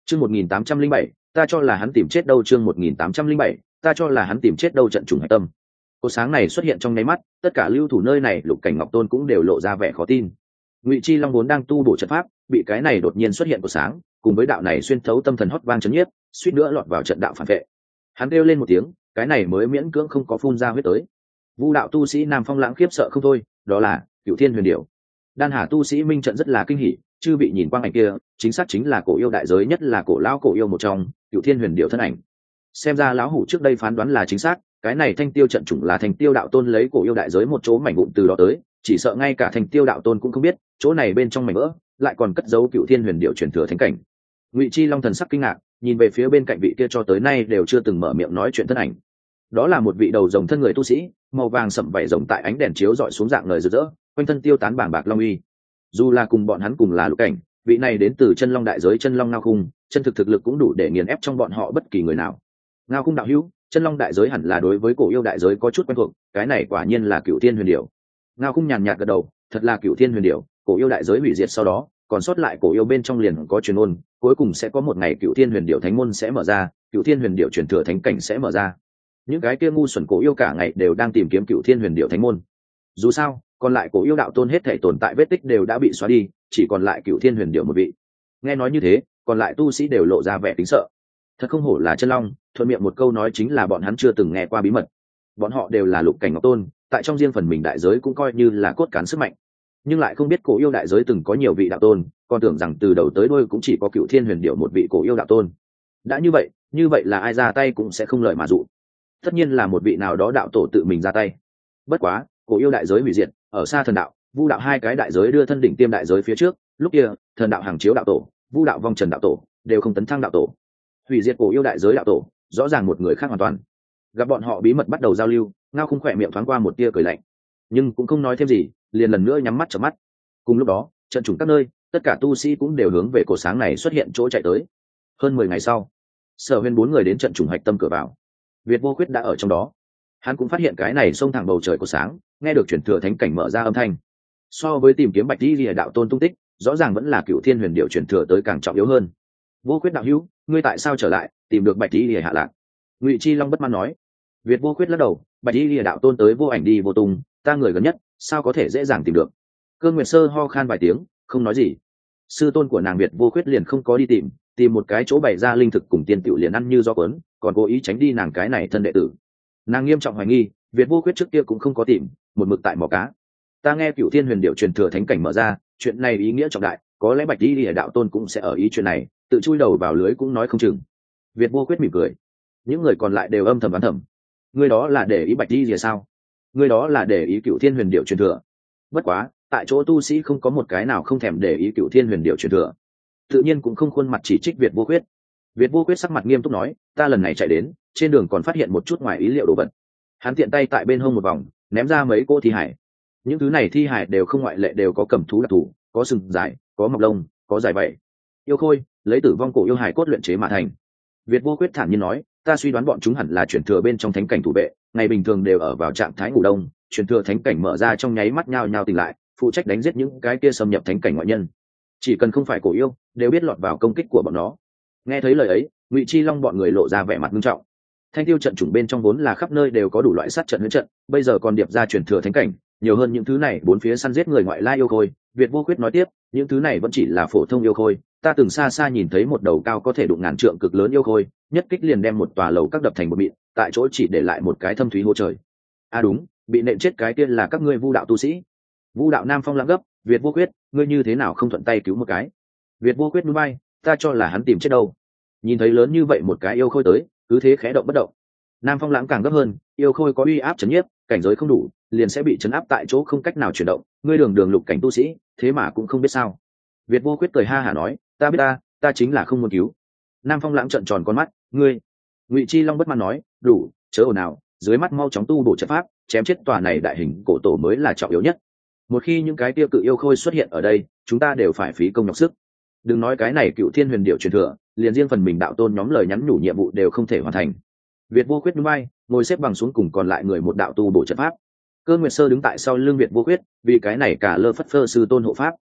Chương 1807, ta cho là hắn tìm chết đâu. Chương 1807, ta cho là hắn tìm chết đâu. Trận trùng hạch tâm. Cột sáng này xuất hiện trong nháy mắt, tất cả lưu thủ nơi này Lục Cảnh Ngọc Tôn cũng đều lộ ra vẻ khó tin. Ngụy Chi Long vốn đang tu bổ trận pháp, bị cái này đột nhiên xuất hiện cột sáng, cùng với đạo này xuyên thấu tâm thần hót vang chấn nhiếp, suýt nữa lọt vào trận đạo phản vệ. Hắn kêu lên một tiếng, cái này mới miễn cưỡng không có phun ra huyết tới. Vu đạo tu sĩ Nam Phong Lãng khiếp sợ không thôi, đó là Cửu Thiên Huyền Điểu. Đan Hà tu sĩ Minh Trận rất là kinh hỉ, chư vị nhìn quang ảnh kia, chính xác chính là cổ yêu đại giới nhất là cổ lão cổ yêu một trong, Cửu Thiên Huyền Điểu thân ảnh. Xem ra lão hủ trước đây phán đoán là chính xác, cái này Thanh Tiêu trận chủng là Thanh Tiêu đạo tôn lấy cổ yêu đại giới một chỗ mảnh vụn từ đó tới, chỉ sợ ngay cả Thanh Tiêu đạo tôn cũng không biết, chỗ này bên trong mảnh vỡ lại còn cất giấu Cửu Thiên Huyền Điểu truyền thừa thánh cảnh. Ngụy Chi Long thần sắc kinh ngạc, nhìn về phía bên cạnh vị kia cho tới nay đều chưa từng mở miệng nói chuyện thân ảnh. Đó là một vị đầu rồng thân người tu sĩ, màu vàng sẫm vảy rồng tại ánh đèn chiếu rọi xuống dạng ngời rực rỡ, quanh thân tiêu tán bảng bạc long uy. Dù là cùng bọn hắn cùng là Lục Cảnh, vị này đến từ chân long đại giới chân long Ngao Khung, chân thực lực cũng đủ để nghiền ép trong bọn họ bất kỳ người nào. Ngao Khung đạo hữu, chân long đại giới hẳn là đối với cổ yêu đại giới có chút quen thuộc, cái này quả nhiên là Cửu Thiên Huyền Điểu. Ngao Khung nhàn nhạt gật đầu, thật là Cửu Thiên Huyền Điểu, cổ yêu đại giới hủy diệt sau đó, còn sót lại cổ yêu bên trong liền có truyền ôn, cuối cùng sẽ có một ngày Cửu Thiên Huyền Điểu thánh môn sẽ mở ra, Cửu Thiên Huyền Điểu truyền thừa thánh cảnh sẽ mở ra. Những cái kia ngu xuẩn cổ yêu cả ngày đều đang tìm kiếm Cửu Thiên Huyền Điểu thánh môn. Dù sao, còn lại cổ yêu đạo tôn hết thể tồn tại vết tích đều đã bị xóa đi, chỉ còn lại Cửu Thiên Huyền Điểu một vị. Nghe nói như thế, còn lại tu sĩ đều lộ ra vẻ kính sợ. Thật không hổ là chân long, thuận miệng một câu nói chính là bọn hắn chưa từng nghe qua bí mật. Bọn họ đều là Lục Cảnh Ngọc Tôn, tại trong riêng phần mình đại giới cũng coi như là cốt cán sức mạnh, nhưng lại không biết cổ yêu đại giới từng có nhiều vị đạo tôn, còn tưởng rằng từ đầu tới đuôi cũng chỉ có Cửu Thiên Huyền Điểu một vị cổ yêu đạo tôn. Đã như vậy là ai ra tay cũng sẽ không lợi mà dụ. Tất nhiên là một vị nào đó đạo tổ tự mình ra tay. Bất quá, cổ yêu đại giới hủy diệt, ở xa thần đạo, Vu đạo hai cái đại giới đưa thân đỉnh tiêm đại giới phía trước, lúc kia, thần đạo hàng chiếu đạo tổ, Vu đạo vong trần đạo tổ, đều không tấn thăng đạo tổ. Hủy diệt cổ yêu đại giới đạo tổ, rõ ràng một người khác hoàn toàn. Gặp bọn họ bí mật bắt đầu giao lưu, Ngao Khung khỏe miệng thoáng qua một tia cười lạnh, nhưng cũng không nói thêm gì, liền lần nữa nhắm mắt chớp mắt. Cùng lúc đó, trận trùng các nơi, tất cả tu sĩ cũng đều hướng về cổ sáng này xuất hiện chỗ chạy tới. Hơn 10 ngày sau, Sở Huyên 4 người đến trận trùng hạch tâm cửa vào. Việt Vô Khuyết đã ở trong đó. Hắn cũng phát hiện cái này xông thẳng bầu trời của sáng, nghe được truyền thừa thánh cảnh mở ra âm thanh. So với tìm kiếm Bạch Y Lìa đạo tôn tung tích, rõ ràng vẫn là Cửu Thiên Huyền Điểu truyền thừa tới càng trọng yếu hơn. Vô Khuyết đạo hữu, ngươi tại sao trở lại, tìm được Bạch Y Lìa hạ lạc? Ngụy Chi Long bất mãn nói. Việt Vô Khuyết lắc đầu, Bạch Y Lìa đạo tôn tới vô ảnh đi vô tung, ta người gần nhất, sao có thể dễ dàng tìm được? Cơn Nguyệt Sơ ho khan vài tiếng, không nói gì. Sư tôn của nàng Việt Vô Khuyết liền không có đi tìm một cái chỗ bày ra linh thực cùng tiên tiểu liền ăn như do cuốn, còn cố ý tránh đi nàng cái này thân đệ tử. Nàng nghiêm trọng hoài nghi, Việt Vô Khuyết trước kia cũng không có tìm, một mực tại mỏ cá. Ta nghe Cửu Thiên Huyền Điểu truyền thừa thánh cảnh mở ra, chuyện này ý nghĩa trọng đại, có lẽ Bạch Y Lìa đạo tôn cũng sẽ ở ý chuyện này, tự chui đầu vào lưới cũng nói không chừng. Việt Vô Khuyết mỉm cười. Những người còn lại đều âm thầm đoán thầm. Ngươi đó là để ý Bạch Y Lìa sao? Ngươi đó là để ý Cửu Thiên Huyền Điểu truyền thừa. Bất quá, tại chỗ tu sĩ không có một cái nào không thèm để ý Cửu Thiên Huyền Điểu truyền thừa, tự nhiên cũng không khuôn mặt chỉ trích Việt Vô Khuyết. Việt Vô Khuyết sắc mặt nghiêm túc nói, ta lần này chạy đến, trên đường còn phát hiện một chút ngoài ý liệu đồ vật. Hắn tiện tay tại bên hông một vòng, ném ra mấy cỗ thi hải. Những thứ này thi hải đều không ngoại lệ đều có cầm thú đặc thù, có sừng dài, có mọc lông, có dài vảy. Yêu khôi, lấy tử vong cổ yêu hải cốt luyện chế mà thành. Việt Vô Khuyết thản nhiên nói, ta suy đoán bọn chúng hẳn là truyền thừa bên trong thánh cảnh thủ vệ, ngày bình thường đều ở vào trạng thái ngủ đông, truyền thừa thánh cảnh mở ra trong nháy mắt nhao nhao tỉnh lại, phụ trách đánh giết những cái kia xâm nhập thánh cảnh ngoại nhân. Chỉ cần không phải cổ yêu, đều biết lọt vào công kích của bọn nó. Nghe thấy lời ấy, Ngụy Chi Long bọn người lộ ra vẻ mặt nghiêm trọng. Thanh Tiêu trận chủng bên trong vốn là khắp nơi đều có đủ loại sát trận huyễn trận, bây giờ còn điệp ra truyền thừa thánh cảnh, nhiều hơn những thứ này bốn phía săn giết người ngoại lai yêu khôi. Việt Vô Khuyết nói tiếp, những thứ này vẫn chỉ là phổ thông yêu khôi, ta từng xa xa nhìn thấy một đầu cao có thể đụng ngàn trượng cực lớn yêu khôi, nhất kích liền đem một tòa lầu các đập thành một mịn, tại chỗ chỉ để lại một cái thâm thúy hố trời. À đúng, bị nện chết cái tiên là các ngươi Vu đạo tu sĩ. Vu đạo Nam Phong lãng gấp, Việt Vô Khuyết, ngươi như thế nào không thuận tay cứu một cái? Việt Vô Khuyết núi bay, ta cho là hắn tìm chết đâu. Nhìn thấy lớn như vậy một cái yêu khôi tới, cứ thế khẽ động bất động. Nam Phong lãng càng gấp hơn, yêu khôi có uy áp chấn nhiếp, cảnh giới không đủ, liền sẽ bị chấn áp tại chỗ không cách nào chuyển động. Ngươi đường đường lục cảnh tu sĩ, thế mà cũng không biết sao? Việt Vô Khuyết cười ha hả nói, ta biết ta chính là không muốn cứu. Nam Phong lãng trợn tròn con mắt, ngươi. Ngụy Chi Long bất mãn nói, đủ, chớ ồn ào, dưới mắt mau chóng tu bổ trận pháp, chém chết tòa này đại hình cổ tổ mới là trọng yếu nhất. Một khi những cái tiêu cự yêu khôi xuất hiện ở đây, chúng ta đều phải phí công nhọc sức. Đừng nói cái này Cửu Thiên Huyền Điểu truyền thừa, liền riêng phần mình đạo tôn nhóm lời nhắn nhủ nhiệm vụ đều không thể hoàn thành. Việt Vô Khuyết núi bay, ngồi xếp bằng xuống cùng còn lại người một đạo tu bổ trận pháp. Cơ Nguyệt Sơ đứng tại sau lưng Việt Vô Khuyết, vì cái này cả lơ phất phơ sư tôn hộ pháp.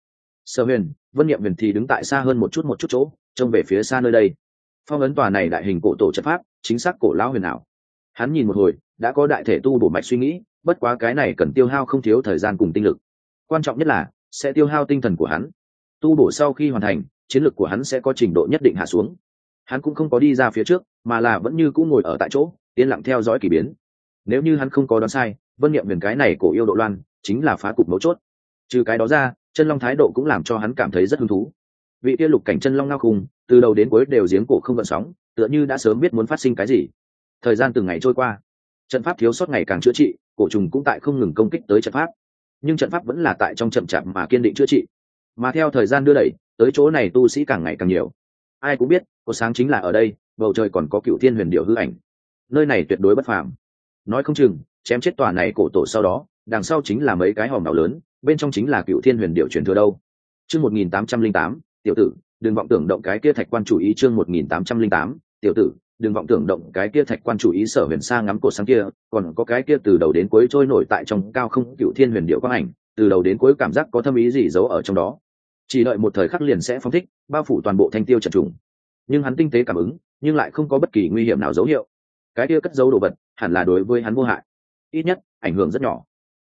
Sở Huyền, Vân Niệm Huyền thì đứng tại xa hơn một chút chỗ, trông về phía xa nơi đây. Phong ấn tòa này đại hình cổ tổ trận pháp, chính xác cổ lão huyền ảo. Hắn nhìn một hồi, đã có đại thể tu bổ mạch suy nghĩ, bất quá cái này cần tiêu hao không thiếu thời gian cùng tinh lực. Quan trọng nhất là sẽ tiêu hao tinh thần của hắn. Tu bổ sau khi hoàn thành, chiến lược của hắn sẽ có trình độ nhất định hạ xuống. Hắn cũng không có đi ra phía trước, mà là vẫn như cũ ngồi ở tại chỗ, yên lặng theo dõi kỳ biến. Nếu như hắn không có đoán sai, Vân Niệm Huyền cái này cổ yêu độ loan, chính là phá cục mấu chốt. Trừ cái đó ra, chân long thái độ cũng làm cho hắn cảm thấy rất hứng thú. Vị kia lục cảnh chân long ngao khung, từ đầu đến cuối đều giếng cổ không gợn sóng, tựa như đã sớm biết muốn phát sinh cái gì. Thời gian từng ngày trôi qua, trận pháp thiếu sót ngày càng chữa trị, cổ trùng cũng tại không ngừng công kích tới trận pháp, nhưng trận pháp vẫn là tại trong chậm chạp mà kiên định chữa trị. Mà theo thời gian đưa đẩy, tới chỗ này tu sĩ càng ngày càng nhiều. Ai cũng biết, có sáng chính là ở đây, bầu trời còn có Cựu Thiên Huyền Điểu hư ảnh. Nơi này tuyệt đối bất phàm. Nói không chừng, chém chết tòa này cổ tổ sau đó, đằng sau chính là mấy cái hòm đảo lớn, bên trong chính là Cựu Thiên Huyền Điểu truyền thừa đâu. Chương 1808, tiểu tử, đừng vọng tưởng động cái kia thạch quan chủ ý. Chương 1808, tiểu tử, đừng vọng tưởng động cái kia thạch quan chủ ý. Sở Huyền xa ngắm cổ sáng kia, còn có cái kia từ đầu đến cuối trôi nổi tại trong cao không Cựu Thiên Huyền Điểu quang ảnh, từ đầu đến cuối cảm giác có thâm ý gì giấu ở trong đó. Chỉ đợi một thời khắc liền sẽ phóng thích, bao phủ toàn bộ thanh tiêu trận trùng. Nhưng hắn tinh tế cảm ứng, nhưng lại không có bất kỳ nguy hiểm nào dấu hiệu. Cái kia cất giấu đồ vật, hẳn là đối với hắn vô hại, ít nhất ảnh hưởng rất nhỏ.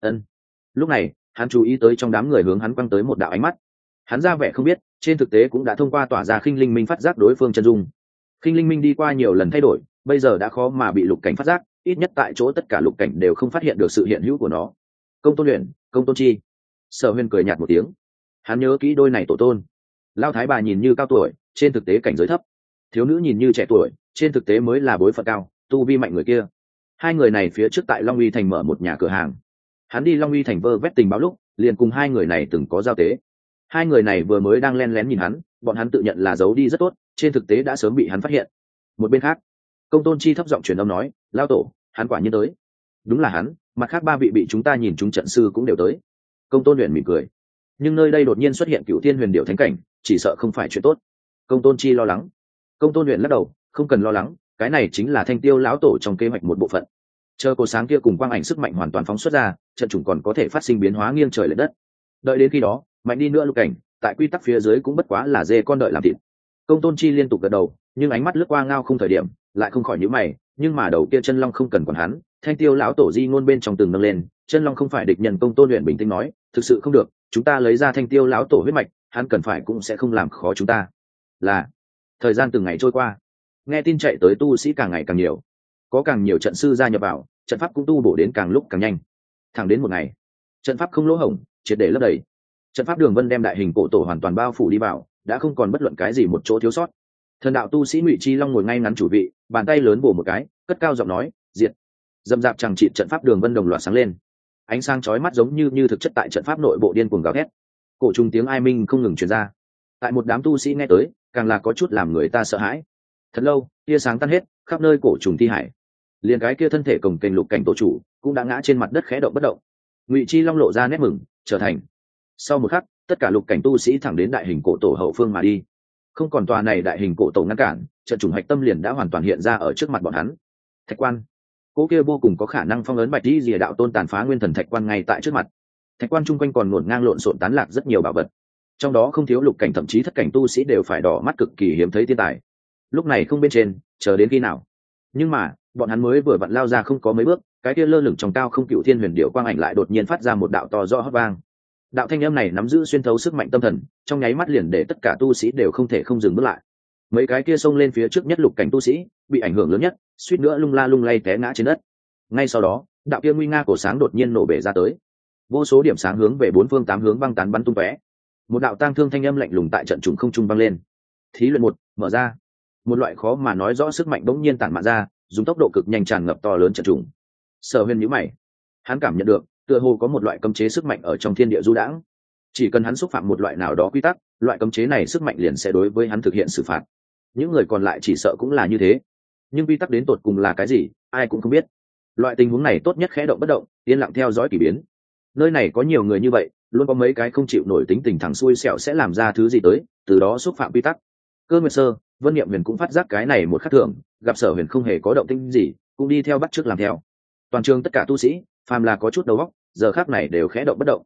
Lúc này, hắn chú ý tới trong đám người hướng hắn quăng tới một đạo ánh mắt. Hắn ra vẻ không biết, trên thực tế cũng đã thông qua tỏa ra khinh linh minh phát giác đối phương chân dung. Khinh linh minh đi qua nhiều lần thay đổi, bây giờ đã khó mà bị lục cảnh phát giác, ít nhất tại chỗ tất cả lục cảnh đều không phát hiện được sự hiện hữu của nó. Công tôn luyện, công tôn chi. Sở Huyền cười nhạt một tiếng. Hắn nhớ kỹ đôi này tổ tôn. Lao thái bà nhìn như cao tuổi, trên thực tế cảnh giới thấp. Thiếu nữ nhìn như trẻ tuổi, trên thực tế mới là bối phận cao, tu vi mạnh người kia. Hai người này phía trước tại Long Uy thành mở một nhà cửa hàng. Hắn đi Long Uy thành vơ vét tình báo lúc, liền cùng hai người này từng có giao tế. Hai người này vừa mới đang len lén nhìn hắn, bọn hắn tự nhận là giấu đi rất tốt, trên thực tế đã sớm bị hắn phát hiện. Một bên khác, công tôn chi thấp giọng truyền âm nói, lao tổ, hắn quả nhiên tới. Đúng là hắn, mặt khác ba vị bị chúng ta nhìn chúng trận sư cũng đều tới. Công tôn luyện mỉm cười. Nhưng nơi đây đột nhiên xuất hiện Cựu Thiên Huyền Điểu thánh cảnh, chỉ sợ không phải chuyện tốt. Công tôn chi lo lắng. Công tôn luyện lắc đầu, không cần lo lắng, cái này chính là thanh tiêu lão tổ trong kế hoạch một bộ phận. Chờ cô sáng kia cùng quang ảnh sức mạnh hoàn toàn phóng xuất ra, trận chủng còn có thể phát sinh biến hóa nghiêng trời lệch đất. Đợi đến khi đó, mạnh đi nữa lục cảnh, tại quy tắc phía dưới cũng bất quá là dê con đợi làm thịt. Công tôn chi liên tục gật đầu, nhưng ánh mắt lướt qua ngao không thời điểm, lại không khỏi nhíu mày, nhưng mà đầu kia chân long không cần quản hắn, thanh tiêu lão tổ di ngôn bên trong từng nâng lên, chân long không phải địch nhân. Công tôn luyện bình tĩnh nói, thực sự không được, chúng ta lấy ra thanh tiêu lão tổ huyết mạch, hắn cần phải cũng sẽ không làm khó chúng ta. Là. Thời gian từng ngày trôi qua, nghe tin chạy tới tu sĩ càng ngày càng nhiều, có càng nhiều trận sư gia nhập vào, trận pháp cũng tu bổ đến càng lúc càng nhanh. Thẳng đến một ngày, trận pháp không lỗ hổng, triệt để lấp đầy. Trận pháp đường vân đem đại hình cổ tổ hoàn toàn bao phủ đi vào, đã không còn bất luận cái gì một chỗ thiếu sót. Thần đạo tu sĩ Ngụy Chi Long ngồi ngay ngắn chủ vị, bàn tay lớn bổ một cái, cất cao giọng nói, diệt. Dầm dạp chẳng trị trận pháp đường vân đồng loạt sáng lên, ánh sáng chói mắt giống như thực chất tại trận pháp nội bộ điên cuồng gào thét. Cổ trùng tiếng ai minh không ngừng truyền ra, tại một đám tu sĩ nghe tới, càng là có chút làm người ta sợ hãi. Thật lâu, tia sáng tan hết, khắp nơi cổ trùng thi hải, liền cái kia thân thể cồng kềnh lục cảnh tổ chủ cũng đã ngã trên mặt đất khẽ động bất động. Ngụy Chi Long lộ ra nét mừng, trở thành. Sau một khắc, tất cả lục cảnh tu sĩ thẳng đến đại hình cổ tổ hậu phương mà đi. Không còn tòa này đại hình cổ tổ ngăn cản, trận trùng hạch tâm liền đã hoàn toàn hiện ra ở trước mặt bọn hắn. Thạch quan, cỗ kia vô cùng có khả năng phong ấn bạch đi rìa đạo tôn tàn phá nguyên thần thạch quan ngay tại trước mặt. Thạch quan chung quanh còn ngổn ngang lộn xộn tán lạc rất nhiều bảo vật, trong đó không thiếu lục cảnh thậm chí thất cảnh tu sĩ đều phải đỏ mắt, cực kỳ hiếm thấy thiên tài. Lúc này không bên trên, chờ đến khi nào? Nhưng mà bọn hắn mới vừa vặn lao ra không có mấy bước, cái kia lơ lửng trong cao không Cựu Thiên Huyền Điểu quang ảnh lại đột nhiên phát ra một đạo to rõ hót vang. Đạo thanh âm này nắm giữ xuyên thấu sức mạnh tâm thần, trong nháy mắt liền để tất cả tu sĩ đều không thể không dừng bước lại. Mấy cái kia xông lên phía trước nhất lục cảnh tu sĩ bị ảnh hưởng lớn nhất, suýt nữa lung la lung lay té ngã trên đất. Ngay sau đó, đạo kia nguy nga cổ sáng đột nhiên nổ bể ra tới, vô số điểm sáng hướng về bốn phương tám hướng băng tán bắn tung tóe. Một đạo tang thương thanh âm lạnh lùng tại trận trùng không trung vang lên. Thí luyện 1, mở ra. Một loại khó mà nói rõ sức mạnh bỗng nhiên tản mạn ra, dùng tốc độ cực nhanh tràn ngập to lớn trận trùng. Sở Huyền nhíu mày, hắn cảm nhận được, tựa hồ có một loại cấm chế sức mạnh ở trong thiên địa du đãng. Chỉ cần hắn xúc phạm một loại nào đó quy tắc, loại cấm chế này sức mạnh liền sẽ đối với hắn thực hiện xử phạt. Những người còn lại chỉ sợ cũng là như thế. Nhưng quy tắc đến tột cùng là cái gì, ai cũng không biết. Loại tình huống này tốt nhất khẽ động bất động, yên lặng theo dõi kỳ biến. Nơi này có nhiều người như vậy, luôn có mấy cái không chịu nổi tính tình thẳng xuôi xẻo sẽ làm ra thứ gì tới, từ đó xúc phạm quy tắc. Cơ Nguyệt Sơ, Vân Niệm Huyền cũng phát giác cái này một khắc thường, gặp Sở Huyền không hề có động tĩnh gì, cũng đi theo bắt chước làm theo. Toàn trường tất cả tu sĩ, phàm là có chút đầu óc, giờ khắc này đều khẽ động bất động.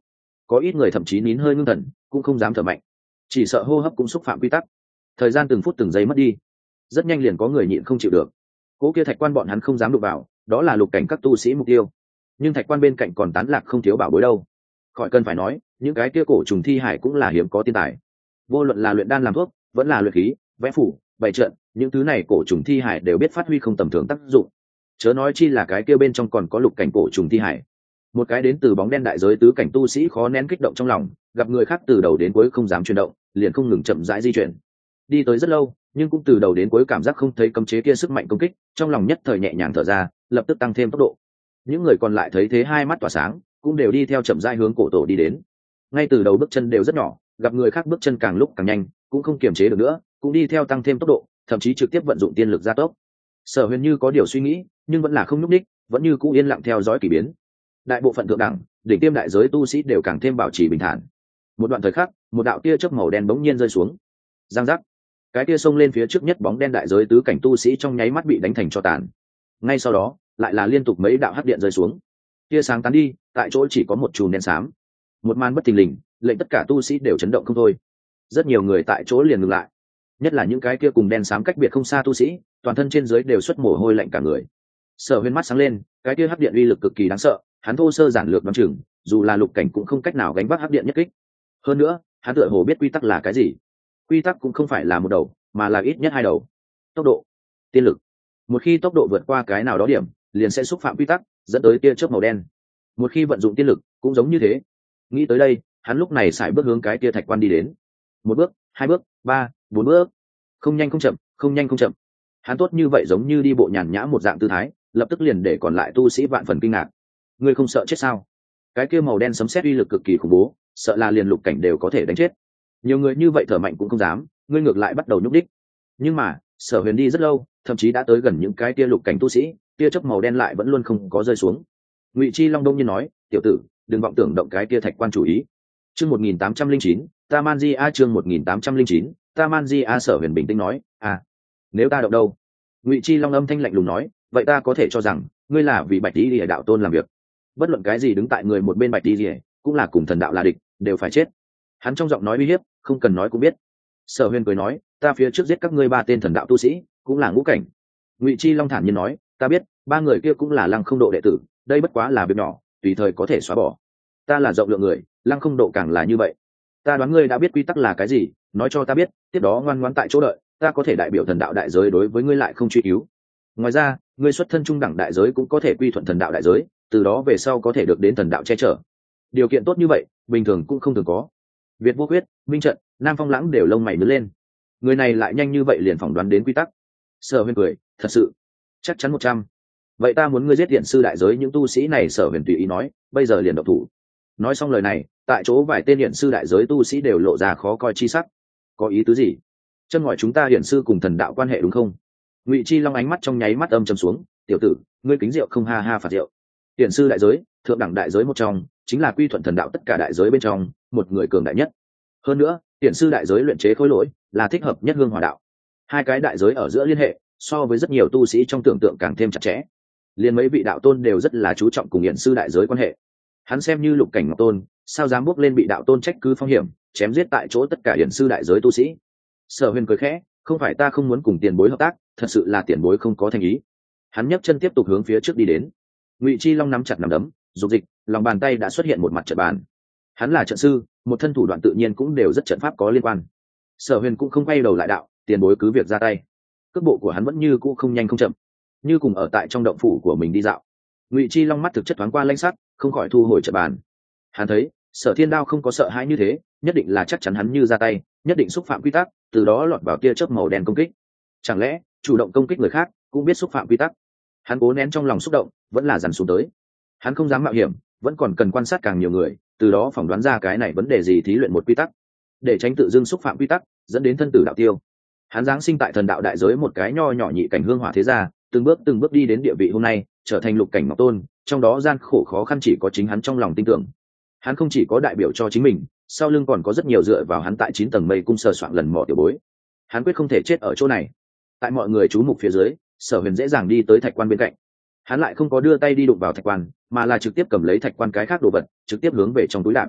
có ít người thậm chí nín hơi ngưng thần cũng không dám thở mạnh, chỉ sợ hô hấp cũng xúc phạm quy tắc. Thời gian từng phút từng giây mất đi, rất nhanh liền có người nhịn không chịu được. Cỗ kia thạch quan bọn hắn không dám đụng vào, đó là lục cảnh các tu sĩ mục tiêu, nhưng thạch quan bên cạnh còn tán lạc không thiếu bảo bối đâu. Khỏi cần phải nói, những cái kia cổ trùng thi hải cũng là hiếm có tiên tài. Vô luận là luyện đan làm thuốc, vẫn là luyện khí, vẽ phủ, bày trận, những thứ này cổ trùng thi hải đều biết phát huy không tầm thường tác dụng. Chớ nói chi là cái kia bên trong còn có lục cảnh cổ trùng thi hải. Một cái đến từ bóng đen đại giới tứ cảnh tu sĩ khó nén kích động trong lòng, gặp người khác từ đầu đến cuối không dám chuyển động, liền không ngừng chậm rãi di chuyển. Đi tới rất lâu, nhưng cũng từ đầu đến cuối cảm giác không thấy cấm chế kia sức mạnh công kích, trong lòng nhất thời nhẹ nhàng thở ra, lập tức tăng thêm tốc độ. Những người còn lại thấy thế hai mắt tỏa sáng, cũng đều đi theo chậm rãi hướng cổ tổ đi đến. Ngay từ đầu bước chân đều rất nhỏ, gặp người khác bước chân càng lúc càng nhanh, cũng không kiềm chế được nữa, cũng đi theo tăng thêm tốc độ, thậm chí trực tiếp vận dụng tiên lực gia tốc. Sở Huyền như có điều suy nghĩ, nhưng vẫn là không nhúc nhích, vẫn như cũ yên lặng theo dõi kỳ biến. Đại bộ phận thượng đẳng, đỉnh tiêm đại giới tu sĩ đều càng thêm bảo trì bình thản. Một đoạn thời khắc, một đạo tia chớp màu đen bỗng nhiên rơi xuống. Giang giác, cái tia xông lên phía trước nhất bóng đen đại giới tứ cảnh tu sĩ trong nháy mắt bị đánh thành tro tàn. Ngay sau đó, lại là liên tục mấy đạo hắc điện rơi xuống. Tia sáng tán đi, tại chỗ chỉ có một chùm đen xám. Một màn bất thình lình, lệnh tất cả tu sĩ đều chấn động không thôi. Rất nhiều người tại chỗ liền ngừng lại, nhất là những cái kia cùng đen xám cách biệt không xa tu sĩ, toàn thân trên dưới đều xuất mồ hôi lạnh cả người. Sở Huyền mắt sáng lên, cái kia hắc điện uy lực cực kỳ đáng sợ, hắn thô sơ giản lược đoán chừng, dù là lục cảnh cũng không cách nào gánh vác hắc điện nhất kích. Hơn nữa, hắn tựa hồ biết quy tắc là cái gì. Quy tắc cũng không phải là một đầu, mà là ít nhất hai đầu. Tốc độ, tiên lực. Một khi tốc độ vượt qua cái nào đó điểm, liền sẽ xúc phạm quy tắc, dẫn tới tia chớp màu đen. Một khi vận dụng tiên lực, cũng giống như thế. Nghĩ tới đây, hắn lúc này sải bước hướng cái tia thạch quan đi đến. Một bước, hai bước, ba, bốn bước. Không nhanh không chậm, không nhanh không chậm. Hắn tốt như vậy giống như đi bộ nhàn nhã một dạng tư thái, lập tức liền để còn lại tu sĩ vạn phần kinh ngạc. Ngươi không sợ chết sao? Cái kia màu đen sấm sét uy lực cực kỳ khủng bố, sợ là liền lục cảnh đều có thể đánh chết. Nhiều người như vậy thở mạnh cũng không dám, ngươi ngược lại bắt đầu nhúc đích. Nhưng mà, Sở Huyền đi rất lâu, thậm chí đã tới gần những cái kia lục cảnh tu sĩ, tia chớp màu đen lại vẫn luôn không có rơi xuống. Ngụy Chi Long đông nhiên nói, tiểu tử, đừng vọng tưởng động cái kia thạch quan chủ ý. Chương 1809, Tamanji A chương 1809, Tamanji A. Sở Huyền bình tĩnh nói, nếu ta động đâu? Ngụy Chi Long âm thanh lạnh lùng nói, vậy ta có thể cho rằng ngươi là vì Bạch Y Liễu đạo tôn làm việc. Bất luận cái gì đứng tại người một bên Bạch Y Liễu, cũng là cùng thần đạo là địch, đều phải chết. Hắn trong giọng nói uy hiếp, không cần nói cũng biết. Sở Huyền cười nói, ta phía trước giết các ngươi ba tên thần đạo tu sĩ, cũng là ngũ cảnh. Ngụy Chi Long thản nhiên nói, ta biết, ba người kia cũng là Lăng Không Độ đệ tử, đây bất quá là việc nhỏ, tùy thời có thể xóa bỏ. Ta là rộng lượng người, Lăng Không Độ càng là như vậy. Ta đoán ngươi đã biết quy tắc là cái gì, nói cho ta biết, tiếp đó ngoan ngoãn tại chỗ đợi, ta có thể đại biểu thần đạo đại giới đối với ngươi lại không truy cứu. Ngoài ra, ngươi xuất thân trung đẳng đại giới cũng có thể quy thuận thần đạo đại giới, từ đó về sau có thể được đến thần đạo che chở. Điều kiện tốt như vậy, bình thường cũng không thường có. Việt Vô Huyết, Minh Trận, Nam Phong Lãng đều lông mày nhướng lên. Người này lại nhanh như vậy liền phỏng đoán đến quy tắc. Sở Huyền cười, thật sự, chắc chắn 100. Vậy ta muốn ngươi giết điện sư đại giới những tu sĩ này. Sở Huyền tùy ý nói, bây giờ liền động thủ. Nói xong lời này, tại chỗ vài tên điện sư đại giới tu sĩ đều lộ ra khó coi chi sắc. Có ý tứ gì? Chân gọi chúng ta hiển sư cùng thần đạo quan hệ đúng không? Ngụy Chi Long ánh mắt trong nháy mắt âm trầm xuống, tiểu tử, ngươi kính rượu không ha ha phạt rượu. Hiển sư đại giới, thượng đẳng đại giới một trong, chính là quy thuận thần đạo tất cả đại giới bên trong, một người cường đại nhất. Hơn nữa, hiển sư đại giới luyện chế khối lỗi, là thích hợp nhất hương hỏa đạo. Hai cái đại giới ở giữa liên hệ, so với rất nhiều tu sĩ trong tưởng tượng càng thêm chặt chẽ. Liên mấy vị đạo tôn đều rất là chú trọng cùng hiển sư đại giới quan hệ. Hắn xem như lục cảnh ngọc tôn, sao dám bước lên bị đạo tôn trách cứ phong hiểm, chém giết tại chỗ tất cả hiển sư đại giới tu sĩ. Sở Huyền cười khẽ, không phải ta không muốn cùng tiền bối hợp tác, thật sự là tiền bối không có thành ý. Hắn nhấc chân tiếp tục hướng phía trước đi đến. Ngụy Chi Long nắm chặt nắm đấm, dục dịch, lòng bàn tay đã xuất hiện một mặt trận bàn. Hắn là trận sư, một thân thủ đoạn tự nhiên cũng đều rất trận pháp có liên quan. Sở Huyền cũng không quay đầu lại đạo, tiền bối cứ việc ra tay. Cước bộ của hắn vẫn như cũ không nhanh không chậm, như cùng ở tại trong động phủ của mình đi dạo. Ngụy Chi Long mắt thực chất thoáng qua lãnh sắc, không khỏi thu hồi trận bàn. Hắn thấy, Sở Thiên Đao không có sợ hãi như thế, nhất định là chắc chắn hắn như ra tay, nhất định xúc phạm quy tắc, từ đó lọt vào tia chớp màu đen công kích. Chẳng lẽ chủ động công kích người khác cũng biết xúc phạm quy tắc? Hắn cố nén trong lòng xúc động, vẫn là dằn xuống tới. Hắn không dám mạo hiểm, vẫn còn cần quan sát càng nhiều người, từ đó phỏng đoán ra cái này vấn đề gì thí luyện một quy tắc, để tránh tự dưng xúc phạm quy tắc, dẫn đến thân tử đạo tiêu. Hắn giáng sinh tại thần đạo đại giới một cái nho nhỏ nhị cảnh hương hỏa thế gia, từng bước đi đến địa vị hôm nay, trở thành lục cảnh ngọc tôn, trong đó gian khổ khó khăn chỉ có chính hắn trong lòng tin tưởng. Hắn không chỉ có đại biểu cho chính mình, sau lưng còn có rất nhiều dựa vào hắn tại 9 tầng mây cung sờ soạn lần mò tiểu bối. Hắn quyết không thể chết ở chỗ này. Tại mọi người chú mục phía dưới, Sở Huyền dễ dàng đi tới thạch quan bên cạnh. Hắn lại không có đưa tay đi đụng vào thạch quan, mà là trực tiếp cầm lấy thạch quan cái khác đồ vật, trực tiếp hướng về trong túi đạn.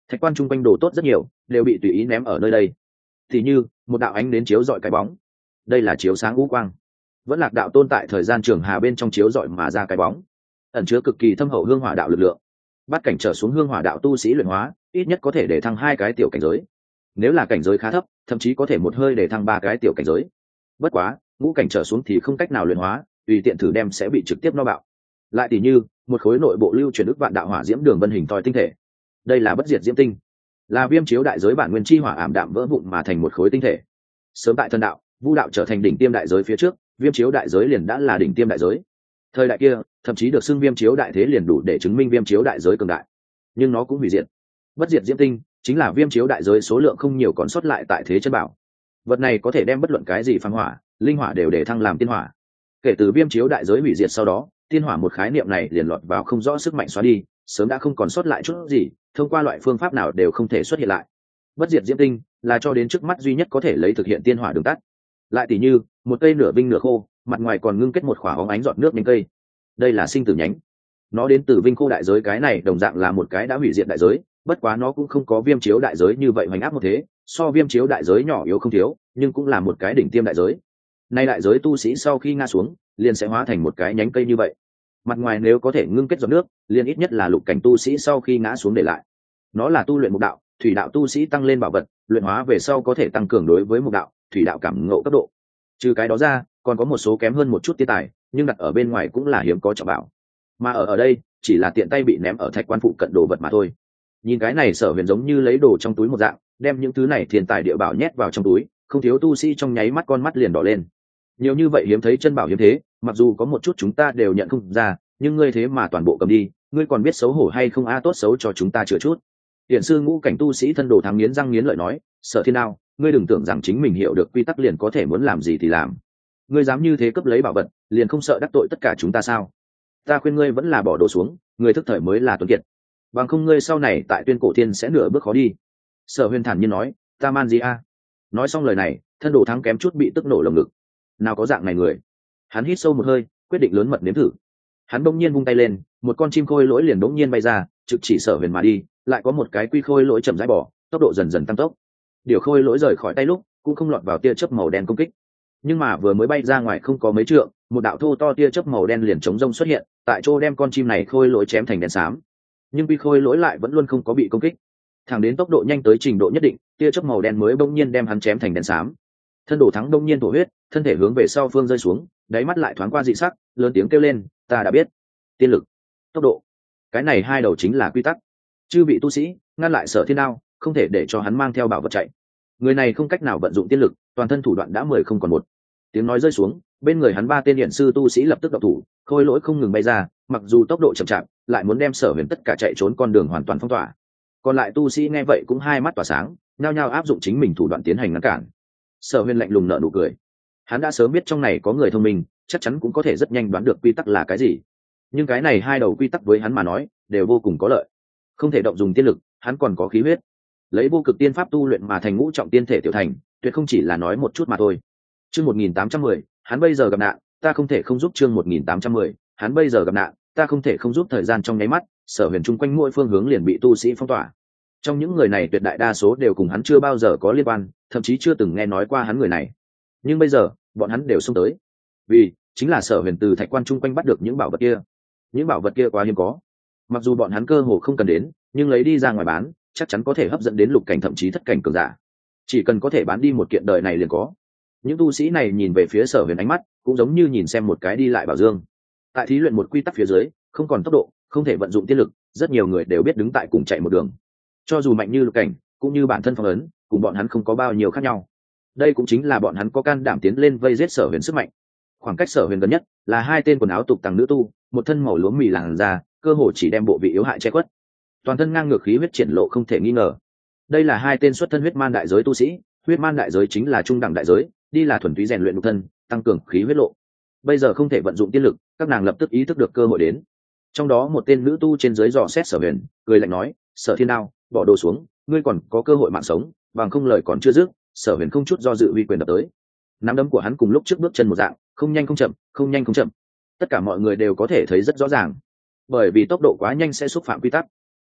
thạch quan chung quanh đồ tốt rất nhiều đều bị tùy ý ném ở nơi đây. Thì như một đạo ánh đến chiếu dọi cái bóng, đây là chiếu sáng ngũ quang. Vẫn Lạc đạo tôn tại thời gian trường hà bên trong chiếu dọi mà ra cái bóng, ẩn chứa cực kỳ thâm hậu hương hỏa đạo lực lượng. Bắt cảnh trở xuống hương hỏa đạo tu sĩ luyện hóa ít nhất có thể để thăng 2 cái tiểu cảnh giới, nếu là cảnh giới khá thấp thậm chí có thể một hơi để thăng 3 cái tiểu cảnh giới. Bất quá ngũ cảnh trở xuống thì không cách nào luyện hóa, tùy tiện thử đem sẽ bị trực tiếp no bạo. Lại tỷ như một khối nội bộ lưu chuyển ức vạn đạo hỏa diễm đường vân hình thoi tinh thể, đây là bất diệt diễm tinh, là viêm chiếu đại giới bản nguyên chi hỏa ảm đạm vỡ vụn mà thành một khối tinh thể. Sớm tại thần đạo vu đạo trở thành đỉnh tiêm đại giới phía trước, viêm chiếu đại giới liền đã là đỉnh tiêm đại giới. Thời đại kia thậm chí được xưng viêm chiếu đại thế liền đủ để chứng minh viêm chiếu đại giới cường đại, nhưng nó cũng hủy diệt. Bất diệt diễm tinh chính là viêm chiếu đại giới số lượng không nhiều còn sót lại tại thế chân bảo. Vật này có thể đem bất luận cái gì phàm hỏa linh hỏa đều để thăng làm tiên hỏa. Kể từ viêm chiếu đại giới hủy diệt sau đó, tiên hỏa một khái niệm này liền lọt vào không rõ sức mạnh xóa đi, sớm đã không còn sót lại chút gì, thông qua loại phương pháp nào đều không thể xuất hiện lại. Bất diệt diễm tinh là cho đến trước mắt duy nhất có thể lấy thực hiện tiên hỏa đường tắt. Lại tỷ như một cây nửa vinh nửa khô, mặt ngoài còn ngưng kết một khỏa óng ánh giọt nước nhánh cây, đây là sinh tử nhánh. Nó đến từ vinh khô đại giới, cái này đồng dạng là một cái đã hủy diệt đại giới, bất quá nó cũng không có viêm chiếu đại giới như vậy hoành áp một thế, so viêm chiếu đại giới nhỏ yếu không thiếu, nhưng cũng là một cái đỉnh tiêm đại giới. Nay đại giới tu sĩ sau khi ngã xuống liền sẽ hóa thành một cái nhánh cây như vậy, mặt ngoài nếu có thể ngưng kết giọt nước liền ít nhất là lục cảnh tu sĩ sau khi ngã xuống để lại. Nó là tu luyện mục đạo thủy đạo tu sĩ tăng lên bảo vật, luyện hóa về sau có thể tăng cường đối với mục đạo thủy đạo cảm ngộ cấp độ. Trừ cái đó ra còn có một số kém hơn một chút tiên tài, nhưng đặt ở bên ngoài cũng là hiếm có trọng bảo, mà ở đây chỉ là tiện tay bị ném ở thạch quan phụ cận đồ vật mà thôi. Nhìn cái này Sở Huyền giống như lấy đồ trong túi một dạng, đem những thứ này thiên tài địa bảo nhét vào trong túi, không thiếu tu sĩ trong nháy mắt con mắt liền đỏ lên. Nhiều như vậy hiếm thấy chân bảo hiếm thế, mặc dù có một chút chúng ta đều nhận không ra, nhưng ngươi thế mà toàn bộ cầm đi, ngươi còn biết xấu hổ hay không? Tốt xấu cho chúng ta chữa chút. Hiển sư ngũ cảnh tu sĩ thân đồ thắng nghiến răng nghiến lợi nói, Sở Thiên Đao, ngươi đừng tưởng rằng chính mình hiểu được quy tắc liền có thể muốn làm gì thì làm. Ngươi dám như thế cướp lấy bảo vật, liền không sợ đắc tội tất cả chúng ta sao? Ta khuyên ngươi vẫn là bỏ đồ xuống, người thức thời mới là tuấn kiệt, bằng không ngươi sau này tại Tuyên Cổ Thiên sẽ nửa bước khó đi. Sở Huyền thản nhiên nói, ta man gì a? Nói xong lời này, thân đồ thắng kém chút bị tức nổ lồng ngực. Nào có dạng này người. Hắn hít sâu một hơi, quyết định lớn mật nếm thử. Hắn bỗng nhiên vung tay lên, một con chim khôi lỗi liền bỗng nhiên bay ra, trực chỉ Sở Huyền mà đi. Lại có một cái quy khôi lỗi chậm rãi bỏ, tốc độ dần dần tăng tốc. Điều khôi lỗi rời khỏi tay lúc cũng không lọt vào tia chớp màu đen công kích, nhưng mà vừa mới bay ra ngoài không có mấy trượng, một đạo thô to tia chớp màu đen liền chống rông xuất hiện, tại chỗ đem con chim này khôi lỗi chém thành đen xám. Nhưng quy khôi lỗi lại vẫn luôn không có bị công kích, thẳng đến tốc độ nhanh tới trình độ nhất định, tia chớp màu đen mới bỗng nhiên đem hắn chém thành đen xám. Thân đồ thắng bỗng nhiên thổ huyết, thân thể hướng về sau phương rơi xuống, đáy mắt lại thoáng qua dị sắc, lớn tiếng kêu lên, ta đã biết. Tiên lực, tốc độ, cái này hai đầu chính là quy tắc. Chư vị tu sĩ ngăn lại Sở Thiên Đao, không thể để cho hắn mang theo bảo vật chạy. Người này không cách nào vận dụng tiên lực, toàn thân thủ đoạn đã 10 không còn một. Tiếng nói rơi xuống, bên người hắn 3 tên điện sư tu sĩ lập tức động thủ, khôi lỗi không ngừng bay ra, mặc dù tốc độ chậm chạp, lại muốn đem Sở Huyền tất cả chạy trốn con đường hoàn toàn phong tỏa. Còn lại tu sĩ nghe vậy cũng hai mắt tỏa sáng, nhao nhao áp dụng chính mình thủ đoạn tiến hành ngăn cản. Sở Huyền lạnh lùng nở nụ cười, hắn đã sớm biết trong này có người thông minh, chắc chắn cũng có thể rất nhanh đoán được quy tắc là cái gì. Nhưng cái này hai đầu quy tắc với hắn mà nói đều vô cùng có lợi. Không thể động dùng tiên lực, hắn còn có khí huyết, lấy vô cực tiên pháp tu luyện mà thành ngũ trọng tiên thể tiểu thành, tuyệt không chỉ là nói một chút mà thôi. Chương 1810, hắn bây giờ gặp nạn, ta không thể không giúp. Chương 1810, hắn bây giờ gặp nạn, ta không thể không giúp. Thời gian trong nháy mắt, Sở Huyền chung quanh mỗi phương hướng liền bị tu sĩ phong tỏa. Trong những người này tuyệt đại đa số đều cùng hắn chưa bao giờ có liên quan, thậm chí chưa từng nghe nói qua hắn người này. Nhưng bây giờ, bọn hắn đều xông tới, vì chính là Sở Huyền từ thạch quan chung quanh bắt được những bảo vật kia. Những bảo vật kia quá hiếm có, mặc dù bọn hắn cơ hồ không cần đến, nhưng lấy đi ra ngoài bán, chắc chắn có thể hấp dẫn đến lục cảnh thậm chí thất cảnh cường giả. Chỉ cần có thể bán đi một kiện đời này liền có. Những tu sĩ này nhìn về phía Sở Huyền ánh mắt cũng giống như nhìn xem một cái đi lại bảo dương. Tại thí luyện một quy tắc phía dưới, không còn tốc độ, không thể vận dụng tiên lực, rất nhiều người đều biết đứng tại cùng chạy một đường. Cho dù mạnh như lục cảnh, cũng như bản thân phong ấn, cùng bọn hắn không có bao nhiêu khác nhau. Đây cũng chính là bọn hắn có can đảm tiến lên vây giết Sở Huyền sức mạnh. Khoảng cách Sở Huyền gần nhất là 2 tên quần áo tục tằng nữ tu, một thân màu lúa mì làn da, cơ hồ chỉ đem bộ vị yếu hại che khuất, toàn thân ngang ngược khí huyết triển lộ không thể nghi ngờ. Đây là 2 tên xuất thân huyết man đại giới tu sĩ, huyết man đại giới chính là trung đẳng đại giới, đi là thuần túy rèn luyện nhục thân, tăng cường khí huyết lộ. Bây giờ không thể vận dụng tiên lực, các nàng lập tức ý thức được cơ hội đến. Trong đó một tên nữ tu trên dưới dò xét Sở Huyền, cười lạnh nói, Sở Thiên Đao, bỏ đồ xuống, ngươi còn có cơ hội mạng sống, bằng không lời còn chưa dứt. Sở Huyền không chút do dự uy quyền đập tới. Nắm đấm của hắn cùng lúc trước bước chân một dạng, không nhanh không chậm, không nhanh không chậm. Tất cả mọi người đều có thể thấy rất rõ ràng, bởi vì tốc độ quá nhanh sẽ xúc phạm quy tắc.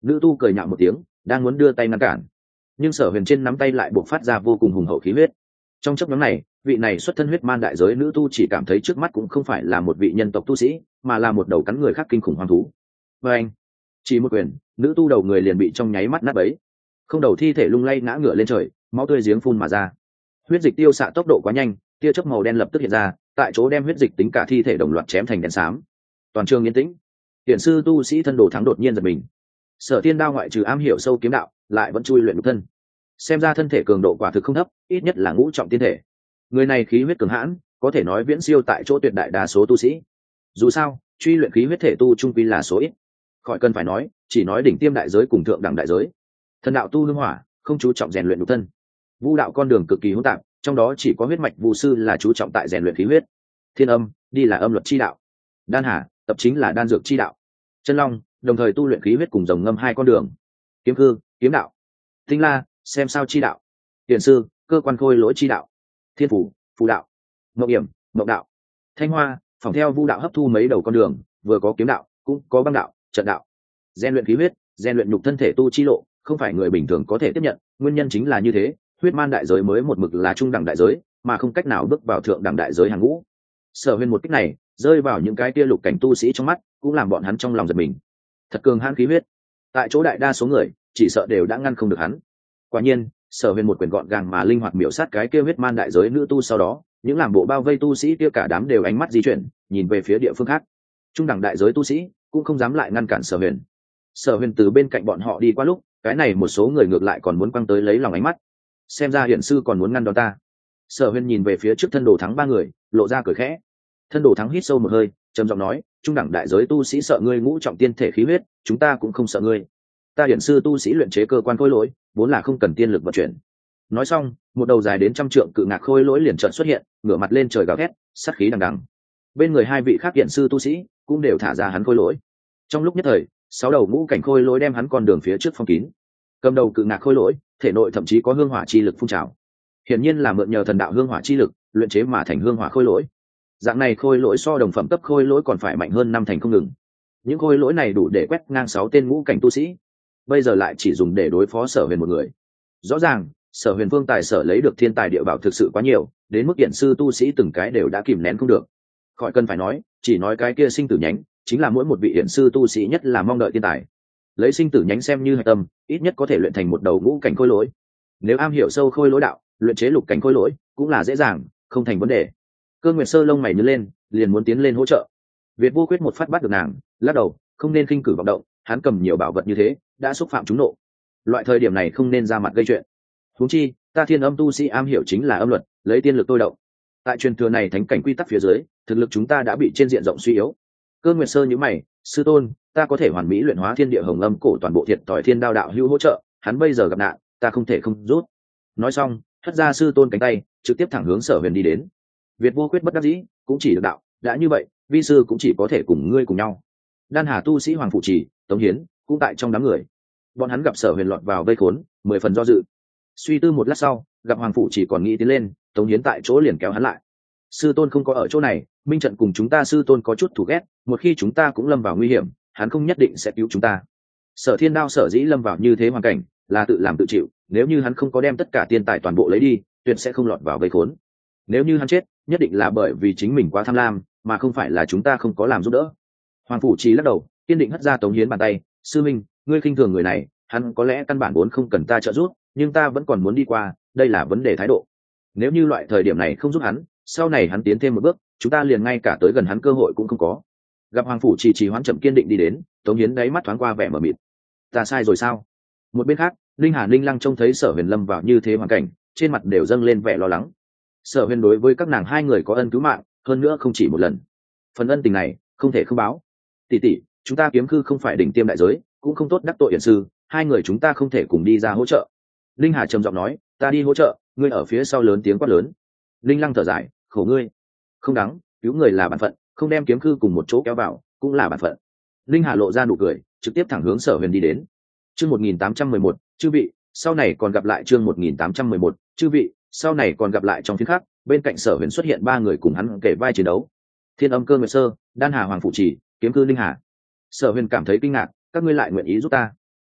Nữ tu cười nhạo một tiếng, đang muốn đưa tay ngăn cản, nhưng Sở Huyền trên nắm tay lại buộc phát ra vô cùng hùng hậu khí huyết. Trong chốc ngắn này, vị này xuất thân huyết man đại giới nữ tu chỉ cảm thấy trước mắt cũng không phải là một vị nhân tộc tu sĩ, mà là một đầu cắn người khác kinh khủng hoang thú. Và anh, chỉ một quyền, nữ tu đầu người liền bị trong nháy mắt nát bấy, không đầu thi thể lung lay ngã ngửa lên trời, máu tươi giếng phun mà ra. Huyết dịch tiêu xạ tốc độ quá nhanh, tia chớp màu đen lập tức hiện ra, tại chỗ đem huyết dịch tính cả thi thể đồng loạt chém thành đen xám. Toàn trường yên tĩnh. Hiển sư tu sĩ thân đồ thắng đột nhiên giật mình. Sở Thiên Đao ngoại trừ am hiểu sâu kiếm đạo, lại vẫn chui luyện nhục thân. Xem ra thân thể cường độ quả thực không thấp, ít nhất là ngũ trọng tiên thể. Người này khí huyết cường hãn, có thể nói viễn siêu tại chỗ tuyệt đại đa số tu sĩ. Dù sao, truy luyện khí huyết thể tu trung quy là số ít. Khỏi cần phải nói, chỉ nói đỉnh tiêm đại giới cùng thượng đẳng đại giới. Thần đạo tu hương hỏa, không chú trọng rèn luyện nhục thân. Vũ đạo con đường cực kỳ hỗn tạp, trong đó chỉ có huyết mạch vu sư là chú trọng tại rèn luyện khí huyết. Thiên âm, đi là âm luật chi đạo. Đan hà, tập chính là đan dược chi đạo. Chân long, đồng thời tu luyện khí huyết cùng rồng ngâm hai con đường. Kiếm cư, kiếm đạo. Tinh la, xem sao chi đạo. Tiền sư, cơ quan khôi lỗi chi đạo. Thiên phủ, phù đạo. Mộng hiểm, mộng đạo. Thanh hoa, phòng theo vu đạo hấp thu mấy đầu con đường, vừa có kiếm đạo, cũng có băng đạo, trận đạo. Rèn luyện khí huyết, rèn luyện nhục thân thể tu chi lộ, không phải người bình thường có thể tiếp nhận, nguyên nhân chính là như thế, huyết man đại giới mới một mực là trung đẳng đại giới, mà không cách nào bước vào thượng đẳng đại giới hàng ngũ. Sở Huyền một kích này rơi vào những cái tia lục cảnh tu sĩ trong mắt, cũng làm bọn hắn trong lòng giật mình. Thật cường hãn khí huyết, tại chỗ đại đa số người chỉ sợ đều đã ngăn không được hắn. Quả nhiên, Sở Huyền một quyền gọn gàng mà linh hoạt miểu sát cái kia huyết man đại giới nữ tu, sau đó những làm bộ bao vây tu sĩ kia cả đám đều ánh mắt di chuyển, nhìn về phía địa phương khác. Trung đẳng đại giới tu sĩ cũng không dám lại ngăn cản Sở Huyền. Sở Huyền từ bên cạnh bọn họ đi qua lúc, cái này một số người ngược lại còn muốn quăng tới lấy lòng ánh mắt. Xem ra hiển sư còn muốn ngăn đón ta. Sở Huyền nhìn về phía trước thân đồ thắng ba người, lộ ra cười khẽ. Thân đồ thắng hít sâu một hơi, trầm giọng nói, trung đẳng đại giới tu sĩ sợ ngươi ngũ trọng tiên thể khí huyết, chúng ta cũng không sợ ngươi. Ta hiển sư tu sĩ luyện chế cơ quan khôi lỗi, vốn là không cần tiên lực vận chuyển. Nói xong, một đầu dài đến trăm trượng cự ngạc khôi lỗi liền chợt xuất hiện, ngửa mặt lên trời gào thét, sát khí đằng đằng. Bên người hai vị khác hiển sư tu sĩ cũng đều thả ra hắn khôi lỗi. Trong lúc nhất thời, 6 đầu ngũ cảnh khôi lỗi đem hắn con đường phía trước phong kín. Cầm đầu cự ngạc khôi lỗi, thể nội thậm chí có hương hỏa chi lực phun trào. Hiển nhiên là mượn nhờ thần đạo hương hỏa chi lực, luyện chế mà thành hương hỏa khôi lỗi. Dạng này khôi lỗi so đồng phẩm cấp khôi lỗi còn phải mạnh hơn 5 thành không ngừng. Những khôi lỗi này đủ để quét ngang 6 tên ngũ cảnh tu sĩ, bây giờ lại chỉ dùng để đối phó Sở Huyền một người. Rõ ràng, Sở Huyền vương tài sở lấy được thiên tài địa bảo thực sự quá nhiều, đến mức hiển sư tu sĩ từng cái đều đã kìm nén không được. Khỏi cần phải nói, chỉ nói cái kia sinh tử nhánh, chính là mỗi một vị hiển sư tu sĩ nhất là mong đợi thiên tài. Lấy sinh tử nhánh xem như hạch tâm, ít nhất có thể luyện thành một đầu ngũ cảnh khôi lỗi. Nếu am hiểu sâu khôi lỗi đạo, luyện chế lục cảnh khôi lỗi cũng là dễ dàng, không thành vấn đề. Cơ Nguyệt Sơ lông mày nhướng lên, liền muốn tiến lên hỗ trợ. Việt Vô Quyết một phát bắt được nàng, lắc đầu, không nên khinh cử vọng động, hắn cầm nhiều bảo vật như thế, đã xúc phạm chúng nộ. Loại thời điểm này không nên ra mặt gây chuyện. Huống chi, ta Thiên Âm tu sĩ am hiểu chính là âm luật, lấy tiên lực tôi động. Tại truyền thừa này thánh cảnh quy tắc phía dưới, thực lực chúng ta đã bị trên diện rộng suy yếu. Cơ Nguyệt Sơ nhíu mày, sư tôn, ta có thể hoàn mỹ luyện hóa thiên địa hồng âm cổ toàn bộ thiệt tỏi thiên đao đạo hữu hỗ trợ, hắn bây giờ gặp nạn, ta không thể không rút. Nói xong, hất ra sư tôn cánh tay, trực tiếp thẳng hướng Sở Huyền đi đến. Việt Vô Quyết bất đắc dĩ, cũng chỉ được đạo, đã như vậy, vi sư cũng chỉ có thể cùng ngươi cùng nhau. Đan Hà tu sĩ Hoàng Phụ Trì, Tống Hiến cũng tại trong đám người. Bọn hắn gặp Sở Huyền lọt vào vây khốn, 10 phần do dự. Suy tư một lát sau, gặp Hoàng Phụ Trì còn nghĩ tiến lên, Tống Hiến tại chỗ liền kéo hắn lại. Sư tôn không có ở chỗ này, minh trận cùng chúng ta sư tôn có chút thù ghét, một khi chúng ta cũng lâm vào nguy hiểm, hắn không nhất định sẽ cứu chúng ta. Sở Thiên Đao sở dĩ lâm vào như thế hoàn cảnh, là tự làm tự chịu, nếu như hắn không có đem tất cả tiên tài toàn bộ lấy đi, tuyệt sẽ không lọt vào vây khốn. Nếu như hắn chết, nhất định là bởi vì chính mình quá tham lam, mà không phải là chúng ta không có làm giúp đỡ. Hoàng Phủ Trì lắc đầu, kiên định hất ra Tống Hiến bàn tay, sư minh, ngươi khinh thường người này, hắn có lẽ căn bản vốn không cần ta trợ giúp, nhưng ta vẫn còn muốn đi qua, đây là vấn đề thái độ. Nếu như loại thời điểm này không giúp hắn, sau này hắn tiến thêm một bước, chúng ta liền ngay cả tới gần hắn cơ hội cũng không có. Gặp Hoàng Phủ Trì hoán chậm kiên định đi đến, Tống Hiến đáy mắt thoáng qua vẻ mờ mịt. Ta sai rồi sao? Một bên khác, Linh Hà Linh Lăng trông thấy Sở Huyền lâm vào như thế hoàn cảnh, trên mặt đều dâng lên vẻ lo lắng. Sở Huyền đối với các nàng hai người có ân cứu mạng, hơn nữa không chỉ một lần. Phần ân tình này không thể không báo. Tỷ tỷ, chúng ta kiếm cư không phải đỉnh tiêm đại giới, cũng không tốt đắc tội hiển sư, hai người chúng ta không thể cùng đi ra hỗ trợ. Linh Hà trầm giọng nói, ta đi hỗ trợ, ngươi ở phía sau lớn tiếng quát lớn. Linh Lăng thở dài, khổ ngươi. Không đáng, cứu người là bản phận, không đem kiếm cư cùng một chỗ kéo vào, cũng là bản phận. Linh Hà lộ ra nụ cười, trực tiếp thẳng hướng Sở Huyền đi đến. Chương 1811, chư vị, sau này còn gặp lại. Chương 1811, chư vị, sau này còn gặp lại. Trong phiên khác, bên cạnh Sở Huyền xuất hiện ba người cùng hắn kể vai chiến đấu. Thiên Âm Cơ Nguyệt Sơ, Đan Hà Hoàng Phụ Trì, kiếm cư Linh Hà. Sở Huyền cảm thấy kinh ngạc, các ngươi lại nguyện ý giúp ta.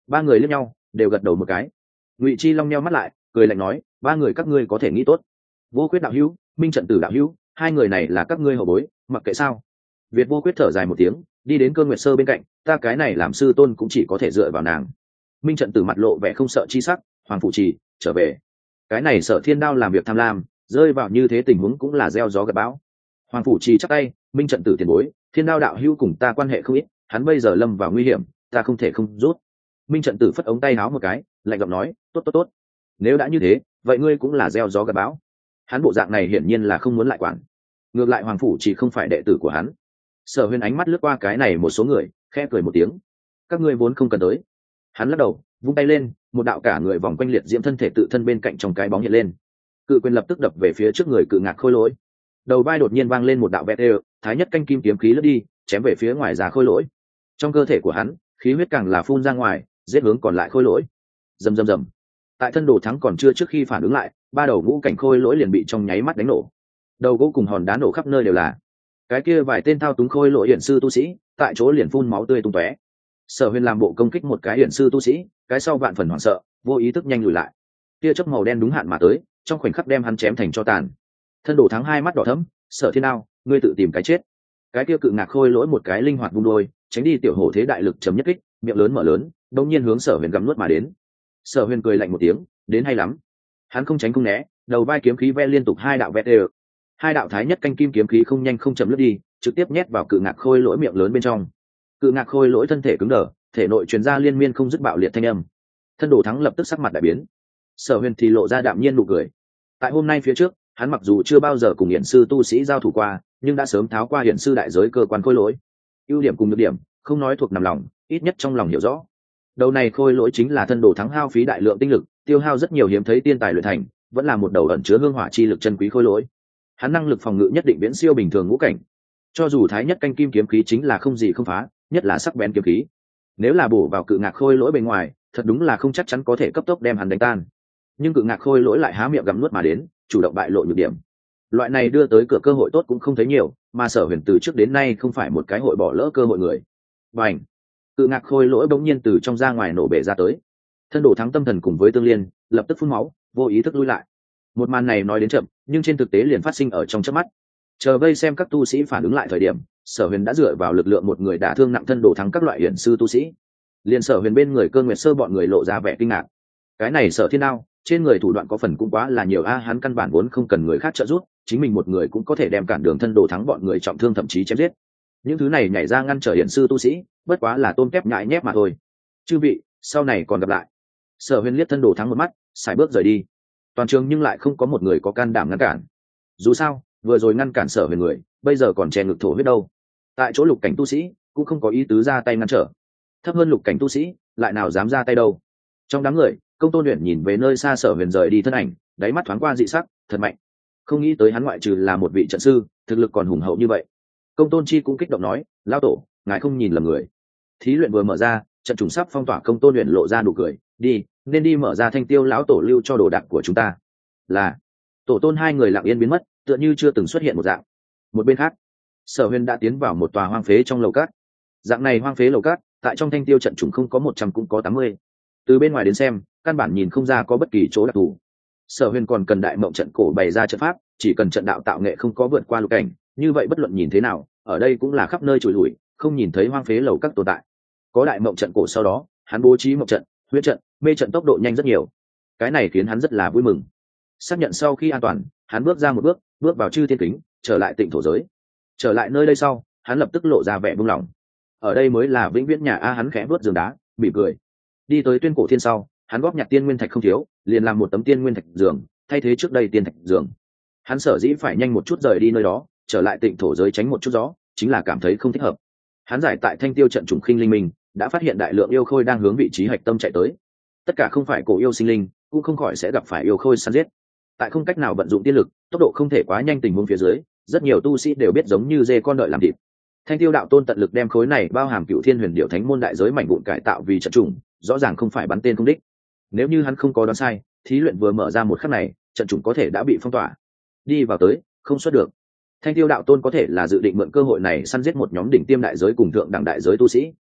Ba người liếc nhau đều gật đầu một cái. Ngụy Chi Long nheo mắt lại cười lạnh nói, ba người các ngươi có thể nghĩ tốt. Vô Quyết đạo hữu, Minh Trận Tử đạo hữu, hai người này là các ngươi hậu bối, mặc kệ sao. Việt Vô Quyết thở dài một tiếng, đi đến Cơ Nguyệt Sơ bên cạnh, ta cái này làm sư tôn cũng chỉ có thể dựa vào nàng. Minh Trận Tử mặt lộ vẻ không sợ chi sắc, Hoàng Phụ Trì trở về. Cái này Sở Thiên Đao làm việc tham lam, rơi vào như thế tình huống cũng là gieo gió gặt bão. Hoàng Phụ Trì chắc tay, Minh Trận Tử tiền bối, Thiên Đao đạo hữu cùng ta quan hệ không ít, hắn bây giờ lâm vào nguy hiểm, ta không thể không rút. Minh Trận Tử phất ống tay áo một cái, lạnh giọng nói, tốt tốt tốt, nếu đã như thế, vậy ngươi cũng là gieo gió gặt bão. Hắn bộ dạng này hiển nhiên là không muốn lại quản. Ngược lại Hoàng Phủ chỉ không phải đệ tử của hắn. Sở Huyền ánh mắt lướt qua cái này một số người, khẽ cười một tiếng, các ngươi vốn không cần tới. Hắn lắc đầu, vung tay lên, một đạo cả người vòng quanh liệt diễm thân thể tự thân bên cạnh trong cái bóng hiện lên. Cự quyền lập tức đập về phía trước người Cự Ngạc Khôi Lỗi. Đầu vai đột nhiên vang lên một đạo vẹt đều, thái nhất canh kim kiếm khí lướt đi, chém về phía ngoài ra Khôi Lỗi. Trong cơ thể của hắn, khí huyết càng là phun ra ngoài, giết hướng còn lại Khôi Lỗi. Rầm rầm rầm. Tại thân đồ thắng còn chưa trước khi phản ứng lại, ba đầu ngũ cảnh Khôi Lỗi liền bị trong nháy mắt đánh nổ. Đầu gỗ cùng hòn đá nổ khắp nơi đều là. Cái kia vài tên thao túng Khôi Lỗi hiển sư tu sĩ, tại chỗ liền phun máu tươi tung tóe. Sở Huyền làm bộ công kích một cái hiển sư tu sĩ, cái sau vạn phần hoảng sợ, vô ý thức nhanh lùi lại. Tia chớp màu đen đúng hạn mà tới, trong khoảnh khắc đem hắn chém thành tro tàn. Thân đồ thắng hai mắt đỏ thẫm, Sở Thiên Đao, ngươi tự tìm cái chết. Cái kia Cự Ngạc Khôi Lỗi một cái linh hoạt vung đôi, tránh đi tiểu hổ thế đại lực chấm nhất kích, miệng lớn mở lớn, đột nhiên hướng Sở Huyền gầm nuốt mà đến. Sở Huyền cười lạnh một tiếng, đến hay lắm. Hắn không tránh không né, đầu vai kiếm khí ve liên tục hai đạo vẹt đều. Hai đạo thái nhất canh kim kiếm khí không nhanh không chậm lướt đi, trực tiếp nhét vào Cự Ngạc Khôi Lỗi miệng lớn bên trong. Cự Ngạc Khôi Lỗi thân thể cứng đờ, thể nội truyền ra liên miên không dứt bạo liệt thanh âm. Thân đồ thắng lập tức sắc mặt đại biến. Sở Huyền thì lộ ra đạm nhiên nụ cười. Tại hôm nay phía trước, hắn mặc dù chưa bao giờ cùng hiển sư tu sĩ giao thủ qua, nhưng đã sớm tháo qua hiển sư đại giới cơ quan Khôi Lỗi. Ưu điểm cùng nhược điểm, không nói thuộc nằm lòng, ít nhất trong lòng hiểu rõ. Đầu này Khôi Lỗi chính là thân đồ thắng hao phí đại lượng tinh lực, tiêu hao rất nhiều hiếm thấy tiên tài luyện thành, vẫn là một đầu ẩn chứa hương hỏa chi lực chân quý Khôi Lỗi. Hắn năng lực phòng ngự nhất định viễn siêu bình thường ngũ cảnh. Cho dù thái nhất canh kim kiếm khí chính là không gì không phá, nhất là sắc bén kiếm khí. Nếu là bổ vào Cự Ngạc Khôi Lỗi bên ngoài, thật đúng là không chắc chắn có thể cấp tốc đem hắn đánh tan. Nhưng Cự Ngạc Khôi Lỗi lại há miệng gặm nuốt mà đến, chủ động bại lộ nhược điểm. Loại này đưa tới cửa cơ hội tốt cũng không thấy nhiều, mà Sở Huyền từ trước đến nay không phải một cái hội bỏ lỡ cơ hội người. Bành! Cự Ngạc Khôi Lỗi bỗng nhiên từ trong ra ngoài nổ bể ra tới. Thân đồ thắng tâm thần cùng với Tương Liên, lập tức phun máu, vô ý thức lui lại. Một màn này nói đến chậm, nhưng trên thực tế liền phát sinh ở trong chớp mắt. Chờ vây xem các tu sĩ phản ứng lại thời điểm, Sở Huyền đã dựa vào lực lượng một người đả thương nặng thân đồ thắng các loại hiển sư tu sĩ. Liên Sở Huyền bên người Cơ Nguyệt Sơ bọn người lộ ra vẻ kinh ngạc. Cái này Sở Thiên Đao, trên người thủ đoạn có phần cũng quá là nhiều a, hắn căn bản vốn không cần người khác trợ giúp, chính mình một người cũng có thể đem cản đường thân đồ thắng bọn người trọng thương thậm chí chém giết. Những thứ này nhảy ra ngăn trở hiển sư tu sĩ, bất quá là tôm kép nhại nhép mà thôi. Chư vị, sau này còn gặp lại. Sở Huyền liếc thân đồ thắng một mắt, sải bước rời đi. Toàn trường nhưng lại không có một người có can đảm ngăn cản. Dù sao, vừa rồi ngăn cản Sở Huyền người, bây giờ còn che ngực thổ huyết đâu. Tại chỗ lục cảnh tu sĩ cũng không có ý tứ ra tay ngăn trở. Thấp hơn lục cảnh tu sĩ, lại nào dám ra tay đâu. Trong đám người, Công Tôn Uyển nhìn về nơi xa Sở Huyền rời đi thân ảnh, đáy mắt thoáng qua dị sắc, thật mạnh. Không nghĩ tới hắn ngoại trừ là một vị trận sư, thực lực còn hùng hậu như vậy. Công Tôn Chi cũng kích động nói, lão tổ, ngài không nhìn lầm người. Thí luyện vừa mở ra, trận trùng sắp phong tỏa. Công Tôn Uyển lộ ra nụ cười, đi, nên đi mở ra Thanh Tiêu lão tổ lưu cho đồ đạc của chúng ta. Là. Tổ tôn hai người lặng yên biến mất, tựa như chưa từng xuất hiện một dạng. Một bên khác, Sở Huyền đã tiến vào một tòa hoang phế trong lầu cát. Dạng này hoang phế lầu cát, tại trong Thanh Tiêu trận trùng không có 100 cũng có 80. Từ bên ngoài đến xem, căn bản nhìn không ra có bất kỳ chỗ đặc thù. Sở Huyền còn cần đại mộng trận cổ bày ra trận pháp, chỉ cần trận đạo tạo nghệ không có vượt qua lục cảnh, như vậy bất luận nhìn thế nào, ở đây cũng là khắp nơi trùi lủi, không nhìn thấy hoang phế lầu các tồn tại. Có đại mộng trận cổ sau đó, hắn bố trí mộng trận, huyết trận, mê trận tốc độ nhanh rất nhiều. Cái này khiến hắn rất là vui mừng. Xác nhận sau khi an toàn, hắn bước ra một bước, bước vào Chư Thiên Kính, trở lại Tịnh Thổ giới. Trở lại nơi đây sau, hắn lập tức lộ ra vẻ buông lỏng. Ở đây mới là vĩnh viễn nhà a, hắn khẽ bước giường đá, mỉm cười. Đi tới Tuyên Cổ Thiên sau, hắn góp nhặt tiên nguyên thạch không thiếu, liền làm một tấm tiên nguyên thạch giường, thay thế trước đây tiên thạch giường. Hắn sở dĩ phải nhanh một chút rời đi nơi đó, trở lại Tịnh Thổ giới tránh một chút gió, chính là cảm thấy không thích hợp. Hắn giải tại Thanh Tiêu trận trùng khinh linh minh, đã phát hiện đại lượng yêu khôi đang hướng vị trí hạch tâm chạy tới. Tất cả không phải cổ yêu sinh linh, cũng không khỏi sẽ gặp phải yêu khôi săn giết. Tại không cách nào vận dụng tiên lực, tốc độ không thể quá nhanh tình huống phía dưới, rất nhiều tu sĩ đều biết giống như dê con đợi làm thịt. Thanh Tiêu đạo tôn tận lực đem khối này bao hàm Cựu Thiên Huyền Điểu Thánh môn đại giới mảnh vụn cải tạo vì trận trùng, rõ ràng không phải bắn tên không đích. Nếu như hắn không có đoán sai, thí luyện vừa mở ra một khắc này, trận trùng có thể đã bị phong tỏa. Đi vào tới, không xuất được. Thanh Tiêu đạo tôn có thể là dự định mượn cơ hội này săn giết một nhóm đỉnh tiêm đại giới cùng thượng đẳng đại giới tu sĩ.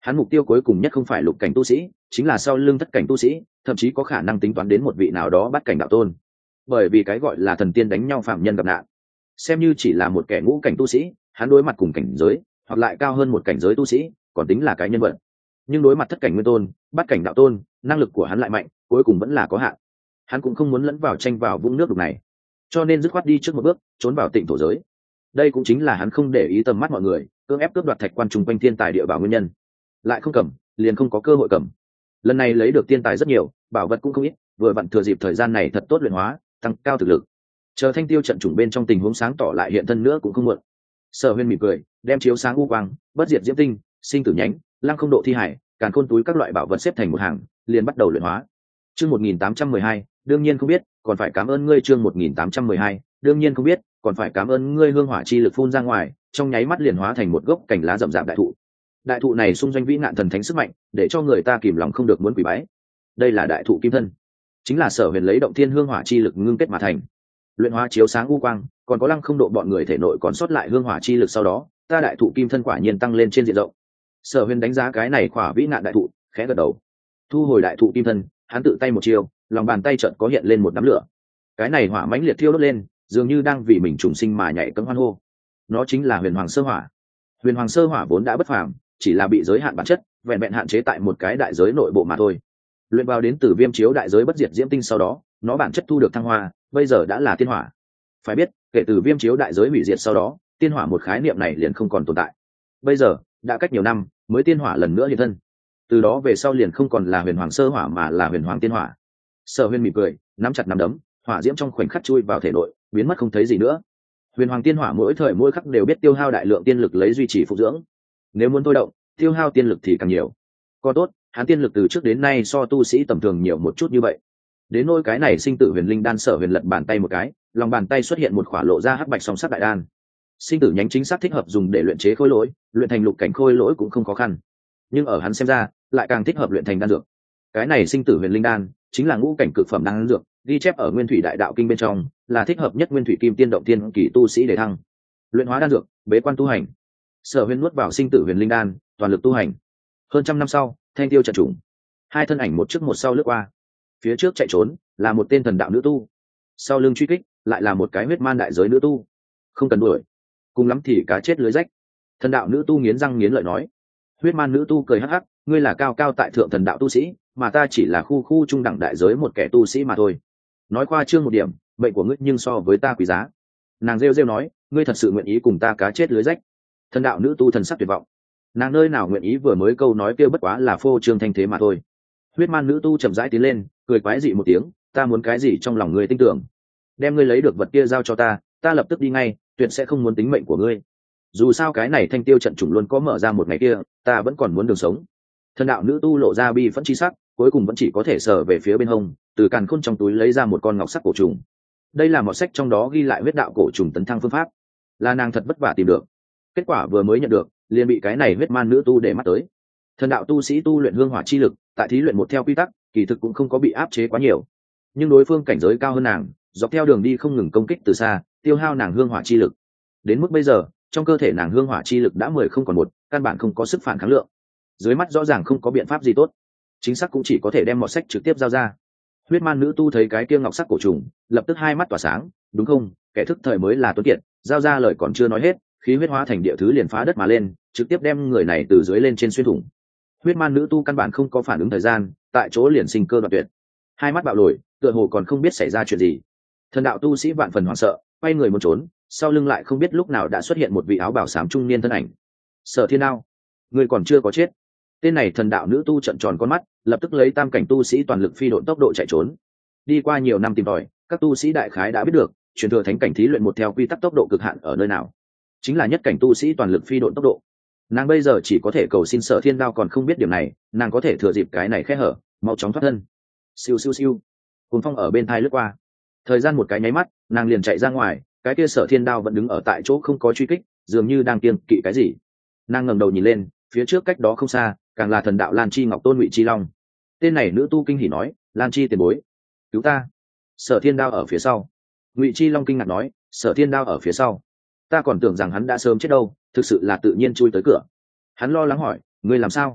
Hắn mục tiêu cuối cùng nhất không phải lục cảnh tu sĩ, chính là sau lưng thất cảnh tu sĩ, thậm chí có khả năng tính toán đến một vị nào đó bắt cảnh đạo tôn. Bởi vì cái gọi là thần tiên đánh nhau phạm nhân gặp nạn, xem như chỉ là một kẻ ngũ cảnh tu sĩ, hắn đối mặt cùng cảnh giới hoặc lại cao hơn một cảnh giới tu sĩ còn tính là cái nhân vật, nhưng đối mặt thất cảnh nguyên tôn, bắt cảnh đạo tôn, năng lực của hắn lại mạnh, cuối cùng vẫn là có hạn. Hắn cũng không muốn lẫn vào tranh vào vũng nước đục này, cho nên dứt khoát đi trước một bước, trốn vào tịnh thổ giới. Đây cũng chính là hắn không để ý tầm mắt mọi người, cưỡng ép cướp đoạt thạch quan trung quanh thiên tài địa bảo nguyên nhân. Lại không cầm, liền không có cơ hội cầm. Lần này lấy được tiên tài rất nhiều, bảo vật cũng không ít, vừa vặn thừa dịp thời gian này thật tốt luyện hóa, tăng cao thực lực. Chờ thanh tiêu trận chủng bên trong tình huống sáng tỏ lại hiện thân nữa cũng không muộn. Sở Huyên mỉm cười, đem chiếu sáng u quang, bất diệt diễm tinh, sinh tử nhánh, lăng không độ thi hải, càn khôn túi các loại bảo vật xếp thành một hàng, liền bắt đầu luyện hóa. Chương 1812, đương nhiên không biết, còn phải cảm ơn ngươi. Chương 1812, đương nhiên không biết, còn phải cảm ơn ngươi. Hương hỏa chi lực phun ra ngoài, trong nháy mắt liền hóa thành một gốc cành lá rậm rạp đại thụ. Đại thụ này xung doanh vĩ nạn thần thánh sức mạnh, để cho người ta kìm lòng không được muốn quỳ bái. Đây là đại thụ kim thân, chính là Sở Huyền lấy động thiên hương hỏa chi lực ngưng kết mà thành. Luyện hóa chiếu sáng u quang, còn có lăng không độ bọn người thể nội còn sót lại hương hỏa chi lực, sau đó ta đại thụ kim thân quả nhiên tăng lên trên diện rộng. Sở Huyền đánh giá cái này khỏa vĩ nạn đại thụ, khẽ gật đầu. Thu hồi đại thụ kim thân, hắn tự tay một chiêu, lòng bàn tay chợt có hiện lên một đám lửa. Cái này hỏa mãnh liệt thiêu đốt lên, dường như đang vì mình trùng sinh mà nhảy cẫng hoan hô. Nó chính là Huyền Hoàng Sơ Hỏa. Huyền Hoàng Sơ Hỏa vốn đã bất phàm, chỉ là bị giới hạn bản chất, vẹn vẹn hạn chế tại một cái đại giới nội bộ mà thôi. Luyện vào đến từ Viêm Chiếu đại giới bất diệt diễm tinh sau đó, nó bản chất thu được thăng hoa, bây giờ đã là tiên hỏa. Phải biết, kể từ Viêm Chiếu đại giới hủy diệt sau đó, tiên hỏa một khái niệm này liền không còn tồn tại. Bây giờ đã cách nhiều năm, mới tiên hỏa lần nữa hiện thân. Từ đó về sau liền không còn là Huyền Hoàng Sơ Hỏa mà là Huyền Hoàng Tiên Hỏa. Sở Huyên mỉm cười, nắm chặt nắm đấm, hỏa diễm trong khoảnh khắc chui vào thể nội, biến mất không thấy gì nữa. Huyền Hoàng Tiên Hỏa mỗi thời mỗi khắc đều biết tiêu hao đại lượng tiên lực lấy duy trì phục dưỡng. Nếu muốn thôi động, tiêu hao tiên lực thì càng nhiều. Còn tốt, hắn tiên lực từ trước đến nay so tu sĩ tầm thường nhiều một chút như vậy. Đến nỗi cái này sinh tử huyền linh đan, Sở Huyền lật bàn tay một cái, lòng bàn tay xuất hiện một khỏa lộ ra hắc bạch song sắc đại đan. Sinh tử nhánh chính xác thích hợp dùng để luyện chế khôi lỗi, luyện thành lục cảnh khôi lỗi cũng không khó khăn. Nhưng ở hắn xem ra, lại càng thích hợp luyện thành đan dược. Cái này sinh tử huyền linh đan chính là ngũ cảnh cực phẩm đan dược, ghi chép ở Nguyên Thủy Đại Đạo Kinh bên trong, là thích hợp nhất Nguyên Thủy Kim Tiên động tiên kỳ tu sĩ để thăng. Luyện hóa đan dược, bế quan tu hành. Sở Huyền nuốt vào sinh tử huyền linh đan, toàn lực tu hành. Hơn trăm năm sau, thanh tiêu trận chủng, hai thân ảnh một trước một sau lướt qua. Phía trước chạy trốn là một tên thần đạo nữ tu, sau lưng truy kích lại là một cái huyết man đại giới nữ tu. Không cần đuổi, cùng lắm thì cá chết lưới rách. Thần đạo nữ tu nghiến răng nghiến lợi nói. Huyết man nữ tu cười hắc hắc, ngươi là cao cao tại thượng thần đạo tu sĩ, mà ta chỉ là khu khu trung đẳng đại giới một kẻ tu sĩ mà thôi. Nói qua trương một điểm, mệnh của ngươi nhưng so với ta quý giá. Nàng rêu rêu nói, ngươi thật sự nguyện ý cùng ta cá chết lưới rách? Thần đạo nữ tu thần sắc tuyệt vọng. Nàng nơi nào nguyện ý, vừa mới câu nói kia bất quá là phô trương thanh thế mà thôi. Huyết man nữ tu chậm rãi tiến lên, cười quái dị một tiếng, ta muốn cái gì trong lòng ngươi tin tưởng. Đem ngươi lấy được vật kia giao cho ta, ta lập tức đi ngay, tuyệt sẽ không muốn tính mệnh của ngươi. Dù sao cái này thanh tiêu trận chủng luôn có mở ra một ngày kia, ta vẫn còn muốn đường sống. Thần đạo nữ tu lộ ra bi phẫn chi sắc, cuối cùng vẫn chỉ có thể sờ về phía bên hông, từ càn khôn trong túi lấy ra một con ngọc sắc cổ trùng. Đây là một sách trong đó ghi lại huyết đạo cổ trùng tấn thăng phương pháp, là nàng thật vất vả tìm được. Kết quả vừa mới nhận được, liền bị cái này huyết man nữ tu để mắt tới. Thần đạo tu sĩ tu luyện hương hỏa chi lực, tại thí luyện một theo quy tắc, kỳ thực cũng không có bị áp chế quá nhiều. Nhưng đối phương cảnh giới cao hơn nàng, dọc theo đường đi không ngừng công kích từ xa, tiêu hao nàng hương hỏa chi lực. Đến mức bây giờ, trong cơ thể nàng hương hỏa chi lực đã 10 không còn 1, căn bản không có sức phản kháng lượng. Dưới mắt rõ ràng không có biện pháp gì tốt, chính xác cũng chỉ có thể đem mọt sách trực tiếp giao ra. Huyết man nữ tu thấy cái kia ngọc sắc cổ trùng, lập tức hai mắt tỏa sáng, đúng không, kẻ thức thời mới là tuấn kiệt. Giao ra lời còn chưa nói hết, khí huyết hóa thành địa thứ liền phá đất mà lên, trực tiếp đem người này từ dưới lên trên xuyên thủng. Huyết man nữ tu căn bản không có phản ứng thời gian, tại chỗ liền sinh cơ đoạt tuyệt, hai mắt bạo lồi, tựa hồ còn không biết xảy ra chuyện gì. Thần đạo tu sĩ vạn phần hoảng sợ, quay người muốn trốn, sau lưng lại không biết lúc nào đã xuất hiện một vị áo bào xám trung niên thân ảnh. Sở Thiên Đao, người còn chưa có chết. Tên này thần đạo nữ tu trợn tròn con mắt, lập tức lấy tam cảnh tu sĩ toàn lực phi độn tốc độ chạy trốn. Đi qua nhiều năm tìm tòi, các tu sĩ đại khái đã biết được, truyền thừa thánh cảnh thí luyện một theo quy tắc tốc độ cực hạn ở nơi nào, chính là nhất cảnh tu sĩ toàn lực phi độn tốc độ. Nàng bây giờ chỉ có thể cầu xin Sở Thiên Đao còn không biết điểm này, nàng có thể thừa dịp cái này khe hở, mau chóng thoát thân. Siêu siêu siêu, cuồng phong ở bên tai lướt qua. Thời gian một cái nháy mắt, nàng liền chạy ra ngoài, cái kia Sở Thiên Đao vẫn đứng ở tại chỗ không có truy kích, dường như đang kiêng kỵ cái gì. Nàng ngẩng đầu nhìn lên, phía trước cách đó không xa, càng là thần đạo Lan Chi Ngọc Tôn Ngụy Chi Long. Tên này nữ tu kinh hỉ nói, Lan Chi tiền bối, cứu ta. Sở Thiên Đao ở phía sau. Ngụy Chi Long kinh ngạc nói, Sở Thiên Đao ở phía sau, ta còn tưởng rằng hắn đã sớm chết đâu, thực sự là tự nhiên chui tới cửa. Hắn lo lắng hỏi, ngươi làm sao?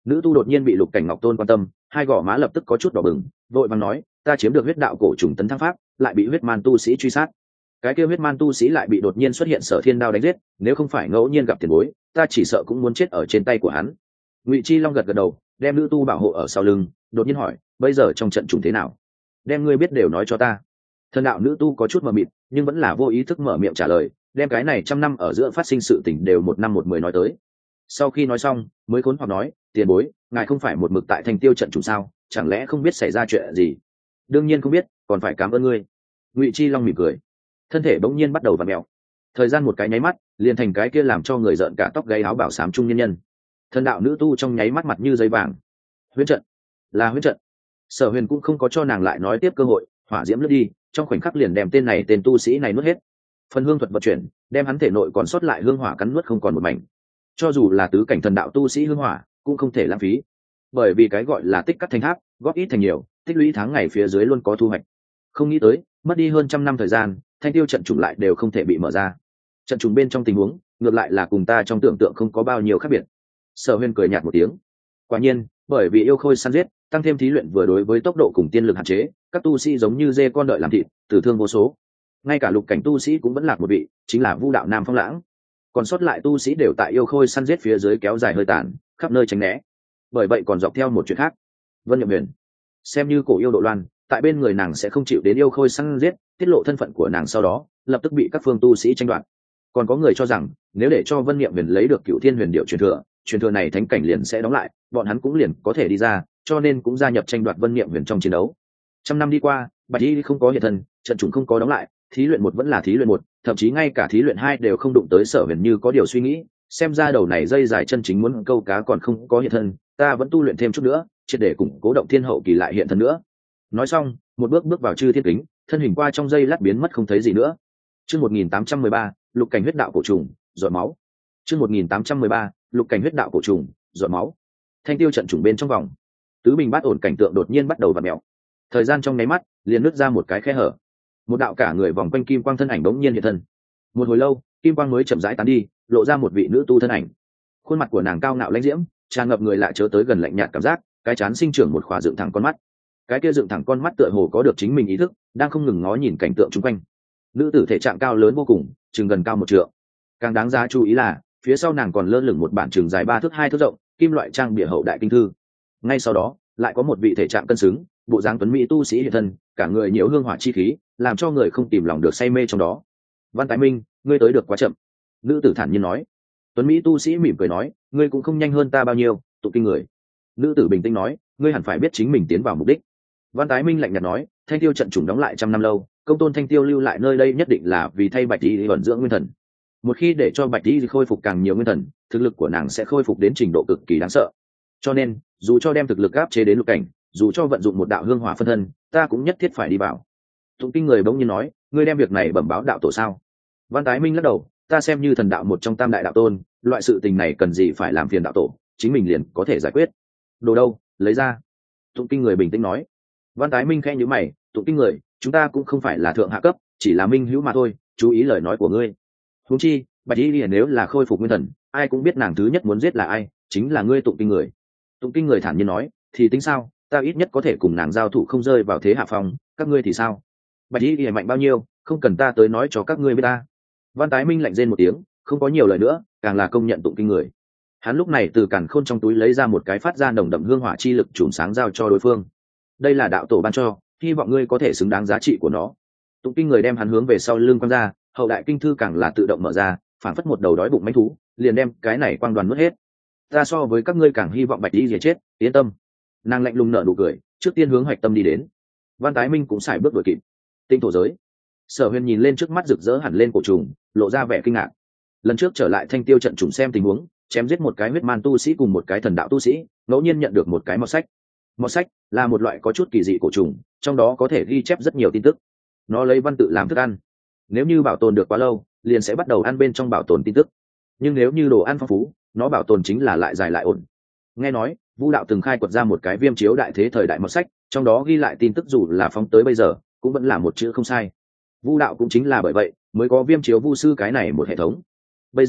Nữ tu đột nhiên bị Lục Cảnh Ngọc Tôn quan tâm, hai gò má lập tức có chút đỏ bừng, vội vàng nói, ta chiếm được huyết đạo cổ trùng tấn thăng pháp, lại bị huyết man tu sĩ truy sát. Cái kia huyết man tu sĩ lại bị đột nhiên xuất hiện Sở Thiên đao đánh giết, nếu không phải ngẫu nhiên gặp tiền bối, ta chỉ sợ cũng muốn chết ở trên tay của hắn. Ngụy Chi Long gật gật đầu, đem nữ tu bảo hộ ở sau lưng, đột nhiên hỏi, bây giờ trong trận trùng thế nào? Đem ngươi biết đều nói cho ta. Thần đạo nữ tu có chút mờ mịt, nhưng vẫn là vô ý thức mở miệng trả lời, đem cái này trăm năm ở giữa phát sinh sự tình đều một năm một mười nói tới. Sau khi nói xong, mới khốn hoặc nói, tiền bối, ngài không phải một mực tại Thanh Tiêu trận trùng sao, chẳng lẽ không biết xảy ra chuyện gì? Đương nhiên không biết, còn phải cảm ơn ngươi. Ngụy Chi Long mỉm cười, thân thể bỗng nhiên bắt đầu vặn mèo. Thời gian một cái nháy mắt, liền thành cái kia làm cho người rợn cả tóc gáy áo bảo xám trung nhân nhân. Thần đạo nữ tu trong nháy mắt mặt như giấy vàng. Huyễn trận, là huyễn trận. Sở Huyền cũng không có cho nàng lại nói tiếp cơ hội, hỏa diễm lướt đi, trong khoảnh khắc liền đem tên tu sĩ này nuốt hết. Phần hương thuật vận chuyển, đem hắn thể nội còn sót lại hương hỏa cắn nuốt không còn một mảnh. Cho dù là tứ cảnh thần đạo tu sĩ hương hỏa, cũng không thể lãng phí, bởi vì cái gọi là tích cắt thành tháp, góp ít thành nhiều, tích lũy tháng ngày phía dưới luôn có thu hoạch. Không nghĩ tới, mất đi hơn trăm năm thời gian, Thanh Tiêu trận trùng lại đều không thể bị mở ra. Trận trùng bên trong tình huống, ngược lại là cùng ta trong tưởng tượng không có bao nhiêu khác biệt. Sở Huyền cười nhạt một tiếng. Quả nhiên, bởi vì yêu khôi săn giết, tăng thêm thí luyện vừa đối với tốc độ cùng tiên lực hạn chế, các tu sĩ giống như dê con đợi làm thịt, tử thương vô số. Ngay cả lục cảnh tu sĩ cũng vẫn lạc một vị, chính là Vu đạo Nam Phong Lãng. Còn sót lại tu sĩ đều tại yêu khôi săn giết phía dưới kéo dài hơi tàn, khắp nơi tránh né. Bởi vậy còn dọc theo một chuyện khác. Vân Nhậm Huyền, xem như cổ yêu Độ Loan, tại bên người nàng sẽ không chịu đến yêu khôi săn giết, tiết lộ thân phận của nàng sau đó, lập tức bị các phương tu sĩ tranh đoạt. Còn có người cho rằng, nếu để cho Vân Niệm Huyền lấy được Cựu Thiên Huyền Điệu truyền thừa này thánh cảnh liền sẽ đóng lại, bọn hắn cũng liền có thể đi ra, cho nên cũng gia nhập tranh đoạt Vân Niệm Huyền trong chiến đấu. Trăm năm đi qua, Bạch Y không có hiện thân, trận chủng không có đóng lại, thí luyện một vẫn là thí luyện một, thậm chí ngay cả thí luyện hai đều không đụng tới. Sở Huyền như có điều suy nghĩ, xem ra đầu này dây dài chân chính muốn câu cá còn không có hiện thân, ta vẫn tu luyện thêm chút nữa, triệt để củng cố động thiên hậu kỳ lại hiện thân nữa. Nói xong, một bước vào chư thiên kính, thân hình qua trong dây lát biến mất không thấy gì nữa. Chương 1813, lục cảnh huyết đạo cổ trùng, giọt máu. Chương 1813, lục cảnh huyết đạo cổ trùng, giọt máu. Thanh Tiêu trận trùng bên trong vòng, tứ bình bát ổn cảnh tượng đột nhiên bắt đầu vặn mèo. Thời gian trong nháy mắt, liền nứt ra một cái khe hở. Một đạo cả người vòng quanh kim quang thân ảnh bỗng nhiên hiện thân. Một hồi lâu, kim quang mới chậm rãi tán đi, lộ ra một vị nữ tu thân ảnh. Khuôn mặt của nàng cao ngạo lãnh diễm, tràn ngập người lạ chớ tới gần lạnh nhạt cảm giác, cái chán sinh trưởng một khỏa dựng thẳng con mắt. Cái kia dựng thẳng con mắt tựa hồ có được chính mình ý thức, đang không ngừng ngó nhìn cảnh tượng xung quanh. Nữ tử thể trạng cao lớn vô cùng, chừng gần cao 1 trượng. Càng đáng giá chú ý là, phía sau nàng còn lơ lửng một bản chừng dài 3 thước 2 thước rộng, kim loại trang bìa hậu đại kinh thư. Ngay sau đó, lại có một vị thể trạng cân xứng, bộ dáng tuấn mỹ tu sĩ hiện thân, cả người nhiễu hương hỏa chi khí, làm cho người không tìm lòng được say mê trong đó. Văn Tái Minh, ngươi tới được quá chậm. Nữ tử thản nhiên nói. Tuấn mỹ tu sĩ mỉm cười nói, ngươi cũng không nhanh hơn ta bao nhiêu, tụ kinh người. Nữ tử bình tĩnh nói, ngươi hẳn phải biết chính mình tiến vào mục đích. Văn Tái Minh lạnh nhạt nói, Thanh Tiêu trận chủng đóng lại trăm năm lâu, công tôn Thanh Tiêu lưu lại nơi đây nhất định là vì thay Bạch Y vận dưỡng nguyên thần. Một khi để cho Bạch Y khôi phục càng nhiều nguyên thần, thực lực của nàng sẽ khôi phục đến trình độ cực kỳ đáng sợ. Cho nên, dù cho đem thực lực áp chế đến lục cảnh, dù cho vận dụng một đạo hương hỏa phân thân, ta cũng nhất thiết phải đi vào. Tụng kinh người bỗng nhiên nói, ngươi đem việc này bẩm báo đạo tổ sao? Văn Tái Minh lắc đầu, ta xem như thần đạo một trong tam đại đạo tôn, loại sự tình này cần gì phải làm phiền đạo tổ, chính mình liền có thể giải quyết. Đồ đâu, lấy ra. Tụng kinh người bình tĩnh nói. Văn Tái Minh khẽ nhíu mày, tụng kinh người, chúng ta cũng không phải là thượng hạ cấp, chỉ là minh hữu mà thôi, chú ý lời nói của ngươi. Huống chi, Bạch Y nếu là khôi phục nguyên thần, ai cũng biết nàng thứ nhất muốn giết là ai, chính là ngươi tụng kinh người. Tụng kinh người thản nhiên nói, thì tính sao, ta ít nhất có thể cùng nàng giao thủ không rơi vào thế hạ phong, các ngươi thì sao? Bạch Y mạnh bao nhiêu, không cần ta tới nói cho các ngươi biết ta. Văn Tái Minh lạnh rên một tiếng, không có nhiều lời nữa, càng là công nhận tụng kinh người. Hắn lúc này từ càn khôn trong túi lấy ra một cái phát ra nồng đậm hương hỏa chi lực chùm sáng giao cho đối phương. Đây là đạo tổ ban cho, hy vọng ngươi có thể xứng đáng giá trị của nó. Tụng kinh người đem hắn hướng về sau lưng quăng ra, hậu đại kinh thư càng là tự động mở ra, phản phất một đầu đói bụng manh thú, liền đem cái này quang đoàn nuốt hết. Ta so với các ngươi càng hy vọng Bạch Y dễ chết, yên tâm. Nàng lạnh lùng nở nụ cười, trước tiên hướng Hoạch Tâm đi đến. Văn Tái Minh cũng xài bước đuổi kịp. Tinh thổ giới. Sở Huyền nhìn lên trước mắt rực rỡ hẳn lên cổ trùng, lộ ra vẻ kinh ngạc. Lần trước trở lại Thanh Tiêu trận trùng xem tình huống, chém giết một cái huyết man tu sĩ cùng một cái thần đạo tu sĩ, ngẫu nhiên nhận được một cái mọt sách. Mọt sách là một loại có chút kỳ dị cổ trùng, trong đó có thể ghi chép rất nhiều tin tức. Nó lấy văn tự làm thức ăn. Nếu như bảo tồn được quá lâu, liền sẽ bắt đầu ăn bên trong bảo tồn tin tức. Nhưng nếu như đồ ăn phong phú, nó bảo tồn chính là lại dài lại ổn. Nghe nói, Vu đạo từng khai quật ra một cái viêm chiếu đại thế thời đại mọt sách, trong đó ghi lại tin tức dù là phóng tới bây giờ, cũng vẫn là một chữ không sai. Vu đạo cũng chính là bởi vậy mới có viêm chiếu vu sư cái này một hệ thống. Bây giờ,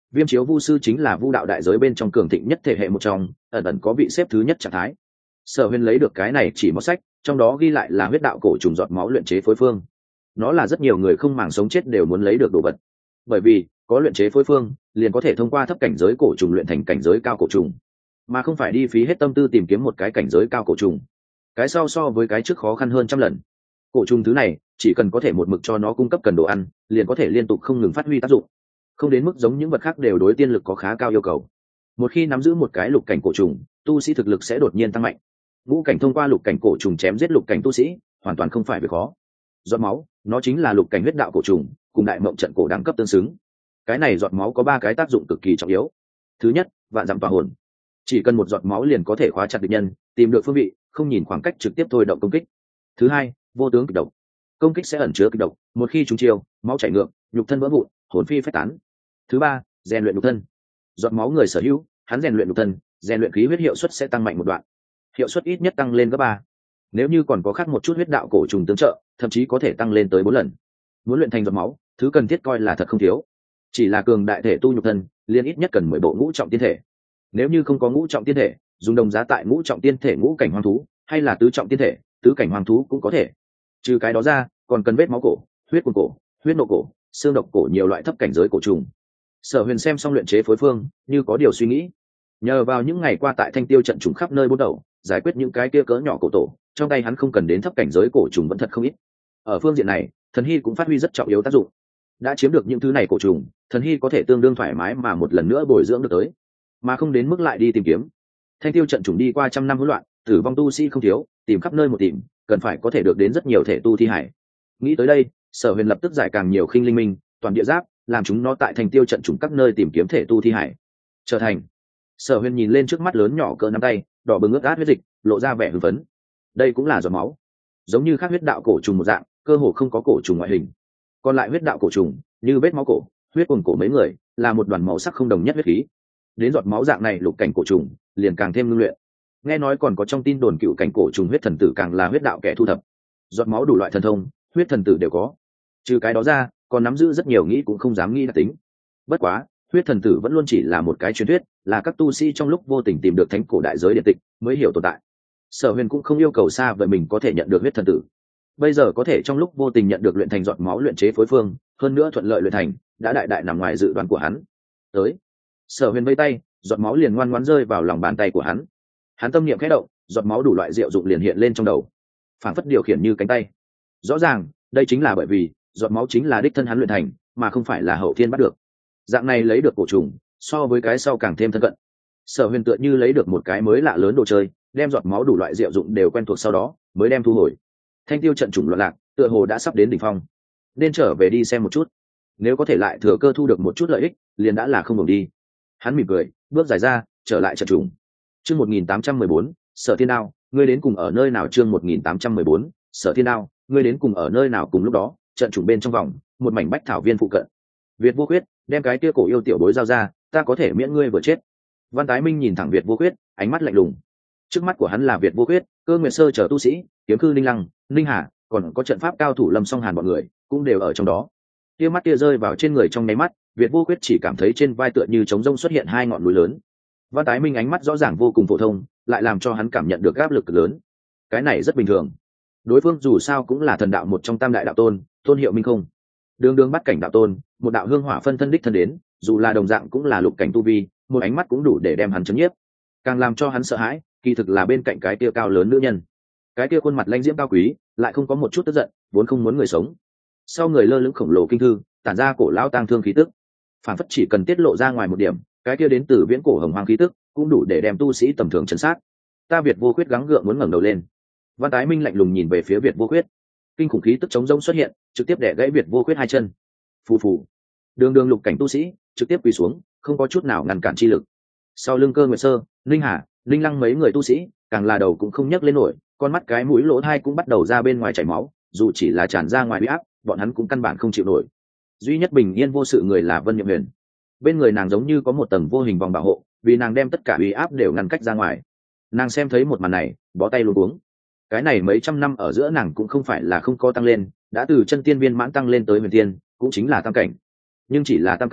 Viêm chiếu vu sư chính là vu đạo đại giới bên trong cường thịnh nhất thể hệ một trong, ẩn ẩn có vị xếp thứ nhất trạng thái. Sở Huyền lấy được cái này chỉ một sách, trong đó ghi lại là huyết đạo cổ trùng giọt máu luyện chế phối phương. Nó là rất nhiều người không màng sống chết đều muốn lấy được đồ vật, bởi vì có luyện chế phối phương liền có thể thông qua thấp cảnh giới cổ trùng luyện thành cảnh giới cao cổ trùng, mà không phải đi phí hết tâm tư tìm kiếm một cái cảnh giới cao cổ trùng. Cái sau so với cái trước khó khăn hơn trăm lần. Cổ trùng thứ này chỉ cần có thể một mực cho nó cung cấp cần đồ ăn, liền có thể liên tục không ngừng phát huy tác dụng, không đến mức giống những vật khác đều đối tiên lực có khá cao yêu cầu. Một khi nắm giữ một cái lục cảnh cổ trùng, tu sĩ thực lực sẽ đột nhiên tăng mạnh. Ngũ cảnh thông qua lục cảnh cổ trùng chém giết lục cảnh tu sĩ hoàn toàn không phải việc khó. Giọt máu, nó chính là lục cảnh huyết đạo cổ trùng, cùng đại mộng trận cổ đẳng cấp tương xứng. Cái này giọt máu có ba cái tác dụng cực kỳ trọng yếu. Thứ nhất, vạn dặm tỏa hồn. Chỉ cần một giọt máu liền có thể khóa chặt địch nhân, tìm được phương vị, không nhìn khoảng cách trực tiếp thôi động công kích. Thứ hai, vô tướng kịch độc. Công kích sẽ ẩn chứa kịch độc, một khi trúng chiêu, máu chảy ngược, nhục thân vỡ vụn, hồn phi phách tán. Thứ ba, rèn luyện nhục thân. Giọt máu người sở hữu, hắn rèn luyện nhục thân, rèn luyện khí huyết hiệu suất sẽ tăng mạnh một đoạn, hiệu suất ít nhất tăng lên gấp 3. Nếu như còn có khác một chút huyết đạo cổ trùng tương trợ, thậm chí có thể tăng lên tới 4 lần. Muốn luyện thành giọt máu, thứ cần thiết coi là thật không thiếu. Chỉ là cường đại thể tu nhục thân, liền ít nhất cần 10 bộ ngũ trọng tiên thể. Nếu như không có ngũ trọng tiên thể, dùng đồng giá tại ngũ trọng tiên thể ngũ cảnh hoang thú, hay là tứ trọng tiên thể, tứ cảnh hoang thú cũng có thể. Trừ cái đó ra, còn cần vết máu cổ, huyết cuồng cổ, huyết nộ cổ, xương độc cổ nhiều loại thấp cảnh giới cổ trùng. Sở Huyền xem xong luyện chế phối phương, như có điều suy nghĩ. Nhờ vào những ngày qua tại Thanh Tiêu trận trùng khắp nơi bốn đầu, giải quyết những cái kia cỡ nhỏ cổ tổ, trong tay hắn không cần đến thấp cảnh giới cổ trùng vẫn thật không ít. Ở phương diện này, Thần Hy cũng phát huy rất trọng yếu tác dụng. Đã chiếm được những thứ này cổ trùng, Thần Hy có thể tương đương thoải mái mà một lần nữa bồi dưỡng được tới, mà không đến mức lại đi tìm kiếm. Thanh Tiêu trận trùng đi qua trăm năm hỗn loạn, tử vong tu sĩ không thiếu, tìm khắp nơi một tìm, cần phải có thể được đến rất nhiều thể tu thi hải. Nghĩ tới đây, Sở Huyền lập tức giải càng nhiều khinh linh minh, toàn địa giáp, làm chúng nó tại Thanh Tiêu trận trùng các nơi tìm kiếm thể tu thi hải. Trở thành. Sở Huyền nhìn lên trước mắt lớn nhỏ cỡ nắm tay, đỏ bừng ướt át huyết dịch, lộ ra vẻ hưng phấn. Đây cũng là giọt máu, giống như khác huyết đạo cổ trùng một dạng, cơ hồ không có cổ trùng ngoại hình. Còn lại huyết đạo cổ trùng, như vết máu cổ, huyết cuồng cổ mấy người, là một đoàn màu sắc không đồng nhất huyết khí. Đến giọt máu dạng này lục cảnh cổ trùng, liền càng thêm ngưng luyện. Nghe nói còn có trong tin đồn cựu cảnh cổ trùng huyết thần tử càng là huyết đạo kẻ thu thập. Giọt máu đủ loại thần thông, huyết thần tử đều có. Trừ cái đó ra, còn nắm giữ rất nhiều nghĩ cũng không dám nghĩ đặc tính. Bất quá, huyết thần tử vẫn luôn chỉ là một cái truyền thuyết, là các tu sĩ trong lúc vô tình tìm được thánh cổ đại giới điện tịch mới hiểu tồn tại. Sở Huyền cũng không yêu cầu xa vời mình có thể nhận được huyết thần tử. Bây giờ có thể trong lúc vô tình nhận được luyện thành giọt máu luyện chế phối phương, hơn nữa thuận lợi luyện thành, đã đại đại nằm ngoài dự đoán của hắn. Tới, Sở Huyền vây tay, giọt máu liền ngoan ngoãn rơi vào lòng bàn tay của hắn. Hắn tâm niệm khẽ động, giọt máu đủ loại diệu dụng liền hiện lên trong đầu, phảng phất điều khiển như cánh tay. Rõ ràng, đây chính là bởi vì giọt máu chính là đích thân hắn luyện thành, mà không phải là hậu thiên bắt được. Dạng này lấy được cổ trùng, so với cái sau càng thêm thân cận. Sở Huyền tựa như lấy được một cái mới lạ lớn đồ chơi, đem giọt máu đủ loại diệu dụng đều quen thuộc sau đó, mới đem thu hồi. Thanh Tiêu trận trùng loạn lạc, tựa hồ đã sắp đến đỉnh phong. Nên trở về đi xem một chút. Nếu có thể lại thừa cơ thu được một chút lợi ích, liền đã là không buồn đi. Hắn mỉm cười, bước dài ra, trở lại trận trùng. Chương 1814, Sở Thiên Đao, ngươi đến cùng ở nơi nào? Chương 1814, Sở Thiên Đao, ngươi đến cùng ở nơi nào? Cùng lúc đó, trận trùng bên trong vòng, một mảnh bách thảo viên phụ cận. Việt Vô Khuyết, đem cái kia cổ yêu tiểu bối giao ra, ta có thể miễn ngươi vừa chết. Văn Tái Minh nhìn thẳng Việt Vô Khuyết, ánh mắt lạnh lùng. Trước mắt của hắn là Việt Vô Khuyết, Cơ Nguyệt Sơ chờ tu sĩ, Kiếm Khư Ninh Lăng, Ninh Hà, còn có trận pháp cao thủ Lâm Song Hàn bọn người, cũng đều ở trong đó. Kia mắt kia rơi vào trên người trong nháy mắt, Việt Vô Khuyết chỉ cảm thấy trên vai tựa như trống rông xuất hiện hai ngọn núi lớn. Văn Tái Minh ánh mắt rõ ràng vô cùng phổ thông, lại làm cho hắn cảm nhận được áp lực cực lớn. Cái này rất bình thường. Đối phương dù sao cũng là thần đạo một trong tam đại đạo tôn, Tôn Hiệu Minh không. Đường đường bắt cảnh đạo tôn, một đạo hương hỏa phân thân đích thân đến, dù là đồng dạng cũng là lục cảnh tu vi, một ánh mắt cũng đủ để đem hắn chấn nhiếp. Càng làm cho hắn sợ hãi, kỳ thực là bên cạnh cái kia cao lớn nữ nhân. Cái kia khuôn mặt lãnh diễm cao quý, lại không có một chút tức giận, vốn không muốn người sống. Sau người lơ lửng khổng lồ kinh thư, tản ra cổ lão tang thương khí tức. Phản phất chỉ cần tiết lộ ra ngoài một điểm, cái kia đến từ viễn cổ hồng hoang khí tức, cũng đủ để đem tu sĩ tầm thường chấn sát. Ta Việt Vô Khuyết gắng gượng muốn ngẩng đầu lên. Văn Tái Minh lạnh lùng nhìn về phía Việt Vô Khuyết. Kinh khủng khí tức chống rông xuất hiện, trực tiếp đè gãy Việt Vô Khuyết hai chân. Phù phù. Đường đường lục cảnh tu sĩ, trực tiếp quỳ xuống, không có chút nào ngăn cản chi lực. Sau lưng Cơ Nguyệt Sơ, Linh Hà, Linh Lăng mấy người tu sĩ, càng là đầu cũng không nhấc lên nổi, con mắt cái mũi lỗ tai cũng bắt đầu ra bên ngoài chảy máu, dù chỉ là tràn ra ngoài uy áp, bọn hắn cũng căn bản không chịu nổi. Duy nhất bình yên vô sự người là Vân Nhậm Huyền. Bên người nàng giống như có một tầng vô hình vòng bảo hộ, vì nàng đem tất cả uy áp đều ngăn cách ra ngoài. Nàng xem thấy một màn này, bó tay luống cuống. Cái này mấy trăm năm ở giữa nàng cũng không phải là không có tăng lên, đã từ chân tiên viên mãn tăng lên tới huyền tiên, cũng chính là tam cảnh. Nhưng chỉ là tam cảnh,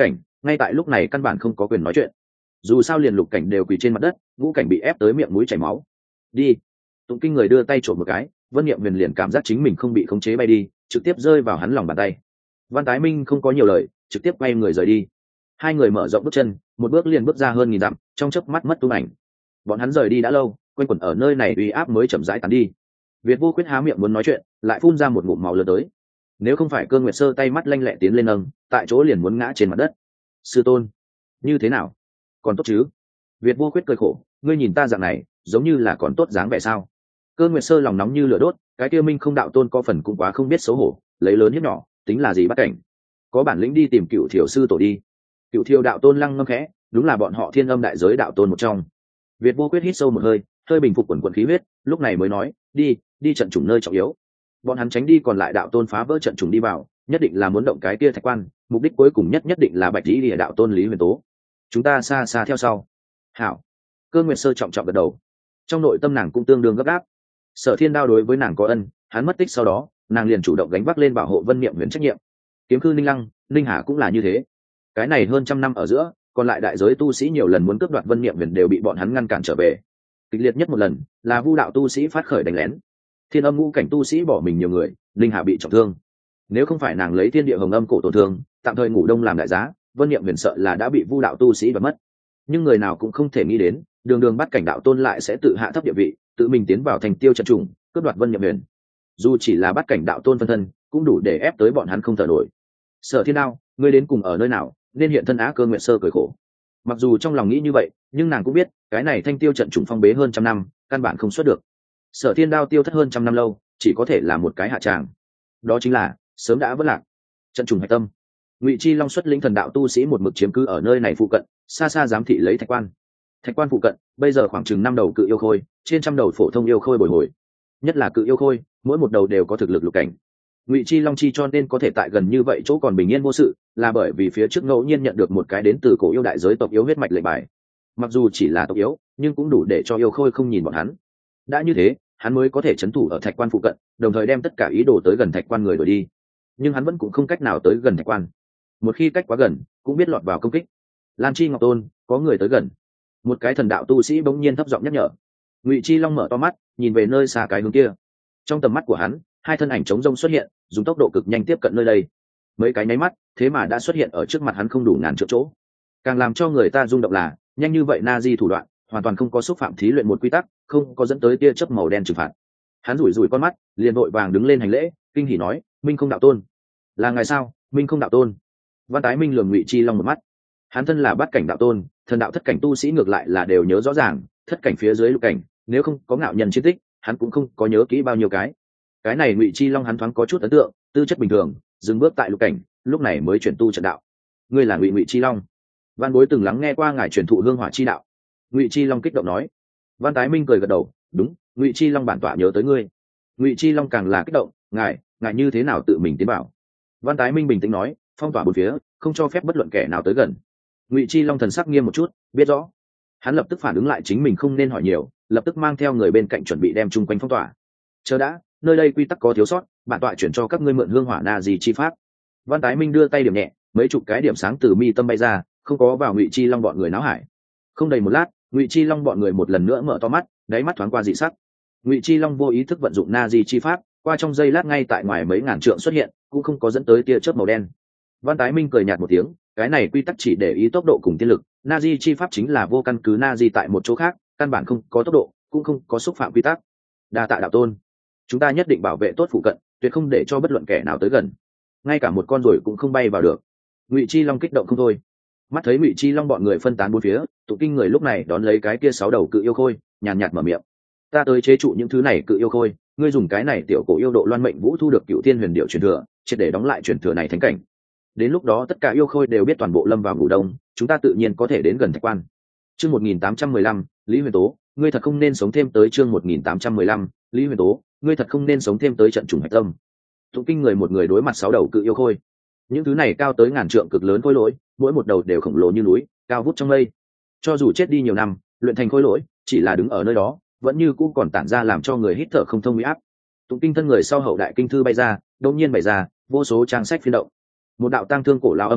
ngay tại lúc này căn bản không có quyền nói chuyện. Dù sao liền lục cảnh đều quỳ trên mặt đất, ngũ cảnh bị ép tới miệng mũi chảy máu. Đi. Tụng Kinh người đưa tay trộm một cái, Vân Niệm Huyền liền cảm giác chính mình không bị khống chế bay đi, trực tiếp rơi vào hắn lòng bàn tay. Văn Tái Minh không có nhiều lời, trực tiếp quay người rời đi. Hai người mở rộng bước chân, một bước liền bước ra hơn 1000 dặm, trong chớp mắt mất tung ảnh. Bọn hắn rời đi đã lâu, quanh quẩn ở nơi này uy áp mới chậm rãi tán đi. Việt Vô Khuyết há miệng muốn nói chuyện, lại phun ra một ngụm máu lớn tới. Nếu không phải Cơ Nguyệt Sơ tay mắt lanh lẹ tiến lên nâng, tại chỗ liền muốn ngã trên mặt đất. Sư tôn, như thế nào? Còn tốt chứ? Việt Vô Khuyết cười khổ, ngươi nhìn ta dạng này, giống như là còn tốt dáng vẻ sao? Cơ Nguyệt Sơ lòng nóng như lửa đốt, cái kia Minh Không đạo tôn có phần cũng quá không biết xấu hổ, lấy lớn hiếp nhỏ, tính là gì bắt cảnh? Có bản lĩnh đi tìm Cựu Thiểu sư tổ đi. Cựu Thiểu đạo tôn lăng ngâm khẽ, đúng là bọn họ Thiên Âm đại giới đạo tôn một trong. Việt Vô Khuyết hít sâu một hơi, hơi bình phục quần khí huyết, lúc này mới nói, đi trận chủng nơi trọng yếu. Bọn hắn tránh đi, còn lại đạo tôn phá vỡ trận chủng đi vào, nhất định là muốn động cái kia thạch quan, mục đích cuối cùng nhất định là Bạch Lý Lìa đạo tôn Lý Huyền Tố. Chúng ta xa xa theo sau. Hảo. Cơ Nguyệt Sơ trọng trọng gật đầu. Trong nội tâm nàng cũng tương đương gấp gáp. Sở Thiên Đao đối với nàng có ân, hắn mất tích sau đó, nàng liền chủ động gánh vác lên bảo hộ Vân Niệm Huyền trách nhiệm. Kiếm Khư Ninh Lăng, Ninh Hà cũng là như thế. Cái này hơn trăm năm ở giữa, còn lại đại giới tu sĩ nhiều lần muốn cướp đoạt Vân Niệm Huyền đều bị bọn hắn ngăn cản trở về. Kịch liệt nhất một lần là Vu đạo tu sĩ phát khởi đánh lén. Thiên Âm ngũ cảnh tu sĩ bỏ mình nhiều người, Ninh Hà bị trọng thương. Nếu không phải nàng lấy Thiên Địa Hồng Âm cổ tổn thương, tạm thời ngủ đông làm đại giá, Vân Niệm Huyền sợ là đã bị Vu đạo tu sĩ đoạt mất. Nhưng người nào cũng không thể nghĩ đến, đường đường bắt cảnh đạo tôn lại sẽ tự hạ thấp địa vị, tự mình tiến vào thành tiêu trận trùng, cướp đoạt Vân Niệm Huyền. Dù chỉ là bắt cảnh đạo tôn phân thân, cũng đủ để ép tới bọn hắn không thở nổi. Sở Thiên Đao, ngươi đến cùng ở nơi nào, nên hiện thân Á Cơ Nguyệt Sơ cười khổ. Mặc dù trong lòng nghĩ như vậy, nhưng nàng cũng biết, cái này thanh tiêu trận trùng phong bế hơn trăm năm, căn bản không xuất được. Sở Thiên Đao tiêu thất hơn trăm năm lâu, chỉ có thể là một cái hạ tràng. Đó chính là sớm đã vỡ lạc. Trận trùng hạch tâm. Ngụy Chi Long xuất lĩnh thần đạo tu sĩ một mực chiếm cứ ở nơi này phụ cận, xa xa giám thị lấy thạch quan. Thạch quan phụ cận, bây giờ khoảng chừng 5 đầu cự yêu khôi, trên trăm đầu phổ thông yêu khôi bồi hồi. Nhất là cự yêu khôi, mỗi một đầu đều có thực lực lục cảnh. Ngụy Chi Long chi cho nên có thể tại gần như vậy chỗ còn bình yên vô sự, là bởi vì phía trước ngẫu nhiên nhận được một cái đến từ cổ yêu đại giới tộc yếu huyết mạch lệnh bài. Mặc dù chỉ là tộc yếu, nhưng cũng đủ để cho yêu khôi không nhìn bọn hắn. Đã như thế, hắn mới có thể trấn thủ ở thạch quan phụ cận, đồng thời đem tất cả ý đồ tới gần thạch quan người đuổi đi. Nhưng hắn vẫn cũng không cách nào tới gần thạch quan. Một khi cách quá gần, cũng biết lọt vào công kích. Lan Chi Ngọc Tôn, có người tới gần. Một cái thần đạo tu sĩ bỗng nhiên thấp giọng nhắc nhở. Ngụy Chi Long mở to mắt, nhìn về nơi xa cái hướng kia. Trong tầm mắt của hắn, hai thân ảnh trống rông xuất hiện, dùng tốc độ cực nhanh tiếp cận nơi đây. Mấy cái nháy mắt, thế mà đã xuất hiện ở trước mặt hắn không đủ ngàn trượng chỗ. Càng làm cho người ta rung động là, nhanh như vậy na di thủ đoạn, hoàn toàn không có xúc phạm thí luyện một quy tắc, không có dẫn tới tia chớp màu đen trừng phạt. Hắn rủi rủi con mắt, liền vội vàng đứng lên hành lễ, kinh hỉ nói, Minh Không đạo tôn. Là ngài sao, Minh Không đạo tôn? Văn Tái Minh lườm Ngụy Chi Long một mắt. Hắn thân là bát cảnh đạo tôn, thần đạo thất cảnh tu sĩ ngược lại là đều nhớ rõ ràng, thất cảnh phía dưới lục cảnh, nếu không có ngạo nhân chiến tích, hắn cũng không có nhớ kỹ bao nhiêu cái. Cái này Ngụy Chi Long hắn thoáng có chút ấn tượng, tư chất bình thường, dừng bước tại lục cảnh, lúc này mới chuyển tu trận đạo. Ngươi là Ngụy Chi Long? Văn Bối từng lắng nghe qua ngài truyền thụ hương hỏa chi đạo. Ngụy Chi Long kích động nói. Văn Tái Minh cười gật đầu, đúng, Ngụy Chi Long bản tọa nhớ tới ngươi. Ngụy Chi Long càng là kích động, ngài như thế nào tự mình tiến bảo? Văn Tái Minh bình tĩnh nói, phong tỏa bốn phía, không cho phép bất luận kẻ nào tới gần. Ngụy Chi Long thần sắc nghiêm một chút, biết rõ. Hắn lập tức phản ứng lại chính mình không nên hỏi nhiều, lập tức mang theo người bên cạnh chuẩn bị đem chung quanh phong tỏa. Chờ đã, nơi đây quy tắc có thiếu sót, bản tọa chuyển cho các ngươi mượn hương hỏa na gì chi pháp. Văn Tái Minh đưa tay điểm nhẹ, mấy chục cái điểm sáng từ mi tâm bay ra, không có vào Ngụy Chi Long bọn người náo hải. Không đầy một lát, Ngụy Chi Long bọn người một lần nữa mở to mắt, đáy mắt thoáng qua dị sắc. Ngụy Chi Long vô ý thức vận dụng na di chi pháp, qua trong giây lát ngay tại ngoài mấy ngàn trượng xuất hiện, cũng không có dẫn tới tia chớp màu đen. Văn Tái Minh cười nhạt một tiếng, cái này quy tắc chỉ để ý tốc độ cùng tiên lực, na di chi pháp chính là vô căn cứ na di tại một chỗ khác, căn bản không có tốc độ, cũng không có xúc phạm quy tắc. Đa tạ đạo tôn, chúng ta nhất định bảo vệ tốt phụ cận, tuyệt không để cho bất luận kẻ nào tới gần, ngay cả một con ruồi cũng không bay vào được. Ngụy Chi Long kích động không thôi. Mắt thấy Ngụy Chi Long bọn người phân tán bốn phía, tụ kinh người lúc này đón lấy cái kia 6 đầu cự yêu khôi, nhàn nhạt mở miệng. Ta tới chế trụ những thứ này cự yêu khôi, ngươi dùng cái này tiểu cổ yêu độ loan mệnh vũ thu được Cựu Thiên Huyền Điệu truyền thừa, triệt để đóng lại truyền thừa này thánh cảnh. Đến lúc đó tất cả yêu khôi đều biết toàn bộ lâm vào ngủ đông, chúng ta tự nhiên có thể đến gần thạch quan. Chương 1815, Lý Huyền Tố, ngươi thật không nên sống thêm tới chương 1815, Lý Huyền Tố, ngươi thật không nên sống thêm tới trận trùng hạch tâm. Tụ kinh người một người đối mặt 6 đầu cự yêu khôi. Những thứ này cao tới ngàn trượng cực lớn khôi lỗi, mỗi một đầu đều khổng lồ như núi, cao vút trong mây. Cho dù chết đi nhiều năm, luyện thành khôi lỗi, chỉ là đứng ở nơi đó, vẫn như cũ còn tản ra làm cho người hít thở không thông uy áp. Tụng kinh thân người sau hậu đại kinh thư bay ra, đột nhiên bày ra, vô số trang sách phiên động. Một đạo tang thương cổ lao âm thanh,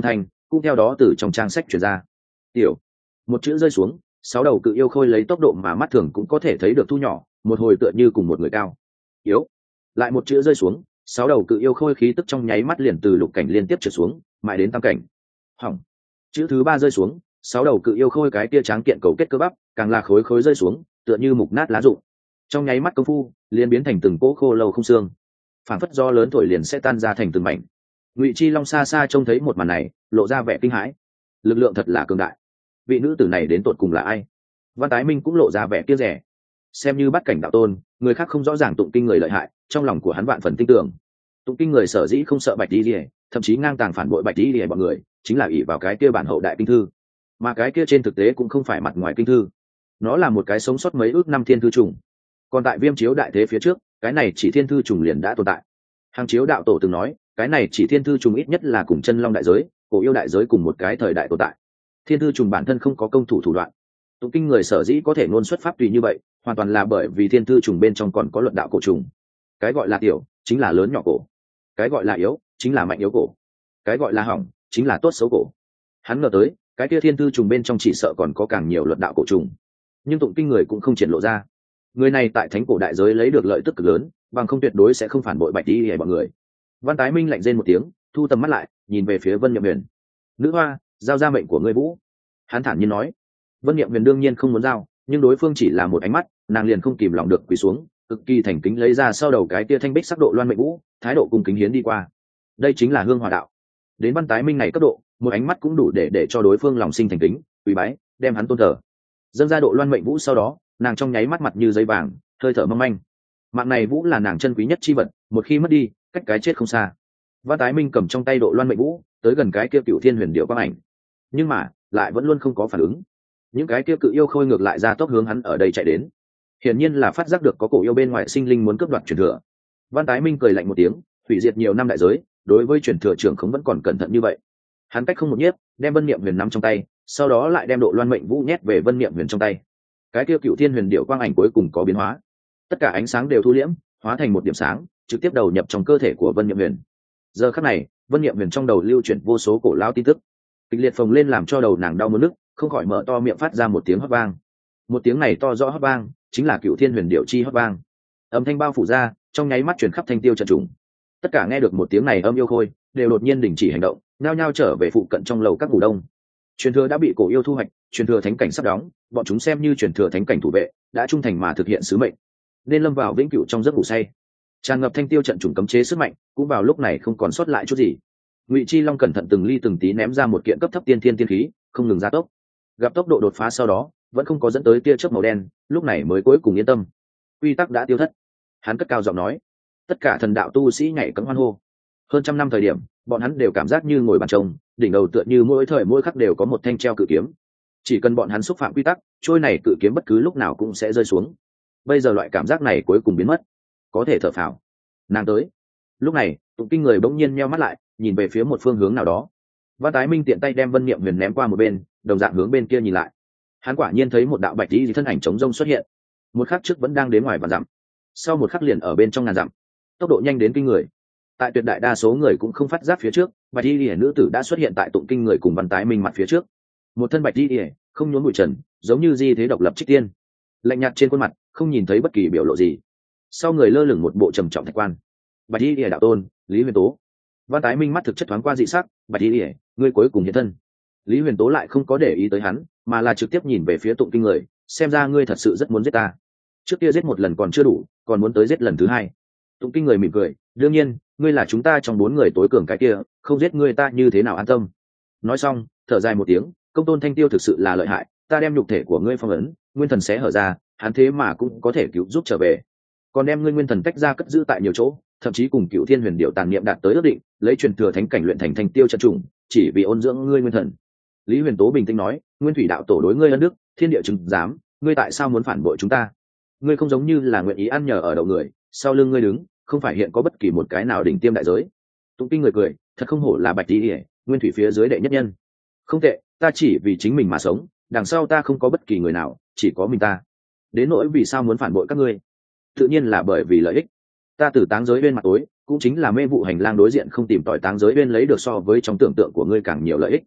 cũng theo đó từ trong trang sách chuyển ra. Tiểu, một chữ rơi xuống, 6 đầu cự yêu khôi lấy tốc độ mà mắt thường cũng có thể thấy được thu nhỏ, một hồi tựa như cùng một người cao. Yếu, lại một chữ rơi xuống, 6 đầu cự yêu khôi khí tức trong nháy mắt liền từ lục cảnh liên tiếp trượt xuống, mãi đến tam cảnh. Hỏng, chữ thứ 3 rơi xuống, 6 đầu cự yêu khôi cái kia tráng kiện cầu kết cơ bắp, càng là khối khối rơi xuống, tựa như mục nát lá rụng. Trong nháy mắt công phu, liền biến thành từng cỗ khô lâu không xương, phản phất do lớn thổi liền sẽ tan ra thành từng mảnh. Ngụy Chi Long xa xa trông thấy một màn này, lộ ra vẻ kinh hãi. Lực lượng thật là cường đại. Vị nữ tử này đến tột cùng là ai? Văn Tái Minh cũng lộ ra vẻ tiếc rẻ. Xem như bắt cảnh đạo tôn, người khác không rõ ràng tụng kinh người lợi hại, trong lòng của hắn vạn phần tin tưởng. Tụng kinh người sở dĩ không sợ Bạch Y Liễu, thậm chí ngang tàng phản bội Bạch Y Liễu bọn người, chính là ỷ vào cái kia bản hậu đại kinh thư. Mà cái kia trên thực tế cũng không phải mặt ngoài kinh thư, nó là một cái sống sót mấy ước năm thiên thư trùng. Còn tại Viêm Chiếu đại thế phía trước, cái này chỉ thiên thư trùng liền đã tồn tại. Hàng Chiếu đạo tổ từng nói, cái này chỉ thiên thư trùng ít nhất là cùng chân long đại giới, cổ yêu đại giới cùng một cái thời đại tồn tại. Thiên thư trùng bản thân không có công thủ thủ đoạn, tụng kinh người sở dĩ có thể ngôn xuất pháp tùy như vậy, hoàn toàn là bởi vì thiên thư trùng bên trong còn có luận đạo cổ trùng. Cái gọi là tiểu chính là lớn nhỏ cổ, cái gọi là yếu chính là mạnh yếu cổ, cái gọi là hỏng chính là tốt xấu cổ. Hắn ngờ tới cái kia thiên thư trùng bên trong chỉ sợ còn có càng nhiều luận đạo cổ trùng, nhưng tụng kinh người cũng không triển lộ ra. Người này tại thánh cổ đại giới lấy được lợi tức cực lớn, bằng không tuyệt đối sẽ không phản bội Bạch Y hay bọn người. Văn Tái Minh lạnh rên một tiếng, thu tầm mắt lại, nhìn về phía Vân Nhậm Huyền. Nữ hoa, giao ra mệnh của ngươi vũ. Hắn thản nhiên nói. Vân Nhậm Huyền đương nhiên không muốn giao, nhưng đối phương chỉ là một ánh mắt, nàng liền không kìm lòng được quỳ xuống, cực kỳ thành kính lấy ra sau đầu cái tia thanh bích sắc độ loan mệnh vũ, thái độ cung kính hiến đi qua. Đây chính là hương hòa đạo. Đến Văn Tái Minh này cấp độ, một ánh mắt cũng đủ để cho đối phương lòng sinh thành kính, quỳ bái, đem hắn tôn thờ. Dâng ra độ loan mệnh vũ sau đó, nàng trong nháy mắt mặt như giấy vàng, hơi thở mong manh. Mạng này vũ là nàng chân quý nhất chi vật, một khi mất đi, cách cái chết không xa. Văn Tái Minh cầm trong tay độ loan mệnh vũ, tới gần cái kia Cửu Thiên Huyền Điệu quang ảnh, nhưng mà lại vẫn luôn không có phản ứng. Những cái kia cự yêu khôi ngược lại ra tốc hướng hắn ở đây chạy đến, hiển nhiên là phát giác được có cổ yêu bên ngoài sinh linh muốn cướp đoạt truyền thừa. Văn Tái Minh cười lạnh một tiếng, hủy diệt nhiều năm đại giới, đối với truyền thừa trưởng không vẫn còn cẩn thận như vậy. Hắn cách không một nhiếp, đem Vân Niệm Huyền nắm trong tay, sau đó lại đem độ loan mệnh vũ nhét về Vân Niệm Huyền trong tay. Cái kia Cửu Thiên Huyền Điệu quang ảnh cuối cùng có biến hóa, tất cả ánh sáng đều thu liễm, hóa thành một điểm sáng, trực tiếp đầu nhập trong cơ thể của Vân Niệm Huyền. Giờ khắc này, Vân Niệm Huyền trong đầu lưu chuyển vô số cổ lao tin tức, kịch liệt phồng lên làm cho đầu nàng đau muốn nức, không khỏi mở to miệng phát ra một tiếng hót vang. Một tiếng này to rõ hót vang, chính là Cửu Thiên Huyền Điệu chi hót vang. Âm thanh bao phủ ra, trong nháy mắt truyền khắp thanh tiêu trận trùng. Tất cả nghe được một tiếng này âm yêu khôi, đều đột nhiên đình chỉ hành động, nhao nhao trở về phụ cận trong lầu các ngủ đông. Truyền thừa đã bị cổ yêu thu hoạch, truyền thừa thánh cảnh sắp đóng, bọn chúng xem như truyền thừa thánh cảnh thủ vệ, đã trung thành mà thực hiện sứ mệnh, nên lâm vào vĩnh cửu trong giấc ngủ say. Tràn ngập thanh tiêu trận trùng cấm chế sức mạnh, cũng vào lúc này không còn sót lại chút gì. Ngụy Chi Long cẩn thận từng ly từng tí ném ra một kiện cấp thấp tiên thiên tiên khí, không ngừng gia tốc. Gặp tốc độ đột phá sau đó, vẫn không có dẫn tới tia chớp màu đen, lúc này mới cuối cùng yên tâm. Quy tắc đã tiêu thất. Hắn cất cao giọng nói. Tất cả thần đạo tu sĩ nhảy cẫng hoan hô. Hơn trăm năm thời điểm, bọn hắn đều cảm giác như ngồi bàn trông, đỉnh đầu tựa như mỗi thời mỗi khắc đều có một thanh treo cự kiếm. Chỉ cần bọn hắn xúc phạm quy tắc, trôi này cự kiếm bất cứ lúc nào cũng sẽ rơi xuống. Bây giờ loại cảm giác này cuối cùng biến mất, có thể thở phào. Nàng tới. Lúc này, tụng kinh người bỗng nhiên nheo mắt lại, nhìn về phía một phương hướng nào đó. Văn Tái Minh tiện tay đem Vân Niệm Huyền ném qua một bên, đồng dạng hướng bên kia nhìn lại. Hắn quả nhiên thấy một đạo bạch y thân ảnh chống rông xuất hiện. Một khắc trước vẫn đang đến ngoài vạn dặm, sau một khắc liền ở bên trong ngàn dặm, tốc độ nhanh đến kinh người. Tại tuyệt đại đa số người cũng không phát giác phía trước, bạch y nữ tử đã xuất hiện tại tụng kinh người cùng Văn Tái Minh mặt phía trước. Một thân bạch y, không nhốn bụi trần, giống như di thế độc lập trích tiên, lạnh nhạt trên khuôn mặt, không nhìn thấy bất kỳ biểu lộ gì. Sau người lơ lửng một bộ trầm trọng thạch quan. Bạch y đạo tôn, Lý Huyền Tố. Văn Tái Minh mắt thực chất thoáng qua dị sắc, bạch y, ngươi cuối cùng hiện thân. Lý Huyền Tố lại không có để ý tới hắn, mà là trực tiếp nhìn về phía tụng kinh người, xem ra ngươi thật sự rất muốn giết ta. Trước kia giết một lần còn chưa đủ, còn muốn tới giết lần thứ hai. Tụng kinh người mỉm cười, đương nhiên, ngươi là chúng ta trong 4 người tối cường cái kia, không giết ngươi ta như thế nào an tâm. Nói xong, thở dài một tiếng, công tôn Thanh Tiêu thực sự là lợi hại, ta đem nhục thể của ngươi phong ấn, nguyên thần sẽ hở ra, hắn thế mà cũng có thể cứu giúp trở về. Còn đem ngươi nguyên thần tách ra cất giữ tại nhiều chỗ, thậm chí cùng Cửu Thiên Huyền Điệu tàn niệm đạt tới ước định, lấy truyền thừa thánh cảnh luyện thành Thanh Tiêu trận trùng, chỉ vì ôn dưỡng ngươi nguyên thần. Lý Huyền Tố bình tĩnh nói, nguyên thủy đạo tổ đối ngươi ân đức, thiên địa chứng giám, ngươi tại sao muốn phản bội chúng ta? Ngươi không giống như là nguyện ý ăn nhờ ở đậu người, sau lưng ngươi đứng, không phải hiện có bất kỳ một cái nào đỉnh tiêm đại giới. Tụng kinh người cười, thật không hổ là bạch tỷ, nguyên thủy phía dưới đệ nhất nhân. Không tệ, ta chỉ vì chính mình mà sống, đằng sau ta không có bất kỳ người nào, chỉ có mình ta. Đến nỗi vì sao muốn phản bội các ngươi, tự nhiên là bởi vì lợi ích. Ta từ táng giới bên mặt tối, cũng chính là mê vụ hành lang đối diện không tìm tòi táng giới bên lấy được so với trong tưởng tượng của ngươi càng nhiều lợi ích.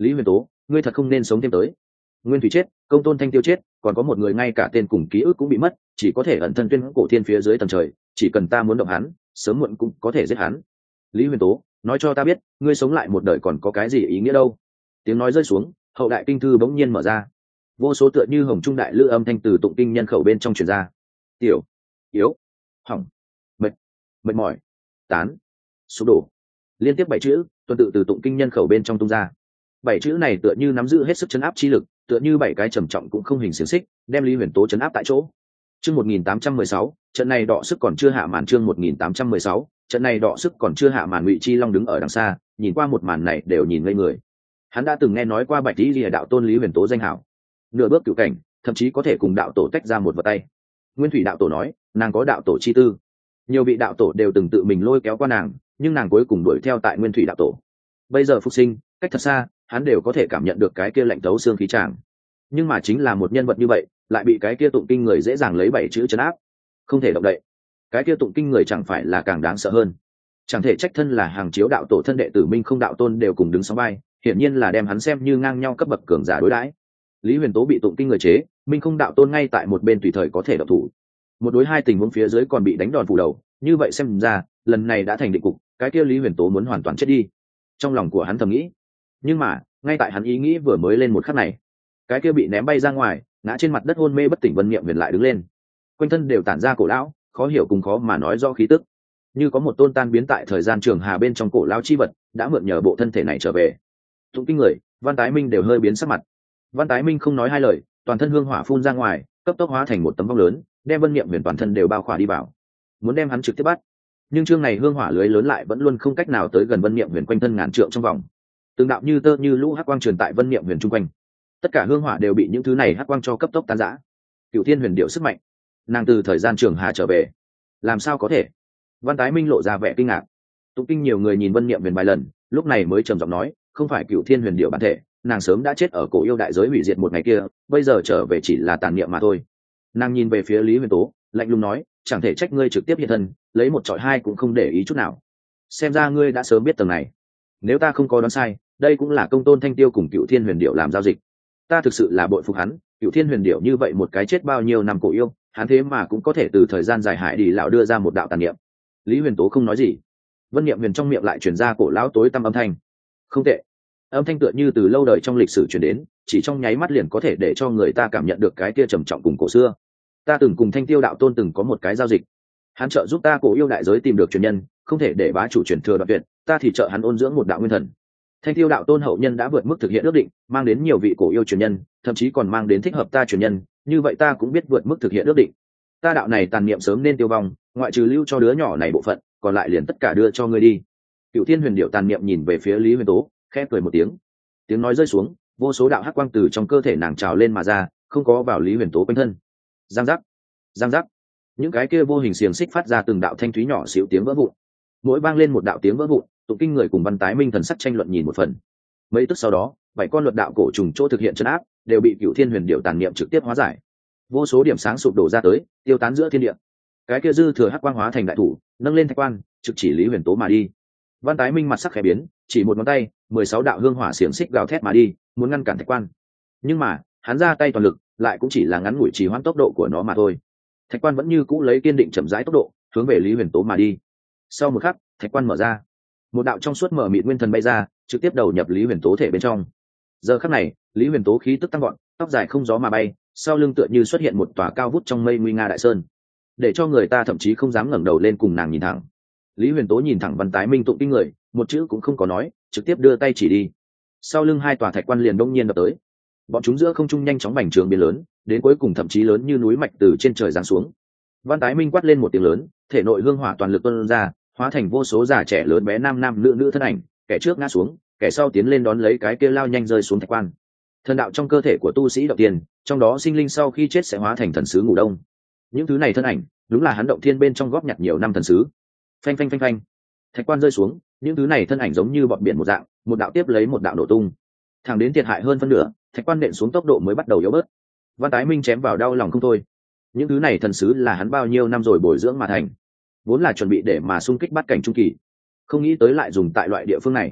Lý Huyền Tố, ngươi thật không nên sống thêm tới. Nguyên Thủy chết, Công Tôn Thanh Tiêu chết, còn có một người ngay cả tên cùng ký ức cũng bị mất, chỉ có thể ẩn thân tuyên cổ thiên phía dưới tầng trời, chỉ cần ta muốn động hắn, sớm muộn cũng có thể giết hắn. Lý Huyền Tố, nói cho ta biết, ngươi sống lại một đời còn có cái gì ý nghĩa đâu? Tiếng nói rơi xuống, hậu đại kinh thư bỗng nhiên mở ra, vô số tựa như hồng trung đại lư âm thanh từ tụng kinh nhân khẩu bên trong truyền ra. Tiểu, yếu, hỏng, mệt, mệt mỏi, tán, sụp đổ, liên tiếp 7 chữ tuần tự từ tụng kinh nhân khẩu bên trong tung ra. 7 chữ này tựa như nắm giữ hết sức chấn áp chi lực, tựa như 7 cái trầm trọng cũng không hình xiềng xích, đem Lý Huyền Tố chấn áp tại chỗ. Chương 1816, trận này đọ sức còn chưa hạ màn. Chương 1816, trận này đọ sức còn chưa hạ màn. Ngụy Chi Long đứng ở đằng xa, nhìn qua một màn này đều nhìn ngây người. Hắn đã từng nghe nói qua Bạch Tỷ Lìa đạo tôn Lý Huyền Tố danh hảo, nửa bước cửu cảnh, thậm chí có thể cùng đạo tổ tách ra một vật tay. Nguyên Thủy đạo tổ nói, nàng có đạo tổ chi tư, nhiều vị đạo tổ đều từng tự mình lôi kéo qua nàng, nhưng nàng cuối cùng đuổi theo tại Nguyên Thủy đạo tổ. Bây giờ phục sinh, cách thật xa, hắn đều có thể cảm nhận được cái kia lạnh tấu xương khí tràng. Nhưng mà chính là một nhân vật như vậy, lại bị cái kia tụng kinh người dễ dàng lấy 7 chữ trấn áp, không thể động đậy. Cái kia tụng kinh người chẳng phải là càng đáng sợ hơn? Chẳng thể trách thân là hàng chiếu đạo tổ thân đệ tử Minh Không đạo tôn đều cùng đứng sóng vai, hiển nhiên là đem hắn xem như ngang nhau cấp bậc cường giả đối đãi. Lý Huyền Tố bị tụng kinh người chế, Minh Không đạo tôn ngay tại một bên tùy thời có thể động thủ. Một đối hai tình huống phía dưới còn bị đánh đòn phủ đầu, như vậy xem ra, lần này đã thành định cục, cái kia Lý Huyền Tố muốn hoàn toàn chết đi. Trong lòng của hắn thầm nghĩ. Nhưng mà, ngay tại hắn ý nghĩ vừa mới lên một khắc này, cái kia bị ném bay ra ngoài, ngã trên mặt đất hôn mê bất tỉnh Vân Niệm Huyền lại đứng lên. Quanh thân đều tản ra cổ lão, khó hiểu cùng khó mà nói rõ khí tức. Như có một tôn tan biến tại thời gian trường hà bên trong cổ lão chi vật, đã mượn nhờ bộ thân thể này trở về. Tụng kinh người, Văn Tái Minh đều hơi biến sắc mặt. Văn Tái Minh không nói hai lời, toàn thân hương hỏa phun ra ngoài, cấp tốc hóa thành một tấm vong lớn, đem Vân Niệm Huyền toàn thân đều bao khỏa đi vào, muốn đem hắn trực tiếp bắt. Nhưng chương này hương hỏa lưới lớn lại vẫn luôn không cách nào tới gần Vân Niệm Huyền quanh thân ngàn trượng trong vòng. Từng đạo như tơ như lũ hắc quang truyền tại Vân Niệm Huyền trung quanh, tất cả hương hỏa đều bị những thứ này hắc quang cho cấp tốc tan rã. Cửu Thiên Huyền điệu sức mạnh, nàng từ thời gian trường hà trở về, làm sao có thể? Văn Tái Minh lộ ra vẻ kinh ngạc. Tụng kinh nhiều người nhìn Vân Niệm Huyền vài lần, lúc này mới trầm giọng nói, không phải Cửu Thiên Huyền điệu bản thể, nàng sớm đã chết ở cổ yêu đại giới hủy diệt một ngày kia, bây giờ trở về chỉ là tàn niệm mà thôi. Nàng nhìn về phía Lý Huyền Tố, lạnh lùng nói, chẳng thể trách ngươi trực tiếp hiện thân, lấy một trọi hai cũng không để ý chút nào. Xem ra ngươi đã sớm biết tầng này. Nếu ta không có đoán sai, đây cũng là Công Tôn Thanh Tiêu cùng Cửu Thiên Huyền điệu làm giao dịch. Ta thực sự là bội phục hắn, Cửu Thiên Huyền điệu như vậy một cái chết bao nhiêu năm cổ yêu, hắn thế mà cũng có thể từ thời gian dài hải đi lão đưa ra một đạo tàn niệm. Lý Huyền Tố không nói gì. Vân Niệm Huyền trong miệng lại truyền ra cổ lão tối tăm âm thanh. Không tệ. Âm thanh tựa như từ lâu đời trong lịch sử truyền đến, chỉ trong nháy mắt liền có thể để cho người ta cảm nhận được cái kia trầm trọng cùng cổ xưa. Ta từng cùng Thanh Tiêu đạo tôn từng có một cái giao dịch, hắn trợ giúp ta cổ yêu đại giới tìm được truyền nhân, không thể để bá chủ truyền thừa đoạn tuyệt, ta thì trợ hắn ôn dưỡng một đạo nguyên thần. Thanh Tiêu đạo tôn hậu nhân đã vượt mức thực hiện ước định, mang đến nhiều vị cổ yêu truyền nhân, thậm chí còn mang đến thích hợp ta truyền nhân, như vậy ta cũng biết vượt mức thực hiện ước định. Ta đạo này tàn niệm sớm nên tiêu vong, ngoại trừ lưu cho đứa nhỏ này bộ phận, còn lại liền tất cả đưa cho ngươi đi. Cửu Thiên Huyền điệu tàn niệm nhìn về phía Lý Huyền Tố, khẽ cười một tiếng. Tiếng nói rơi xuống, vô số đạo hắc quang từ trong cơ thể nàng trào lên mà ra, không có vào Lý Huyền Tố quanh thân. Giang giác, giang giác, những cái kia vô hình xiềng xích phát ra từng đạo thanh thúy nhỏ xíu tiếng vỡ vụn. Mỗi vang lên một đạo tiếng vỡ vụn, tụng kinh người cùng Văn Tái Minh thần sắc tranh luận nhìn một phần. Mấy tức sau đó, 7 con luật đạo cổ trùng chỗ thực hiện chân áp đều bị Cửu Thiên Huyền điệu tàn niệm trực tiếp hóa giải. Vô số điểm sáng sụp đổ ra tới, tiêu tán giữa thiên địa. Cái kia dư thừa hắc quang hóa thành đại thủ, nâng lên thạch quan, trực chỉ Lý Huyền Tố mà đi. Văn Tái Minh mặt sắc khẽ biến, chỉ một ngón tay, 16 đạo hương hỏa xiềng xích gào thét mà đi, muốn ngăn cản thạch quan. Nhưng mà, hắn ra tay toàn lực, lại cũng chỉ là ngắn ngủi trì hoãn tốc độ của nó mà thôi. Thạch quan vẫn như cũ lấy kiên định chậm rãi tốc độ, hướng về Lý Huyền Tố mà đi. Sau một khắc, thạch quan mở ra, một đạo trong suốt mở mịt nguyên thần bay ra, trực tiếp đầu nhập Lý Huyền Tố thể bên trong. Giờ khắc này, Lý Huyền Tố khí tức tăng vọt, tóc dài không gió mà bay, sau lưng tựa như xuất hiện một tòa cao vút trong mây nguy nga đại sơn, để cho người ta thậm chí không dám ngẩng đầu lên cùng nàng nhìn thẳng. Lý Huyền Tố nhìn thẳng Văn Tái Minh tụng kinh người, một chữ cũng không có nói, trực tiếp đưa tay chỉ đi. Sau lưng hai tòa thạch quan liền đông nhiên đập tới, bọn chúng giữa không trung nhanh chóng bành trướng biến lớn, đến cuối cùng thậm chí lớn như núi mạch từ trên trời giáng xuống. Văn Tái Minh quát lên một tiếng lớn, thể nội hương hỏa toàn lực tuôn ra, hóa thành vô số già trẻ lớn bé nam nam nữ nữ thân ảnh, kẻ trước ngã xuống, kẻ sau tiến lên đón lấy cái kia lao nhanh rơi xuống thạch quan. Thần đạo trong cơ thể của tu sĩ động tiên, trong đó sinh linh sau khi chết sẽ hóa thành thần sứ ngủ đông. Những thứ này thân ảnh, đúng là hắn động thiên bên trong góp nhặt nhiều năm thần sứ. Phanh phanh phanh phanh, thạch quan rơi xuống, những thứ này thân ảnh giống như bọt biển một dạng, một đạo tiếp lấy một đạo nổ tung, thẳng đến thiệt hại hơn phân nửa, thạch quan nện xuống tốc độ mới bắt đầu yếu bớt. Văn Tái Minh chém vào đau lòng không thôi. Những thứ này thần sứ là hắn bao nhiêu năm rồi bồi dưỡng mà thành, vốn là chuẩn bị để mà xung kích bắt cảnh trung kỳ, không nghĩ tới lại dùng tại loại địa phương này.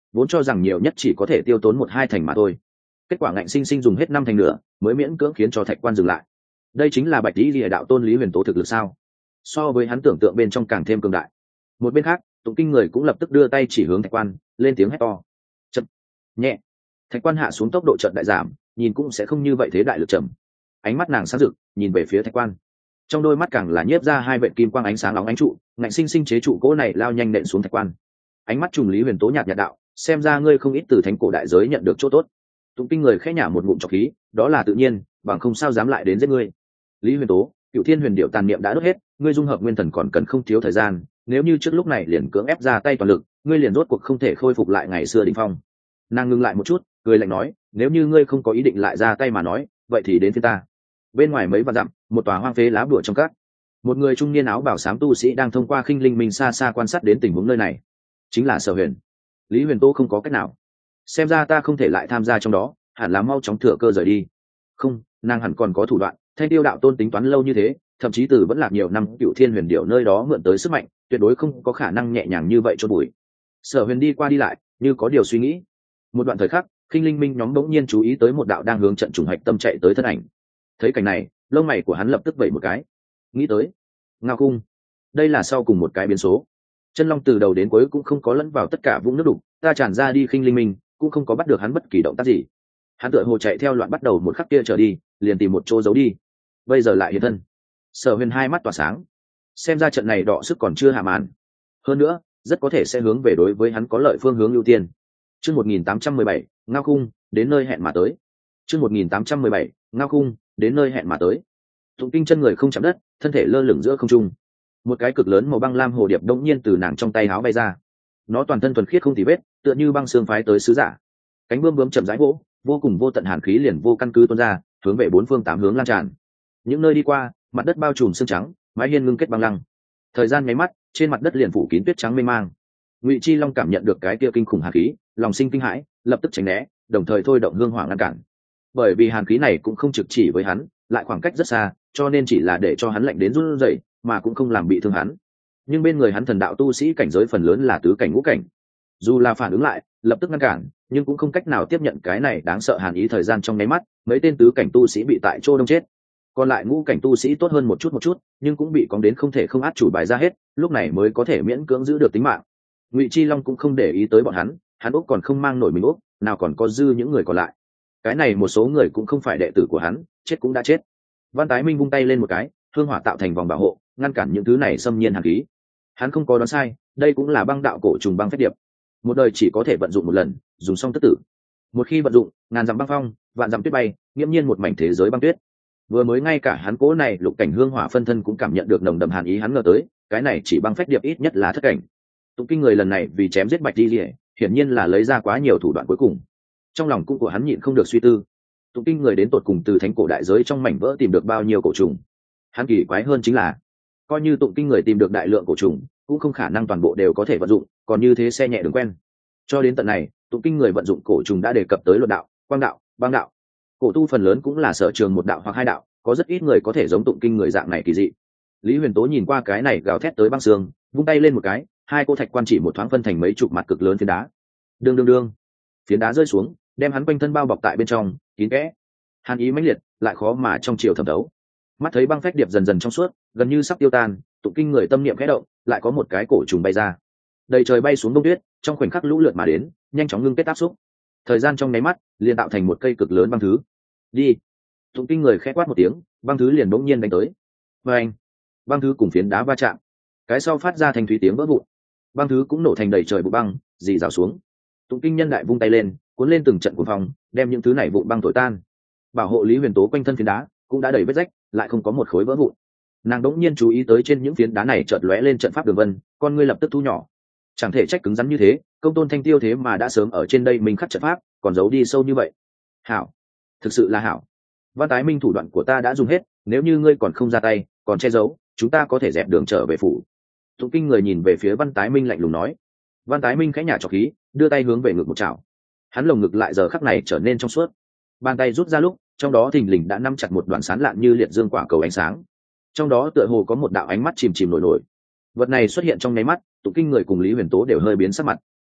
vốn cho rằng nhiều nhất chỉ có thể tiêu tốn 1-2 thành mà thôi, kết quả ngạnh sinh sinh dùng hết 5 thành nữa mới miễn cưỡng khiến cho thạch quan dừng lại. Đây chính là bạch lý lìa đạo tôn Lý Huyền Tố thực lực sao? So với hắn tưởng tượng bên trong càng thêm cường đại. Một bên khác, tụng kinh người cũng lập tức đưa tay chỉ hướng thạch quan, lên tiếng hét to. Chậm, nhẹ. Thạch quan hạ xuống tốc độ chậm đại giảm, nhìn cũng sẽ không như vậy thế đại lực trầm. Ánh mắt nàng sáng rực nhìn về phía thạch quan, trong đôi mắt càng là nhiếp ra 2 vệt kim quang ánh sáng nóng ánh trụ, ngạnh sinh sinh chế trụ cỗ này lao nhanh nện xuống thạch quan. Ánh mắt trùng Lý Huyền Tố nhạt nhạt đạo, xem ra ngươi không ít từ thánh cổ đại giới nhận được chỗ tốt. Tụng kinh người khẽ nhả một ngụm trọc khí, đó là tự nhiên, bằng không sao dám lại đến giết ngươi. Lý Huyền Tố, Cựu Thiên Huyền Điệu tàn niệm đã đốt hết, ngươi dung hợp nguyên thần còn cần không thiếu thời gian, nếu như trước lúc này liền cưỡng ép ra tay toàn lực, ngươi liền rốt cuộc không thể khôi phục lại ngày xưa đỉnh phong. Nàng ngưng lại một chút, cười lạnh nói, nếu như ngươi không có ý định lại ra tay mà nói, vậy thì đến phía ta. Bên ngoài mấy vạn dặm, một tòa hoang phế lá bùa trong các, một người trung niên áo bào xám tu sĩ đang thông qua khinh linh minh xa xa quan sát đến tình huống nơi này. Chính là Sở Huyền. Lý Huyền Tố không có cách nào, xem ra ta không thể lại tham gia trong đó, hẳn là mau chóng thừa cơ rời đi. Không, nàng hẳn còn có thủ đoạn. Thanh Tiêu đạo tôn tính toán lâu như thế, thậm chí từ vẫn lạc nhiều năm Cựu Thiên Huyền Điệu nơi đó mượn tới sức mạnh, tuyệt đối không có khả năng nhẹ nhàng như vậy cho bụi. Sở Huyền đi qua đi lại, như có điều suy nghĩ. Một đoạn thời khắc, khinh linh minh nhóm bỗng nhiên chú ý tới một đạo đang hướng trận trùng hạch tâm chạy tới thân ảnh. Thấy cảnh này, lông mày của hắn lập tức vẩy một cái, nghĩ tới Ngao Cung, đây là sau cùng một cái biến số. Chân long từ đầu đến cuối cũng không có lẫn vào tất cả vũng nước đục, ta tràn ra đi khinh linh minh cũng không có bắt được hắn bất kỳ động tác gì. Hắn tựa hồ chạy theo loạn bắt đầu một khắc kia trở đi, liền tìm một chỗ giấu đi, bây giờ lại hiện thân. Sở Huyền hai mắt tỏa sáng, xem ra trận này đọ sức còn chưa hạ màn, hơn nữa rất có thể sẽ hướng về đối với hắn có lợi phương hướng ưu tiên. Chương 1817, Ngao Cung, đến nơi hẹn mà tới. Chương 1817, Ngao Cung, đến nơi hẹn mà tới. Tụng kinh chân người không chạm đất, thân thể lơ lửng giữa không trung. Một cái cực lớn màu băng lam hồ điệp đông nhiên từ nàng trong tay áo bay ra. Nó toàn thân thuần khiết không tì vết, tựa như băng xương phái tới sứ giả. Cánh bướm bướm chậm rãi vỗ, vô cùng vô tận hàn khí liền vô căn cứ tuôn ra, hướng về 4 phương 8 hướng lan tràn. Những nơi đi qua, mặt đất bao trùm sương trắng, mái hiên ngưng kết băng lăng. Thời gian nháy mắt, trên mặt đất liền phủ kín tuyết trắng mênh mang. Ngụy Chi Long cảm nhận được cái kia kinh khủng hàn khí, lòng sinh kinh hãi, lập tức tránh né, đồng thời thôi động hương hỏa ngăn cản. Bởi vì hàn khí này cũng không trực chỉ với hắn, lại khoảng cách rất xa, cho nên chỉ là để cho hắn lạnh đến run rẩy, mà cũng không làm bị thương hắn. Nhưng bên người hắn thần đạo tu sĩ cảnh giới phần lớn là tứ cảnh ngũ cảnh, dù là phản ứng lại, lập tức ngăn cản, nhưng cũng không cách nào tiếp nhận cái này đáng sợ hàn ý. Thời gian trong nháy mắt, mấy tên tứ cảnh tu sĩ bị tại chỗ đông chết. Còn lại ngũ cảnh tu sĩ tốt hơn một chút, nhưng cũng bị cóng đến không thể không át chủ bài ra hết, lúc này mới có thể miễn cưỡng giữ được tính mạng. Ngụy Chi Long cũng không để ý tới bọn hắn úc còn không mang nổi mình úc, nào còn có dư những người còn lại. Cái này một số người cũng không phải đệ tử của hắn, chết cũng đã chết. Văn Tái Minh vung tay lên một cái, hương hỏa tạo thành vòng bảo hộ, ngăn cản những thứ này xâm nhiên hàn khí. Hắn không có đoán sai, đây cũng là băng đạo cổ trùng băng phép điệp. Một đời chỉ có thể vận dụng một lần, dùng xong tất tử. Một khi vận dụng, ngàn dặm băng phong, vạn dặm tuyết bay, nghiễm nhiên một mảnh thế giới băng tuyết. Vừa mới ngay cả hắn cố này lục cảnh hương hỏa phân thân cũng cảm nhận được nồng đậm hàn ý, hắn ngờ tới, cái này chỉ băng phép điệp ít nhất là thất cảnh. Tụng kinh người lần này vì chém giết Bạch Di Lệ, hiển nhiên là lấy ra quá nhiều thủ đoạn cuối cùng. Trong lòng cũng của hắn nhịn không được suy tư, tụng kinh người đến tột cùng từ thánh cổ đại giới trong mảnh vỡ tìm được bao nhiêu cổ trùng. Hắn kỳ quái hơn chính là, coi như tụng kinh người tìm được đại lượng cổ trùng, cũng không khả năng toàn bộ đều có thể vận dụng, còn như thế xe nhẹ đường quen. Cho đến tận này, tụng kinh người vận dụng cổ trùng đã đề cập tới luận đạo, quang đạo, băng đạo. Cổ tu phần lớn cũng là sở trường một đạo hoặc hai đạo, có rất ít người có thể giống tụng kinh người dạng này kỳ dị. Lý Huyền Tố nhìn qua cái này gào thét tới băng xương, vung tay lên một cái, hai cô thạch quan chỉ một thoáng phân thành mấy chục mặt cực lớn phiến đá. Đương đương đương, phiến đá rơi xuống, đem hắn quanh thân bao bọc tại bên trong, kín kẽ. Hàn ý mãnh liệt, lại khó mà trong chiều thẩm thấu. Mắt thấy băng phách điệp dần dần trong suốt, gần như sắp tiêu tan, tụng kinh người tâm niệm khẽ động, lại có một cái cổ trùng bay ra. Đầy trời bay xuống đông tuyết, trong khoảnh khắc lũ lượt mà đến, nhanh chóng ngưng kết áp xúc. Thời gian trong nháy mắt, liền tạo thành một cây cực lớn băng thứ. Đi. Tụng kinh người khẽ quát một tiếng, băng thứ liền bỗng nhiên đánh tới. Và anh, băng thứ cùng phiến đá va chạm, cái sau phát ra thành thủy tiếng vỡ vụn, băng thứ cũng nổ thành đầy trời bụi băng, dì rào xuống. Tụng kinh nhân đại vung tay lên, cuốn lên từng trận cuồng phong, đem những thứ này vụn băng thổi tan. Bảo hộ Lý Huyền Tố quanh thân phiến đá cũng đã đầy vết rách, lại không có một khối vỡ vụn. Nàng đống nhiên chú ý tới trên những phiến đá này chợt lóe lên trận pháp đường vân, con ngươi lập tức thu nhỏ. Chẳng thể trách cứng rắn như thế, công tôn Thanh Tiêu thế mà đã sớm ở trên đây mình khắc trận pháp, còn giấu đi sâu như vậy. Hảo, thực sự là hảo. Văn Tái Minh thủ đoạn của ta đã dùng hết, nếu như ngươi còn không ra tay, còn che giấu, chúng ta có thể dẹp đường trở về phủ. Tụng kinh người nhìn về phía Văn Tái Minh lạnh lùng nói. Văn Tái Minh khẽ nhả trọc khí, đưa tay hướng về ngực một chảo. Hắn lồng ngực lại giờ khắc này trở nên trong suốt. Bàn tay rút ra lúc, trong đó thình lình đã nắm chặt một đoạn sán lạn như liệt dương quả cầu ánh sáng. Trong đó tựa hồ có một đạo ánh mắt chìm chìm nổi nổi. Vật này xuất hiện trong nháy mắt, Tụng kinh người cùng Lý Huyền Tố đều hơi biến sắc mặt.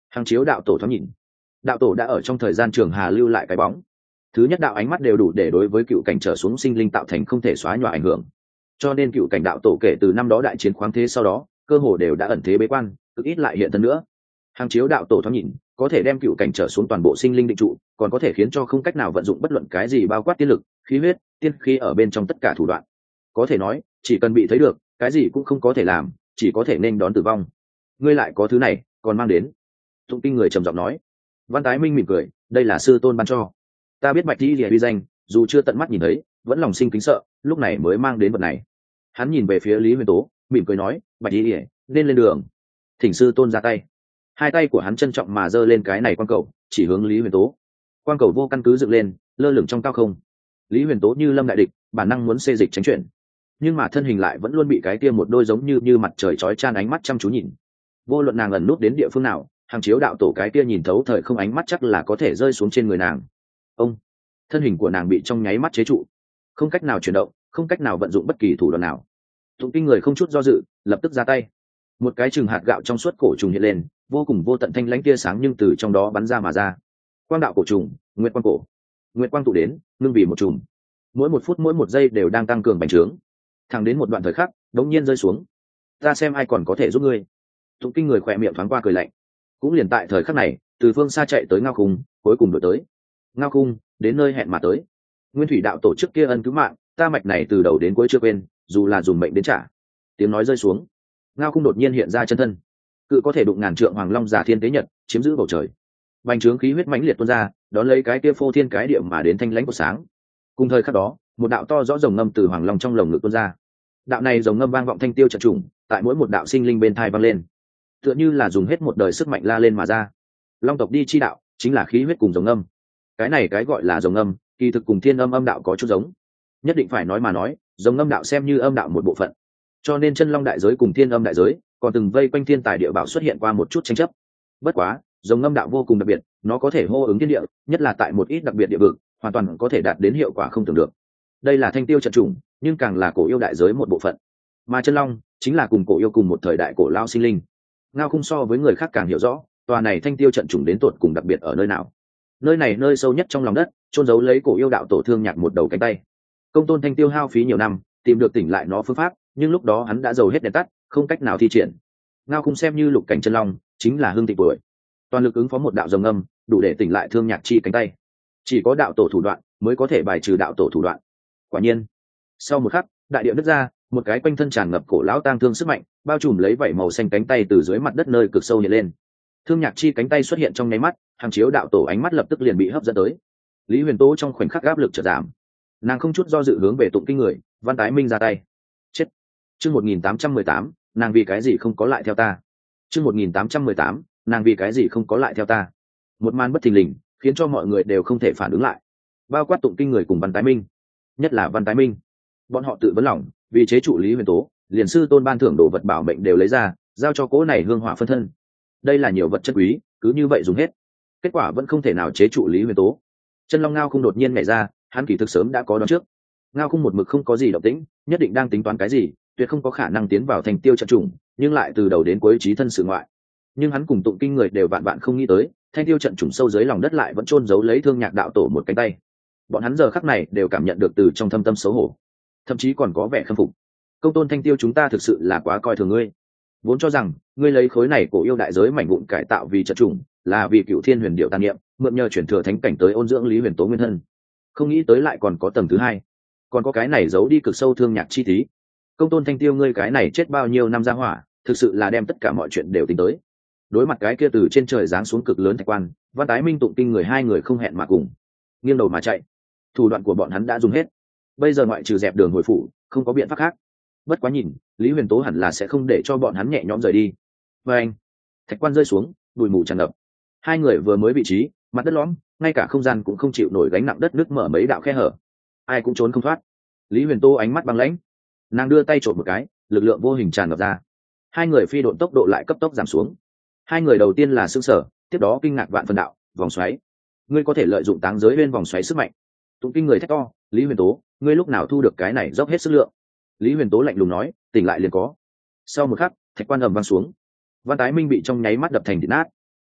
Hàng chiếu đạo tổ thoáng nhìn, đạo tổ đã ở trong thời gian trường hà lưu lại cái bóng. Thứ nhất đạo ánh mắt đều đủ để đối với cựu cảnh trở xuống sinh linh tạo thành không thể xóa nhòa ảnh hưởng, cho nên cựu cảnh đạo tổ kể từ năm đó đại chiến khoáng thế sau đó cơ hồ đều đã ẩn thế bế quan, cực ít lại hiện thân nữa. Hàng chiếu đạo tổ thoáng nhìn, có thể đem cựu cảnh trở xuống toàn bộ sinh linh định trụ, còn có thể khiến cho không cách nào vận dụng bất luận cái gì bao quát tiên lực, khí huyết, tiên khí ở bên trong tất cả thủ đoạn. Có thể nói, chỉ cần bị thấy được, cái gì cũng không có thể làm, chỉ có thể nên đón tử vong. Ngươi lại có thứ này, còn mang đến. Tụng Kinh người trầm giọng nói. Văn Tái Minh mỉm cười, đây là sư tôn ban cho. Ta biết Bạch Di Lìa uy danh, dù chưa tận mắt nhìn thấy, vẫn lòng sinh kính sợ, lúc này mới mang đến vật này. Hắn nhìn về phía Lý Huyền Tố, mỉm cười nói, Bạch Di Lìa, nên lên đường. Thỉnh sư tôn ra tay. Hai tay của hắn trân trọng mà giơ lên cái này quang cầu, chỉ hướng Lý Huyền Tố. Quang cầu vô căn cứ dựng lên, lơ lửng trong cao không. Lý Huyền Tố như lâm đại địch, bản năng muốn xê dịch tránh chuyển, nhưng mà thân hình lại vẫn luôn bị cái kia một đôi giống như mặt trời chói chan ánh mắt chăm chú nhìn. Vô luận nàng ẩn nút đến địa phương nào, Hàng chiếu đạo tổ cái kia nhìn thấu thời không ánh mắt chắc là có thể rơi xuống trên người nàng. Ông, thân hình của nàng bị trong nháy mắt chế trụ, không cách nào chuyển động, không cách nào vận dụng bất kỳ thủ đoạn nào. Tụng Kinh người không chút do dự, lập tức ra tay. Một cái chừng hạt gạo trong suốt cổ trùng hiện lên, vô cùng vô tận thanh lãnh tia sáng nhưng từ trong đó bắn ra mà ra. Quang đạo cổ trùng, nguyệt quang cổ. Nguyệt quang tụ đến, ngưng vì một trùng. Mỗi một phút mỗi một giây đều đang tăng cường bành trướng. Thẳng đến một đoạn thời khắc, đống nhiên rơi xuống. Ta xem ai còn có thể giúp ngươi. Tụng Kinh người khỏe miệng thoáng qua cười lạnh. Cũng liền tại thời khắc này, từ phương xa chạy tới Ngao Khung, cuối cùng đuổi tới. Ngao Khung, đến nơi hẹn mà tới. Nguyên thủy đạo tổ chức kia ân cứu mạng, ta mạch này từ đầu đến cuối chưa quên, dù là dùng mệnh đến trả. Tiếng nói rơi xuống, Ngao Khung đột nhiên hiện ra chân thân. Cự có thể đụng ngàn trượng hoàng long giả thiên tế nhật, chiếm giữ bầu trời. Bành trướng khí huyết mãnh liệt tuôn ra, đón lấy cái kia phô thiên cái địa mà đến thanh lãnh của sáng. Cùng thời khắc đó, một đạo to rõ rồng ngâm từ hoàng long trong lồng ngực tuôn ra. Đạo này rồng ngâm vang vọng thanh tiêu trận trùng, tại mỗi một đạo sinh linh bên thai vang lên, tựa như là dùng hết một đời sức mạnh la lên mà ra. Long tộc đi chi đạo, chính là khí huyết cùng rồng ngâm. Cái này cái gọi là rồng ngâm, kỳ thực cùng thiên âm âm đạo có chút giống. Nhất định phải nói mà nói, rồng ngâm đạo xem như âm đạo một bộ phận. Cho nên chân long đại giới cùng thiên âm đại giới còn từng vây quanh thiên tài địa bảo xuất hiện qua một chút tranh chấp. Bất quá, rồng ngâm đạo vô cùng đặc biệt, nó có thể hô ứng thiên địa, nhất là tại một ít đặc biệt địa vực, hoàn toàn có thể đạt đến hiệu quả không tưởng được. Đây là thanh tiêu trận chủng, nhưng càng là cổ yêu đại giới một bộ phận. Mà chân long chính là cùng cổ yêu cùng một thời đại cổ lao sinh linh. Ngao Khung so với người khác càng hiểu rõ, tòa này thanh tiêu trận chủng đến tột cùng đặc biệt ở nơi nào. Nơi này nơi sâu nhất trong lòng đất, chôn giấu lấy cổ yêu đạo tổ Thương Nhạc một đầu cánh tay. Công tôn Thanh Tiêu hao phí nhiều năm, tìm được tỉnh lại nó phương pháp, nhưng lúc đó hắn đã dầu hết đèn tắt, không cách nào thi triển. Ngao Khung xem như lục cảnh chân long, chính là hương tịch tuổi, toàn lực ứng phó một đạo rồng âm, đủ để tỉnh lại Thương Nhạc chi cánh tay. Chỉ có đạo tổ thủ đoạn mới có thể bài trừ đạo tổ thủ đoạn. Quả nhiên, sau một khắc, đại địa nứt ra, một cái quanh thân tràn ngập cổ lão tang thương sức mạnh, bao trùm lấy vảy màu xanh cánh tay từ dưới mặt đất nơi cực sâu hiện lên. Thương Nhạc chi cánh tay xuất hiện trong nháy mắt, Hàng Chiếu đạo tổ ánh mắt lập tức liền bị hấp dẫn tới. Lý Huyền Tố trong khoảnh khắc áp lực chợt giảm, nàng không chút do dự hướng về Tụng Kinh người, Văn Tái Minh ra tay. Chết. Chương 1818, nàng vì cái gì không có lại theo ta. Chương 1818, nàng vì cái gì không có lại theo ta. Một màn bất thình lình, khiến cho mọi người đều không thể phản ứng lại, bao quát Tụng Kinh người cùng Văn Tái Minh, nhất là Văn Tái Minh. Bọn họ tự vấn lòng, vì chế trụ Lý Huyền Tố, liền sư tôn ban thưởng đồ vật bảo mệnh đều lấy ra, giao cho cố này hương hỏa phân thân. Đây là nhiều vật chất quý, cứ như vậy dùng hết, kết quả vẫn không thể nào chế trụ Lý Huyền Tố. Chân long Ngao Khung đột nhiên nhảy ra, hắn kỳ thực sớm đã có đoán trước. Ngao Khung một mực không có gì động tĩnh, nhất định đang tính toán cái gì, tuyệt không có khả năng tiến vào thành tiêu trận trùng, nhưng lại từ đầu đến cuối trí thân sự ngoại. Nhưng hắn cùng Tụng Kinh người đều vạn vạn không nghĩ tới, thanh tiêu trận trùng sâu dưới lòng đất lại vẫn chôn giấu lấy Thương Nhạc đạo tổ một cánh tay. Bọn hắn giờ khắc này đều cảm nhận được từ trong thâm tâm xấu hổ, thậm chí còn có vẻ khâm phục. Công tôn Thanh Tiêu, chúng ta thực sự là quá coi thường ngươi, vốn cho rằng ngươi lấy khối này cổ yêu đại giới mảnh vụn cải tạo vì trận trùng, là vì Cựu Thiên Huyền Điệu tàn niệm, mượn nhờ chuyển thừa thánh cảnh tới ôn dưỡng Lý Huyền Tố nguyên thân. Không nghĩ tới lại còn có tầng thứ hai, còn có cái này giấu đi cực sâu Thương Nhạc chi tí. Công tôn Thanh Tiêu, ngươi cái này chết bao nhiêu năm ra hỏa, thực sự là đem tất cả mọi chuyện đều tính tới. Đối mặt cái kia từ trên trời giáng xuống cực lớn thạch quan, Văn Tái Minh, Tụng Kinh người hai người không hẹn mà cùng nghiêng đầu mà chạy. Thủ đoạn của bọn hắn đã dùng hết, bây giờ ngoại trừ dẹp đường hồi phủ, không có biện pháp khác. Bất quá nhìn, Lý Huyền Tố hẳn là sẽ không để cho bọn hắn nhẹ nhõm rời đi. Và anh, thạch quan rơi xuống, bụi mù tràn ngập. Hai người vừa mới vị trí, mặt đất lõm, ngay cả không gian cũng không chịu nổi gánh nặng, đất nước mở mấy đạo khe hở, ai cũng trốn không thoát. Lý Huyền Tố ánh mắt băng lãnh, nàng đưa tay trộm một cái, lực lượng vô hình tràn ngập ra. Hai người phi độn tốc độ lại cấp tốc giảm xuống. Hai người đầu tiên là sững sờ, tiếp đó kinh ngạc vạn phần đạo, vòng xoáy. Ngươi có thể lợi dụng táng giới bên vòng xoáy sức mạnh. Tụng Kinh người thét to, Lý Huyền Tố, ngươi lúc nào thu được cái này dốc hết sức lượng. Lý Huyền Tố lạnh lùng nói, tỉnh lại liền có. Sau một khắc, thạch quan ầm vang xuống, Văn Tái Minh bị trong nháy mắt đập thành thịt nát.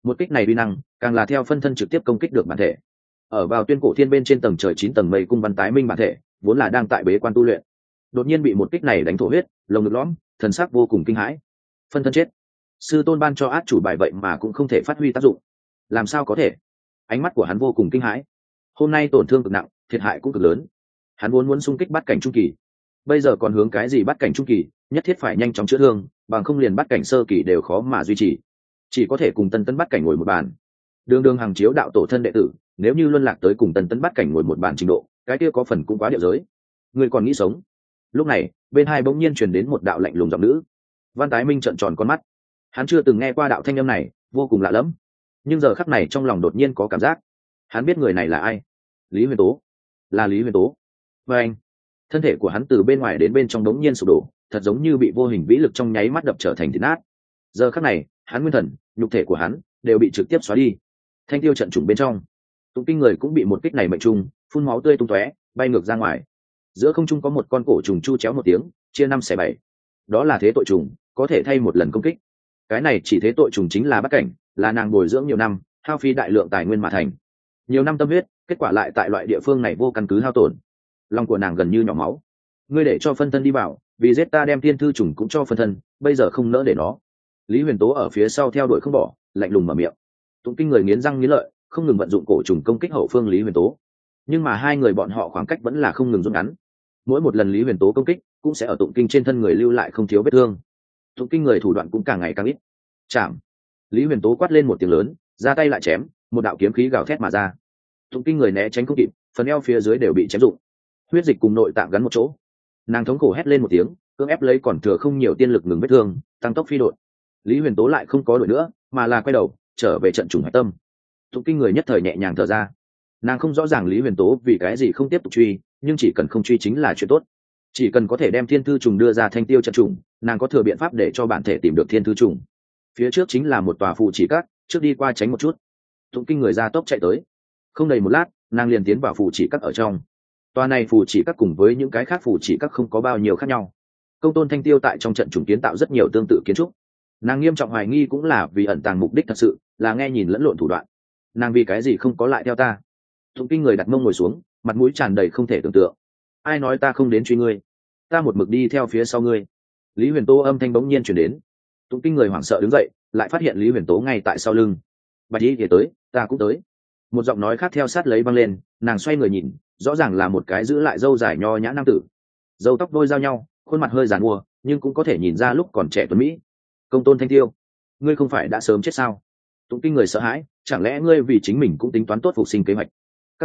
Một kích này uy năng càng là theo phân thân trực tiếp công kích được bản thể. Ở vào tuyên cổ thiên bên trên tầng trời 9 tầng mây cung văn tái minh bản thể vốn là đang tại bế quan tu luyện, đột nhiên bị một kích này đánh thổ huyết, lồng ngực lõm, thần sắc vô cùng kinh hãi. Phân thân chết, sư tôn ban cho át chủ bài vậy mà cũng không thể phát huy tác dụng, làm sao có thể? Ánh mắt của hắn vô cùng kinh hãi. Hôm nay tổn thương cực nặng, thiệt hại cũng cực lớn. Hắn vốn muốn xung kích bắt cảnh trung kỳ, bây giờ còn hướng cái gì bắt cảnh trung kỳ, nhất thiết phải nhanh chóng chữa thương, bằng không liền bắt cảnh sơ kỳ đều khó mà duy trì, chỉ có thể cùng tân tấn bắt cảnh ngồi một bàn. Đường đường hàng chiếu đạo tổ thân đệ tử, nếu như luân lạc tới cùng tân tấn bắt cảnh ngồi một bàn trình độ, cái kia có phần cũng quá điệu giới. Người còn nghĩ sống? Lúc này bên hai bỗng nhiên truyền đến một đạo lạnh lùng giọng nữ. Văn Tái Minh trợn tròn con mắt, hắn chưa từng nghe qua đạo thanh âm này, vô cùng lạ lẫm, nhưng giờ khắc này trong lòng đột nhiên có cảm giác hắn biết người này là ai. Lý Huyền Tố, là Lý Huyền Tố. Và anh, thân thể của hắn từ bên ngoài đến bên trong đống nhiên sụp đổ, thật giống như bị vô hình vĩ lực trong nháy mắt đập trở thành thịt nát. Giờ khắc này hắn nguyên thần, nhục thể của hắn đều bị trực tiếp xóa đi. Thanh tiêu trận trùng bên trong, Tụng Kinh người cũng bị một kích này mệnh trung, phun máu tươi tung tóe, bay ngược ra ngoài. Giữa không trung có một con cổ trùng chu chéo một tiếng, chia 5/7. Đó là thế tội trùng, có thể thay một lần công kích. Cái này chỉ thế tội trùng chính là bắt cảnh, là nàng bồi dưỡng nhiều năm, hao phí đại lượng tài nguyên mà thành. Nhiều năm tâm huyết, kết quả lại tại loại địa phương này vô căn cứ hao tổn. Lòng của nàng gần như nhỏ máu. Ngươi để cho phân thân đi vào, vì giết ta đem thiên thư trùng cũng cho phân thân, bây giờ không nỡ để nó. Lý Huyền Tố ở phía sau theo đuổi không bỏ, lạnh lùng mở miệng. Tụng Kinh người nghiến răng nghiến lợi, không ngừng vận dụng cổ trùng công kích hậu phương Lý Huyền Tố. Nhưng mà hai người bọn họ khoảng cách vẫn là không ngừng rút ngắn. Mỗi một lần Lý Huyền Tố công kích, cũng sẽ ở Tụng Kinh trên thân người lưu lại không thiếu vết thương. Tụng Kinh người thủ đoạn cũng càng ngày càng ít. Chạm. Lý Huyền Tố quát lên một tiếng lớn, ra tay lại chém, một đạo kiếm khí gào thét mà ra. Tụng Kinh người né tránh không kịp, phần eo phía dưới đều bị chém rụng, huyết dịch cùng nội tạng gắn một chỗ. Nàng thống khổ hét lên một tiếng, cưỡng ép lấy còn thừa không nhiều tiên lực ngừng vết thương, tăng tốc phi đột. Lý Huyền Tố lại không có đuổi nữa, mà là quay đầu trở về trận trùng hải tâm. Tụng Kinh người nhất thời nhẹ nhàng thở ra. Nàng không rõ ràng Lý Huyền Tố vì cái gì không tiếp tục truy, nhưng chỉ cần không truy chính là chuyện tốt. Chỉ cần có thể đem thiên thư trùng đưa ra thanh tiêu trận trùng, nàng có thừa biện pháp để cho bản thể tìm được thiên thư trùng. Phía trước chính là một tòa phù chỉ các, trước đi qua tránh một chút. Tụng Kinh người ra tốc chạy tới. Không đầy một lát, nàng liền tiến vào phù chỉ các ở trong. Tòa này phù chỉ các cùng với những cái khác phù chỉ các không có bao nhiêu khác nhau. Công tôn Thanh Tiêu tại trong trận trùng kiến tạo rất nhiều tương tự kiến trúc. Nàng nghiêm trọng hoài nghi cũng là vì ẩn tàng mục đích thật sự, là nghe nhìn lẫn lộn thủ đoạn. Nàng vì cái gì không có lại theo ta? Tụng Kinh người đặt mông ngồi xuống, mặt mũi tràn đầy không thể tưởng tượng. Ai nói ta không đến truy ngươi? Ta một mực đi theo phía sau ngươi. Lý Huyền Tố âm thanh bỗng nhiên truyền đến. Tụng Kinh người hoảng sợ đứng dậy, lại phát hiện Lý Huyền Tố ngay tại sau lưng. Bạch Y thì tới, ta cũng tới. Một giọng nói khác theo sát lấy vang lên, nàng xoay người nhìn, rõ ràng là một cái giữ lại râu dài nho nhã nam tử. Râu tóc đôi giao nhau, khuôn mặt hơi giàn mua, nhưng cũng có thể nhìn ra lúc còn trẻ tuấn mỹ. Công tôn Thanh Tiêu, ngươi không phải đã sớm chết sao? Tụng Kinh người sợ hãi, chẳng lẽ ngươi vì chính mình cũng tính toán tốt phục sinh kế hoạch?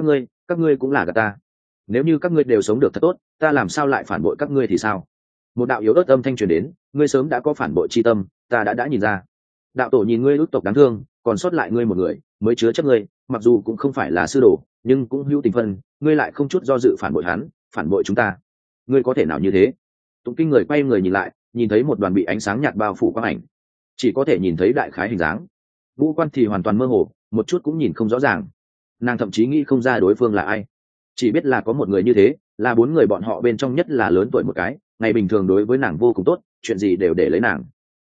Các ngươi cũng là gạt ta. Nếu như các ngươi đều sống được thật tốt, ta làm sao lại phản bội các ngươi thì sao? Một đạo yếu ớt âm thanh truyền đến, ngươi sớm đã có phản bội chi tâm, ta đã nhìn ra. Đạo tổ nhìn ngươi ước tộc đáng thương, còn sót lại ngươi một người, mới chứa chấp ngươi, mặc dù cũng không phải là sư đồ, nhưng cũng hữu tình phân, ngươi lại không chút do dự phản bội hắn, phản bội chúng ta. Ngươi có thể nào như thế? Tụng Kinh người quay người nhìn lại, nhìn thấy một đoàn bị ánh sáng nhạt bao phủ quang ảnh, chỉ có thể nhìn thấy đại khái hình dáng, ngũ quan thì hoàn toàn mơ hồ, một chút cũng nhìn không rõ ràng. Nàng thậm chí nghĩ không ra đối phương là ai, chỉ biết là có một người như thế, là bốn người bọn họ bên trong nhất là lớn tuổi một cái, ngày bình thường đối với nàng vô cùng tốt, chuyện gì đều để lấy nàng.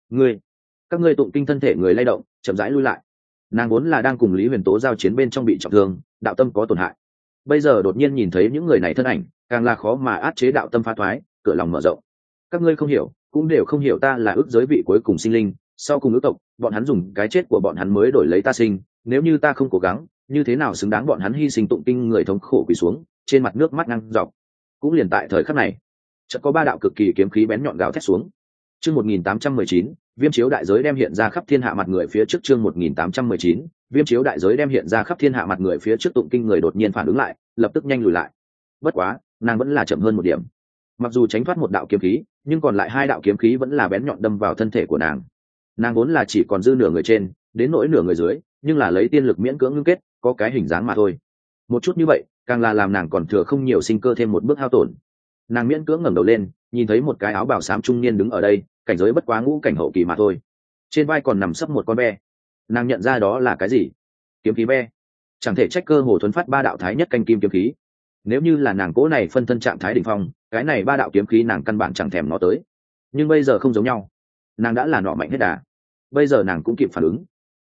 Các ngươi Tụng Kinh thân thể người lay động, chậm rãi lui lại. Nàng vốn là đang cùng Lý Huyền Tố giao chiến bên trong bị trọng thương, đạo tâm có tổn hại, bây giờ đột nhiên nhìn thấy những người này thân ảnh, càng là khó mà áp chế đạo tâm phá thoái, cửa lòng mở rộng. Các ngươi không hiểu, cũng đều không hiểu ta là ước giới vị cuối cùng sinh linh, sau cùng ước tộc, bọn hắn dùng cái chết của bọn hắn mới đổi lấy ta sinh, nếu như ta không cố gắng, như thế nào xứng đáng bọn hắn hy sinh? Tụng Kinh người thống khổ quỳ xuống, trên mặt nước mắt ngăn dọc. Cũng liền tại thời khắc này, chợt có ba đạo cực kỳ kiếm khí bén nhọn gào thét xuống. Chương 1819, Viêm chiếu đại giới đem hiện ra khắp thiên hạ mặt người phía trước. Chương 1819, Viêm chiếu đại giới đem hiện ra khắp thiên hạ mặt người phía trước. Tụng Kinh người đột nhiên phản ứng lại, lập tức nhanh lùi lại. Bất quá, nàng vẫn là chậm hơn một điểm. Mặc dù tránh thoát một đạo kiếm khí, nhưng còn lại hai đạo kiếm khí vẫn là bén nhọn đâm vào thân thể của nàng. Nàng vốn là chỉ còn dư nửa người trên, đến nỗi nửa người dưới, nhưng là lấy tiên lực miễn cưỡng ngưng kết, có cái hình dáng mà thôi. Một chút như vậy, càng là làm nàng còn thừa không nhiều sinh cơ thêm một bước hao tổn. Nàng miễn cưỡng ngẩng đầu lên, nhìn thấy một cái áo bào xám trung niên đứng ở đây, cảnh giới bất quá ngũ cảnh hậu kỳ mà thôi. Trên vai còn nằm sấp một con be. Nàng nhận ra đó là cái gì? Kiếm khí be. Chẳng thể trách cơ hồ thuấn phát ba đạo thái nhất canh kim kiếm khí. Nếu như là nàng cố này phân thân trạng thái đỉnh phong, cái này ba đạo kiếm khí nàng căn bản chẳng thèm nó tới. Nhưng bây giờ không giống nhau, nàng đã là nọ mạnh hết đà. Bây giờ nàng cũng kịp phản ứng.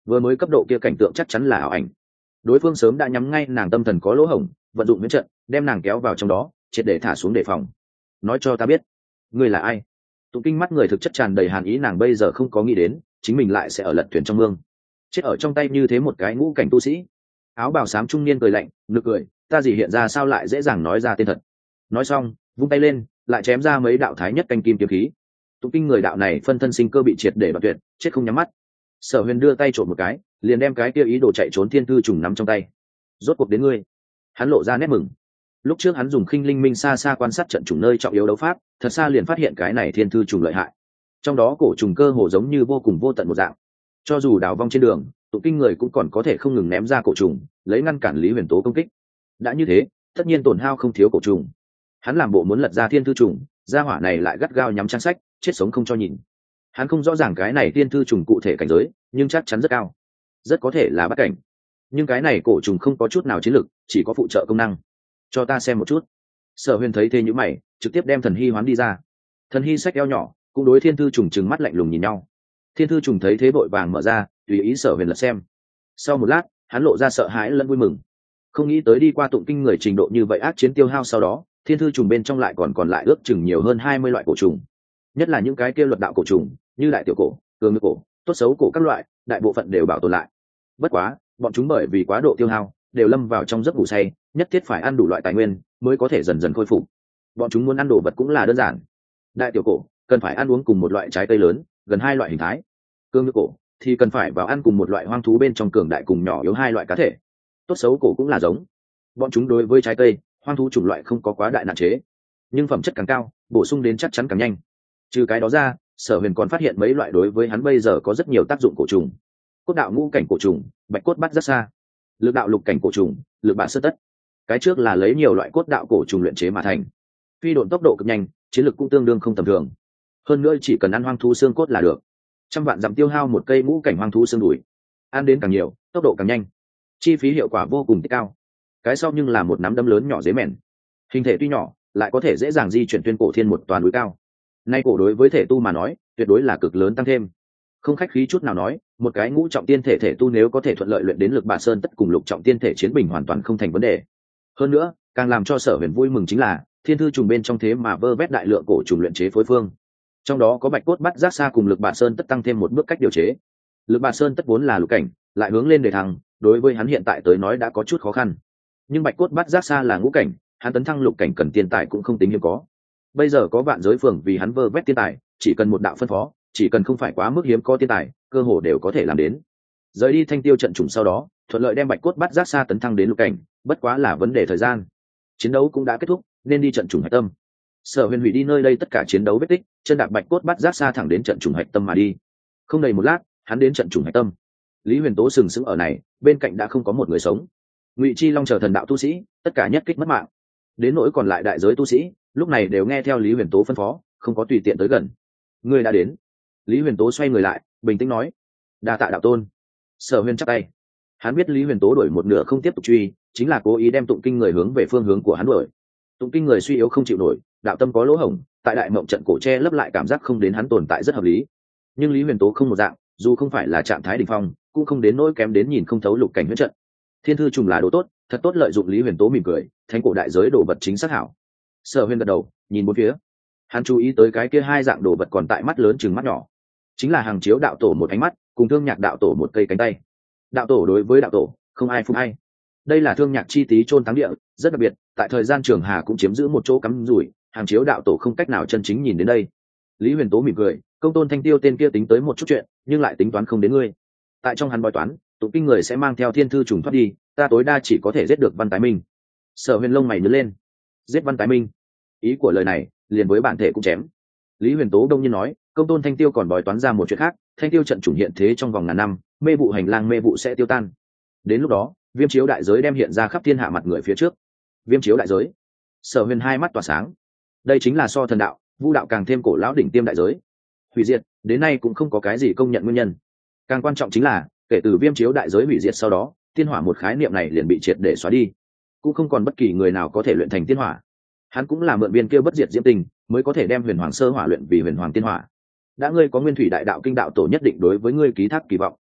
vừa mới cấp độ kia cảnh tượng chắc chắn là ảo ảnh. Đối phương sớm đã nhắm ngay nàng tâm thần có lỗ hổng, vận dụng miễn trận đem nàng kéo vào trong đó, triệt để thả xuống đề phòng. Nói cho ta biết ngươi là ai. Tụng Kinh mắt người thực chất tràn đầy hàn ý, nàng bây giờ không có nghĩ đến chính mình lại sẽ ở lật thuyền trong mương, chết ở trong tay như thế một cái ngũ cảnh tu sĩ. Áo bào xám trung niên cười lạnh nực cười, ta gì hiện ra sao lại dễ dàng nói ra tên thật. Nói xong vung tay lên lại chém ra mấy đạo thái nhất canh kim kiếm khí. Tụng Kinh người đạo này phân thân sinh cơ bị triệt để đoạt tuyệt, chết không nhắm mắt. Sở Huyền đưa tay trộm một cái, liền đem cái kia ý đồ chạy trốn thiên thư trùng nắm trong tay. Rốt cuộc đến ngươi. Hắn lộ ra nét mừng. Lúc trước hắn dùng khinh linh minh xa xa quan sát trận trùng nơi trọng yếu đấu pháp, thật xa liền phát hiện cái này thiên thư trùng lợi hại. Trong đó cổ trùng cơ hồ giống như vô cùng vô tận một dạng. Cho dù đào vong trên đường, Tụng Kinh người cũng còn có thể không ngừng ném ra cổ trùng, lấy ngăn cản Lý Huyền Tố công kích. Đã như thế, tất nhiên tổn hao không thiếu cổ trùng. Hắn làm bộ muốn lật ra thiên thư trùng, gia hỏa này lại gắt gao nhắm trang sách, chết sống không cho nhìn. Hắn không rõ ràng cái này thiên thư trùng cụ thể cảnh giới, nhưng chắc chắn rất cao, rất có thể là bắt cảnh. Nhưng cái này cổ trùng không có chút nào chiến lực, chỉ có phụ trợ công năng. Cho ta xem một chút. Sở Huyền thấy thế nhíu mày, trực tiếp đem thần hy hoán đi ra. Thần hy xách eo nhỏ, cũng đối thiên thư trùng trừng mắt lạnh lùng nhìn nhau. Thiên thư trùng thấy thế vội vàng mở ra, tùy ý Sở Huyền lật xem. Sau một lát, hắn lộ ra sợ hãi lẫn vui mừng. Không nghĩ tới đi qua Tụng Kinh người trình độ như vậy ác chiến tiêu hao sau đó, thiên thư trùng bên trong lại còn lại ước chừng nhiều hơn 20 loại cổ trùng. Nhất là những cái kia luật đạo cổ trùng, như đại tiểu cổ, cường ngư cổ, tốt xấu cổ các loại, đại bộ phận đều bảo tồn lại. Bất quá, bọn chúng bởi vì quá độ tiêu hao, đều lâm vào trong giấc ngủ say, nhất thiết phải ăn đủ loại tài nguyên mới có thể dần dần khôi phục. Bọn chúng muốn ăn đồ vật cũng là đơn giản. Đại tiểu cổ cần phải ăn uống cùng một loại trái cây lớn, gần 2 loại hình thái. Cương ngư cổ thì cần phải vào ăn cùng một loại hoang thú bên trong cường đại cùng nhỏ yếu 2 loại cá thể. Tốt xấu cổ cũng là giống. Bọn chúng đối với trái cây, hoang thú chủng loại không có quá đại nạn chế, nhưng phẩm chất càng cao, bổ sung đến chắc chắn càng nhanh. Trừ cái đó ra, Sở Huyền còn phát hiện mấy loại đối với hắn bây giờ có rất nhiều tác dụng cổ trùng. Cốt đạo ngũ cảnh cổ trùng, bạch cốt bắt rất xa. Lực đạo lục cảnh cổ trùng, lực bạ sơ tất. Cái trước là lấy nhiều loại cốt đạo cổ trùng luyện chế mà thành, phi độn tốc độ cực nhanh, chiến lực cũng tương đương không tầm thường. Hơn nữa chỉ cần ăn hoang thú xương cốt là được. Trăm vạn dặm tiêu hao một cây ngũ cảnh hoang thú xương đùi, ăn đến càng nhiều, tốc độ càng nhanh, chi phí hiệu quả vô cùng cao. Cái sau nhưng là một nắm đấm lớn nhỏ dế mèn, hình thể tuy nhỏ lại có thể dễ dàng di chuyển tuyên cổ thiên một toàn núi cao. Nay cổ đối với thể tu mà nói tuyệt đối là cực lớn tăng thêm. Không khách khí chút nào nói, một cái ngũ trọng tiên thể thể tu nếu có thể thuận lợi luyện đến lực bạ sơn tất cùng lục trọng tiên thể chiến bình hoàn toàn không thành vấn đề. Hơn nữa, càng làm cho Sở Huyền vui mừng chính là thiên thư trùng bên trong thế mà vơ vét đại lượng cổ trùng luyện chế phối phương. Trong đó có bạch cốt bắt giác xa cùng lực bạ sơn tất tăng thêm một bước cách điều chế. Lực bạ sơn tất vốn là lục cảnh, lại hướng lên để thăng, đối với hắn hiện tại tới nói đã có chút khó khăn. Nhưng bạch cốt bắt giác xa là ngũ cảnh, hắn tấn thăng lục cảnh cần tiền tài cũng không tính hiếm có. Bây giờ có vạn giới phường vì hắn vơ vét tiền tài, chỉ cần một đạo phân phó, chỉ cần không phải quá mức hiếm có tiền tài, cơ hồ đều có thể làm đến. Rời đi Thanh Tiêu trận trùng sau đó, thuận lợi đem bạch cốt bắt giác xa tấn thăng đến lục cảnh, bất quá là vấn đề thời gian. Chiến đấu cũng đã kết thúc, nên đi trận trùng hạch tâm. Sở Huyền hủy đi nơi đây tất cả chiến đấu vết tích, chân đạp bạch cốt bắt giác xa thẳng đến trận trùng hạch tâm mà đi. Không đầy một lát, hắn đến trận trùng hạch tâm. Lý Huyền Tố sừng sững ở này, bên cạnh đã không có một người sống. Ngụy Chi Long chờ thần đạo tu sĩ, tất cả nhất kích mất mạng. Đến nỗi còn lại đại giới tu sĩ, lúc này đều nghe theo Lý Huyền Tố phân phó, không có tùy tiện tới gần. Ngươi đã đến. Lý Huyền Tố xoay người lại, bình tĩnh nói: đa tạ đạo tôn. Sở Huyền chắp tay. Hắn biết Lý Huyền Tố đuổi một nửa không tiếp tục truy, chính là cố ý đem Tụng Kinh người hướng về phương hướng của hắn đuổi. Tụng Kinh người suy yếu không chịu nổi, đạo tâm có lỗ hổng, tại đại mộng trận cổ che lấp lại cảm giác không đến hắn tồn tại rất hợp lý. Nhưng Lý Huyền Tố không một dạng, dù không phải là trạng thái đỉnh phong, cũng không đến nỗi kém đến nhìn không thấu lục cảnh huyễn trận. Thiên thư trùng là đồ tốt, thật tốt lợi dụng. Lý Huyền Tố mỉm cười, thánh cổ đại giới đồ vật chính xác hảo. Sở Huyền gật đầu, nhìn bốn phía. Hắn chú ý tới cái kia 2 dạng đồ vật còn tại mắt lớn chừng mắt nhỏ, chính là hàng chiếu đạo tổ một ánh mắt, cùng thương nhạc đạo tổ một cây cánh tay. Đạo tổ đối với đạo tổ, không ai phục ai. Đây là thương nhạc chi tí chôn táng địa, rất đặc biệt, tại thời gian Trường Hà cũng chiếm giữ một chỗ cắm rủi, hàng chiếu đạo tổ không cách nào chân chính nhìn đến đây. Lý Huyền Tố mỉm cười, công tôn Thanh Tiêu tên kia tính tới một chút chuyện, nhưng lại tính toán không đến ngươi. Tại trong hắn bói toán, Tụng Kinh người sẽ mang theo thiên thư trùng thoát đi, ta tối đa chỉ có thể giết được Văn Tái Minh. Sở Huyền lông mày nhướng lên, giết Văn Tái Minh? Ý của lời này liền với bản thể cũng chém. Lý Huyền Tố đông nhiên nói, công tôn Thanh Tiêu còn bói toán ra một chuyện khác, Thanh Tiêu trận chủng hiện thế trong vòng ngàn năm, mê vụ hành lang mê vụ sẽ tiêu tan. Đến lúc đó, viêm chiếu đại giới đem hiện ra khắp thiên hạ mặt người phía trước. Viêm chiếu đại giới? Sở Huyền hai mắt tỏa sáng. Đây chính là so thần đạo, vu đạo càng thêm cổ lão đỉnh tiêm đại giới. Hủy diệt, đến nay cũng không có cái gì công nhận nguyên nhân. Càng quan trọng chính là, kể từ viêm chiếu đại giới hủy diệt sau đó, tiên hỏa một khái niệm này liền bị triệt để xóa đi, cũng không còn bất kỳ người nào có thể luyện thành tiên hỏa. Hắn cũng là mượn viên kia bất diệt diễm tình, mới có thể đem huyền hoàng sơ hỏa luyện vì huyền hoàng tiên hỏa. Đã ngươi có nguyên thủy đại đạo kinh đạo tổ nhất định đối với ngươi ký thác kỳ vọng,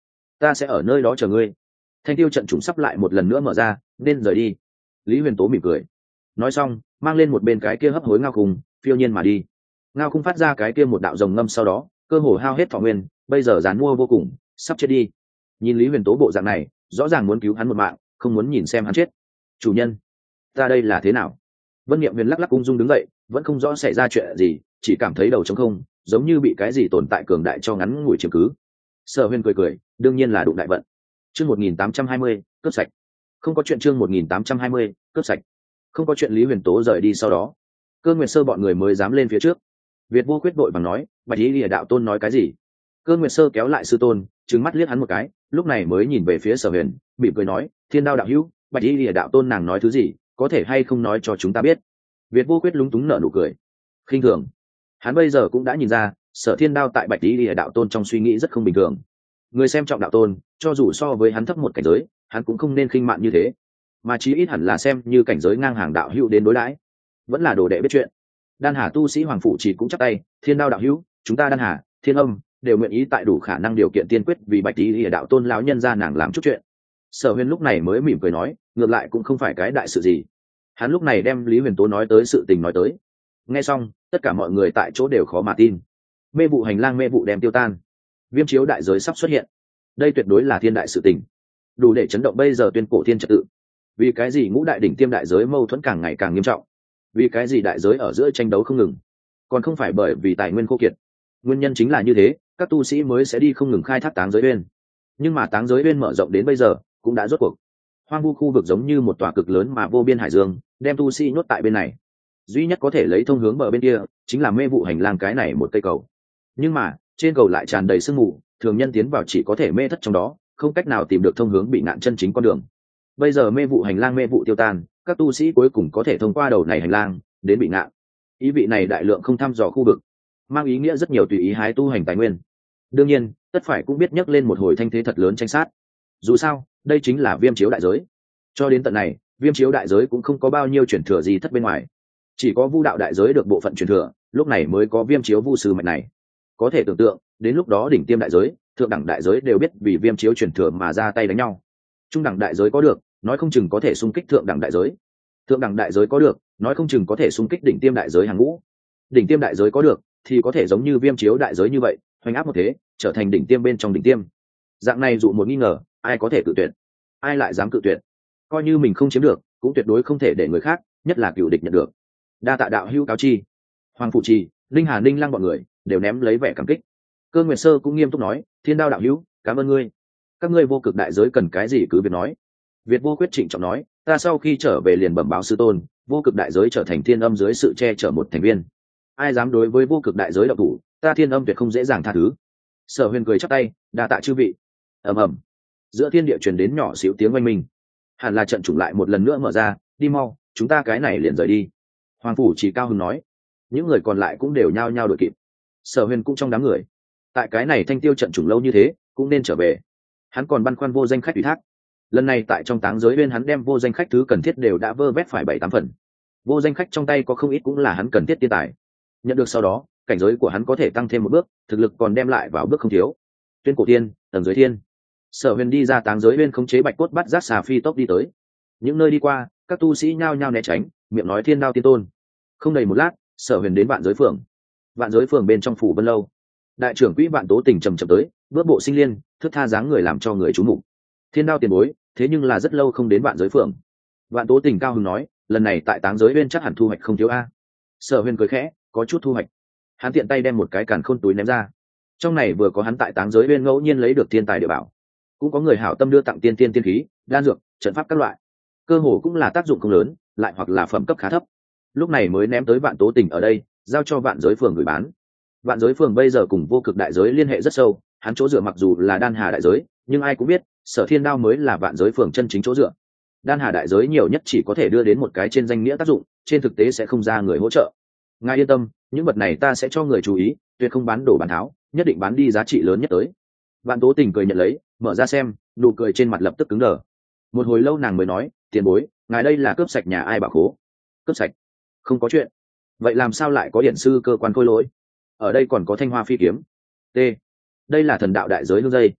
ta sẽ ở nơi đó chờ ngươi. Thanh tiêu trận chủng sắp lại một lần nữa mở ra, nên rời đi. Lý Huyền Tố mỉm cười nói xong, mang lên một bên cái kia hấp hối ngao khung, phiêu nhiên mà đi. Ngao khung phát ra cái kia một đạo rồng ngâm, sau đó cơ hồ hao hết thọ nguyên, bây giờ dán mua vô cùng, sắp chết đi. Nhìn Lý Huyền Tố bộ dạng này, rõ ràng muốn cứu hắn một mạng, không muốn nhìn xem hắn chết. Chủ nhân, ta đây là thế nào? Vân Niệm Huyền lắc lắc ung dung đứng dậy, vẫn không rõ xảy ra chuyện gì, chỉ cảm thấy đầu trống không, giống như bị cái gì tồn tại cường đại cho ngắn ngủi chiếm cứ. Sở Huyền cười cười, đương nhiên là đụng đại vận. Chương 1820, cướp sạch. Không có chuyện. Chương 1820, cướp sạch. Không có chuyện. Lý Huyền Tố rời đi sau đó, Cơ Nguyệt Sơ bọn người mới dám lên phía trước. Việt Vô Khuyết đội bằng nói, Bạch Y Lìa đạo tôn nói cái gì? Cơ Nguyệt Sơ kéo lại sư tôn, trừng mắt liếc hắn một cái, lúc này mới nhìn về phía Sở Huyền, mỉm cười nói, Thiên Đao đạo hữu, Bạch Y Lìa đạo tôn nàng nói thứ gì, có thể hay không nói cho chúng ta biết? Việt Vô Khuyết lúng túng nở nụ cười, khinh thường. Hắn bây giờ cũng đã nhìn ra, Sở Thiên Đao tại Bạch Y Lìa đạo tôn trong suy nghĩ rất không bình thường. Người xem trọng đạo tôn, cho dù so với hắn thấp một cảnh giới, hắn cũng không nên khinh mạn như thế, mà chí ít hẳn là xem như cảnh giới ngang hàng đạo hữu đến đối đãi. Vẫn là đồ đệ biết chuyện. Đan Hà tu sĩ Hoàng Phủ Chỉ cũng chắp tay, Thiên Đao đạo hữu, chúng ta Đan Hà, Thiên Âm đều nguyện ý tại đủ khả năng điều kiện tiên quyết vì Bạch Y Lìa đạo tôn lão nhân gia nàng làm chút chuyện. Sở Huyền lúc này mới mỉm cười nói, ngược lại cũng không phải cái đại sự gì. Hắn lúc này đem Lý Huyền Tố nói tới sự tình nói tới. Nghe xong, tất cả mọi người tại chỗ đều khó mà tin. Mê vụ hành lang mê vụ đem tiêu tan, viêm chiếu đại giới sắp xuất hiện, đây tuyệt đối là thiên đại sự tình, đủ để chấn động bây giờ tuyên cổ thiên trật tự. Vì cái gì ngũ đại đỉnh tiêm đại giới mâu thuẫn càng ngày càng nghiêm trọng? Vì cái gì đại giới ở giữa tranh đấu không ngừng? Còn không phải bởi vì tài nguyên khô kiệt. Nguyên nhân chính là như thế, các tu sĩ mới sẽ đi không ngừng khai thác táng giới uyên. Nhưng mà táng giới uyên mở rộng đến bây giờ cũng đã rốt cuộc. Hoang vu khu vực giống như một tòa cực lớn mà vô biên hải dương, đem tu sĩ nhốt tại bên này. Duy nhất có thể lấy thông hướng bờ bên kia chính là mê vụ hành lang cái này một cây cầu. Nhưng mà trên cầu lại tràn đầy sương mù, thường nhân tiến vào chỉ có thể mê thất trong đó, không cách nào tìm được thông hướng bị ngạn chân chính con đường. Bây giờ mê vụ hành lang mê vụ tiêu tan, các tu sĩ cuối cùng có thể thông qua đầu này hành lang đến bị ngạn. Ý vị này đại lượng không thăm dò khu vực, mang ý nghĩa rất nhiều tùy ý hái tu hành tài nguyên. Đương nhiên tất phải cũng biết nhắc lên một hồi thanh thế thật lớn tranh sát. Dù sao đây chính là viêm chiếu đại giới. Cho đến tận này viêm chiếu đại giới cũng không có bao nhiêu chuyển thừa gì thất bên ngoài, chỉ có vu đạo đại giới được bộ phận chuyển thừa, lúc này mới có viêm chiếu vu sư mạch này. Có thể tưởng tượng đến lúc đó đỉnh tiêm đại giới, thượng đẳng đại giới đều biết vì viêm chiếu chuyển thừa mà ra tay đánh nhau. Trung đẳng đại giới có được, nói không chừng có thể xung kích thượng đẳng đại giới. Thượng đẳng đại giới có được, nói không chừng có thể xung kích đỉnh tiêm đại giới hàng ngũ. Đỉnh tiêm đại giới có được thì có thể giống như viêm chiếu đại giới như vậy, hoành áp một thế, trở thành đỉnh tiêm bên trong đỉnh tiêm. Dạng này dụ một nghi ngờ, ai có thể cự tuyệt? Ai lại dám cự tuyệt? Coi như mình không chiếm được, cũng tuyệt đối không thể để người khác, nhất là cựu địch nhận được. Đa tạ đạo hữu cáo chi. Hoàng Phủ Trì, Linh Hà Ninh Lăng bọn người đều ném lấy vẻ cảm kích. Cơ Nguyệt Sơ cũng nghiêm túc nói, Thiên Đao đạo hữu, cảm ơn ngươi. Các ngươi vô cực đại giới cần cái gì cứ việc nói. Việt Vô Khuyết trịnh trọng nói, ta sau khi trở về liền bẩm báo sư tôn, vô cực đại giới trở thành Thiên Âm dưới sự che chở một thành viên. Ai dám đối với vô cực đại giới động thủ, ta Thiên Âm tuyệt không dễ dàng tha thứ. Sở Huyền cười chắp tay, đa tạ chư vị. Ầm ầm, giữa thiên địa truyền đến nhỏ xíu tiếng oanh minh. Hẳn là trận chủng lại một lần nữa mở ra, đi mau, chúng ta cái này liền rời đi. Hoàng Phủ Chỉ cao hứng nói. Những người còn lại cũng đều nhao nhao đuổi kịp. Sở Huyền cũng trong đám người, tại cái này thanh tiêu trận chủng lâu như thế cũng nên trở về. Hắn còn băn khoăn vô danh khách ủy thác, lần này tại trong táng giới bên hắn đem vô danh khách thứ cần thiết đều đã vơ vét phải 7-8 phần. Vô danh khách trong tay có không ít cũng là hắn cần thiết tiên tài, nhận được sau đó cảnh giới của hắn có thể tăng thêm một bước, thực lực còn đem lại vào bước không thiếu. Tuyên cổ thiên, tầng giới thiên. Sở Huyền đi ra táng giới bên khống chế bạch cốt bắt giác xà phi tốc đi tới. Những nơi đi qua các tu sĩ nhao nhao né tránh, miệng nói Thiên Đao tiên tôn. Không đầy một lát Sở Huyền đến Vạn Giới Phường. Vạn Giới Phường bên trong phủ Vân Lâu, đại trưởng quỹ Vạn Tố Tình trầm trầm tới, bước bộ sinh liên, thước tha dáng người làm cho người chú mục. Thiên Đao tiền bối, thế nhưng là rất lâu không đến Vạn Giới Phường. Vạn Tố Tình cao hứng nói, lần này tại táng giới bên chắc hẳn thu hoạch không thiếu a. Sở Huyền cười khẽ, có chút thu hoạch. Hắn tiện tay đem một cái càn khôn túi ném ra, trong này vừa có hắn tại táng giới bên ngẫu nhiên lấy được thiên tài địa bảo, cũng có người hảo tâm đưa tặng tiên tiên tiên khí, đan dược, trận pháp các loại, cơ hồ cũng là tác dụng không lớn, lại hoặc là phẩm cấp khá thấp. Lúc này mới ném tới Vạn Tố Tình ở đây, giao cho Vạn Giới Phường gửi bán. Vạn Giới Phường bây giờ cùng vô cực đại giới liên hệ rất sâu, hắn chỗ dựa mặc dù là Đan Hà đại giới, nhưng ai cũng biết Sở Thiên Đao mới là Vạn Giới Phường chân chính chỗ dựa. Đan Hà đại giới nhiều nhất chỉ có thể đưa đến một cái trên danh nghĩa tác dụng, trên thực tế sẽ không ra người hỗ trợ. Ngài yên tâm, những vật này ta sẽ cho người chú ý, tuyệt không bán đổ bán tháo, nhất định bán đi giá trị lớn nhất tới. Vạn Tố Tình cười nhận lấy, mở ra xem, nụ cười trên mặt lập tức cứng đờ. Một hồi lâu nàng mới nói, tiền bối, ngài đây là cướp sạch nhà ai bảo khố? Cướp sạch? Không có chuyện. Vậy làm sao lại có điện sư cơ quan khôi lỗi? Ở đây còn có thanh hoa phi kiếm. T. Đây là thần đạo đại giới hương dây.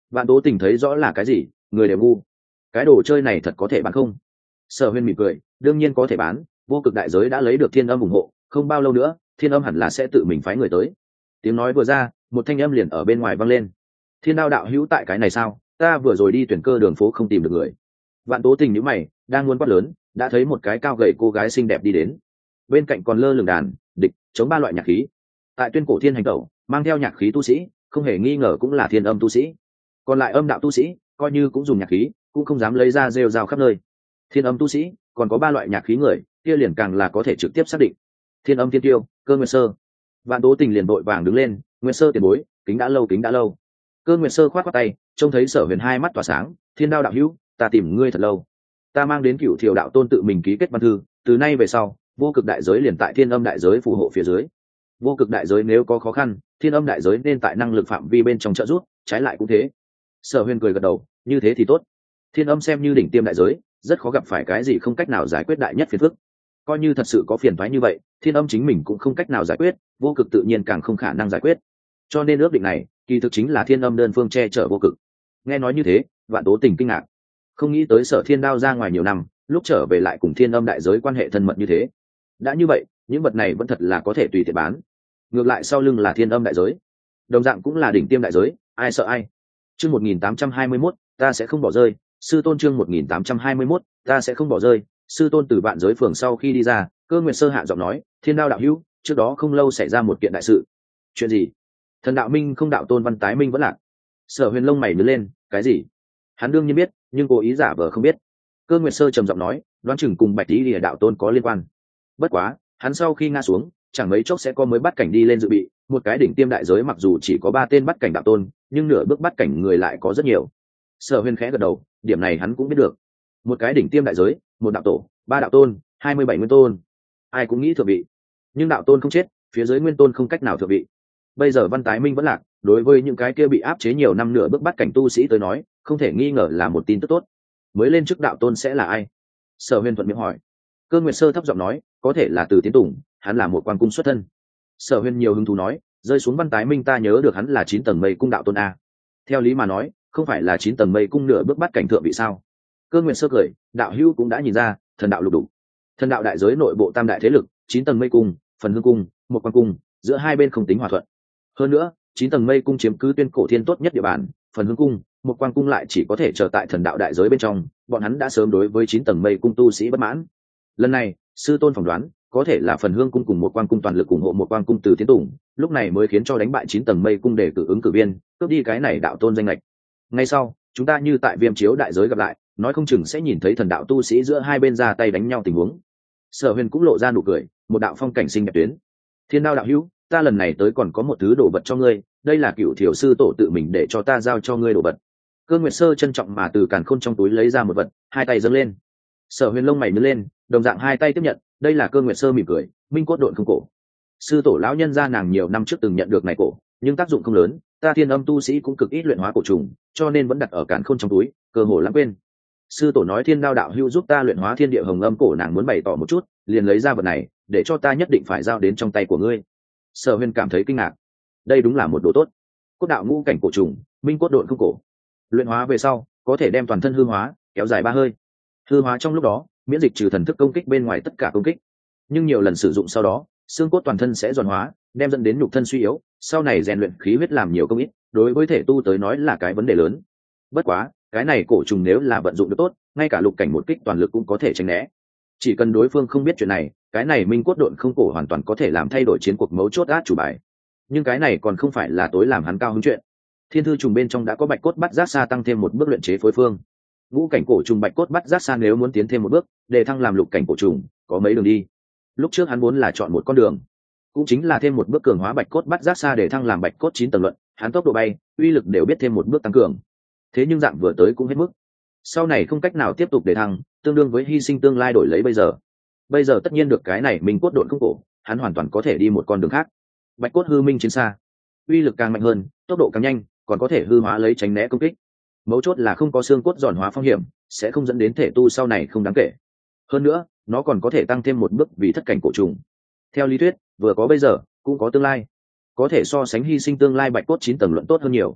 Vạn Tố Tình thấy rõ là cái gì, người đều ngu. Cái đồ chơi này thật có thể bán không? Sở Huyên mỉm cười, đương nhiên có thể bán, vô cực đại giới đã lấy được Thiên Âm ủng hộ, không bao lâu nữa Thiên Âm hẳn là sẽ tự mình phái người tới. Tiếng nói vừa ra, một thanh âm liền ở bên ngoài vang lên. Thiên Đao đạo hữu tại cái này sao? Ta vừa rồi đi tuyển cơ đường phố không tìm được người. Vạn Tố Tình nhíu mày, đang muốn quát lớn, đã thấy một cái cao gầy cô gái xinh đẹp đi đến. Bên cạnh còn lơ lửng đàn, địch, chống ba loại nhạc khí. Tại Tuyên Cổ Thiên hành tẩu, mang theo nhạc khí tu sĩ, không hề nghi ngờ cũng là Thiên Âm tu sĩ. Còn lại âm đạo tu sĩ, coi như cũng dùng nhạc khí, cũng không dám lấy ra rêu rao khắp nơi. Thiên Âm tu sĩ, còn có ba loại nhạc khí người, kia liền càng là có thể trực tiếp xác định. Thiên Âm Thiên Tiêu, Cơ Nguyệt Sơ. Vạn Tố Tình liền vội vàng đứng lên, Nguyệt Sơ tiền bối, kính đã lâu kính đã lâu. Cơ Nguyệt Sơ khoát khoát tay, trông thấy Sở Huyền hai mắt tỏa sáng, Thiên Đao đạo hữu, ta tìm ngươi thật lâu. Ta mang đến Cửu Thiều đạo tôn tự mình ký kết văn thư, từ nay về sau, vô cực đại giới liền tại Thiên Âm đại giới phù hộ phía dưới. Vô cực đại giới nếu có khó khăn, Thiên Âm đại giới nên tại năng lực phạm vi bên trong trợ giúp, trái lại cũng thế. Sở Huyền cười gật đầu, như thế thì tốt. Thiên Âm xem như đỉnh tiêm đại giới, rất khó gặp phải cái gì không cách nào giải quyết đại nhất phiền phức. Coi như thật sự có phiền toái như vậy, Thiên Âm chính mình cũng không cách nào giải quyết, vô cực tự nhiên càng không khả năng giải quyết. Cho nên ước định này, kỳ thực chính là Thiên Âm đơn phương che chở vô cực. Nghe nói như thế, Vạn Tố Tình kinh ngạc, không nghĩ tới Sở Thiên Đao ra ngoài nhiều năm, lúc trở về lại cùng Thiên Âm đại giới quan hệ thân mật như thế. Đã như vậy, những vật này vẫn thật là có thể tùy tiện bán. Ngược lại sau lưng là Thiên Âm đại giới, đồng dạng cũng là đỉnh tiêm đại giới, ai sợ ai. Chương 1821, ta sẽ không bỏ rơi. Sư tôn chương 1821, ta sẽ không bỏ rơi. Sư tôn từ Vạn Giới phường sau khi đi ra, Cơ Nguyệt Sơ hạ giọng nói, Thiên Đao đạo hữu, trước đó không lâu xảy ra một kiện đại sự. Chuyện gì? Thần đạo minh không đạo tôn Văn Tái Minh vẫn lạc. Sở Huyền lông mày nhướng lên, cái gì? Hắn đương nhiên biết, nhưng cố ý giả vờ không biết. Cơ Nguyệt Sơ trầm giọng nói, đoán chừng cùng Bạch Tí Lìa đạo tôn có liên quan. Bất quá, hắn sau khi ngã xuống, chẳng mấy chốc sẽ có mới bắt cảnh đi lên dự bị. Một cái đỉnh tiêm đại giới mặc dù chỉ có 3 tên bắt cảnh đạo tôn, nhưng nửa bước bắt cảnh người lại có rất nhiều. Sở Huyền khẽ gật đầu, điểm này hắn cũng biết được. Một cái đỉnh tiêm đại giới, một đạo tổ, 3 đạo tôn, 27 nguyên tôn, ai cũng nghĩ thượng vị. Nhưng đạo tôn không chết, phía dưới nguyên tôn không cách nào thượng vị. Bây giờ Văn Tái Minh vẫn lạc, đối với những cái kia bị áp chế nhiều năm nửa bước bắt cảnh tu sĩ tới nói, không thể nghi ngờ là một tin tức tốt. Mới lên chức đạo tôn sẽ là ai? Sở Huyền thuận miệng hỏi. Cơ Nguyệt Sơ thấp giọng nói, có thể là Từ Tiến Tùng, hắn là một quan cung xuất thân. Sở Huyền nhiều hứng thú nói, rơi xuống Văn Tái Minh ta nhớ được hắn là 9 tầng mây cung đạo tôn a. Theo lý mà nói, không phải là 9 tầng mây cung nửa bước bắt cảnh thượng vị sao? Cơ Nguyệt Sơ cười, đạo hữu cũng đã nhìn ra, thần đạo lục đủ. Thần đạo đại giới nội bộ tam đại thế lực, 9 tầng mây cung, Phần Hương cung, một quan cung, giữa hai bên không tính hòa thuận. Hơn nữa, 9 tầng mây cung chiếm cứ Tuyên Cổ Thiên tốt nhất địa bàn, Phần Hương cung, một quan cung lại chỉ có thể chờ tại thần đạo đại giới bên trong, bọn hắn đã sớm đối với 9 tầng mây cung tu sĩ bất mãn. Lần này, sư tôn phỏng đoán, có thể là Phần Hương cung cùng một quan cung toàn lực ủng hộ một quan cung Từ Tiến Tùng, lúc này mới khiến cho đánh bại 9 tầng mây cung để cử ứng cử viên, cướp đi cái này đạo tôn danh lệch. Ngay sau, chúng ta như tại Viêm Chiếu đại giới gặp lại, nói không chừng sẽ nhìn thấy thần đạo tu sĩ giữa hai bên ra tay đánh nhau tình huống. Sở Huyền cũng lộ ra nụ cười, một đạo phong cảnh xinh đẹp tuyến. Thiên Đao đạo hữu, ta lần này tới còn có một thứ đồ vật cho ngươi, đây là Cửu Thiểu sư tổ tự mình để cho ta giao cho ngươi đồ vật. Cơ Nguyệt Sơ trân trọng mà từ càn khôn trong túi lấy ra một vật, hai tay dâng lên. Sở Huyền lông mày nhướng lên, đồng dạng hai tay tiếp nhận, đây là Cơ Nguyệt Sơ mỉm cười, minh cốt độn không cổ. Sư tổ lão nhân gia nàng nhiều năm trước từng nhận được này cổ, nhưng tác dụng không lớn, ta Thiên Âm tu sĩ cũng cực ít luyện hóa cổ trùng, cho nên vẫn đặt ở càn khôn trong túi, cơ hồ lãng quên. Sư tổ nói Thiên Đao đạo hữu giúp ta luyện hóa thiên địa hồng âm cổ, nàng muốn bày tỏ một chút, liền lấy ra vật này, để cho ta nhất định phải giao đến trong tay của ngươi. Sở Huyền cảm thấy kinh ngạc, đây đúng là một đồ tốt. Cốt đạo ngũ cảnh cổ trùng, minh cốt độn không cổ, luyện hóa về sau có thể đem toàn thân hư hóa, kéo dài 3 hơi. Hư hóa trong lúc đó, miễn dịch trừ thần thức công kích bên ngoài tất cả công kích. Nhưng nhiều lần sử dụng sau đó, xương cốt toàn thân sẽ giòn hóa, đem dẫn đến nhục thân suy yếu, sau này rèn luyện khí huyết làm nhiều công ít, đối với thể tu tới nói là cái vấn đề lớn. Bất quá, cái này cổ trùng nếu là vận dụng được tốt, ngay cả lục cảnh một kích toàn lực cũng có thể tránh né. Chỉ cần đối phương không biết chuyện này, cái này minh cốt độn không cổ hoàn toàn có thể làm thay đổi chiến cuộc mấu chốt át chủ bài. Nhưng cái này còn không phải là tối làm hắn cao hứng chuyện. Thiên thư trùng bên trong đã có bạch cốt bắt giác xa tăng thêm một bước luyện chế phối phương. Ngũ cảnh cổ trùng bạch cốt bắt giác xa nếu muốn tiến thêm một bước, để thăng làm lục cảnh cổ trùng, có mấy đường đi. Lúc trước hắn muốn là chọn một con đường, cũng chính là thêm một bước cường hóa bạch cốt bắt giác xa để thăng làm bạch cốt 9 tầng luận, hắn tốc độ bay, uy lực đều biết thêm một bước tăng cường. Thế nhưng dạng vừa tới cũng hết mức. Sau này không cách nào tiếp tục để thăng, tương đương với hy sinh tương lai đổi lấy bây giờ. Bây giờ tất nhiên được cái này mình cốt độn không cổ, hắn hoàn toàn có thể đi một con đường khác. Bạch cốt hư minh chiến xa, uy lực càng mạnh hơn, tốc độ càng nhanh, còn có thể hư hóa lấy tránh né công kích. Mấu chốt là không có xương cốt giòn hóa phong hiểm, sẽ không dẫn đến thể tu sau này không đáng kể. Hơn nữa, nó còn có thể tăng thêm một bước vì thất cảnh cổ trùng. Theo lý thuyết, vừa có bây giờ, cũng có tương lai. Có thể so sánh hy sinh tương lai bạch cốt 9 tầng luận tốt hơn nhiều.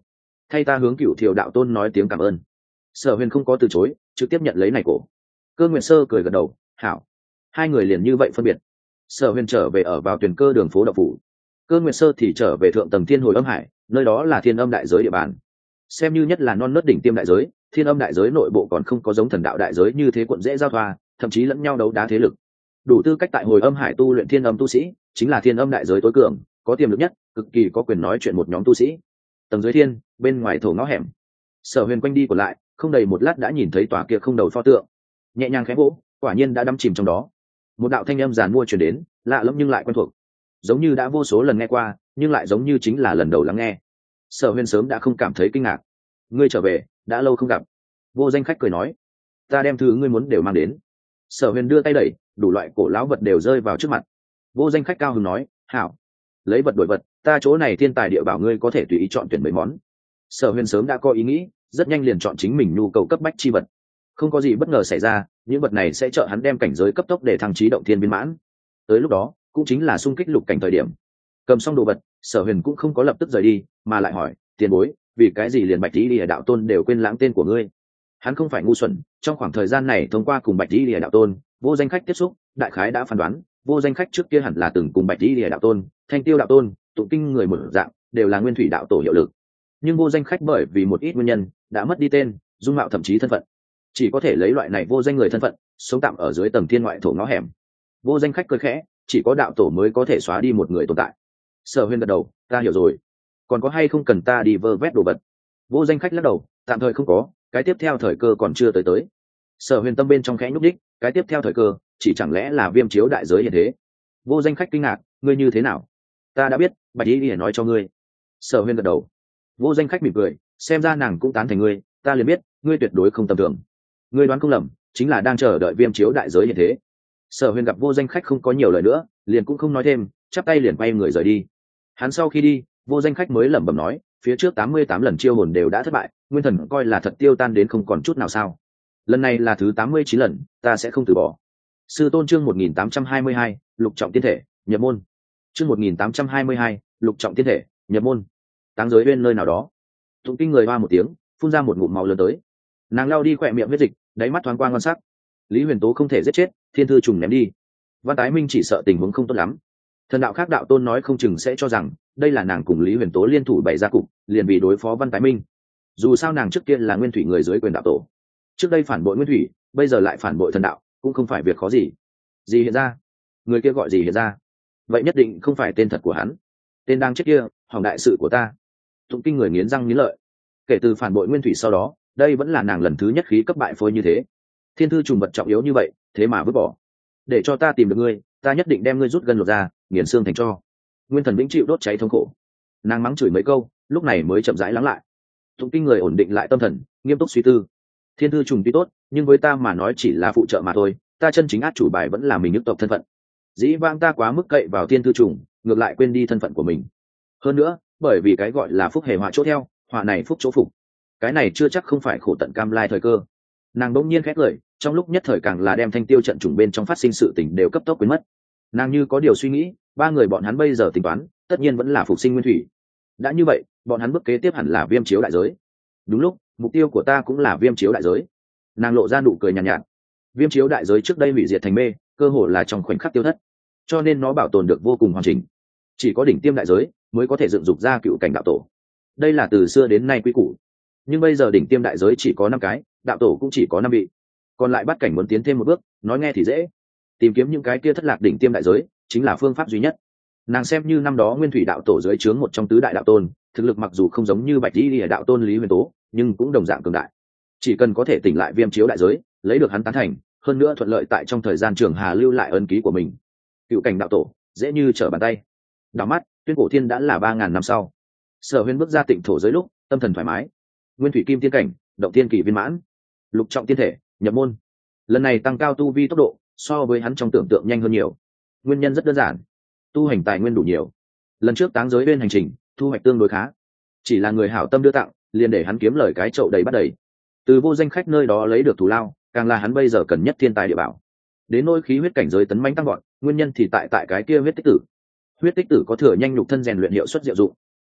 thay ta hướng Cửu Thiều đạo tôn nói tiếng cảm ơn. Sở Huyền không có từ chối, trực tiếp nhận lấy này cổ. Cơ Nguyệt Sơ cười gật đầu, hảo. Hai người liền như vậy phân biệt. Sở Huyền trở về ở vào Tuyền Cơ đường phố đạo phủ, Cơ Nguyệt Sơ thì trở về thượng tầng Thiên Hồi Âm Hải, nơi đó là Thiên Âm đại giới địa bàn. Xem như nhất là non nớt đỉnh tiêm đại giới, Thiên Âm đại giới nội bộ còn không có giống Thần đạo đại giới như thế cuộn dễ giao thoa, thậm chí lẫn nhau đấu đá thế lực. Đủ tư cách tại Hồi Âm Hải tu luyện Thiên Âm tu sĩ, chính là Thiên Âm đại giới tối cường, có tiềm lực nhất, cực kỳ có quyền nói chuyện một nhóm tu sĩ. Tầng dưới thiên, bên ngoài thổ ngõ hẻm, Sở Huyền quanh đi còn lại, không đầy một lát đã nhìn thấy tòa kia không đầu pho tượng, nhẹ nhàng khẽ vỗ, quả nhiên đã đắm chìm trong đó. Một đạo thanh âm giàn mua truyền đến, lạ lẫm nhưng lại quen thuộc, giống như đã vô số lần nghe qua, nhưng lại giống như chính là lần đầu lắng nghe. Sở Huyền sớm đã không cảm thấy kinh ngạc. Ngươi trở về, đã lâu không gặp. Vô Danh khách cười nói, ta đem thứ ngươi muốn đều mang đến. Sở Huyền đưa tay đẩy, đủ loại cổ lão vật đều rơi vào trước mặt. Vô Danh khách cao hứng nói, hảo, lấy vật đổi vật, ta chỗ này thiên tài địa bảo ngươi có thể tùy ý chọn tuyển mấy món. Sở Huyền sớm đã có ý nghĩ, rất nhanh liền chọn chính mình nhu cầu cấp bách chi vật. Không có gì bất ngờ xảy ra, những vật này sẽ trợ hắn đem cảnh giới cấp tốc để thăng chí động thiên viên mãn. Tới lúc đó, cũng chính là xung kích lục cảnh thời điểm. Cầm xong đồ vật, Sở Huyền cũng không có lập tức rời đi, mà lại hỏi, tiền bối, vì cái gì liền Bạch Tỷ Lìa đạo tôn đều quên lãng tên của ngươi? Hắn không phải ngu xuẩn, trong khoảng thời gian này thông qua cùng Bạch Tỷ Lìa đạo tôn, Vô Danh khách tiếp xúc, đại khái đã phán đoán, Vô Danh khách trước kia hẳn là từng cùng Bạch Tỷ Lìa đạo tôn, Thanh Tiêu đạo tôn, tụng kinh người một dạng, đều là nguyên thủy đạo tổ hiệu lực. Nhưng Vô Danh khách bởi vì một ít nguyên nhân, đã mất đi tên, dung mạo thậm chí thân phận, chỉ có thể lấy loại này vô danh người thân phận, sống tạm ở dưới tầng thiên ngoại thổ ngõ hẻm. Vô Danh khách cười khẽ, chỉ có đạo tổ mới có thể xóa đi một người tồn tại. Sở Huyền gật đầu, ta hiểu rồi. Còn có hay không cần ta đi vơ vét đồ vật? Vô Danh khách lắc đầu, tạm thời không có, cái tiếp theo thời cơ còn chưa tới. Sở Huyền tâm bên trong khẽ nhúc đích, cái tiếp theo thời cơ, chỉ chẳng lẽ là Viêm Chiếu đại giới hiện thế? Vô Danh khách kinh ngạc, ngươi như thế nào? Ta đã biết, Bạch Ý Lìa nói cho ngươi. Sở Huyền gật đầu. Vô Danh khách mỉm cười, xem ra nàng cũng tán thành ngươi, ta liền biết, ngươi tuyệt đối không tầm thường. Ngươi đoán không lầm, chính là đang chờ đợi Viêm Chiếu đại giới hiện thế. Sở Huyền gặp Vô Danh khách không có nhiều lời nữa, liền cũng không nói thêm, chắp tay liền quay người rời đi. Hắn sau khi đi, Vô Danh khách mới lẩm bẩm nói, phía trước 88 lần chiêu hồn đều đã thất bại, nguyên thần coi là thật tiêu tan đến không còn chút nào sao? Lần này là thứ 89 lần, ta sẽ không từ bỏ. Sư tôn chương 1822, lục trọng tiên thể, nhập môn. Chương 1822, lục trọng tiên thể, nhập môn. Táng giới bên nơi nào đó, tụng kinh người hoa một tiếng, phun ra một ngụm máu lớn tới. Nàng lao đi khỏe miệng huyết dịch, đáy mắt thoáng quang ngon sắc. Lý Huyền Tố không thể giết chết, thiên thư trùng ném đi. Văn Tái Minh chỉ sợ tình huống không tốt lắm. Thần đạo khác đạo tôn nói không chừng sẽ cho rằng đây là nàng cùng Lý Huyền Tố liên thủ bày ra cục, liền vì đối phó Văn Tái Minh. Dù sao nàng trước kia là nguyên thủy người dưới quyền đạo tổ, trước đây phản bội nguyên thủy, bây giờ lại phản bội thần đạo, cũng không phải việc khó gì. Gì hiện ra? Người kia gọi gì hiện ra? Vậy nhất định không phải tên thật của hắn. Tên đang chết kia, hỏng đại sự của ta. Tụng kinh người nghiến răng nghiến lợi. Kể từ phản bội nguyên thủy sau đó, đây vẫn là nàng lần thứ nhất khí cấp bại phôi như thế. Thiên thư trùng vật trọng yếu như vậy, thế mà vứt bỏ. Để cho ta tìm được ngươi, ta nhất định đem ngươi rút gân lột ra, nghiền xương thành tro. Nguyên thần vĩnh chịu đốt cháy thống khổ. Nàng mắng chửi mấy câu, lúc này mới chậm rãi lắng lại. Tụng kinh người ổn định lại tâm thần, nghiêm túc suy tư. Thiên thư trùng tuy tốt, nhưng với ta mà nói chỉ là phụ trợ mà thôi, ta chân chính át chủ bài vẫn là mình nhất tộc thân phận. Dĩ vãng ta quá mức cậy vào thiên thư trùng, ngược lại quên đi thân phận của mình. Hơn nữa, bởi vì cái gọi là phúc hề họa chỗ theo, họa này phúc chỗ phục. Cái này chưa chắc không phải khổ tận cam lai thời cơ. Nàng bỗng nhiên khét lời, trong lúc nhất thời càng là đem Thanh Tiêu trận trùng bên trong phát sinh sự tình đều cấp tốc quên mất. Nàng như có điều suy nghĩ, ba người bọn hắn bây giờ tính toán, tất nhiên vẫn là phục sinh nguyên thủy. Đã như vậy, bọn hắn bước kế tiếp hẳn là Viêm Chiếu đại giới. Đúng lúc, mục tiêu của ta cũng là Viêm Chiếu đại giới. Nàng lộ ra nụ cười nhàn nhạt. Viêm Chiếu đại giới trước đây hủy diệt thành mê, cơ hồ là trong khoảnh khắc tiêu thất, cho nên nó bảo tồn được vô cùng hoàn chỉnh. Chỉ có đỉnh tiêm đại giới mới có thể dựng dục ra cựu cảnh đạo tổ. Đây là từ xưa đến nay quý củ. Nhưng bây giờ đỉnh tiêm đại giới chỉ có 5 cái, đạo tổ cũng chỉ có 5 vị. Còn lại bắt cảnh muốn tiến thêm một bước, nói nghe thì dễ. Tìm kiếm những cái kia thất lạc đỉnh tiêm đại giới, chính là phương pháp duy nhất. Nàng xem như năm đó nguyên thủy đạo tổ dưới trướng một trong tứ đại đạo tôn, thực lực mặc dù không giống như Bạch Tỷ Lìa đạo tôn Lý Huyền Tố, nhưng cũng đồng dạng cường đại. Chỉ cần có thể tỉnh lại Viêm Chiếu đại giới, lấy được hắn tán thành, hơn nữa thuận lợi tại trong thời gian trường hà lưu lại ân ký của mình, cựu cảnh đạo tổ dễ như trở bàn tay. Đảo mắt, Tuyên Cổ Thiên đã là 3000 năm sau. Sở Huyên bước ra Tịnh thổ giới lúc, tâm thần thoải mái. Nguyên thủy kim tiên cảnh, động tiên kỳ viên mãn, lục trọng tiên thể, nhập môn. Lần này tăng cao tu vi tốc độ, so với hắn trong tưởng tượng nhanh hơn nhiều. Nguyên nhân rất đơn giản, tu hành tài nguyên đủ nhiều. Lần trước táng giới bên hành trình, thu hoạch tương đối khá. Chỉ là người hảo tâm đưa tặng, liền để hắn kiếm lời cái chậu đầy bắt đầy. Từ Vô Danh khách nơi đó lấy được thù lao, càng là hắn bây giờ cần nhất thiên tài địa bảo. Đến nỗi khí huyết cảnh giới tấn mãnh tăng gọn, nguyên nhân thì tại cái kia huyết tích tử. Huyết tích tử có thừa nhanh nhục thân rèn luyện hiệu suất diệu dụng.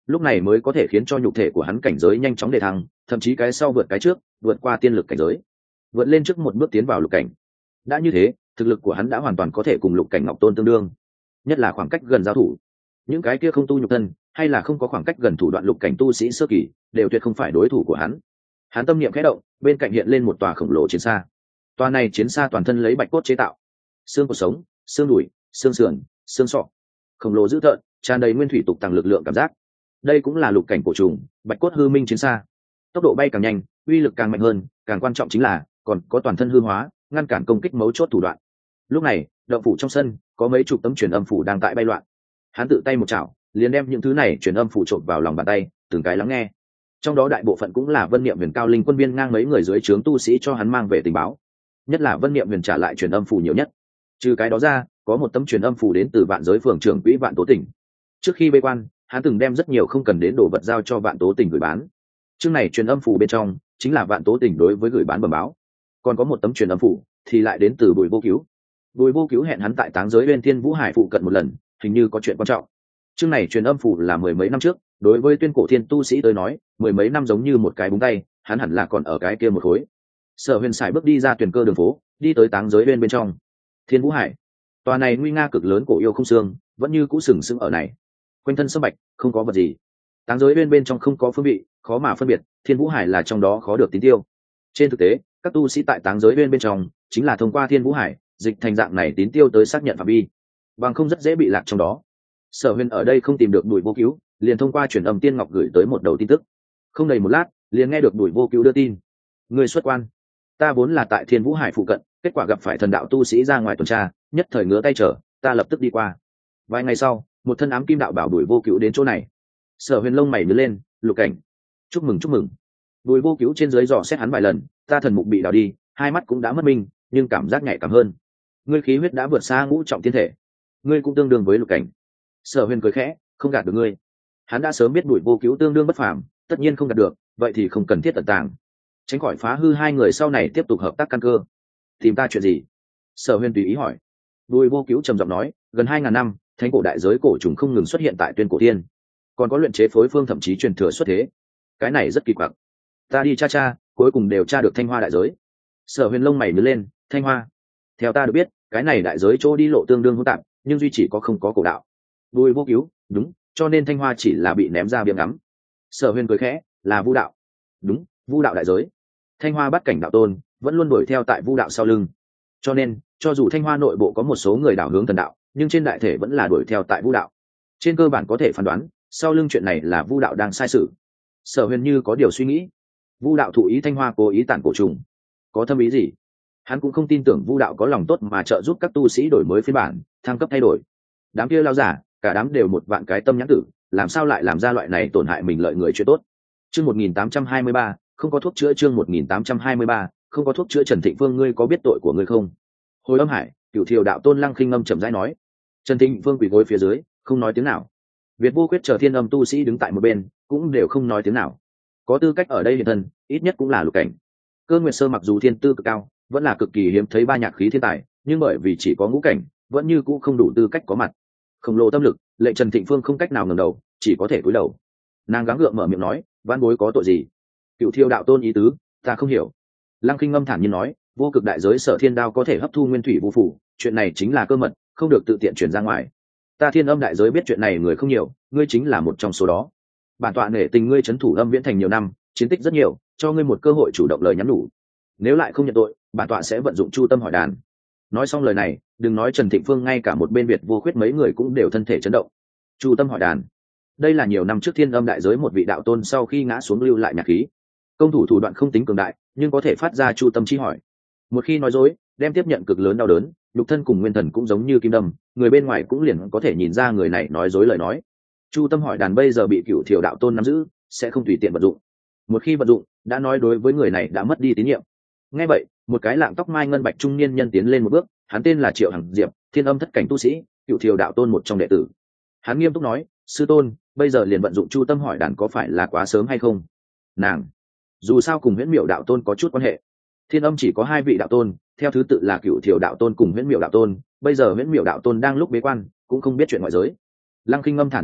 lúc này mới có thể khiến cho nhục thể của hắn cảnh giới nhanh chóng đề thăng, thậm chí cái sau vượt cái trước, vượt qua tiên lực cảnh giới, vượt lên trước một bước tiến vào lục cảnh. Đã như thế, thực lực của hắn đã hoàn toàn có thể cùng lục cảnh ngọc tôn tương đương, nhất là khoảng cách gần giao thủ. Những cái kia không tu nhục thân hay là không có khoảng cách gần thủ đoạn lục cảnh tu sĩ sơ kỳ đều tuyệt không phải đối thủ của hắn. Hắn tâm niệm khẽ động, bên cạnh hiện lên một tòa khổng lồ chiến xa. Tòa này chiến xa toàn thân lấy bạch cốt chế tạo, xương cốt sống, xương đùi, xương sườn, xương sọ, khổng lồ dữ tợn, tràn đầy nguyên thủy tục tăng lực lượng cảm giác. Đây cũng là lục cảnh cổ trùng, bạch cốt hư minh chiến xa. Tốc độ bay càng nhanh, uy lực càng mạnh hơn, càng quan trọng chính là còn có toàn thân hư hóa, ngăn cản công kích mấu chốt thủ đoạn. Lúc này, động phủ trong sân có mấy chục tấm truyền âm phủ đang tại bay loạn. Hắn tự tay một chảo, liền đem những thứ này truyền âm phủ trộn vào lòng bàn tay, từng cái lắng nghe. Trong đó đại bộ phận cũng là Vân Niệm Huyền cao linh quân viên ngang mấy người dưới trướng tu sĩ cho hắn mang về tình báo. Nhất là Vân Niệm Huyền trả lại truyền âm phủ nhiều nhất. Trừ cái đó ra, có một tấm truyền âm phủ đến từ Vạn Giới phường trưởng quỹ Vạn Tố Tỉnh. Trước khi bế quan, hắn từng đem rất nhiều không cần đến đồ vật giao cho Vạn Tố Tỉnh gửi bán. Chương này truyền âm phủ bên trong chính là Vạn Tố Tỉnh đối với gửi bán bẩm báo. Còn có một tấm truyền âm phủ thì lại đến từ Bùi Vô Cứu. Bùi Vô Cứu hẹn hắn tại Táng Giới Uyên Thiên Vũ Hải phụ cận một lần, hình như có chuyện quan trọng. Chương này truyền âm phủ là mười mấy năm trước, đối với Tuyên Cổ Thiên tu sĩ tới nói, mười mấy năm giống như một cái búng tay, hắn hẳn là còn ở cái kia một khối. Sở Huyền Sải bước đi ra tuyển cơ đường phố, đi tới Táng Giới Uyên bên trong. Thiên Vũ Hải, tòa này nguy nga cực lớn cổ yêu không xương, vẫn như cũ sừng sững ở này. Quanh thân sâm bạch, không có vật gì. Táng Giới Uyên bên trong không có phương vị, khó mà phân biệt, Thiên Vũ Hải là trong đó khó được tín tiêu. Trên thực tế, các tu sĩ tại Táng Giới Uyên bên trong chính là thông qua Thiên Vũ Hải dịch thành dạng này tín tiêu tới xác nhận phạm vi, bằng không rất dễ bị lạc trong đó. Sở Huyền ở đây không tìm được Bùi Vô Cứu, liền thông qua truyền âm tiên ngọc gửi tới một đầu tin tức. Không đầy một lát, liền nghe được Bùi Vô Cứu đưa tin: người xuất quan. Ta vốn là tại Thiên Vũ Hải phụ cận, kết quả gặp phải thần đạo tu sĩ ra ngoài tuần tra, nhất thời ngứa tay trở, ta lập tức đi qua. Vài ngày sau, một thân ám kim đạo bảo Bùi Vô Cứu đến chỗ này. Sở Huyền lông mày nhướng lên, lục cảnh, chúc mừng chúc mừng. Bùi Vô Cứu trên dưới dò xét hắn vài lần, ta thần mục bị đào đi, hai mắt cũng đã mất minh, nhưng cảm giác nhạy cảm hơn. Ngươi khí huyết đã vượt xa ngũ trọng thiên thể, ngươi cũng tương đương với lục cảnh. Sở Huyền cười khẽ, không gạt được ngươi. Hắn đã sớm biết Bùi Vô Cứu tương đương bất phàm, tất nhiên không gạt được, vậy thì không cần thiết tận tàng, tránh khỏi phá hư hai người sau này tiếp tục hợp tác căn cơ. Tìm ta chuyện gì? Sở Huyền tùy ý hỏi. Bùi Vô Cứu trầm giọng nói, gần 2000 năm, thánh cổ đại giới cổ trùng không ngừng xuất hiện tại Tuyên Cổ Thiên, còn có luyện chế phối phương thậm chí truyền thừa xuất thế. Cái này rất kỳ quặc. Ta đi tra, cuối cùng đều tra được Thanh Hoa đại giới. Sở Huyền lông mày nhướng lên, Thanh Hoa? Theo ta được biết, cái này đại giới chỗ đi lộ tương đương hỗn tạp, nhưng duy chỉ có không có cổ đạo. Bùi Vô Cứu, đúng, cho nên Thanh Hoa chỉ là bị ném ra biếng ngắm. Sở Huyền cười khẽ, là Vu đạo. Đúng, Vu đạo đại giới. Thanh Hoa bắt cảnh đạo tôn vẫn luôn đuổi theo tại Vu đạo sau lưng, cho nên cho dù Thanh Hoa nội bộ có một số người đảo hướng thần đạo, nhưng trên đại thể vẫn là đuổi theo tại Vu đạo. Trên cơ bản có thể phán đoán, sau lưng chuyện này là Vu đạo đang sai sự. Sở Huyền như có điều suy nghĩ. Vu đạo thụ ý Thanh Hoa cố ý tản cổ trùng, có thâm ý gì? Hắn cũng không tin tưởng Vu đạo có lòng tốt mà trợ giúp các tu sĩ đổi mới phiên bản, thăng cấp thay đổi. Đám kia lao giả, cả đám đều một vạn cái tâm nhãn tử, làm sao lại làm ra loại này tổn hại mình lợi người chuyện tốt. Chương 1823, không có thuốc chữa. Chương 1823, không có thuốc chữa. Trần Thịnh Phương, ngươi có biết tội của ngươi không? Hồi Âm Hải, Cửu Thiều đạo tôn Lăng Khinh Âm chậm rãi nói. Trần Thịnh Phương quỳ gối phía dưới, không nói tiếng nào. Việt Vô Quyết chờ Thiên Âm tu sĩ đứng tại một bên, cũng đều không nói tiếng nào. Có tư cách ở đây hiện thân, ít nhất cũng là lục cảnh. Cơ Nguyệt Sơ mặc dù thiên tư cực cao, vẫn là cực kỳ hiếm thấy ba nhạc khí thiên tài, nhưng bởi vì chỉ có ngũ cảnh, vẫn như cũ không đủ tư cách có mặt. Khổng lồ tâm lực, lệ Trần Thịnh Phương không cách nào ngẩng đầu, chỉ có thể cúi đầu. Nàng gắng gượng mở miệng nói, vãn bối có tội gì? Cửu Thiêu đạo tôn ý tứ, ta không hiểu. Lăng Khinh Âm thản nhiên nói, vô cực đại giới Sở Thiên Đao có thể hấp thu nguyên thủy vũ phủ, chuyện này chính là cơ mật, không được tự tiện truyền ra ngoài. Ta Thiên Âm đại giới biết chuyện này người không nhiều, ngươi chính là một trong số đó. Bản tọa nể tình ngươi trấn thủ Âm Viễn thành nhiều năm, chiến tích rất nhiều, cho ngươi một cơ hội chủ động lời nhắn nhủ. Nếu lại không nhận tội, bản tọa sẽ vận dụng Chu Tâm hỏi đàn. Nói xong lời này, đừng nói Trần Thịnh Phương, ngay cả một bên Việt Vô Khuyết mấy người cũng đều thân thể chấn động. Chu Tâm hỏi đàn, đây là nhiều năm trước Thiên Âm đại giới một vị đạo tôn sau khi ngã xuống lưu lại nhạc khí. Công thủ thủ đoạn không tính cường đại, nhưng có thể phát ra Chu Tâm chi hỏi. Một khi nói dối, đem tiếp nhận cực lớn đau đớn, nhục thân cùng nguyên thần cũng giống như kim đâm, người bên ngoài cũng liền có thể nhìn ra người này nói dối lời nói. Chu Tâm hỏi đàn bây giờ bị Cửu Thiều đạo tôn nắm giữ, sẽ không tùy tiện vận dụng. Một khi vận dụng, đã nói đối với người này đã mất đi tín nhiệm. Nghe vậy, một cái lạng tóc mai ngân bạch trung niên nhân tiến lên một bước, hắn tên là Triệu Hằng Diệp, Thiên Âm thất cảnh tu sĩ, Cửu Thiều đạo tôn một trong đệ tử. Hắn nghiêm túc nói, sư tôn, bây giờ liền vận dụng Chu Tâm hỏi đàn có phải là quá sớm hay không? Nàng dù sao cùng Huyễn Miểu đạo tôn có chút quan hệ. Thiên Âm chỉ có hai vị đạo tôn, theo thứ tự là Cửu Thiều đạo tôn cùng Huyễn Miểu đạo tôn, bây giờ Huyễn Miểu đạo tôn đang lúc bế quan, cũng không biết chuyện ngoại giới. Lăng Khinh Âm thản nhiên nói,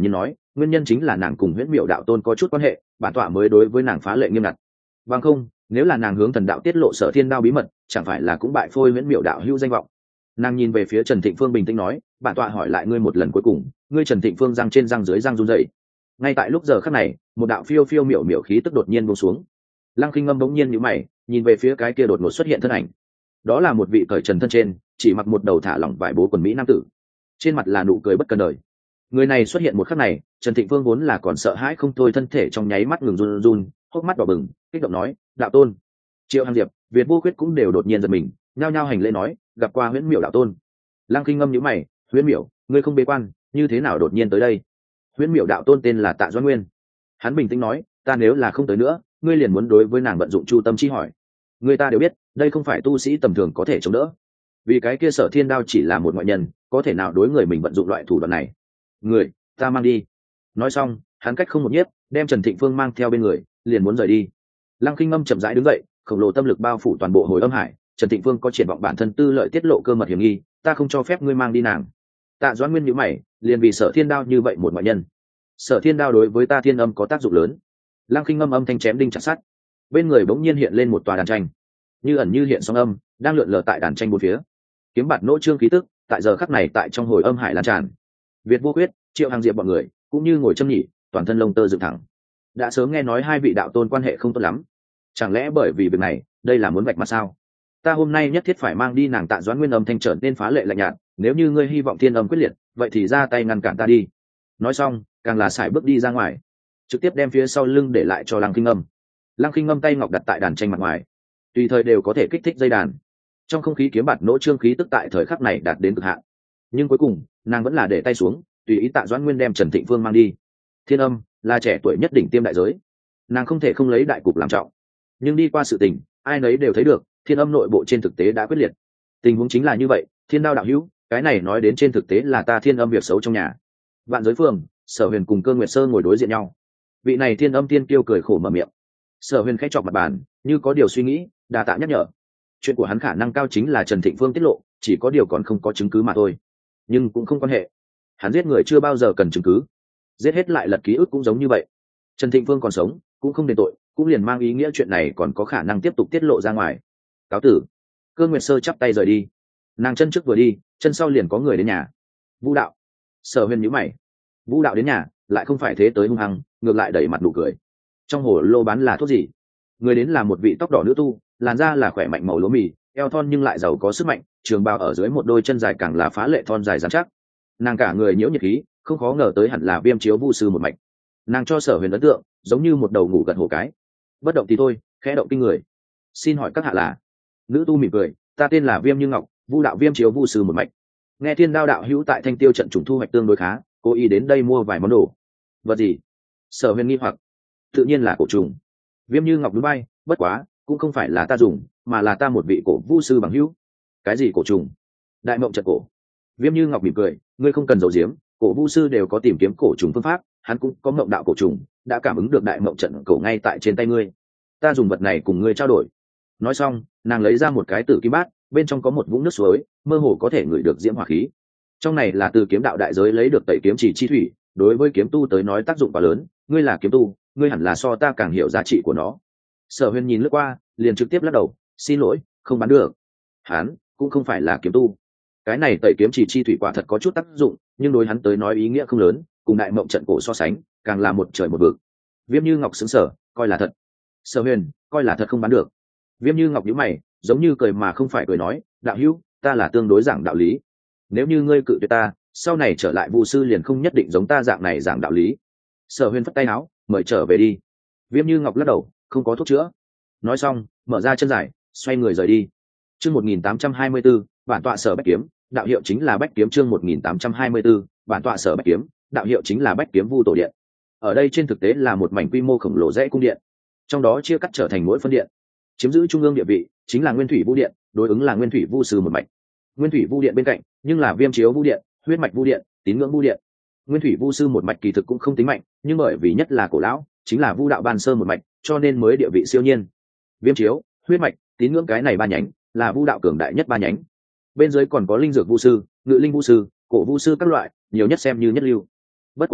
nguyên nhân chính là nàng cùng huyễn miểu đạo tôn có chút quan hệ, bản tọa mới đối với nàng phá lệ nghiêm ngặt. Bằng không, nếu là nàng hướng thần đạo tiết lộ Sở Thiên Đao bí mật, chẳng phải là cũng bại phôi huyễn miểu đạo hữu danh vọng. Nàng nhìn về phía Trần Thịnh Phương bình tĩnh nói, bản tọa hỏi lại ngươi một lần cuối cùng, ngươi Trần Thịnh Phương răng trên răng dưới răng run rẩy. Ngay tại lúc giờ khắc này, một đạo phiêu phiêu miểu miểu khí tức đột nhiên buông xuống. Lăng Khinh Ngâm bỗng nhiên nhíu mày, nhìn về phía cái kia đột ngột xuất hiện thân ảnh. Đó là một vị cởi trần thân trên, chỉ mặc một đầu thả lỏng vải bố quần mỹ nam tử, trên mặt là nụ cười bất cần đời. Người này xuất hiện một khắc này, Trần Thịnh Phương vốn là còn sợ hãi không thôi, thân thể trong nháy mắt ngừng run run, hốc mắt đỏ bừng, kích động nói, đạo tôn. Triệu Hằng Diệp, Việt Vô Khuyết cũng đều đột nhiên giật mình, nhao nhao hành lễ nói, gặp qua huyễn miểu đạo tôn. Lăng Khinh Ngâm nhíu mày, huyễn miểu, ngươi không bế quan, như thế nào đột nhiên tới đây? Huyễn miểu đạo tôn tên là Tạ Doãn Nguyên. Hắn bình tĩnh nói, ta nếu là không tới nữa, ngươi liền muốn đối với nàng vận dụng chu tâm chi hỏi. Người ta đều biết, đây không phải tu sĩ tầm thường có thể chống đỡ. Vì cái kia Sở Thiên Đao chỉ là một ngoại nhân, có thể nào đối người mình vận dụng loại thủ đoạn này? Người, ta mang đi. Nói xong, hắn cách không một nhiếp, đem Trần Thịnh Phương mang theo bên người, liền muốn rời đi. Lăng Khinh Ngâm chậm rãi đứng dậy, khổng lồ tâm lực bao phủ toàn bộ hồi âm hải. Trần Thịnh Phương có triển vọng bản thân tư lợi tiết lộ cơ mật hiểm nghi, ta không cho phép ngươi mang đi nàng. Tạ Doãn Nguyên nhíu mày, liền vì Sở Thiên Đao như vậy một ngoại nhân. Sở Thiên Đao đối với ta Thiên Âm có tác dụng lớn. Lăng Khinh Ngâm âm thanh chém đinh chặt sắt. Bên người bỗng nhiên hiện lên một tòa đàn tranh, như ẩn như hiện sóng âm đang lượn lờ tại đàn tranh bốn phía. Kiếm bạt nỗ trương khí tức tại giờ khắc này tại trong hồi âm hải lan tràn. Việt Vô Quyết, Triệu Hằng Diệp bọn người cũng như ngồi châm nhị, toàn thân lông tơ dựng thẳng. Đã sớm nghe nói hai vị đạo tôn quan hệ không tốt lắm, chẳng lẽ bởi vì việc này đây là muốn vạch mặt sao? Ta hôm nay nhất thiết phải mang đi nàng. Tạ Doãn Nguyên âm thanh trở nên phá lệ lạnh nhạt, nếu như ngươi hy vọng Thiên Âm quyết liệt, vậy thì ra tay ngăn cản ta đi. Nói xong, càng là sải bước đi ra ngoài, trực tiếp đem phía sau lưng để lại cho Lăng Khinh Ngâm. Lăng Khinh Ngâm tay ngọc đặt tại đàn tranh mặt ngoài, tùy thời đều có thể kích thích dây đàn. Trong không khí kiếm bạt nỗ trương khí tức tại thời khắc này đạt đến cực hạn, nhưng cuối cùng nàng vẫn là để tay xuống, tùy ý Tạ Doãn Nguyên đem Trần Thịnh Phương mang đi. Thiên Âm là trẻ tuổi nhất đỉnh tiêm đại giới, nàng không thể không lấy đại cục làm trọng. Nhưng đi qua sự tình, ai nấy đều thấy được, Thiên Âm nội bộ trên thực tế đã quyết liệt. Tình huống chính là như vậy, Thiên Đao đạo hữu, cái này nói đến trên thực tế là ta Thiên Âm việc xấu trong nhà. Vạn Giới Phường, Sở Huyền cùng Cơ Nguyệt Sơ ngồi đối diện nhau. Vị này Thiên Âm tiên kiêu cười khổ mở miệng. Sở Huyền khẽ chọc mặt bàn, như có điều suy nghĩ, đa tạ nhắc nhở. Chuyện của hắn khả năng cao chính là Trần Thịnh Phương tiết lộ, chỉ có điều còn không có chứng cứ mà thôi. Nhưng cũng không quan hệ, hắn giết người chưa bao giờ cần chứng cứ, giết hết lại lật ký ức cũng giống như vậy. Trần Thịnh Phương còn sống, cũng không đền tội, cũng liền mang ý nghĩa chuyện này còn có khả năng tiếp tục tiết lộ ra ngoài. Cáo tử. Cơ Nguyệt Sơ chắp tay rời đi. Nàng chân trước vừa đi, chân sau liền có người đến nhà. Vũ đạo. Sở Huyền nhíu mày. Vũ đạo đến nhà, lại không phải thế tới hung hăng, ngược lại đẩy mặt nụ cười. Trong hồ lô bán là thuốc gì? Người đến là một vị tóc đỏ nữ tu, làn da là khỏe mạnh màu lúa mì, eo thon nhưng lại giàu có sức mạnh, trường bào ở dưới một đôi chân dài càng là phá lệ thon dài rắn chắc. Nàng cả người nhiễu nhiệt khí, không khó ngờ tới hẳn là Viêm Chiếu Vu sư một mạch. Nàng cho Sở Huyền ấn tượng giống như một đầu ngủ gật hổ cái, bất động thì thôi, khẽ động kinh người. Xin hỏi các hạ là? Nữ tu mỉm cười, ta tên là Viêm Như Ngọc, Vu đạo Viêm Chiếu Vu sư một mạch. Nghe Thiên Đao đạo hữu tại Thanh Tiêu trận trùng thu hoạch tương đối khá, cố ý đến đây mua vài món đồ. Vật gì? Sở Huyền nghi hoặc. Tự nhiên là cổ trùng. Viêm Như Ngọc núi bay, bất quá cũng không phải là ta dùng, mà là ta một vị cổ vu sư bằng hữu. Cái gì cổ trùng? Đại mộng trận cổ. Viêm Như Ngọc mỉm cười, ngươi không cần giấu giếm, cổ vu sư đều có tìm kiếm cổ trùng phương pháp, hắn cũng có mộng đạo cổ trùng, đã cảm ứng được đại mộng trận cổ ngay tại trên tay ngươi. Ta dùng vật này cùng ngươi trao đổi. Nói xong, nàng lấy ra một cái tử kim bát, bên trong có một vũng nước suối, mơ hồ có thể ngửi được diễm hỏa khí. Trong này là từ kiếm đạo đại giới lấy được tẩy kiếm chỉ chi thủy, đối với kiếm tu tới nói tác dụng quá lớn, ngươi là kiếm tu, ngươi hẳn là so ta càng hiểu giá trị của nó. Sở Huyền nhìn lướt qua, liền trực tiếp lắc đầu, xin lỗi, không bán được. Hắn cũng không phải là kiếm tu. Cái này tẩy kiếm chỉ chi thủy quả thật có chút tác dụng, nhưng đối hắn tới nói ý nghĩa không lớn, cùng đại mộng trận cổ so sánh, càng là một trời một vực. Viêm Như Ngọc sững sờ, coi là thật. Sở Huyền, coi là thật không bán được. Viêm Như Ngọc nhíu mày, giống như cười mà không phải cười nói, đạo hữu, ta là tương đối giảng đạo lý. Nếu như ngươi cự tuyệt ta, sau này trở lại Vu sư liền không nhất định giống ta dạng này giảng đạo lý. Sở Huyền phất tay áo, mời trở về đi. Viêm Như Ngọc lắc đầu, không có thuốc chữa. Nói xong, mở ra chân dài, xoay người rời đi. Chương 1824, bản tọa Sở Bách Kiếm, đạo hiệu chính là Bách Kiếm. Chương 1824, bản tọa Sở Bách Kiếm, đạo hiệu chính là Bách Kiếm Vu tổ điện. Ở đây trên thực tế là một mảnh quy mô khổng lồ dãy cung điện, trong đó chia cắt trở thành mỗi phân điện. Chiếm giữ trung ương địa vị chính là Nguyên Thủy Vu điện, đối ứng là Nguyên Thủy Vu sư một mạch. Nguyên Thủy Vu điện bên cạnh, nhưng là Viêm Chiếu Vu điện, Huyết Mạch Vu điện, Tín Ngưỡng Vu điện. Nguyên Thủy Vu sư một mạch kỳ thực cũng không tính mạnh, nhưng bởi vì nhất là cổ lão, chính là Vu đạo ban sơ một mạch, cho nên mới địa vị siêu nhiên. Viêm Chiếu, Huyết Mạch, Tín Ngưỡng cái này ba nhánh, là Vu đạo cường đại nhất ba nhánh. Bên dưới còn có Linh Dược Vu sư, Ngự Linh Vu sư, Cổ Vu sư các loại, nhiều nhất xem như nhất lưu. Bất quá,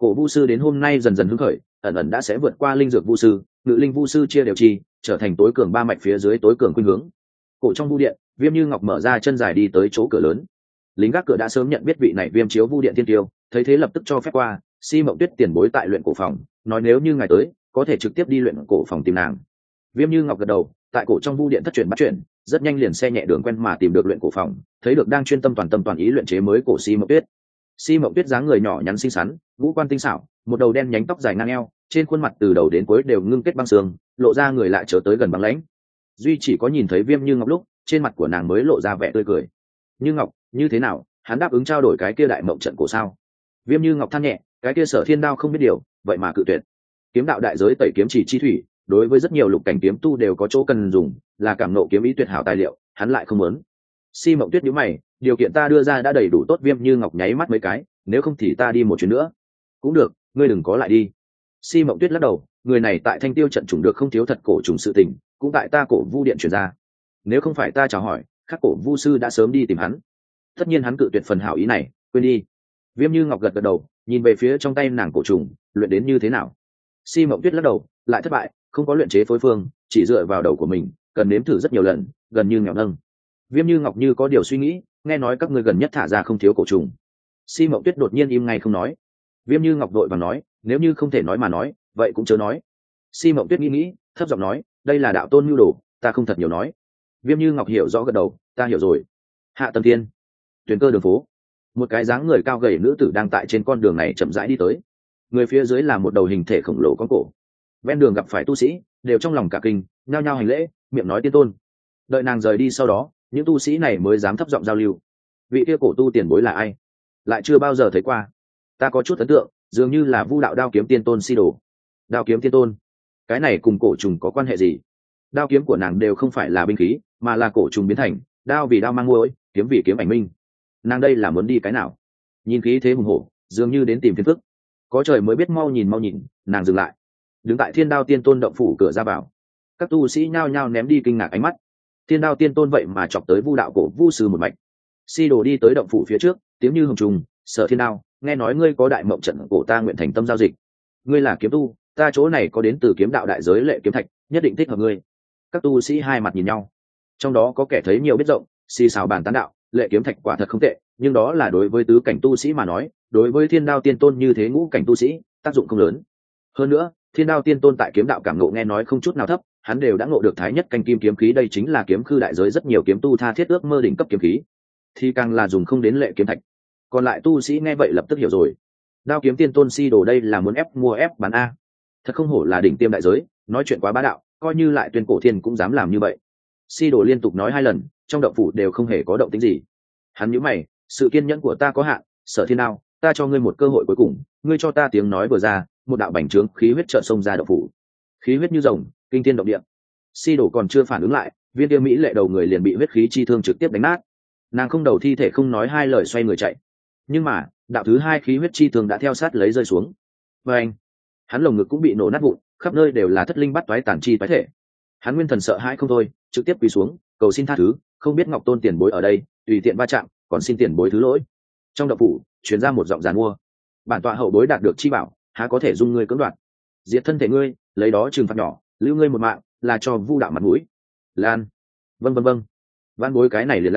Cổ vu sư đến hôm nay dần dần hứng khởi, ẩn ẩn đã sẽ vượt qua linh dược vu sư, ngự linh vu sư chia đều chi, trở thành tối cường ba mạch phía dưới tối cường khuynh hướng. Cổ trong vu điện, Viêm Như Ngọc mở ra chân dài đi tới chỗ cửa lớn. Lính gác cửa đã sớm nhận biết vị này Viêm chiếu vu điện tiên tiêu, thấy thế lập tức cho phép qua. Si Mộng Tuyết tiền bối tại luyện cổ phòng, nói nếu như ngài tới, có thể trực tiếp đi luyện cổ phòng tìm nàng. Viêm Như Ngọc gật đầu, tại cổ trong vu điện thất chuyển bắt chuyển, rất nhanh liền xe nhẹ đường quen mà tìm được luyện cổ phòng, thấy được đang chuyên tâm toàn ý luyện chế mới cổ Si Mộng Tuyết. Si Mộng Tuyết dáng người nhỏ nhắn xinh xắn, ngũ quan tinh xảo, một đầu đen nhánh tóc dài ngang eo, trên khuôn mặt từ đầu đến cuối đều ngưng kết băng xương, lộ ra người lại trở tới gần băng lãnh. Duy chỉ có nhìn thấy Viêm Như Ngọc lúc, trên mặt của nàng mới lộ ra vẻ tươi cười. Như Ngọc, như thế nào, hắn đáp ứng trao đổi cái kia đại mộng trận cổ sao? Viêm Như Ngọc than nhẹ, cái kia Sở Thiên Đao không biết điều, vậy mà cự tuyệt. Kiếm đạo đại giới tẩy kiếm chỉ chi thủy, đối với rất nhiều lục cảnh kiếm tu đều có chỗ cần dùng, là cảm nộ kiếm ý tuyệt hảo tài liệu, hắn lại không muốn. Si Mộng Tuyết nhíu mày, điều kiện ta đưa ra đã đầy đủ tốt. Viêm Như Ngọc nháy mắt mấy cái, nếu không thì ta đi một chuyến nữa. Cũng được, ngươi đừng có lại đi. Si Mộng Tuyết lắc đầu, người này tại Thanh Tiêu trận trùng được không thiếu thật cổ trùng sự tình, cũng tại ta cổ vu điện truyền ra. Nếu không phải ta chào hỏi, các cổ vu sư đã sớm đi tìm hắn. Tất nhiên hắn cự tuyệt phần hảo ý này, quên đi. Viêm Như Ngọc gật gật đầu, nhìn về phía trong tay nàng cổ trùng, luyện đến như thế nào? Si Mộng Tuyết lắc đầu, lại thất bại, không có luyện chế phối phương, chỉ dựa vào đầu của mình, cần nếm thử rất nhiều lần, gần như nghèo nâng. Viêm Như Ngọc như có điều suy nghĩ, nghe nói các ngươi gần nhất thả ra không thiếu cổ trùng. Si Mộng Tuyết đột nhiên im ngay không nói. Viêm Như Ngọc đội vàng nói, nếu như không thể nói mà nói, vậy cũng chớ nói. Si Mộng Tuyết nghĩ, thấp giọng nói, đây là đạo tôn nhu đồ, ta không thật nhiều nói. Viêm Như Ngọc hiểu rõ gật đầu, ta hiểu rồi. Hạ Tầm Thiên, tuyến cơ đường phố, một cái dáng người cao gầy nữ tử đang tại trên con đường này chậm rãi đi tới. Người phía dưới là một đầu hình thể khổng lồ con cổ. Ven đường gặp phải tu sĩ, đều trong lòng cả kinh, nhao nhao hành lễ, miệng nói tiên tôn. Đợi nàng rời đi sau đó, những tu sĩ này mới dám thấp giọng giao lưu. Vị kia cổ tu tiền bối là ai? Lại chưa bao giờ thấy qua. Ta có chút ấn tượng, dường như là Vu đạo đao kiếm tiên tôn Si Đồ. Đao kiếm tiên tôn, cái này cùng cổ trùng có quan hệ gì? Đao kiếm của nàng đều không phải là binh khí, mà là cổ trùng biến thành, đao vì đao mang ngôi, kiếm vì kiếm ảnh minh. Nàng đây là muốn đi cái nào? Nhìn khí thế hùng hổ, dường như đến tìm phiền phức. Có trời mới biết, mau nhìn, nàng dừng lại, đứng tại Thiên Đao Tiên Tôn động phủ cửa ra vào. Các tu sĩ nhao nhao ném đi kinh ngạc ánh mắt. Thiên Đao Tiên Tôn vậy mà chọc tới Vu đạo cổ vu sư một mạch. Si Đồ đi tới động phủ phía trước, tiếng như hồng trùng, Sở Thiên Đao, nghe nói ngươi có đại mộng trận cổ, ta nguyện thành tâm giao dịch. Ngươi là kiếm tu, ta chỗ này có đến từ kiếm đạo đại giới lệ kiếm thạch, nhất định thích hợp ngươi. Các tu sĩ hai mặt nhìn nhau, trong đó có kẻ thấy nhiều biết rộng, xì xào bàn tán đạo, lệ kiếm thạch quả thật không tệ, nhưng đó là đối với tứ cảnh tu sĩ mà nói, đối với Thiên Đao Tiên Tôn như thế ngũ cảnh tu sĩ, tác dụng không lớn. Hơn nữa, Thiên Đao Tiên Tôn tại kiếm đạo cảm ngộ nghe nói không chút nào thấp, hắn đều đã ngộ được thái nhất canh kim kiếm khí, đây chính là kiếm khư đại giới rất nhiều kiếm tu tha thiết ước mơ đỉnh cấp kiếm khí, thì càng là dùng không đến lệ kiếm thạch. Còn lại tu sĩ nghe vậy lập tức hiểu rồi. Đao kiếm tiên tôn Si Đồ đây là muốn ép mua ép bán a. Thật không hổ là đỉnh tiêm đại giới, nói chuyện quá bá đạo, coi như lại tuyên cổ thiên cũng dám làm như vậy. Si Đồ liên tục nói hai lần, trong động phủ đều không hề có động tĩnh gì. Hắn nhíu mày, sự kiên nhẫn của ta có hạn, Sở Thiên Đao, ta cho ngươi một cơ hội cuối cùng, ngươi cho ta tiếng nói vừa ra, một đạo bành trướng khí huyết chợt xông ra động phủ. Khí huyết như rồng, kinh thiên động địa. Si Đồ còn chưa phản ứng lại, viên kia mỹ lệ đầu người liền bị huyết khí chi thương trực tiếp đánh nát. Nàng không đầu thi thể không nói hai lời xoay người chạy. Nhưng mà, đạo thứ hai khí huyết chi thương đã theo sát lấy rơi xuống. Và anh, hắn lồng ngực cũng bị nổ nát vụn, khắp nơi đều là thất linh bắt toái tản chi toái thể. Hắn nguyên thần sợ hãi không thôi, trực tiếp quỳ xuống, cầu xin tha thứ, không biết Ngọc Tôn tiền bối ở đây, tùy tiện va chạm, còn xin tiền bối thứ lỗi. Trong động phủ truyền ra một giọng giàn mua, bản tọa hậu bối đạt được chi bảo, há có thể dung ngươi cưỡng đoạt. Diệt thân thể ngươi, lấy đó trừng phạt nhỏ, lưu ngươi một mạng, là cho Vu đạo mặt mũi. Lan, vâng, van bối cái này liền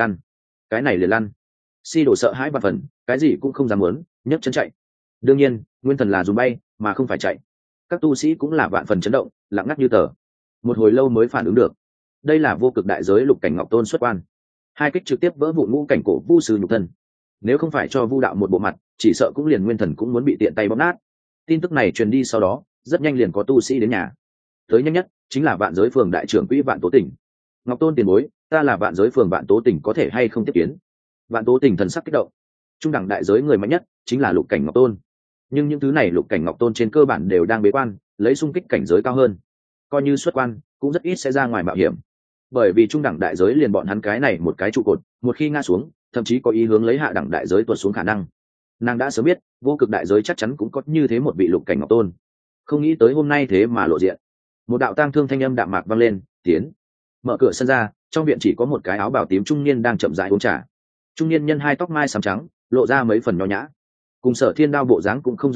lăn. Si Đồ sợ hãi và phần, cái gì cũng không dám muốn, nhấc chân chạy. Đương nhiên, nguyên thần là dùng bay, mà không phải chạy. Các tu sĩ cũng là vạn phần chấn động, lặng ngắt như tờ. Một hồi lâu mới phản ứng được, đây là vô cực đại giới lục cảnh Ngọc Tôn xuất quan. Hai kích trực tiếp vỡ vụn ngũ cảnh cổ vu sư nhục thân. Nếu không phải cho Vu đạo một bộ mặt, chỉ sợ cũng liền nguyên thần cũng muốn bị tiện tay bóp nát. Tin tức này truyền đi sau đó, rất nhanh liền có tu sĩ đến nhà. Tới nhanh nhất chính là Vạn Giới phường đại trưởng quỹ Vạn Tố Tỉnh. Ngọc Tôn tiền bối, ta là Vạn Giới phường Vạn Tố Tỉnh, có thể hay không tiếp kiến? Vạn Tố Tỉnh thần sắc kích động. Trung đẳng đại giới người mạnh nhất chính là lục cảnh Ngọc Tôn, nhưng những thứ này lục cảnh Ngọc Tôn trên cơ bản đều đang bế quan, lấy xung kích cảnh giới cao hơn. Coi như xuất quan, cũng rất ít sẽ ra ngoài mạo hiểm, bởi vì trung đẳng đại giới liền bọn hắn cái này một cái trụ cột, một khi ngã xuống, thậm chí có ý hướng lấy hạ đẳng đại giới tuột xuống khả năng. Nàng đã sớm biết, vô cực đại giới chắc chắn cũng có như thế một vị lục cảnh Ngọc Tôn, không nghĩ tới hôm nay thế mà lộ diện. Một đạo tang thương thanh âm đạm mạc vang lên, tiến. Mở cửa sân ra, trong viện chỉ có một cái áo bào tím trung niên đang chậm rãi uống trà. Trung niên nhân hai tóc mai xám trắng, lộ ra mấy phần nho nhã, cùng Sở Thiên Đao bộ dáng cũng không giống nhau,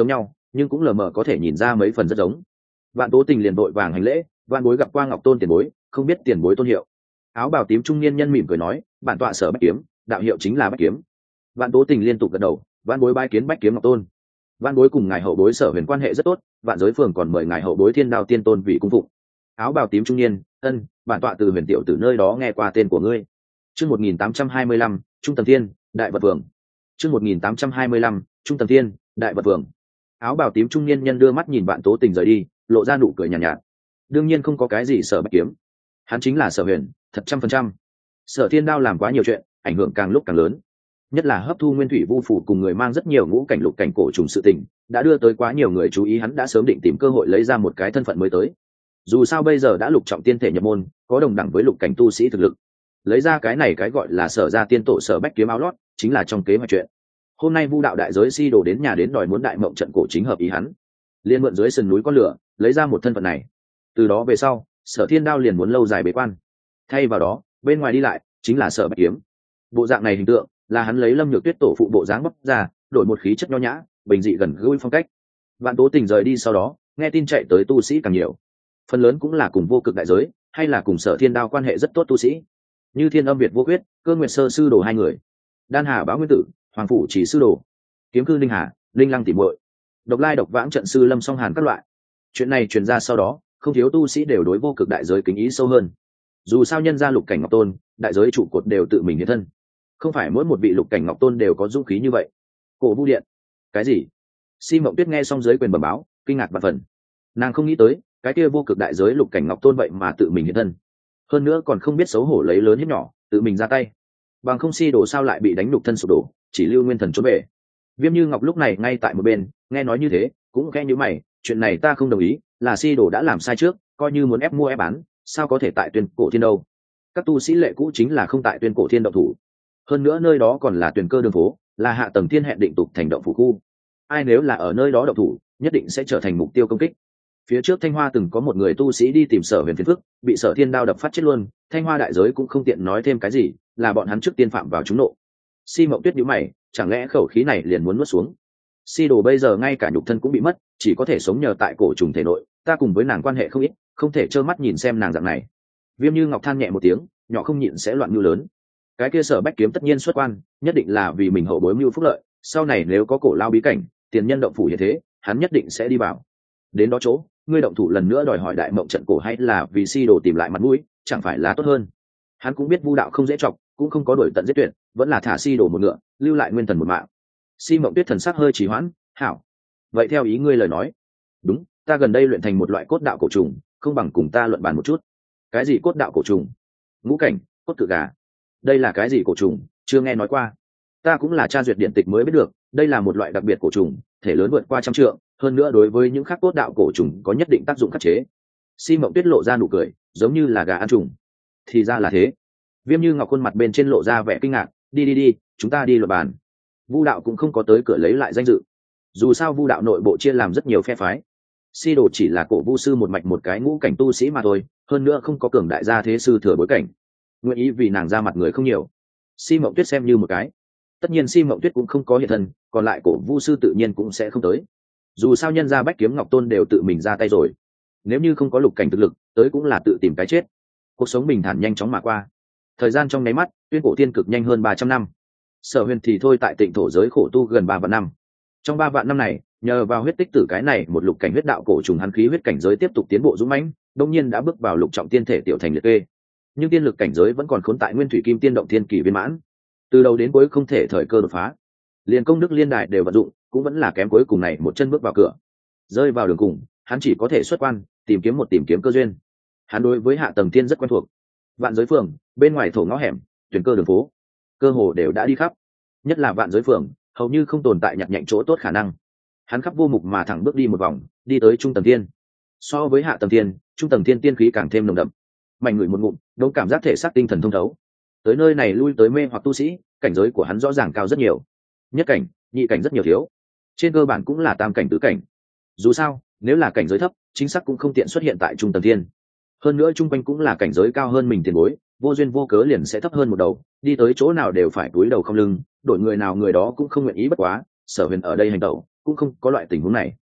nhưng cũng lờ mờ có thể nhìn ra mấy phần rất giống. Vạn Tố Tình liền vội vàng hành lễ, vạn bối gặp qua Ngọc Tôn tiền bối, không biết tiền bối tôn hiệu. Áo bào tím trung niên nhân mỉm cười nói, bản tọa Sở Bách Kiếm, đạo hiệu chính là Bách Kiếm. Vạn Tố Tình liên tục gật đầu, vạn bối bái kiến Bách Kiếm Ngọc Tôn. Vạn bối cùng ngài hậu bối Sở Huyền quan hệ rất tốt, vạn giới phường còn mời ngài hậu bối Thiên Đao Tiên Tôn vì cung phụng. Áo bào tím trung niên, ân, bản tọa từ Huyền tiểu từ nơi đó nghe qua tên của ngươi. Chương 1825, Trung Tầng Thiên, Đại Vật Vương. Chương 1825, Trung Tầng Thiên, Đại Vật Vương. Áo bào tím trung niên nhân đưa mắt nhìn Vạn Tố Tình rời đi, lộ ra nụ cười nhàn nhạt. Đương nhiên không có cái gì Sở Bách Kiếm, hắn chính là Sở Huyền, thật 100%. Sở Thiên Đao làm quá nhiều chuyện, ảnh hưởng càng lúc càng lớn, nhất là hấp thu nguyên thủy vu phủ cùng người mang rất nhiều ngũ cảnh lục cảnh cổ trùng sự tình, đã đưa tới quá nhiều người chú ý, hắn đã sớm định tìm cơ hội lấy ra một cái thân phận mới tới. Dù sao bây giờ đã lục trọng tiên thể nhập môn, có đồng đẳng với lục cảnh tu sĩ thực lực, lấy ra cái này cái gọi là Sở gia tiên tổ Sở Bách Kiếm áo lót, chính là trong kế hoạch chuyện. Hôm nay Vu đạo đại giới si đổ đến nhà đến đòi muốn đại mộng trận cổ chính hợp ý hắn, liên mượn dưới sườn núi con lửa lấy ra một thân phận này. Từ đó về sau, Sở Thiên Đao liền muốn lâu dài bế quan, thay vào đó bên ngoài đi lại chính là Sở Bách Kiếm. Bộ dạng này hình tượng là hắn lấy Lâm Nhược Tuyết tổ phụ bộ dáng bóc ra, đổi một khí chất nho nhã bình dị gần gũi phong cách. Vạn Tố Tình rời đi sau đó, nghe tin chạy tới tu sĩ càng nhiều, phần lớn cũng là cùng vô cực đại giới hay là cùng Sở Thiên Đao quan hệ rất tốt tu sĩ, như Thiên Âm Việt Vô Quyết, Cơ Nguyệt Sơ sư đồ hai người, Đan Hà Báo Nguyên Tử, Hoàng Phủ Chỉ sư đồ, Kiếm Cư Linh Hà, Linh Lăng tỷ muội, Độc Lai Độc Vãng trận sư Lâm Song Hàn các loại. Chuyện này truyền ra sau đó, không thiếu tu sĩ đều đối vô cực đại giới kính ý sâu hơn. Dù sao nhân gia lục cảnh ngọc tôn, đại giới trụ cột đều tự mình hiện thân, không phải mỗi một vị lục cảnh ngọc tôn đều có dũng khí như vậy. Cổ Vu Điện, cái gì? Si Mộng Tuyết nghe xong dưới quyền bẩm báo, kinh ngạc bạt phần. Nàng không nghĩ tới, cái kia vô cực đại giới lục cảnh ngọc tôn vậy mà tự mình hiện thân, hơn nữa còn không biết xấu hổ lấy lớn hiếp nhỏ, tự mình ra tay. Bằng không si đổ sao lại bị đánh nhục thân sụp đổ, chỉ lưu nguyên thần trốn về. Viêm Như Ngọc lúc này ngay tại một bên, nghe nói như thế, cũng khẽ nhíu mày, chuyện này ta không đồng ý, là si đổ đã làm sai trước, coi như muốn ép mua ép bán, sao có thể tại Tuyên Cổ Thiên đâu? Các tu sĩ lệ cũ chính là không tại Tuyên Cổ Thiên động thủ, hơn nữa nơi đó còn là Tuyền Cơ đường phố, là hạ tầng thiên hẹn định tục thành động phủ khu, ai nếu là ở nơi đó động thủ, nhất định sẽ trở thành mục tiêu công kích. Phía trước Thanh Hoa từng có một người tu sĩ đi tìm Sở Huyền phiền phức, bị Sở Thiên Đao đập phát chết luôn, Thanh Hoa đại giới cũng không tiện nói thêm cái gì, là bọn hắn trước tiên phạm vào trúng nộ. Si Mộng Tuyết nhíu mày, chẳng lẽ khẩu khí này liền muốn nuốt xuống? Si đồ bây giờ ngay cả nhục thân cũng bị mất, chỉ có thể sống nhờ tại cổ trùng thể nội, ta cùng với nàng quan hệ không ít, không thể trơ mắt nhìn xem nàng dạng này. Viêm Như Ngọc than nhẹ một tiếng, nhỏ không nhịn sẽ loạn mưu lớn. Cái kia Sở Bách Kiếm tất nhiên xuất quan, nhất định là vì mình hậu bối mưu phúc lợi, sau này nếu có cổ lao bí cảnh, tiền nhân động phủ như thế, hắn nhất định sẽ đi vào. Đến đó chỗ, ngươi động thủ lần nữa đòi hỏi đại mộng trận cổ hay là vì si đồ tìm lại mặt mũi, chẳng phải là tốt hơn? Hắn cũng biết Vu đạo không dễ chọc, cũng không có đuổi tận giết tuyệt, vẫn là thả si đồ một ngựa, lưu lại nguyên thần một mạng. Si Mộng Tuyết thần sắc hơi trì hoãn, hảo, vậy theo ý ngươi lời nói. Đúng, ta gần đây luyện thành một loại cốt đạo cổ trùng, không bằng cùng ta luận bàn một chút. Cái gì cốt đạo cổ trùng? Ngũ cảnh cốt cự gà? Đây là cái gì cổ trùng, chưa nghe nói qua. Ta cũng là tra duyệt điện tịch mới biết được, đây là một loại đặc biệt cổ trùng, thể lớn vượt qua 100 trượng, hơn nữa đối với những khác cốt đạo cổ trùng có nhất định tác dụng khắc chế. Si Mộng Tuyết lộ ra nụ cười, giống như là gà ăn trùng. Thì ra là thế. Viêm Như Ngọc khuôn mặt bên trên lộ ra vẻ kinh ngạc, đi, chúng ta đi luận bàn. Vu đạo cũng không có tới cửa lấy lại danh dự, dù sao Vu đạo nội bộ chia làm rất nhiều phe phái, si đồ chỉ là cổ vu sư một mạch một cái ngũ cảnh tu sĩ mà thôi, hơn nữa không có cường đại gia thế sư thừa bối cảnh, nguyện ý vì nàng ra mặt người không nhiều. Si Mộng Tuyết xem như một cái, tất nhiên Si Mộng Tuyết cũng không có hiện thân, còn lại cổ vu sư tự nhiên cũng sẽ không tới, dù sao nhân gia Bách Kiếm Ngọc Tôn đều tự mình ra tay rồi, nếu như không có lục cảnh thực lực tới cũng là tự tìm cái chết. Cuộc sống bình thản nhanh chóng mà qua, thời gian trong nháy mắt, Tuyên Cổ Thiên cực nhanh hơn 300 năm. Sở Huyền thì thôi tại Tịnh Thổ giới khổ tu gần 3 vạn năm. Trong 3 vạn năm này, nhờ vào huyết tích tử cái này một lục cảnh huyết đạo cổ trùng hắn khí huyết cảnh giới tiếp tục tiến bộ dũng mãnh, đương nhiên đã bước vào lục trọng tiên thể tiểu thành liệt kê. Nhưng tiên lực cảnh giới vẫn còn khốn tại Nguyên Thủy Kim Tiên động thiên kỳ viên mãn, từ đầu đến cuối không thể thời cơ đột phá. Liên công đức liên đại đều vận dụng, cũng vẫn là kém cuối cùng này một chân bước vào cửa. Rơi vào đường cùng, hắn chỉ có thể xuất quan, tìm kiếm cơ duyên. Hắn đối với hạ tầng tiên rất quen thuộc. Vạn Giới Phường, bên ngoài thổ ngõ hẻm, tuyển cơ đường phố, cơ hồ đều đã đi khắp, nhất là Vạn Giới Phường, hầu như không tồn tại nhặt nhạnh chỗ tốt khả năng. Hắn khắp vô mục mà thẳng bước đi một vòng, đi tới trung tầng thiên. So với hạ tầng thiên, trung tầng thiên tiên khí càng thêm nồng đậm. Mạnh người một ngụm, đống cảm giác thể xác tinh thần thông thấu. Tới nơi này lui tới mê hoặc tu sĩ, cảnh giới của hắn rõ ràng cao rất nhiều. Nhất cảnh, nhị cảnh rất nhiều thiếu. Trên cơ bản cũng là tam cảnh tứ cảnh. Dù sao, nếu là cảnh giới thấp, chính xác cũng không tiện xuất hiện tại trung tầng thiên. Hơn nữa trung quanh cũng là cảnh giới cao hơn mình tiền bối, vô duyên vô cớ liền sẽ thấp hơn một đầu, đi tới chỗ nào đều phải cúi đầu không lưng, đổi người nào người đó cũng không nguyện ý. Bất quá Sở Huyền ở đây hành động cũng không có loại tình huống này.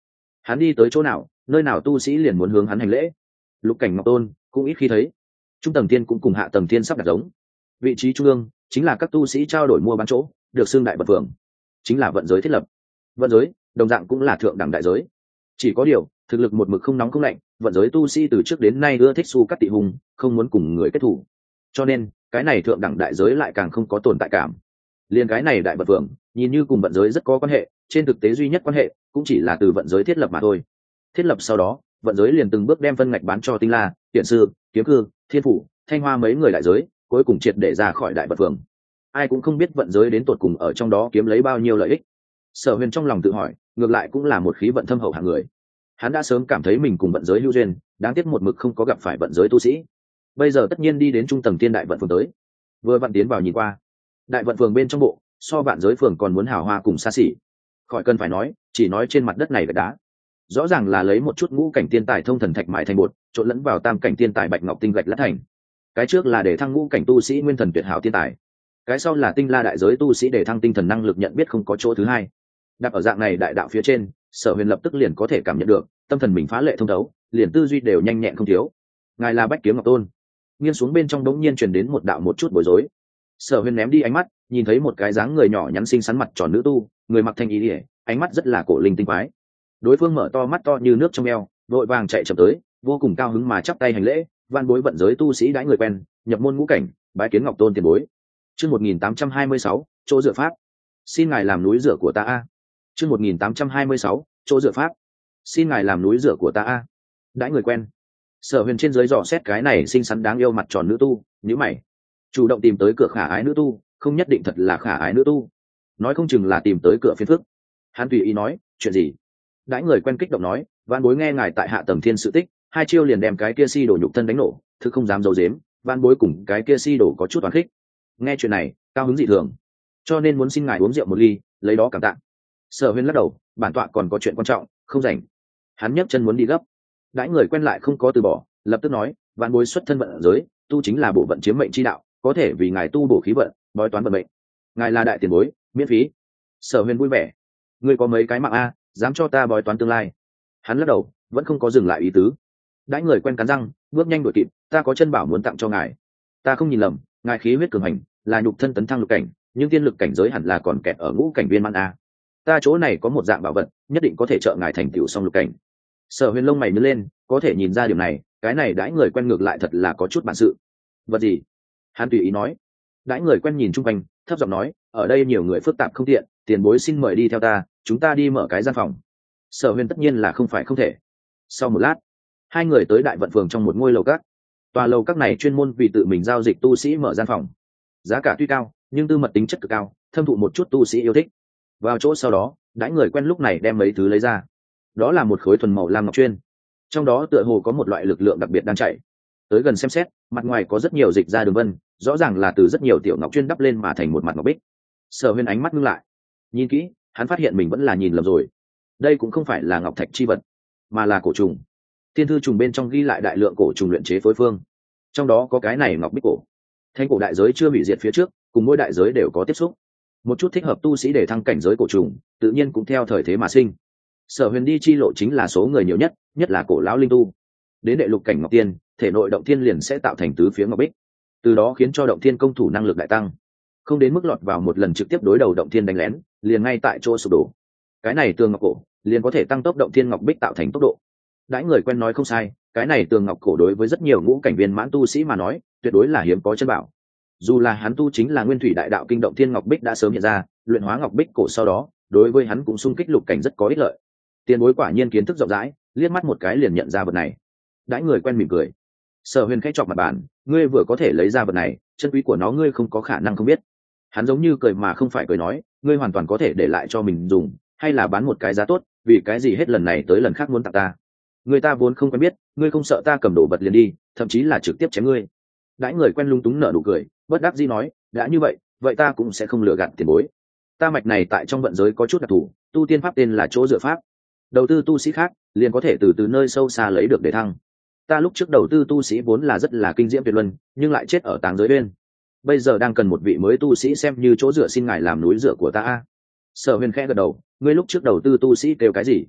hắn đi tới chỗ nào, nơi nào tu sĩ liền muốn hướng hắn hành lễ. Lục cảnh ngọc tôn cũng ít khi thấy, trung tầng tiên cũng cùng hạ tầng tiên sắp đặt giống. Vị trí trung ương chính là các tu sĩ trao đổi mua bán chỗ, được xưng đại vận phường, chính là vận giới thiết lập. Vận giới đồng dạng cũng là thượng đẳng đại giới, chỉ có điều thực lực một mực không nóng không lạnh. Vận giới tu sĩ từ trước đến nay ưa thích su cắt tị hùng, không muốn cùng người kết thủ, cho nên cái này thượng đẳng đại giới lại càng không có tồn tại cảm. Liên cái này đại vận phường nhìn như cùng vận giới rất có quan hệ, trên thực tế duy nhất quan hệ cũng chỉ là từ vận giới thiết lập mà thôi. Thiết lập sau đó, vận giới liền từng bước đem phân ngạch bán cho Tinh La, Tiện Sư, Kiếm Cư, Thiên Phủ, Thanh Hoa mấy người đại giới, cuối cùng triệt để ra khỏi đại vận phường. Ai cũng không biết vận giới đến tột cùng ở trong đó kiếm lấy bao nhiêu lợi ích. Sở Huyền trong lòng tự hỏi, ngược lại cũng là một khí vận thâm hậu hạng người. Hắn đã sớm cảm thấy mình cùng vận giới hữu duyên, đáng tiếc một mực không có gặp phải vận giới tu sĩ. Bây giờ tất nhiên đi đến trung tầng tiên đại vận phường tới, vừa vặn tiến vào nhìn qua. Đại vận phường bên trong bộ, so vạn giới phường còn muốn hào hoa cùng xa xỉ. Khỏi cần phải nói, chỉ nói trên mặt đất này gạch đá, rõ ràng là lấy một chút ngũ cảnh tiên tài thông thần thạch mại thành bột, trộn lẫn vào tam cảnh tiên tài bạch ngọc tinh gạch lát thành. Cái trước là để thăng ngũ cảnh tu sĩ nguyên thần tuyệt hảo tiên tài, cái sau là tinh la đại giới tu sĩ để thăng tinh thần năng lực nhận biết không có chỗ thứ hai. Đặt ở dạng này đại đạo phía trên, Sở Huyền lập tức liền có thể cảm nhận được tâm thần mình phá lệ thông thấu, liền tư duy đều nhanh nhẹn không thiếu. Ngài là Bách Kiếm Ngọc Tôn. Nghiêng xuống bên trong đống nhiên truyền đến một đạo một chút bối rối. Sở Huyền ném đi ánh mắt, nhìn thấy một cái dáng người nhỏ nhắn xinh xắn mặt tròn nữ tu, người mặc thanh y liễu, ánh mắt rất là cổ linh tinh quái. Đối phương mở to mắt to như nước trong eo, vội vàng chạy chậm tới, vô cùng cao hứng mà chắp tay hành lễ, van bối vận giới tu sĩ đãi người quen, nhập môn ngũ cảnh, bái kiến Ngọc Tôn tiền bối. Chương 1826, chỗ dựa pháp. Xin ngài làm núi dựa của ta a. Chương 1826, chỗ dựa pháp. Xin ngài làm núi dựa của ta a. Đãi người quen. Sở Huyền trên dưới dò xét cái này xinh xắn đáng yêu mặt tròn nữ tu, nhíu mày. Chủ động tìm tới cửa khả ái nữ tu, không nhất định thật là khả ái nữ tu, nói không chừng là tìm tới cửa phiền phức. Hắn tùy ý nói, chuyện gì? Đãi người quen kích động nói, van bối nghe ngài tại hạ tầng thiên sự tích, hai chiêu liền đem cái kia si đổ nhục thân đánh nổ, thứ không dám giấu giếm, van bối cùng cái kia si đổ có chút oán khích. Nghe chuyện này, cao hứng dị thường, cho nên muốn xin ngài uống rượu một ly, lấy đó cảm tạ. Sở Huyên lắc đầu, bản tọa còn có chuyện quan trọng, không rảnh. Hắn nhấc chân muốn đi gấp. Đãi người quen lại không có từ bỏ, lập tức nói, van bối xuất thân vận giới, tu chính là bộ vận chiếm mệnh chi đạo, có thể vì ngài tu bổ khí vận, bói toán vận mệnh. Ngài là đại tiền bối, miễn phí. Sở Huyên vui vẻ, ngươi có mấy cái mạng a, dám cho ta bói toán tương lai? Hắn lắc đầu, vẫn không có dừng lại ý tứ. Đãi người quen cắn răng, bước nhanh đuổi kịp, ta có chân bảo muốn tặng cho ngài. Ta không nhìn lầm, ngài khí huyết cường hành, là nhục thân tấn thăng lục cảnh, nhưng tiên lực cảnh giới hẳn là còn kẹt ở ngũ cảnh viên mãn a. Ta chỗ này có một dạng bảo vật, nhất định có thể trợ ngài thành tựu song lục cảnh. Sở Huyền lông mày nhướng lên, có thể nhìn ra điều này, cái này đãi người quen ngược lại thật là có chút bản sự. Vật gì? Hắn tùy ý nói. Đãi người quen nhìn chung quanh, thấp giọng nói, ở đây nhiều người phức tạp không tiện, tiền bối xin mời đi theo ta, chúng ta đi mở cái gian phòng. Sở Huyền tất nhiên là không phải không thể. Sau một lát, hai người tới đại vận phường trong một ngôi lầu các. Tòa lầu các này chuyên môn vì tự mình giao dịch tu sĩ mở gian phòng, giá cả tuy cao nhưng tư mật tính chất cực cao, thâm thụ một chút tu sĩ yêu thích. Vào chỗ sau đó, đãi người quen lúc này đem mấy thứ lấy ra. Đó là một khối thuần màu lam ngọc chuyên, trong đó tựa hồ có một loại lực lượng đặc biệt đang chạy. Tới gần xem xét, mặt ngoài có rất nhiều dịch ra đường vân, rõ ràng là từ rất nhiều tiểu ngọc chuyên đắp lên mà thành một mặt ngọc bích. Sở Huyền ánh mắt ngưng lại, nhìn kỹ, hắn phát hiện mình vẫn là nhìn lầm rồi. Đây cũng không phải là ngọc thạch chi vật, mà là cổ trùng. Thiên thư trùng bên trong ghi lại đại lượng cổ trùng luyện chế phối phương, trong đó có cái này ngọc bích cổ. Thanh cổ đại giới chưa hủy diệt phía trước, cùng mỗi đại giới đều có tiếp xúc. Một chút thích hợp tu sĩ để thăng cảnh giới cổ trùng, tự nhiên cũng theo thời thế mà sinh. Sở Huyền đi chi lộ chính là số người nhiều nhất, nhất là cổ lão linh tu. Đến đệ lục cảnh ngọc tiên, thể nội động thiên liền sẽ tạo thành tứ phía ngọc bích, từ đó khiến cho động thiên công thủ năng lực đại tăng, không đến mức lọt vào một lần trực tiếp đối đầu động thiên đánh lén, liền ngay tại chỗ sụp đổ. Cái này tường ngọc cổ liền có thể tăng tốc động thiên ngọc bích tạo thành tốc độ. Đãi người quen nói không sai, cái này tường ngọc cổ đối với rất nhiều ngũ cảnh viên mãn tu sĩ mà nói, tuyệt đối là hiếm có chân bảo. Dù là hắn tu chính là nguyên thủy đại đạo kinh động thiên ngọc bích đã sớm hiện ra, luyện hóa ngọc bích cổ sau đó, đối với hắn cũng xung kích lục cảnh rất có ích lợi. Tiền bối quả nhiên kiến thức rộng rãi, liếc mắt một cái liền nhận ra vật này. Đãi người quen mỉm cười. Sở Huyền khẽ chọc mặt bàn, ngươi vừa có thể lấy ra vật này, chân quý của nó ngươi không có khả năng không biết. Hắn giống như cười mà không phải cười nói, ngươi hoàn toàn có thể để lại cho mình dùng, hay là bán một cái giá tốt, vì cái gì hết lần này tới lần khác muốn tặng ta? Người ta vốn không quen biết, ngươi không sợ ta cầm đồ vật liền đi, thậm chí là trực tiếp chém ngươi. Đãi người quen lung túng nở nụ cười, bất đắc dĩ nói, đã như vậy, vậy ta cũng sẽ không lừa gạt tiền bối. Ta mạch này tại trong vận giới có chút đặc thù, tu tiên pháp tên là chỗ dựa pháp. Đầu tư tu sĩ khác liền có thể từ nơi sâu xa lấy được để thăng. Ta lúc trước đầu tư tu sĩ vốn là rất là kinh diễm tuyệt luân, nhưng lại chết ở táng giới bên. Bây giờ đang cần một vị mới tu sĩ xem như chỗ dựa, xin ngài làm núi dựa của ta. Sở Huyền khẽ gật đầu, ngươi lúc trước đầu tư tu sĩ kêu cái gì?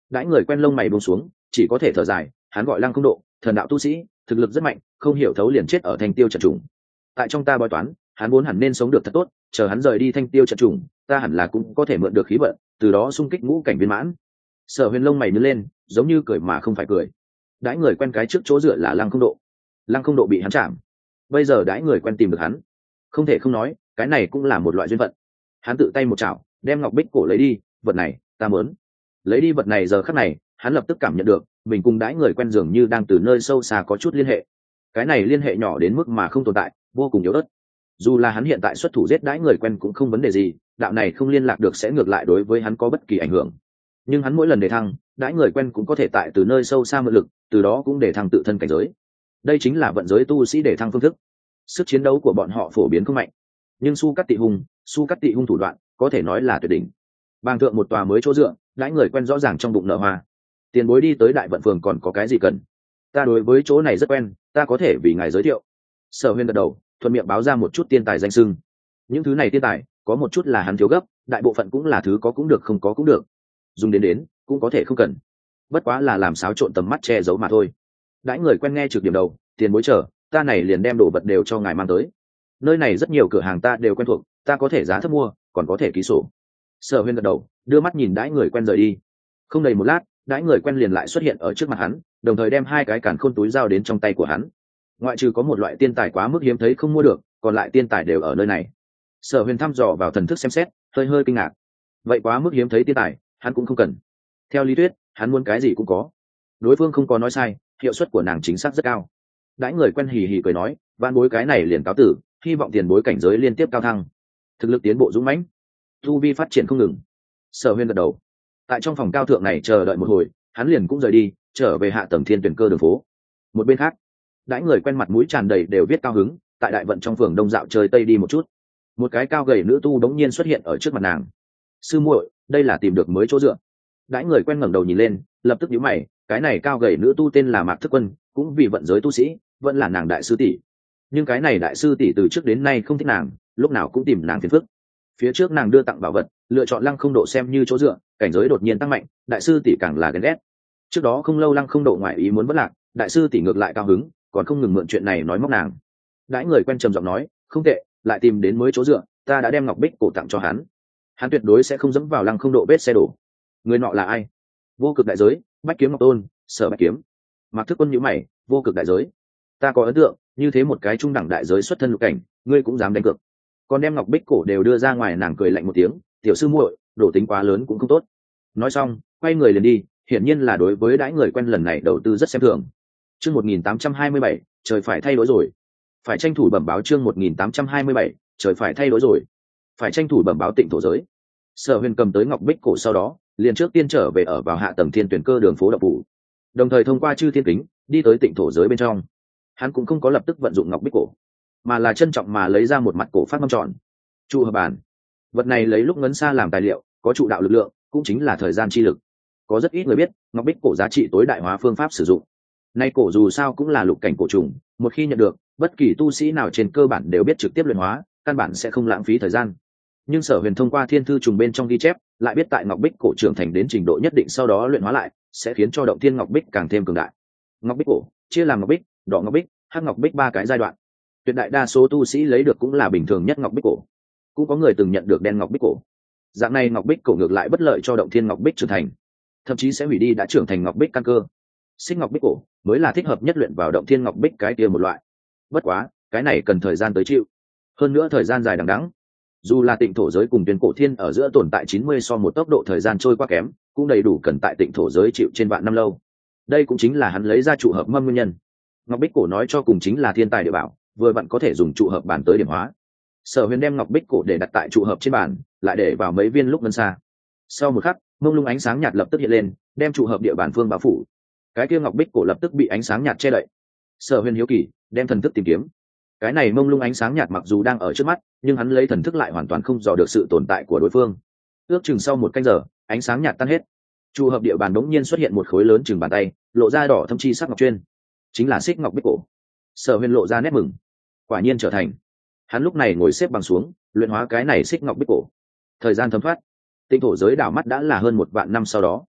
Đãi người quen lông mày buông xuống, chỉ có thể thở dài. Hắn gọi Lăng Không Độ, thần đạo tu sĩ, thực lực rất mạnh, không hiểu thấu liền chết ở Thanh Tiêu trận trùng. Tại trong ta bói toán, hắn vốn hẳn nên sống được thật tốt, chờ hắn rời đi Thanh Tiêu trận trùng, ta hẳn là cũng có thể mượn được khí vận, từ đó xung kích ngũ cảnh viên mãn. Sở Huyền lông mày nhướng lên, giống như cười mà không phải cười. Đãi người quen cái trước chỗ dựa là Lăng Không Độ. Lăng Không Độ bị hắn chạm, bây giờ đãi người quen tìm được hắn, không thể không nói, cái này cũng là một loại duyên phận. Hắn tự tay một chảo, đem ngọc bích cổ lấy đi, vật này ta muốn. Lấy đi vật này giờ khắc này, hắn lập tức cảm nhận được mình cùng đãi người quen dường như đang từ nơi sâu xa có chút liên hệ. Cái này liên hệ nhỏ đến mức mà không tồn tại, vô cùng yếu ớt. Dù là hắn hiện tại xuất thủ giết đãi người quen cũng không vấn đề gì, đạo này không liên lạc được sẽ ngược lại đối với hắn có bất kỳ ảnh hưởng. Nhưng hắn mỗi lần đề thăng, đãi người quen cũng có thể tại từ nơi sâu xa mượn lực, từ đó cũng để thăng tự thân cảnh giới. Đây chính là vận giới tu sĩ để thăng phương thức. Sức chiến đấu của bọn họ phổ biến không mạnh, nhưng su cắt tị hung thủ đoạn có thể nói là tuyệt đỉnh. Bàng thượng một tòa mới chỗ dựa, đãi người quen rõ ràng trong bụng nở hoa. Tiền bối đi tới Đại Vận Phường còn có cái gì cần? Ta đối với chỗ này rất quen, ta có thể vì ngài giới thiệu. Sở Huyền gật đầu, thuận miệng báo ra một chút tiên tài danh xưng. Những thứ này tiên tài, có một chút là hắn thiếu gấp, đại bộ phận cũng là thứ có cũng được không có cũng được. Dùng đến cũng có thể không cần. Bất quá là làm xáo trộn tầm mắt che giấu mà thôi. Đãi người quen nghe trực điểm đầu, tiền bối chờ, ta này liền đem đồ vật đều cho ngài mang tới. Nơi này rất nhiều cửa hàng ta đều quen thuộc, ta có thể giá thấp mua, còn có thể ký sổ. Sở Huyền gật đầu, đưa mắt nhìn đãi người quen rời đi. Không đầy một lát, đãi người quen liền lại xuất hiện ở trước mặt hắn, đồng thời đem hai cái càn khôn túi giao đến trong tay của hắn. Ngoại trừ có một loại tiên tài quá mức hiếm thấy không mua được, còn lại tiên tài đều ở nơi này. Sở Huyền thăm dò vào thần thức xem xét, hơi kinh ngạc. Vậy quá mức hiếm thấy tiên tài, hắn cũng không cần. Theo lý thuyết, hắn muốn cái gì cũng có. Đối phương không có nói sai, hiệu suất của nàng chính xác rất cao. Đãi người quen hì hì cười nói, vạn bối cái này liền cáo tử, hy vọng tiền bối cảnh giới liên tiếp cao thăng, thực lực tiến bộ dũng mãnh, tu vi phát triển không ngừng. Sở Huyên gật đầu. Tại trong phòng cao thượng này chờ đợi một hồi, hắn liền cũng rời đi, trở về hạ tầng Thiên Tuyển Cơ đường phố. Một bên khác, đãi người quen mặt mũi tràn đầy đều viết cao hứng, tại Đại Vận trong phường đông dạo chơi tây đi một chút. Một cái cao gầy nữ tu đống nhiên xuất hiện ở trước mặt nàng. Sư muội, đây là tìm được mới chỗ dựa. Đãi người quen ngẩng đầu nhìn lên, lập tức nhíu mày, cái này cao gầy nữ tu tên là Mạc Thức Quân, cũng vì vận giới tu sĩ, vẫn là nàng đại sư tỷ. Nhưng cái này đại sư tỷ từ trước đến nay không thích nàng, lúc nào cũng tìm nàng phiền phức. Phía trước nàng đưa tặng bảo vật, lựa chọn Lăng Không Độ xem như chỗ dựa, cảnh giới đột nhiên tăng mạnh, đại sư tỷ càng là ghen ghét. Trước đó không lâu Lăng Không Độ ngoại ý muốn bất lạc, đại sư tỷ ngược lại cao hứng, còn không ngừng mượn chuyện này nói móc nàng. Đãi người quen trầm giọng nói, không tệ, lại tìm đến mới chỗ dựa, ta đã đem ngọc bích cổ tặng cho hắn, hắn tuyệt đối sẽ không dẫm vào Lăng Không Độ vết xe đổ. Người nọ là ai? Vô Cực đại giới, Bách Kiếm Ngọc Tôn, Sở Bách Kiếm. Mạc Thức Quân nhíu mày, vô cực đại giới, ta có ấn tượng, như thế một cái trung đẳng đại giới xuất thân lục cảnh, ngươi cũng dám đánh cược? Còn đem ngọc bích cổ đều đưa ra ngoài. Nàng cười lạnh một tiếng, tiểu sư muội, đổ tính quá lớn cũng không tốt. Nói xong, quay người liền đi, hiển nhiên là đối với đãi người quen lần này đầu tư rất xem thường. Chương 1827, trời phải thay đổi rồi. Phải tranh thủ bẩm báo chương 1827, trời phải thay đổi rồi. Phải tranh thủ bẩm báo Tịnh Thổ giới. Sở Huyền cầm tới ngọc bích cổ sau đó, liền trước tiên trở về ở vào hạ tầng Thiên Tuyển Cơ đường phố đập phủ, đồng thời thông qua chư thiên kính đi tới Tịnh Thổ giới bên trong. Hắn cũng không có lập tức vận dụng ngọc bích cổ, mà là trân trọng mà lấy ra một mặt cổ phát mâm tròn. Trụ hợp bản, vật này lấy lúc ngấn xa làm tài liệu, có trụ đạo lực lượng, cũng chính là thời gian chi lực. Có rất ít người biết ngọc bích cổ giá trị tối đại hóa phương pháp sử dụng. Nay cổ dù sao cũng là lục cảnh cổ trùng, một khi nhận được, bất kỳ tu sĩ nào trên cơ bản đều biết trực tiếp luyện hóa, căn bản sẽ không lãng phí thời gian. Nhưng Sở Huyền thông qua thiên thư trùng bên trong ghi chép, lại biết tại ngọc bích cổ trưởng thành đến trình độ nhất định sau đó luyện hóa lại, sẽ khiến cho động thiên ngọc bích càng thêm cường đại. Ngọc bích cổ chia làm ngọc bích, đỏ ngọc bích, hắc ngọc bích ba cái giai đoạn. Tuyệt đại đa số tu sĩ lấy được cũng là bình thường nhất ngọc bích cổ, cũng có người từng nhận được đen ngọc bích cổ. Dạng này ngọc bích cổ ngược lại bất lợi cho động thiên ngọc bích trưởng thành, thậm chí sẽ hủy đi đã trưởng thành ngọc bích căn cơ. Xích ngọc bích cổ mới là thích hợp nhất luyện vào động thiên ngọc bích cái kia một loại. Bất quá, cái này cần thời gian tới chịu, hơn nữa thời gian dài đằng đẵng. Dù là Tịnh Thổ giới cùng Tuyên Cổ Thiên ở giữa tồn tại 90 so một tốc độ thời gian trôi qua kém, cũng đầy đủ cần tại Tịnh Thổ giới chịu trên vạn năm lâu. Đây cũng chính là hắn lấy ra trụ hợp mâm nguyên nhân. Ngọc bích cổ nói cho cùng chính là thiên tài địa bảo, vừa vặn có thể dùng trụ hợp bản tới điểm hóa. Sở Huyền đem ngọc bích cổ để đặt tại trụ hợp trên bàn, lại để vào mấy viên lúc ngân xa. Sau một khắc, mông lung ánh sáng nhạt lập tức hiện lên, đem trụ hợp địa bản phương bao phủ. Cái kia ngọc bích cổ lập tức bị ánh sáng nhạt che đậy. Sở Huyền hiếu kỳ, đem thần thức tìm kiếm. Cái này mông lung ánh sáng nhạt mặc dù đang ở trước mắt, nhưng hắn lấy thần thức lại hoàn toàn không dò được sự tồn tại của đối phương. Ước chừng sau một canh giờ, ánh sáng nhạt tan hết. Trụ hợp địa bàn đống nhiên xuất hiện một khối lớn chừng bàn tay, lộ ra đỏ thâm chi sắc ngọc chuyên, chính là xích ngọc bích cổ. Sở Huyền lộ ra nét mừng, quả nhiên trở thành. Hắn lúc này ngồi xếp bằng xuống, luyện hóa cái này xích ngọc bích cổ. Thời gian thấm thoát, Tịnh Thổ giới đảo mắt đã là hơn 1 vạn năm sau đó.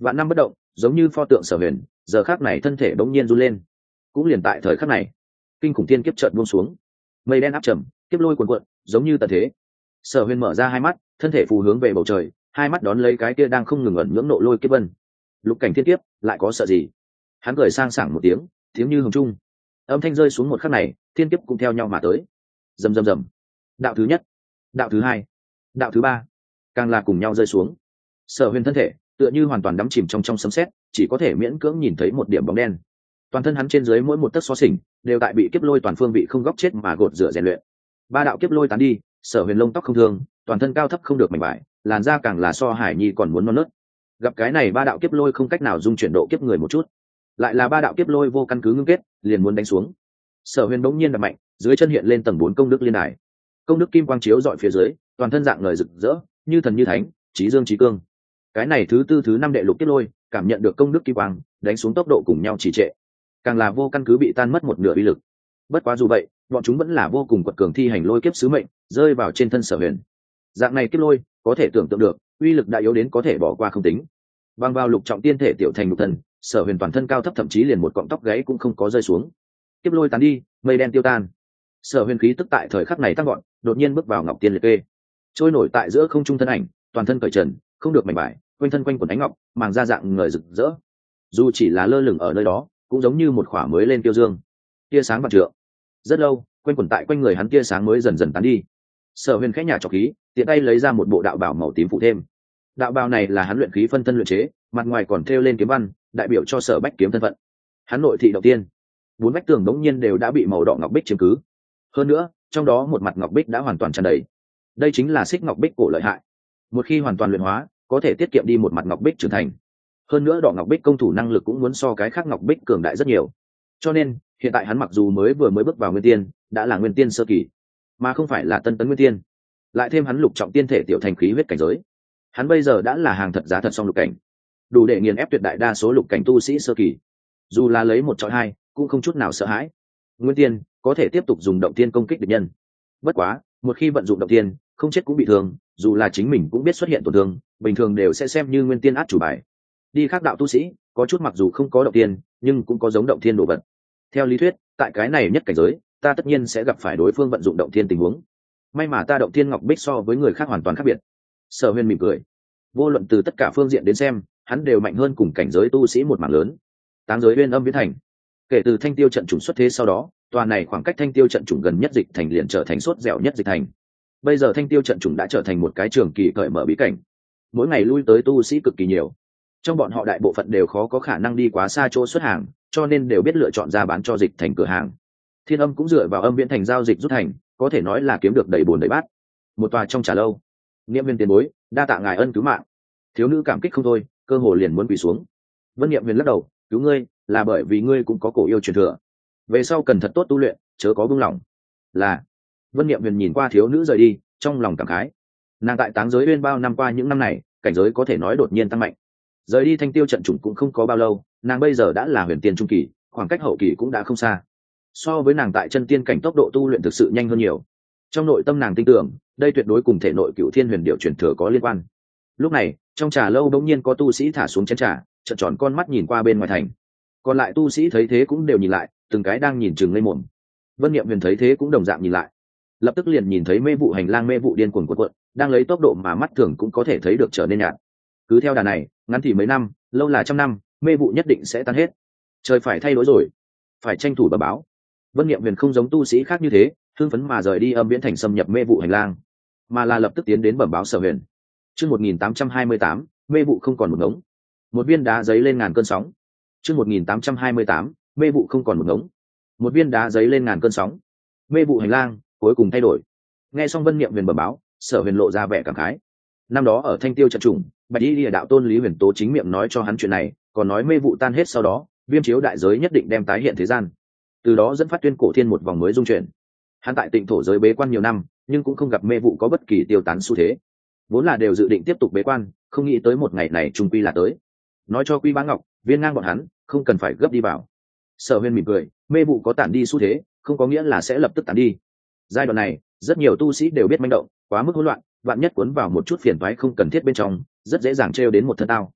Vạn năm bất động, giống như pho tượng Sở Huyền, giờ khắc này thân thể bỗng nhiên run lên. Cũng liền tại thời khắc này, kinh khủng tiên kiếp chợt buông xuống, mây đen áp trầm, kiếp lôi cuồn cuộn, giống như tận thế. Sở Huyền mở ra hai mắt, thân thể phù hướng về bầu trời, hai mắt đón lấy cái kia đang không ngừng ẩn nhưỡng nộ lôi kiếp vân. Lục cảnh thiên kiếp, lại có sợ gì? Hắn cười sang sảng một tiếng, tiếng như hồng trung. Âm thanh rơi xuống một khắc này, thiên kiếp cũng theo nhau mà tới. Rầm rầm rầm. Đạo thứ nhất, đạo thứ hai, đạo thứ ba, càng là cùng nhau rơi xuống. Sở Huyền thân thể tựa như hoàn toàn đắm chìm trong sấm sét, chỉ có thể miễn cưỡng nhìn thấy một điểm bóng đen. Toàn thân hắn trên dưới mỗi một tấc xó xỉnh đều tại bị kiếp lôi toàn phương vị không góc chết mà gột rửa rèn luyện. Ba đạo kiếp lôi tán đi, Sở Huyền lông tóc không thương, toàn thân cao thấp không được mảnh vải, làn da càng là so Hải Nhi còn muốn non nớt. Gặp cái này ba đạo kiếp lôi không cách nào dung chuyển độ kiếp người một chút, lại là ba đạo kiếp lôi vô căn cứ ngưng kết, liền muốn đánh xuống. Sở Huyền bỗng nhiên đập mạnh, dưới chân hiện lên tầng 4 công đức liên đài. Công đức kim quang chiếu dọi phía dưới, toàn thân dạng ngời rực rỡ, như thần như thánh, chí dương chí cương. Cái này thứ tư thứ năm đệ lục kiếp lôi, cảm nhận được công đức kim quang, đánh xuống tốc độ cùng nhau trì trệ, càng là vô căn cứ bị tan mất một nửa uy lực. Bất quá dù vậy, bọn chúng vẫn là vô cùng quật cường thi hành lôi kiếp sứ mệnh, rơi vào trên thân Sở Huyền. Dạng này kiếp lôi, có thể tưởng tượng được, uy lực đã yếu đến có thể bỏ qua không tính. Băng vào lục trọng tiên thể tiểu thành lục thần, Sở Huyền toàn thân cao thấp thậm chí liền một cọng tóc gáy cũng không có rơi xuống. Kiếp lôi tán đi, mây đen tiêu tan. Sở Huyền khí tức tại thời khắc này tăng gọn, đột nhiên bước vào ngọc tiên liệt kê, trôi nổi tại giữa không trung thân ảnh, toàn thân cởi trần, không được mảnh vải, quanh thân quanh quần ánh ngọc, màng da dạng người rực rỡ. Dù chỉ là lơ lửng ở nơi đó, cũng giống như một khỏa mới lên tiêu dương, tia sáng vạn trượng. Rất lâu, quanh quần tại quanh người hắn tia sáng mới dần dần tán đi. Sở Huyền khẽ nhả trọc khí, tiện tay lấy ra một bộ đạo bào màu tím phụ thêm. Đạo bào này là hắn luyện khí phân thân luyện chế, mặt ngoài còn thêu lên kiếm văn, đại biểu cho Sở Bách kiếm thân phận. Hắn nội thị đầu tiên, bốn vách tường đống nhiên đều đã bị màu đỏ ngọc bích chiếm cứ. Hơn nữa, trong đó một mặt ngọc bích đã hoàn toàn tràn đầy. Đây chính là xích ngọc bích cổ lợi hại. Một khi hoàn toàn luyện hóa, có thể tiết kiệm đi một mặt ngọc bích trưởng thành. Hơn nữa đỏ ngọc bích công thủ năng lực cũng muốn so cái khác ngọc bích cường đại rất nhiều. Cho nên, hiện tại hắn mặc dù mới bước vào nguyên tiên, đã là nguyên tiên sơ kỳ, mà không phải là tân tấn nguyên tiên. Lại thêm hắn lục trọng tiên thể tiểu thành khí huyết cảnh giới, hắn bây giờ đã là hàng thật giá thật song lục cảnh, đủ để nghiền ép tuyệt đại đa số lục cảnh tu sĩ sơ kỳ. Dù là lấy một chọi hai, cũng không chút nào sợ hãi. Nguyên tiên có thể tiếp tục dùng động tiên công kích địch nhân. Bất quá, một khi vận dụng động tiên, không chết cũng bị thương, dù là chính mình cũng biết xuất hiện tổn thương, bình thường đều sẽ xem như nguyên tiên át chủ bài. Đi khác đạo tu sĩ, có chút mặc dù không có động tiên, nhưng cũng có giống động tiên đồ vật. Theo lý thuyết, tại cái này nhất cảnh giới, ta tất nhiên sẽ gặp phải đối phương vận dụng động tiên tình huống. May mà ta động tiên ngọc bích so với người khác hoàn toàn khác biệt. Sở Huyền mỉm cười. Vô luận từ tất cả phương diện đến xem, hắn đều mạnh hơn cùng cảnh giới tu sĩ một mảng lớn. Táng giới Uyên Âm Viễn Thành. Kể từ Thanh Tiêu trận chủng xuất thế sau đó, tòa này khoảng cách Thanh Tiêu trận chủng gần nhất dịch thành liền trở thành sốt dẻo nhất dịch thành. Bây giờ Thanh Tiêu trận chủng đã trở thành một cái trường kỳ cởi mở bí cảnh. Mỗi ngày lui tới tu sĩ cực kỳ nhiều. Trong bọn họ đại bộ phận đều khó có khả năng đi quá xa chỗ xuất hàng, cho nên đều biết lựa chọn ra bán cho dịch thành cửa hàng. Thiên Âm cũng dựa vào Âm Viễn Thành giao dịch rút thành, có thể nói là kiếm được đầy bồn đầy bát. Một tòa trong trà lâu, Niệm Huyền tiền bối, đa tạ ngài ân cứu mạng. Thiếu nữ cảm kích không thôi, cơ hồ liền muốn quỳ xuống. Vân Niệm Huyền lắc đầu, cứu ngươi là bởi vì ngươi cũng có cổ yêu truyền thừa, về sau cần thật tốt tu luyện, chớ có buông lỏng. Là. Vân Niệm Huyền nhìn qua thiếu nữ rời đi, trong lòng cảm khái. Nàng tại Táng Giới Uyên bao năm qua những năm này, cảnh giới có thể nói đột nhiên tăng mạnh. Rời đi Thanh Tiêu trận chủng cũng không có bao lâu, nàng bây giờ đã là huyền tiên trung kỳ, khoảng cách hậu kỳ cũng đã không xa. So với nàng tại chân tiên cảnh tốc độ tu luyện thực sự nhanh hơn nhiều. Trong nội tâm nàng tin tưởng, đây tuyệt đối cùng thể nội Cửu Thiên Huyền Điệu truyền thừa có liên quan. Lúc này, trong trà lâu đột nhiên có tu sĩ thả xuống chén trà, trợn tròn con mắt nhìn qua bên ngoài thành. Còn lại tu sĩ thấy thế cũng đều nhìn lại, từng cái đang nhìn chừng lên mồm. Vân Niệm Huyền thấy thế cũng đồng dạng nhìn lại, lập tức liền nhìn thấy mê vụ hành lang mê vụ điên cuồng cuộn, đang lấy tốc độ mà mắt thường cũng có thể thấy được trở nên nhạt. Cứ theo đà này, ngắn thì mấy năm, lâu là trăm năm, mê vụ nhất định sẽ tan hết. Trời phải thay đổi rồi, phải tranh thủ bẩm báo. Vân Niệm Huyền không giống tu sĩ khác như thế, hưng phấn mà rời đi Âm Viễn Thành xâm nhập mê vụ hành lang, mà là lập tức tiến đến bẩm báo Sở Huyền. Chương 1828, mê vụ không còn một ngống. Một viên đá giấy lên ngàn cơn sóng. Chương 1828, mê vụ không còn một ngống. Một viên đá giấy lên ngàn cơn sóng. Mê vụ hành lang cuối cùng thay đổi. Nghe xong Vân Niệm Huyền bẩm báo, Sở Huyền lộ ra vẻ cảm khái. Năm đó ở Thanh Tiêu trận chủng, Bạch Y Lìa đạo tôn Lý Huyền Tố chính miệng nói cho hắn chuyện này, còn nói mê vụ tan hết sau đó, Viêm Chiếu đại giới nhất định đem tái hiện thế gian. Từ đó dẫn phát Tuyên Cổ Thiên một vòng mới dung chuyển. Hắn tại Tịnh Thổ giới bế quan nhiều năm, nhưng cũng không gặp mê vụ có bất kỳ tiêu tán xu thế. Vốn là đều dự định tiếp tục bế quan, không nghĩ tới một ngày này trung quy là tới. Nói cho Quy Bá Ngọc, Viên Ngang bọn hắn, không cần phải gấp đi vào. Sở Huyền mỉm cười, mê vụ có tản đi xu thế, không có nghĩa là sẽ lập tức tản đi. Giai đoạn này, rất nhiều tu sĩ đều biết manh động, quá mức hỗn loạn, vạn nhất cuốn vào một chút phiền toái không cần thiết bên trong, rất dễ dàng trêu đến một thân tao.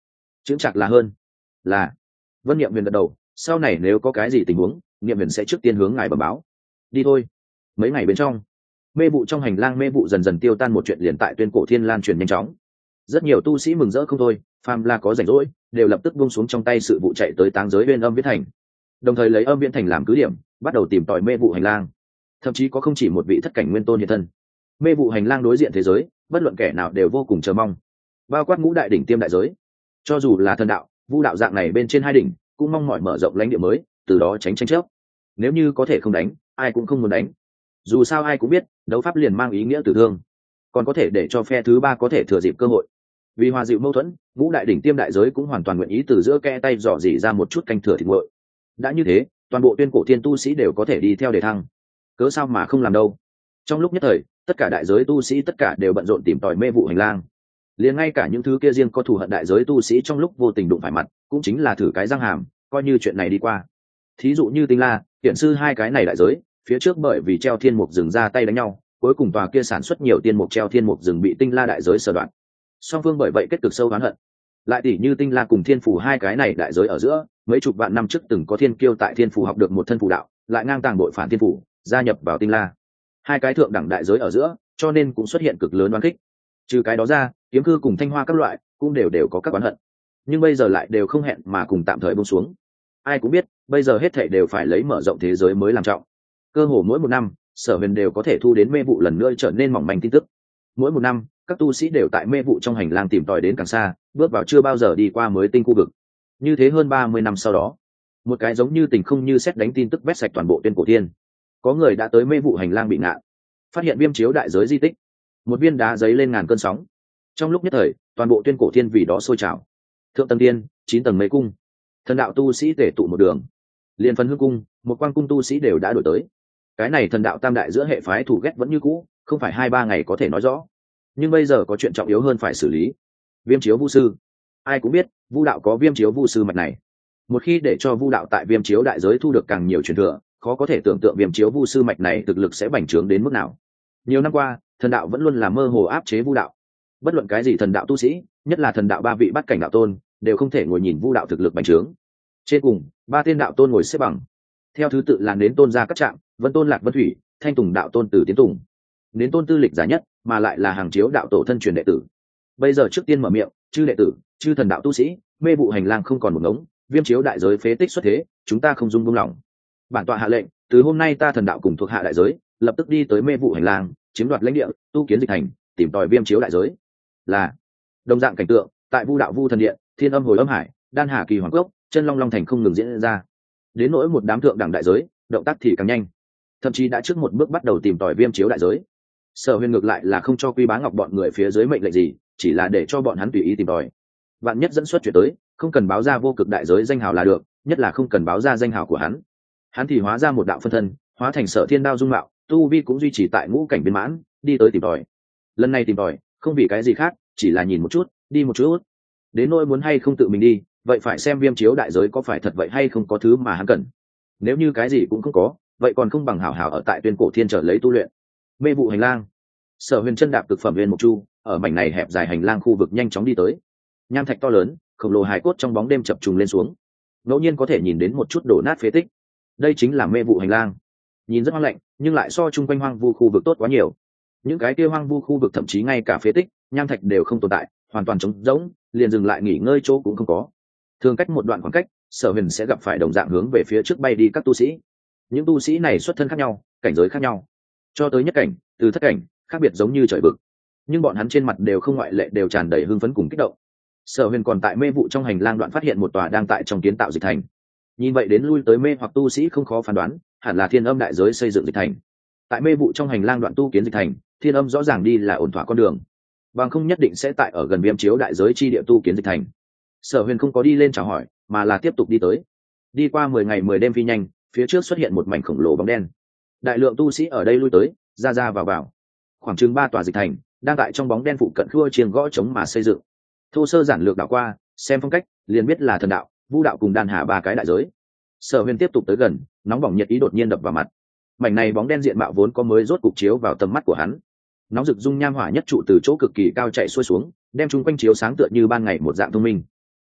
chững chạc là hơn. Là. Vân Niệm Huyền gật đầu, sau này nếu có cái gì tình huống, Niệm Huyền sẽ trước tiên hướng ngài bẩm báo. Đi thôi. Mấy ngày bên trong, mê vụ trong hành lang mê vụ dần dần tiêu tan, một chuyện liền tại Tuyên Cổ Thiên lan truyền nhanh chóng. Rất nhiều tu sĩ mừng rỡ không thôi, phàm là có rảnh rỗi đều lập tức buông xuống trong tay sự vụ chạy tới táng giới bên Âm Viễn Thành, đồng thời lấy Âm Viễn Thành làm cứ điểm, bắt đầu tìm tòi mê vụ hành lang. Thậm chí có không chỉ một vị thất cảnh nguyên tôn hiện thân. Mê vụ hành lang đối diện thế giới, bất luận kẻ nào đều vô cùng chờ mong, bao quát ngũ đại đỉnh tiêm đại giới. Cho dù là thần đạo, vu đạo dạng này bên trên hai đỉnh, cũng mong mỏi mở rộng lãnh địa mới, từ đó tránh tranh chấp. Nếu như có thể không đánh, ai cũng không muốn đánh. Dù sao ai cũng biết, đấu pháp liền mang ý nghĩa tử thương, còn có thể để cho phe thứ ba có thể thừa dịp cơ hội. Vì hòa dịu mâu thuẫn, ngũ đại đỉnh tiêm đại giới cũng hoàn toàn nguyện ý từ giữa kẽ tay dò dỉ ra một chút canh thừa thịt nguội. Đã như thế, toàn bộ Tuyên Cổ Thiên tu sĩ đều có thể đi theo đề thăng, cớ sao mà không làm đâu. Trong lúc nhất thời, tất cả đại giới tu sĩ tất cả đều bận rộn tìm tòi mê vụ hành lang. Liền ngay cả những thứ kia riêng có thù hận đại giới tu sĩ trong lúc vô tình đụng phải mặt, cũng chính là thử cái răng hàm, coi như chuyện này đi qua. Thí dụ như Tinh La, Hiện Sư hai cái này đại giới, phía trước bởi vì treo thiên mục rừng ra tay đánh nhau, cuối cùng tòa kia sản xuất nhiều tiên mục treo thiên mục rừng bị Tinh La đại giới sở đoạn. Song phương bởi vậy kết cực sâu oán hận. Lại tỷ như Tinh La cùng Thiên Phủ hai cái này đại giới ở giữa, mấy chục vạn năm trước từng có thiên kiêu tại Thiên Phủ học được một thân phù đạo, lại ngang tàng bội phản Thiên Phủ, gia nhập vào Tinh La. Hai cái thượng đẳng đại giới ở giữa, cho nên cũng xuất hiện cực lớn oán kích. Trừ cái đó ra, Kiếm Cư cùng Thanh Hoa các loại cũng đều có các oán hận, nhưng bây giờ lại đều không hẹn mà cùng tạm thời buông xuống. Ai cũng biết, bây giờ hết thảy đều phải lấy mở rộng thế giới mới làm trọng. Cơ hồ mỗi một năm, Sở Huyền đều có thể thu đến mê vụ lần nữa trở nên mỏng manh tin tức. Mỗi một năm, các tu sĩ đều tại mê vụ trong hành lang tìm tòi đến càng xa, bước vào chưa bao giờ đi qua mới tinh khu vực. Như thế hơn 30 năm sau đó, một cái giống như tình không như xét đánh tin tức vét sạch toàn bộ Tuyên Cổ Thiên. Có người đã tới mê vụ hành lang bị ngạn, phát hiện Viêm Chiếu đại giới di tích. Một viên đá giấy lên ngàn cơn sóng. Trong lúc nhất thời, toàn bộ Tuyên Cổ Thiên vì đó sôi trào. Thượng tầng tiên, 9 tầng mê cung, thần đạo tu sĩ tề tụ một đường. Liên phân hương cung, một quang cung tu sĩ đều đã đổi tới. Cái này thần đạo tam đại giữa hệ phái thù ghét vẫn như cũ, không phải 2-3 ngày có thể nói rõ. Nhưng bây giờ có chuyện trọng yếu hơn phải xử lý. Viêm Chiếu Vu sư. Ai cũng biết, Vu đạo có Viêm Chiếu Vu sư mạch này. Một khi để cho Vu đạo tại Viêm Chiếu đại giới thu được càng nhiều truyền thừa, khó có thể tưởng tượng Viêm Chiếu Vu sư mạch này thực lực sẽ bành trướng đến mức nào. Nhiều năm qua, thần đạo vẫn luôn là mơ hồ áp chế Vu đạo. Bất luận cái gì thần đạo tu sĩ, nhất là thần đạo ba vị bát cảnh đạo tôn, đều không thể ngồi nhìn Vu đạo thực lực bành trướng. Trên cùng, ba tiên đạo tôn ngồi xếp bằng, theo thứ tự là Nến Tôn Gia Cát Trạm, Vân Tôn Lạc Vân Thủy, Thanh Tùng đạo tôn Tử Tiến Tùng. Nến Tôn tư lịch giả nhất, mà lại là hàng chiếu đạo tổ thân truyền đệ tử. Bây giờ trước tiên mở miệng, chư đệ tử, chư thần đạo tu sĩ, mê vụ hành lang không còn một ngống, Viêm Chiếu đại giới phế tích xuất thế, chúng ta không dung buông lỏng. Bản tọa hạ lệnh, từ hôm nay ta thần đạo cùng thuộc hạ đại giới, lập tức đi tới mê vụ hành lang, chiếm đoạt lãnh địa, tu kiến dịch thành, tìm tòi Viêm Chiếu đại giới. Là đồng dạng cảnh tượng, tại Vu đạo Vu thần điện, Thiên Âm Hồi Âm Hải, Đan Hà Kỳ Hoàng Cốc, Chân Long Long Thành không ngừng diễn ra. Đến nỗi một đám thượng đẳng đại giới, động tác thì càng nhanh, thậm chí đã trước một bước bắt đầu tìm tòi Viêm Chiếu đại giới. Sở Huyền ngược lại là không cho Quy Bá Ngọc bọn người phía dưới mệnh lệnh gì, chỉ là để cho bọn hắn tùy ý tìm tòi. Vạn nhất dẫn xuất chuyện tới, không cần báo ra vô cực đại giới danh hào là được, nhất là không cần báo ra danh hào của hắn. Hắn thì hóa ra một đạo phân thân, hóa thành Sở Thiên Đao dung mạo, tu vi cũng duy trì tại ngũ cảnh viên mãn, đi tới tìm tòi. Lần này tìm tòi, không vì cái gì khác, chỉ là nhìn một chút, đi một chút. Đến nỗi muốn hay không tự mình đi, vậy phải xem Viêm Chiếu đại giới có phải thật vậy hay không có thứ mà hắn cần. Nếu như cái gì cũng không có, vậy còn không bằng hảo hảo ở tại Tuyên Cổ Thiên trở lấy tu luyện. Mê vụ hành lang, Sở Huyền chân đạp cực phẩm nguyên mục chu, ở mảnh này hẹp dài hành lang khu vực nhanh chóng đi tới. Nham thạch to lớn, khổng lồ hài cốt trong bóng đêm chập trùng lên xuống, ngẫu nhiên có thể nhìn đến một chút đổ nát phế tích. Đây chính là mê vụ hành lang. Nhìn rất hoang lạnh, nhưng lại so chung quanh hoang vu khu vực tốt quá nhiều. Những cái kia hoang vu khu vực thậm chí ngay cả phế tích, nham thạch đều không tồn tại, hoàn toàn trống rỗng, liền dừng lại nghỉ ngơi chỗ cũng không có. Thường cách một đoạn khoảng cách, Sở Huyền sẽ gặp phải đồng dạng hướng về phía trước bay đi các tu sĩ. Những tu sĩ này xuất thân khác nhau, cảnh giới khác nhau, cho tới nhất cảnh, từ thất cảnh, khác biệt giống như trời vực. Nhưng bọn hắn trên mặt đều không ngoại lệ đều tràn đầy hưng phấn cùng kích động. Sở Huyền còn tại mê vụ trong hành lang đoạn phát hiện một tòa đang tại trong kiến tạo dịch thành. Nhìn vậy đến lui tới mê hoặc tu sĩ không khó phán đoán, hẳn là Thiên Âm đại giới xây dựng dịch thành. Tại mê vụ trong hành lang đoạn tu kiến dịch thành, Thiên Âm rõ ràng đi là ổn thỏa con đường, bằng không nhất định sẽ tại ở gần Viêm Chiếu đại giới chi địa tu kiến dịch thành. Sở Huyền không có đi lên chào hỏi, mà là tiếp tục đi tới. Đi qua 10 ngày 10 đêm phi nhanh, phía trước xuất hiện một mảnh khổng lồ bóng đen. Đại lượng tu sĩ ở đây lui tới, ra vào. Khoảng chừng 3 tòa dịch thành đang tại trong bóng đen phụ cận khua chiêng gõ trống mà xây dựng. Thô sơ giản lược đảo qua, xem phong cách, liền biết là thần đạo, Vu đạo cùng Đan Hà ba cái đại giới. Sở Huyền tiếp tục tới gần, nóng bỏng nhiệt ý đột nhiên đập vào mặt. Mảnh này bóng đen diện mạo vốn có mới rốt cục chiếu vào tầm mắt của hắn. Nóng rực dung nham hỏa nhất trụ từ chỗ cực kỳ cao chạy xuôi xuống, đem chúng quanh chiếu sáng tựa như ban ngày một dạng thông minh.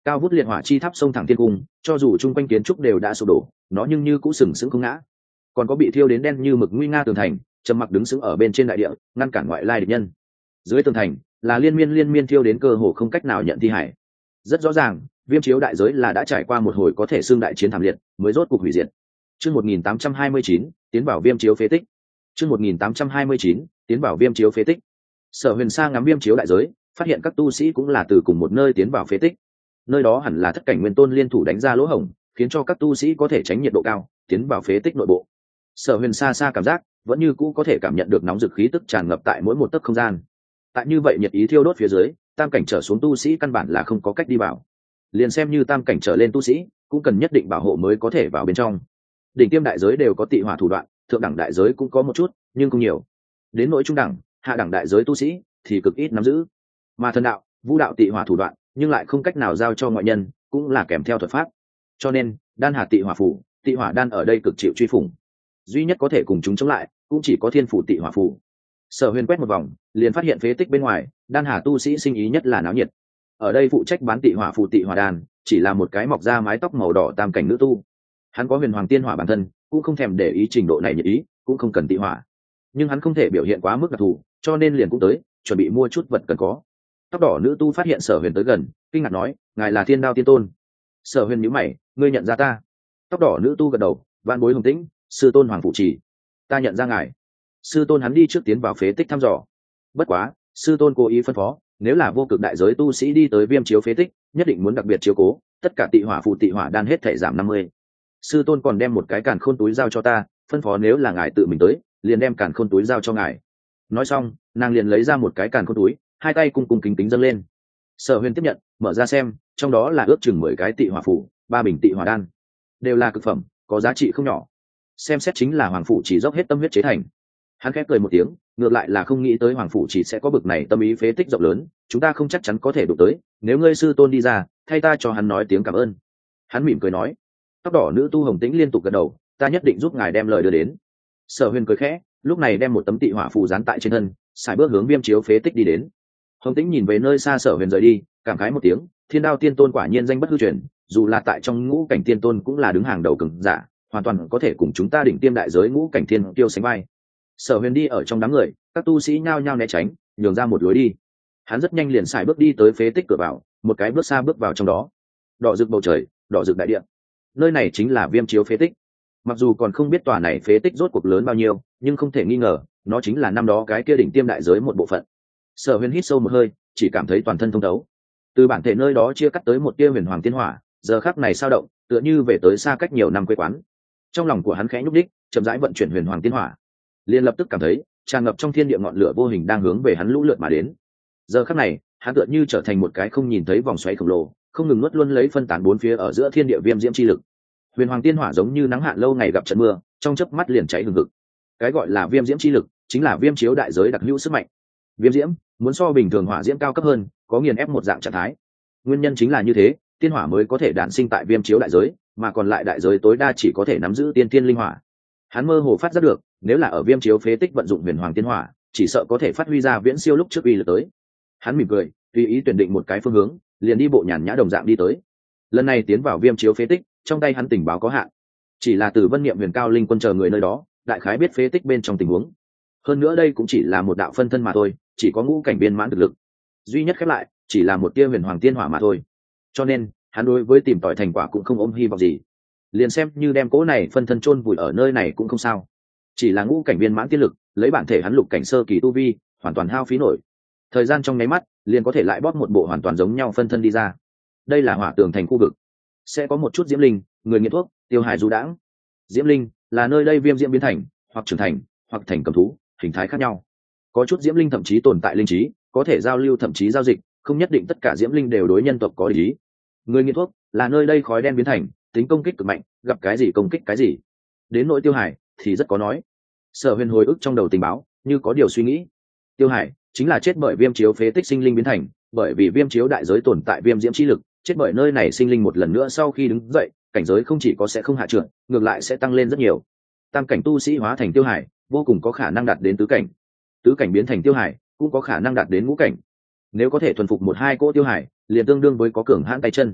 Cao vút liệt hỏa chi tháp sông thẳng thiên cung, cho dù chung quanh kiến trúc đều đã sụp đổ, nó nhưng như cũ sừng sững không ngã. Còn có bị thiêu đến đen như mực nguy nga tường thành, trầm mặc đứng sững ở bên trên đại địa, ngăn cản ngoại lai địch nhân. Dưới tường thành là liên miên thiêu đến cơ hồ không cách nào nhận thi hải. Rất rõ ràng, Viêm Chiếu đại giới là đã trải qua một hồi có thể xương đại chiến thảm liệt, mới rốt cuộc hủy diệt. Chương 1829, tiến vào Viêm Chiếu phế tích. Chương 1829, tiến vào Viêm Chiếu phế tích. Sở Huyền Sa ngắm Viêm Chiếu đại giới, phát hiện các tu sĩ cũng là từ cùng một nơi tiến vào phế tích. Nơi đó hẳn là Thất Cảnh Nguyên Tôn liên thủ đánh ra lỗ hổng, khiến cho các tu sĩ có thể tránh nhiệt độ cao, tiến vào phế tích nội bộ. Sở Huyền xa cảm giác, vẫn như cũ có thể cảm nhận được nóng dực khí tức tràn ngập tại mỗi một tấc không gian. Tại như vậy nhiệt ý thiêu đốt phía dưới, tam cảnh trở xuống tu sĩ căn bản là không có cách đi vào. Liền xem như tam cảnh trở lên tu sĩ, cũng cần nhất định bảo hộ mới có thể vào bên trong. Đỉnh tiêm đại giới đều có tị hỏa thủ đoạn, thượng đẳng đại giới cũng có một chút, nhưng không nhiều. Đến nỗi trung đẳng, hạ đẳng đại giới tu sĩ thì cực ít nắm giữ. Mà thần đạo, vũ đạo tị hỏa thủ đoạn, nhưng lại không cách nào giao cho ngoại nhân, cũng là kèm theo thuật pháp. Cho nên, đan hà tị hỏa phủ, tị hỏa đan ở đây cực chịu truy phủng. Duy nhất có thể cùng chúng chống lại, cũng chỉ có thiên phủ tị hỏa phủ. Sở Huyền quét một vòng, liền phát hiện phế tích bên ngoài, đan hà tu sĩ sinh ý nhất là náo nhiệt. Ở đây phụ trách bán tị hỏa phù tị hỏa đan, chỉ là một cái mọc ra mái tóc màu đỏ tam cảnh nữ tu. Hắn có huyền hoàng tiên hỏa bản thân, cũng không thèm để ý trình độ này nhiệt ý, cũng không cần tị hỏa. Nhưng hắn không thể biểu hiện quá mức đặc thù, cho nên liền cũng tới, chuẩn bị mua chút vật cần có. Tóc đỏ nữ tu phát hiện Sở Huyền tới gần, kinh ngạc nói, ngài là Thiên Đao Tiên Tôn. Sở Huyền nhíu mày, ngươi nhận ra ta? Tóc đỏ nữ tu gật đầu, vạn bối Hồng Tĩnh, sư tôn Hoàng Phụ Trì. Ta nhận ra ngài. Sư tôn hắn đi trước tiến vào phế tích thăm dò. Bất quá, sư tôn cố ý phân phó, nếu là vô cực đại giới tu sĩ đi tới Viêm Chiếu phế tích, nhất định muốn đặc biệt chiếu cố, tất cả tị hỏa phù tị hỏa đan hết thể giảm 50. Sư tôn còn đem một cái càn khôn túi giao cho ta, phân phó nếu là ngài tự mình tới, liền đem càn khôn túi giao cho ngài. Nói xong, nàng liền lấy ra một cái càn khôn túi, hai tay cung kính kính dâng lên. Sở Huyền tiếp nhận, mở ra xem, trong đó là ước chừng 10 cái tị hỏa phù, 3 bình tị hỏa đan, đều là cực phẩm, có giá trị không nhỏ. Xem xét chính là Hoàng Phủ chỉ dốc hết tâm huyết chế thành. Hắn khép cười một tiếng, ngược lại là không nghĩ tới Hoàng Phủ chỉ sẽ có bực này tâm ý phế tích rộng lớn, chúng ta không chắc chắn có thể đụng tới, nếu ngươi sư tôn đi ra, thay ta cho hắn nói tiếng cảm ơn. Hắn mỉm cười nói. Tóc đỏ nữ tu Hồng Tĩnh liên tục gật đầu, ta nhất định giúp ngài đem lời đưa đến. Sở Huyền cười khẽ, lúc này đem một tấm tị hỏa phù dán tại trên thân, xài bước hướng Viêm Chiếu phế tích đi đến. Hồng Tĩnh nhìn về nơi xa Sở Huyền rời đi, cảm khái một tiếng, Thiên Đao Tiên Tôn quả nhiên danh bất hư truyền, dù là tại trong ngũ cảnh tiên tôn cũng là đứng hàng đầu cường giả, hoàn toàn có thể cùng chúng ta đỉnh tiêm đại giới ngũ cảnh thiên tiêu sánh vai. Sở Huyền đi ở trong đám người, các tu sĩ nhao nhao né tránh, nhường ra một lối đi. Hắn rất nhanh liền xài bước đi tới phế tích cửa vào, một cái bước xa bước vào trong đó. Đỏ rực bầu trời, đỏ rực đại địa. Nơi này chính là Viêm Chiếu phế tích. Mặc dù còn không biết tòa này phế tích rốt cuộc lớn bao nhiêu, nhưng không thể nghi ngờ, nó chính là năm đó cái kia đỉnh tiêm đại giới một bộ phận. Sở Huyền hít sâu một hơi, chỉ cảm thấy toàn thân thông thấu. Từ bản thể nơi đó chia cắt tới một tia huyền hoàng tiên hỏa, giờ khắc này sao động, tựa như về tới xa cách nhiều năm quê quán. Trong lòng của hắn khẽ nhúc đích, chậm rãi vận chuyển huyền hoàng tiên hỏa, liền lập tức cảm thấy tràn ngập trong thiên địa ngọn lửa vô hình đang hướng về hắn lũ lượt mà đến. Giờ khắc này, hắn tựa như trở thành một cái không nhìn thấy vòng xoáy khổng lồ, không ngừng nuốt luôn lấy phân tán bốn phía ở giữa thiên địa viêm diễm chi lực. Huyền hoàng tiên hỏa giống như nắng hạn lâu ngày gặp trận mưa, trong chớp mắt liền cháy hừng hực. Cái gọi là viêm diễm chi lực, chính là Viêm Chiếu đại giới đặc hữu sức mạnh. Viêm diễm muốn so bình thường hỏa diễm cao cấp hơn, có nghiền ép một dạng trạng thái. Nguyên nhân chính là như thế, tiên hỏa mới có thể đản sinh tại Viêm Chiếu đại giới, mà còn lại đại giới tối đa chỉ có thể nắm giữ tiên thiên linh hỏa. Hắn mơ hồ phát giác được, nếu là ở Viêm Chiếu phế tích vận dụng huyền hoàng tiên hỏa, chỉ sợ có thể phát huy ra viễn siêu lúc trước uy lực tới. Hắn mỉm cười, tùy ý tuyển định một cái phương hướng, liền đi bộ nhàn nhã đồng dạng đi tới. Lần này tiến vào Viêm Chiếu phế tích, trong tay hắn tình báo có hạn, chỉ là từ Vân Niệm Huyền Cao Linh Quân chờ người nơi đó, đại khái biết phế tích bên trong tình huống. Hơn nữa đây cũng chỉ là một đạo phân thân mà thôi, chỉ có ngũ cảnh viên mãn thực lực, duy nhất khép lại chỉ là một tia huyền hoàng tiên hỏa mà thôi. Cho nên hắn đối với tìm tòi thành quả cũng không ôm hy vọng gì, liền xem như đem cỗ này phân thân chôn vùi ở nơi này cũng không sao. Chỉ là ngũ cảnh viên mãn tiên lực, lấy bản thể hắn lục cảnh sơ kỳ tu vi, hoàn toàn hao phí nổi. Thời gian trong nháy mắt, liền có thể lại bóp một bộ hoàn toàn giống nhau phân thân đi ra. Đây là Hỏa Tường thành khu vực, sẽ có một chút diễm linh, người nghiện thuốc, tiêu hài du đãng. Diễm linh là nơi đây viêm diễm biến thành, hoặc trưởng thành, hoặc thành cầm thú, hình thái khác nhau. Có chút diễm linh thậm chí tồn tại linh trí, có thể giao lưu thậm chí giao dịch, không nhất định tất cả diễm linh đều đối nhân tộc có ý. Người nghiện thuốc là nơi đây khói đen biến thành, tính công kích cực mạnh, gặp cái gì công kích cái gì. Đến nội tiêu hải thì rất có nói. Sở Huyền hồi ức trong đầu tình báo, như có điều suy nghĩ. Tiêu hải chính là chết bởi Viêm Chiếu phế tích sinh linh biến thành, bởi vì Viêm Chiếu đại giới tồn tại viêm diễm chi lực, chết bởi nơi này sinh linh một lần nữa sau khi đứng dậy, cảnh giới không chỉ có sẽ không hạ trượt, ngược lại sẽ tăng lên rất nhiều. Tam cảnh tu sĩ hóa thành tiêu hải, vô cùng có khả năng đạt đến tứ cảnh. Tứ cảnh biến thành tiêu hải, cũng có khả năng đạt đến ngũ cảnh. Nếu có thể thuần phục một hai cỗ tiêu hải, liền tương đương với có cường hãn tay chân.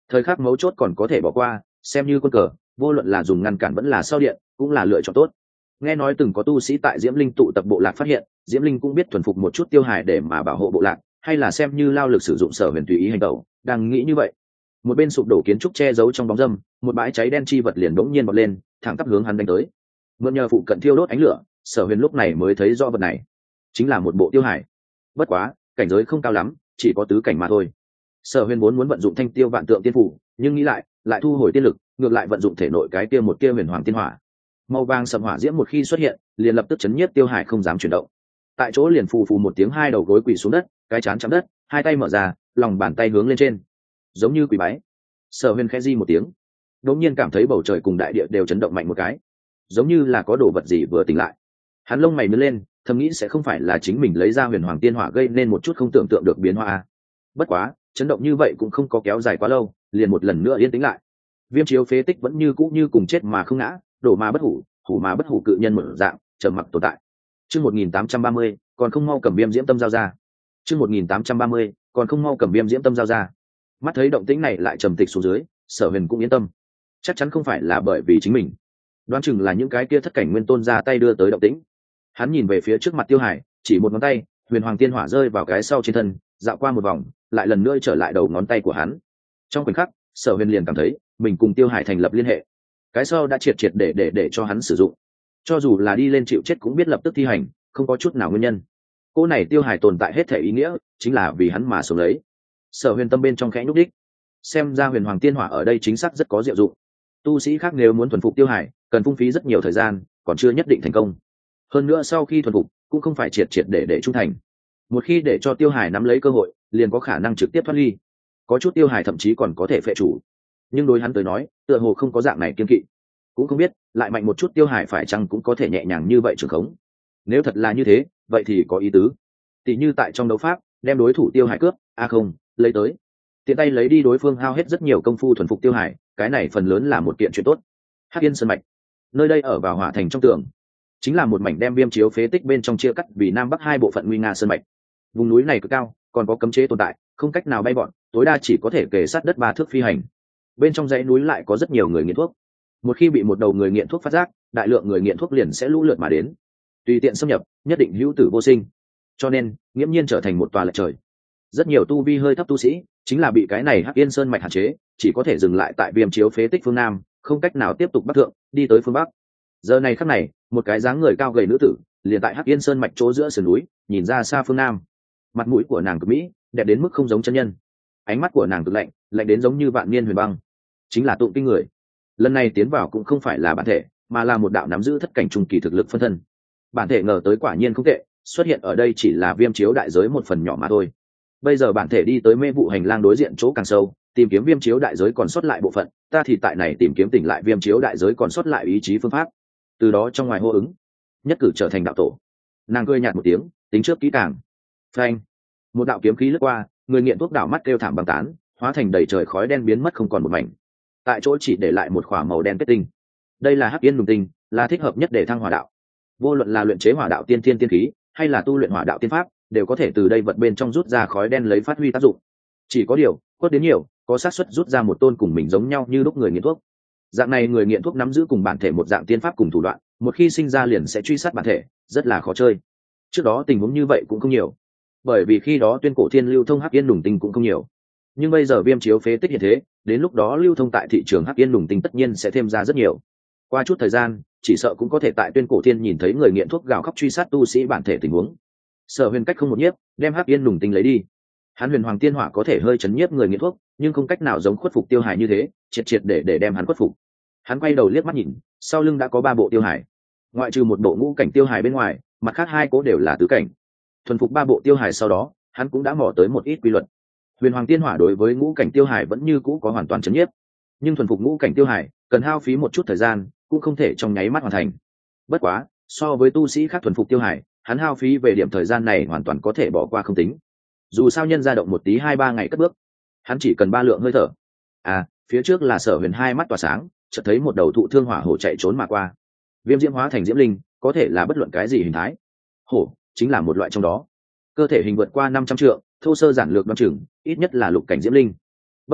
thời khắc mấu chốt còn có thể bỏ qua, xem như quân cờ, vô luận là dùng ngăn cản vẫn là sau điện cũng là lựa chọn tốt. Nghe nói từng có tu sĩ tại Diễm Linh tụ tập bộ lạc phát hiện, Diễm Linh cũng biết thuần phục một chút Tiêu Hải để mà bảo hộ bộ lạc, hay là xem như lao lực sử dụng Sở Huyền tùy ý hành động, đang nghĩ như vậy. Một bên sụp đổ kiến trúc che giấu trong bóng râm, một bãi cháy đen chi vật liền bỗng nhiên bật lên, thẳng tắp hướng hắn đánh tới. Mượn nhờ phụ cận thiêu đốt ánh lửa, Sở Huyền lúc này mới thấy rõ vật này, chính là một bộ Tiêu Hải. Bất quá, cảnh giới không cao lắm, chỉ có tứ cảnh mà thôi. Sở Huyền vốn muốn vận dụng Thanh Tiêu Vạn Tượng Tiên Phủ, nhưng nghĩ lại thu hồi tiên lực, ngược lại vận dụng thể nội cái kia một tia huyền hoàng tiên hỏa. Màu vàng sầm hỏa diễm một khi xuất hiện, liền lập tức chấn nhiếp Tiêu Hải không dám chuyển động. Tại chỗ liền phù phù một tiếng, hai đầu gối quỳ xuống đất, cái trán chạm đất, hai tay mở ra, lòng bàn tay hướng lên trên, giống như quỳ bái. Sở Huyền khẽ di một tiếng, đột nhiên cảm thấy bầu trời cùng đại địa đều chấn động mạnh một cái, giống như là có đồ vật gì vừa tỉnh lại. Hắn lông mày nhướng lên, thầm nghĩ sẽ không phải là chính mình lấy ra huyền hoàng tiên hỏa gây nên một chút không tưởng tượng được biến hóa. Bất quá, chấn động như vậy cũng không có kéo dài quá lâu, liền một lần nữa yên tĩnh lại. Viêm chiếu phế tích vẫn như cũ như cùng chết mà không ngã, đổ mà bất hủ, hủ mà bất hủ cự nhân một dạng, trầm mặc tồn tại. Chương 1830, còn không mau cầm Viêm Diễm Tâm giao ra. Chương 1830, còn không mau cầm Viêm Diễm Tâm giao ra. Mắt thấy động tĩnh này lại trầm tịch xuống dưới, Sở Huyền cũng yên tâm. Chắc chắn không phải là bởi vì chính mình, đoán chừng là những cái kia thất cảnh nguyên tôn ra tay đưa tới động tĩnh. Hắn nhìn về phía trước mặt Tiêu Hải, chỉ một ngón tay, huyền hoàng tiên hỏa rơi vào cái sau trên thân, dạo qua một vòng, lại lần nữa trở lại đầu ngón tay của hắn. Trong khoảnh khắc, Sở Huyền liền cảm thấy mình cùng Tiêu Hải thành lập liên hệ. Cái sau đã triệt để cho hắn sử dụng, cho dù là đi lên chịu chết cũng biết lập tức thi hành, không có chút nào nguyên nhân. Cô này Tiêu Hải tồn tại hết thể ý nghĩa, chính là vì hắn mà sống lấy. Sở Huyền tâm bên trong khẽ nhúc đích, xem ra huyền hoàng tiên hỏa ở đây chính xác rất có diệu dụng. Tu sĩ khác nếu muốn thuần phục Tiêu Hải, cần phung phí rất nhiều thời gian, còn chưa nhất định thành công. Hơn nữa sau khi thuần phục, cũng không phải triệt để trung thành. Một khi để cho Tiêu Hải nắm lấy cơ hội, liền có khả năng trực tiếp thoát ly. Có chút Tiêu Hải thậm chí còn có thể phệ chủ. Nhưng đối hắn tới nói, tựa hồ không có dạng này kiên kỵ. Cũng không biết, lại mạnh một chút Tiêu Hải phải chăng cũng có thể nhẹ nhàng như vậy trường khống. Nếu thật là như thế, vậy thì có ý tứ. Tỷ như tại trong đấu pháp, đem đối thủ Tiêu Hải cướp, không, lấy tới. Tiện tay lấy đi đối phương hao hết rất nhiều công phu thuần phục Tiêu Hải, cái này phần lớn là một kiện chuyện tốt. Hắc Yên Sơn mạch, nơi đây ở vào hỏa thành trong tường, chính là một mảnh đem Viêm chiếu phế tích bên trong chia cắt vì nam bắc hai bộ phận nguy nga sơn mạch. Vùng núi này cực cao, còn có cấm chế tồn tại, không cách nào bay bọn, tối đa chỉ có thể kề sát đất 3 thước phi hành. Bên trong dãy núi lại có rất nhiều người nghiện thuốc. Một khi bị một đầu người nghiện thuốc phát giác, đại lượng người nghiện thuốc liền sẽ lũ lượt mà đến, tùy tiện xâm nhập, nhất định hữu tử vô sinh. Cho nên, nghiễm nhiên trở thành một tòa lệch trời. Rất nhiều tu vi hơi thấp tu sĩ, chính là bị cái này Hắc Yên Sơn mạch hạn chế, chỉ có thể dừng lại tại Viêm chiếu phế tích phương nam, không cách nào tiếp tục bắc thượng, đi tới phương bắc. Giờ này khắc này, một cái dáng người cao gầy nữ tử, liền tại Hắc Yên Sơn mạch chỗ giữa sườn núi, nhìn ra xa phương nam. Mặt mũi của nàng cực mỹ, đẹp đến mức không giống chân nhân. Ánh mắt của nàng cực lạnh, lạnh đến giống như vạn niên huyền băng. Chính là Tụng Kinh người. Lần này tiến vào cũng không phải là bản thể, mà là một đạo nắm giữ thất cảnh trung kỳ thực lực phân thân. Bản thể ngờ tới quả nhiên không tệ, xuất hiện ở đây chỉ là Viêm chiếu đại giới một phần nhỏ mà thôi. Bây giờ bản thể đi tới mê vụ hành lang đối diện chỗ càng sâu, tìm kiếm Viêm chiếu đại giới còn sót lại bộ phận, ta thì tại này tìm kiếm tỉnh lại Viêm chiếu đại giới còn sót lại ý chí phương pháp. Từ đó trong ngoài hô ứng, nhất cử trở thành đạo tổ. Nàng cười nhạt một tiếng, tính trước kỹ càng. Phanh, một đạo kiếm khí lướt qua, người nghiện thuốc đảo mắt kêu thảm băng tán, hóa thành đầy trời khói đen biến mất không còn một mảnh. Tại chỗ chỉ để lại một khỏa màu đen kết tinh. Đây là Hắc Yên Lùng Tinh, là thích hợp nhất để thăng hỏa đạo. Vô luận là luyện chế hỏa đạo tiên thiên tiên khí, hay là tu luyện hỏa đạo tiên pháp, đều có thể từ đây vật bên trong rút ra khói đen lấy phát huy tác dụng. Chỉ có điều, quất đến nhiều, có xác suất rút ra một tôn cùng mình giống nhau như lúc người nghiện thuốc. Dạng này người nghiện thuốc nắm giữ cùng bản thể một dạng tiên pháp cùng thủ đoạn, một khi sinh ra liền sẽ truy sát bản thể, rất là khó chơi. Trước đó tình huống như vậy cũng không nhiều, bởi vì khi đó tuyên cổ thiên lưu thông Hắc Yên Lùng Tinh cũng không nhiều. Nhưng bây giờ Viêm chiếu phế tích hiện thế, đến lúc đó lưu thông tại thị trường Hắc Yên Lùng Tinh tất nhiên sẽ thêm ra rất nhiều. Qua chút thời gian, chỉ sợ cũng có thể tại tuyên cổ thiên nhìn thấy người nghiện thuốc gào khóc truy sát tu sĩ bản thể tình huống. Sở Huyền cách không một nhiếp, đem Hắc Yên Lùng Tinh lấy đi. Hắn huyền hoàng tiên hỏa có thể hơi chấn nhiếp người nghiện thuốc, nhưng không cách nào giống khuất phục Tiêu Hải như thế, triệt để đem hắn khuất phục. Hắn quay đầu liếc mắt nhìn, sau lưng đã có 3 bộ Tiêu Hải, ngoại trừ một bộ ngũ cảnh Tiêu Hải bên ngoài, mặt khác 2 cố đều là tứ cảnh. Thuần phục 3 bộ Tiêu Hải sau đó, hắn cũng đã mò tới một ít quy luật. Huyền hoàng tiên hỏa đối với ngũ cảnh Tiêu Hải vẫn như cũ có hoàn toàn chấn nhiếp, nhưng thuần phục ngũ cảnh Tiêu Hải cần hao phí một chút thời gian, cũng không thể trong nháy mắt hoàn thành. Bất quá, so với tu sĩ khác thuần phục Tiêu Hải, hắn hao phí về điểm thời gian này hoàn toàn có thể bỏ qua không tính. Dù sao nhân ra động một tí 2-3 ngày cất bước, hắn chỉ cần 3 lượng hơi thở. Phía trước là Sở Huyền hai mắt tỏa sáng, chợt thấy một đầu thụ thương hỏa hổ chạy trốn mà qua. Viêm diễm hóa thành diễm linh, có thể là bất luận cái gì hình thái. Hổ chính là một loại trong đó. Cơ thể hình vượt qua 500 trượng, thô sơ giản lược đoán chừng, ít nhất là lục cảnh diễm linh. Bất quá,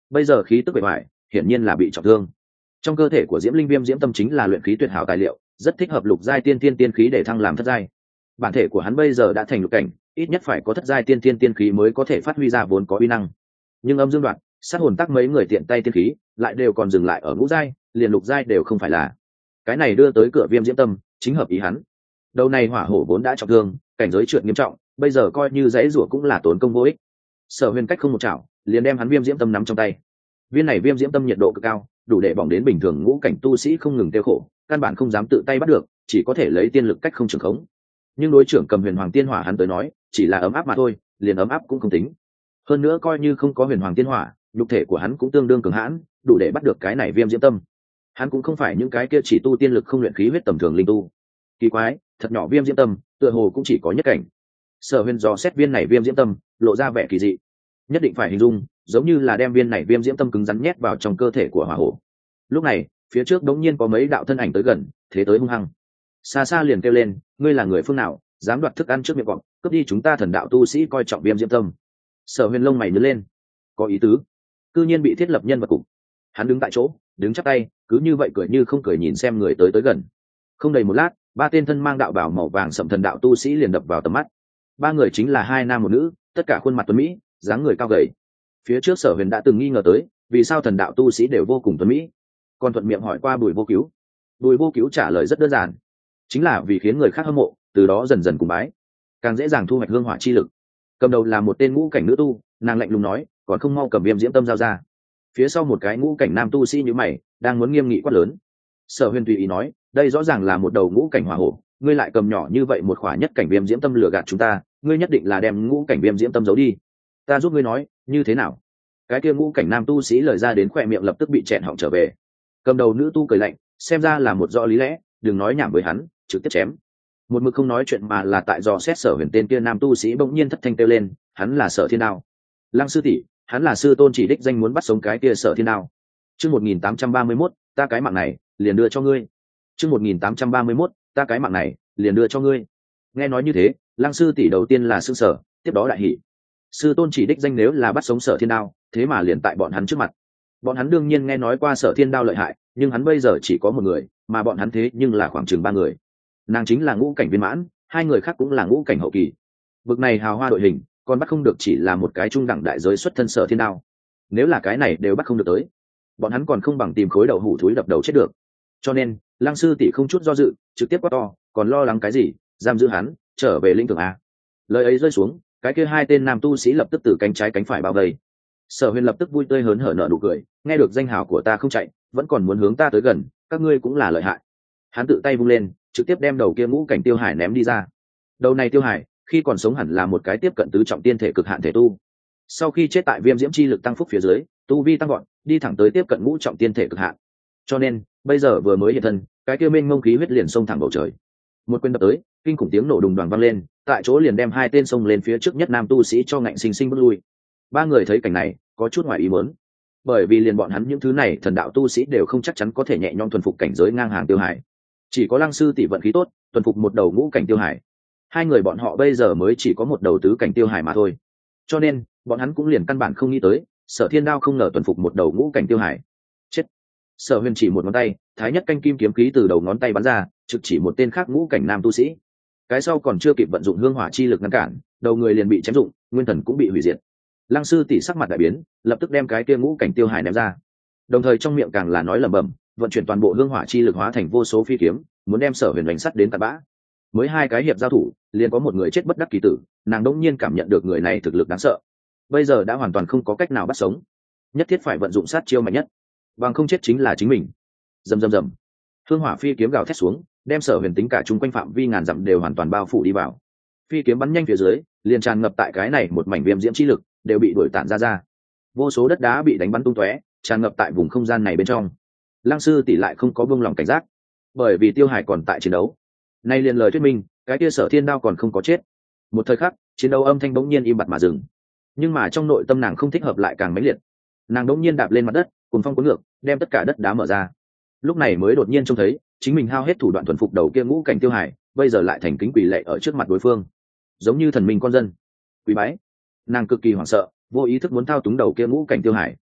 bây giờ khí tức bề ngoài hiển nhiên là bị trọng thương. Trong cơ thể của diễm linh viêm diễm tâm chính là luyện khí tuyệt hảo tài liệu, rất thích hợp lục giai tiên tiên tiên khí để thăng làm thất giai. Bản thể của hắn bây giờ đã thành lục cảnh, ít nhất phải có thất giai tiên tiên tiên khí mới có thể phát huy ra vốn có uy năng. Nhưng âm dương đoạn sát hồn tác mấy người tiện tay tiên khí lại đều còn dừng lại ở ngũ giai, liền lục giai đều không phải là. Cái này đưa tới cửa viêm diễm tâm chính hợp ý hắn. Đầu này hỏa hổ vốn đã trọng thương, cảnh giới trượt nghiêm trọng, bây giờ coi như dãy rủa cũng là tốn công vô ích. Sở Huyền cách không một chảo liền đem hắn viêm diễm tâm nắm trong tay. Viên này viêm diễm tâm nhiệt độ cực cao, đủ để bỏng đến bình thường ngũ cảnh tu sĩ không ngừng tiêu khổ, căn bản không dám tự tay bắt được, chỉ có thể lấy tiên lực cách không trường khống. Nhưng đối trưởng cầm huyền hoàng tiên hỏa hắn tới nói chỉ là ấm áp mà thôi, liền ấm áp cũng không tính. Hơn nữa coi như không có huyền hoàng tiên hỏa, nhục thể của hắn cũng tương đương cường hãn, đủ để bắt được cái này viêm diễm tâm. Hắn cũng không phải những cái kia chỉ tu tiên lực không luyện khí huyết tầm thường linh tu. Kỳ quái, thật nhỏ viêm diễm tâm tựa hồ cũng chỉ có nhất cảnh. Sở Huyền dò xét viên này viêm diễm tâm lộ ra vẻ kỳ dị, nhất định phải hình dung giống như là đem viên này viêm diễm tâm cứng rắn nhét vào trong cơ thể của hỏa hổ. Lúc này phía trước đống nhiên có mấy đạo thân ảnh tới gần, thế tới hung hăng. Xa xa liền kêu lên, ngươi là người phương nào, dám đoạt thức ăn trước miệng vọng, cướp đi chúng ta thần đạo tu sĩ coi trọng viêm diễm tâm. Sở Huyền lông mày nhướng lên, có ý tứ, cư nhiên bị thiết lập nhân vật cục. Hắn đứng tại chỗ, đứng chắp tay, cứ như vậy cười như không cười nhìn xem người tới gần. Không đầy một lát, ba tên thân mang đạo bào màu vàng sậm thần đạo tu sĩ liền đập vào tầm mắt. Ba người chính là hai nam một nữ, tất cả khuôn mặt tuấn mỹ, dáng người cao gầy. Phía trước Sở Huyền đã từng nghi ngờ tới, vì sao thần đạo tu sĩ đều vô cùng tuấn mỹ, còn thuận miệng hỏi qua Bùi Vô Cứu. Bùi Vô Cứu trả lời rất đơn giản, chính là vì khiến người khác hâm mộ, từ đó dần dần cùng bái, càng dễ dàng thu hoạch hương hỏa chi lực. Cầm đầu là một tên ngũ cảnh nữ tu, nàng lạnh lùng nói, còn không mau cầm viêm diễm tâm giao ra. Phía sau một cái ngũ cảnh nam tu sĩ như mày, đang muốn nghiêm nghị quát lớn. Sở Huyền tùy ý nói, đây rõ ràng là một đầu ngũ cảnh hỏa hổ, ngươi lại cầm nhỏ như vậy một khỏa nhất cảnh viêm diễm tâm lừa gạt chúng ta, ngươi nhất định là đem ngũ cảnh viêm diễm tâm giấu đi. Ta giúp ngươi nói, như thế nào? Cái kia ngũ cảnh nam tu sĩ lời ra đến khỏe miệng lập tức bị chẹn họng trở về. Cầm đầu nữ tu cười lạnh, xem ra là một rõ lý lẽ, đừng nói nhảm với hắn, trực tiếp chém. Một mực không nói chuyện mà là tại dò xét Sở Huyền tên kia nam tu sĩ bỗng nhiên thất thanh kêu lên, hắn là Sở Thiên Đao. Lăng sư tỷ, hắn là sư tôn chỉ đích danh muốn bắt sống cái kia Sở Thiên Đao. Chương 1831, ta cái mạng này liền đưa cho ngươi. Chương 1831, ta cái mạng này liền đưa cho ngươi. Nghe nói như thế, Lăng sư tỷ đầu tiên là sửng sở, tiếp đó đại hỉ. Sư tôn chỉ đích danh nếu là bắt sống Sở Thiên Đao, thế mà liền tại bọn hắn trước mặt. Bọn hắn đương nhiên nghe nói qua Sở Thiên Đao lợi hại, nhưng hắn bây giờ chỉ có một người, mà bọn hắn thế nhưng là khoảng chừng ba người. Nàng chính là ngũ cảnh viên mãn, hai người khác cũng là ngũ cảnh hậu kỳ. Vực này hào hoa đội hình, còn bắt không được chỉ là một cái trung đẳng đại giới xuất thân Sở Thiên Đao. Nếu là cái này đều bắt không được tới, bọn hắn còn không bằng tìm khối đầu hủ thúi đập đầu chết được. Cho nên Lăng sư tỷ không chút do dự trực tiếp quát to, còn lo lắng cái gì, giam giữ hắn, trở về lĩnh thưởng a. Lời ấy rơi xuống, cái kia hai tên nam tu sĩ lập tức từ cánh trái cánh phải bao vây. Sở Huyền lập tức vui tươi hớn hở nở nụ cười, nghe được danh hào của ta không chạy, vẫn còn muốn hướng ta tới gần, các ngươi cũng là lợi hại. Hắn tự tay vung lên, trực tiếp đem đầu kia ngũ cảnh Tiêu Hải ném đi ra. Đầu này Tiêu Hải khi còn sống hẳn là một cái tiếp cận tứ trọng tiên thể cực hạn thể tu, sau khi chết tại viêm diễm chi lực tăng phúc phía dưới, tu vi tăng gọn, đi thẳng tới tiếp cận ngũ trọng tiên thể cực hạn. Cho nên bây giờ vừa mới hiện thân, cái kia mênh mông khí huyết liền xông thẳng bầu trời. Một quyền đập tới, kinh khủng tiếng nổ đùng đoàng vang lên, tại chỗ liền đem hai tên xông lên phía trước nhất nam tu sĩ cho ngạnh sinh sinh bước lui. Ba người thấy cảnh này có chút ngoài ý muốn, bởi vì liền bọn hắn những thứ này thần đạo tu sĩ đều không chắc chắn có thể nhẹ nhõm thuần phục cảnh giới ngang hàng Tiêu Hải. Chỉ có Lăng sư tỷ vận khí tốt, thuần phục một đầu ngũ cảnh Tiêu Hải. Hai người bọn họ bây giờ mới chỉ có một đầu tứ cảnh Tiêu Hải mà thôi, cho nên bọn hắn cũng liền căn bản không nghĩ tới Sở Thiên Đao không ngờ thuần phục một đầu ngũ cảnh Tiêu Hải. Chết! Sở Huyền chỉ một ngón tay, thái nhất canh kim kiếm khí từ đầu ngón tay bắn ra, trực chỉ một tên khác ngũ cảnh nam tu sĩ. Cái sau còn chưa kịp vận dụng hương hỏa chi lực ngăn cản, đầu người liền bị chém rụng, nguyên thần cũng bị hủy diệt. Lăng sư tỷ sắc mặt đại biến, lập tức đem cái kia ngũ cảnh Tiêu Hải ném ra, đồng thời trong miệng càng là nói lẩm bẩm, vận chuyển toàn bộ hương hỏa chi lực hóa thành vô số phi kiếm, muốn đem Sở Huyền đánh sắt đến tận bã. Mới hai cái hiệp giao thủ, liền có một người chết bất đắc kỳ tử, nàng đống nhiên cảm nhận được người này thực lực đáng sợ, bây giờ đã hoàn toàn không có cách nào bắt sống, nhất thiết phải vận dụng sát chiêu mạnh nhất, bằng không chết chính là chính mình. Rầm rầm rầm, hương hỏa phi kiếm gào thét xuống, đem Sở Huyền tính cả chung quanh phạm vi ngàn dặm đều hoàn toàn bao phủ đi vào. Phi kiếm bắn nhanh phía dưới, liền tràn ngập tại cái này một mảnh viêm diễm chi lực đều bị đuổi tản ra, vô số đất đá bị đánh bắn tung tóe, tràn ngập tại vùng không gian này bên trong. Lăng sư tỷ lại không có buông lòng cảnh giác, bởi vì Tiêu Hải còn tại chiến đấu. Nay liền lời thuyết minh, cái kia Sở Thiên Đao còn không có chết. Một thời khắc, chiến đấu âm thanh bỗng nhiên im bặt mà dừng. Nhưng mà trong nội tâm nàng không thích hợp lại càng mãnh liệt. Nàng bỗng nhiên đạp lên mặt đất, cùng phong cuốn ngược, đem tất cả đất đá mở ra. Lúc này mới đột nhiên trông thấy, chính mình hao hết thủ đoạn thuần phục đầu kia ngũ cảnh Tiêu Hải, bây giờ lại thành kính quỳ lạy ở trước mặt đối phương, giống như thần minh con dân. Quỳ bái. Nàng cực kỳ hoảng sợ, vô ý thức muốn thao túng đầu kia ngũ cảnh Tiêu Hải.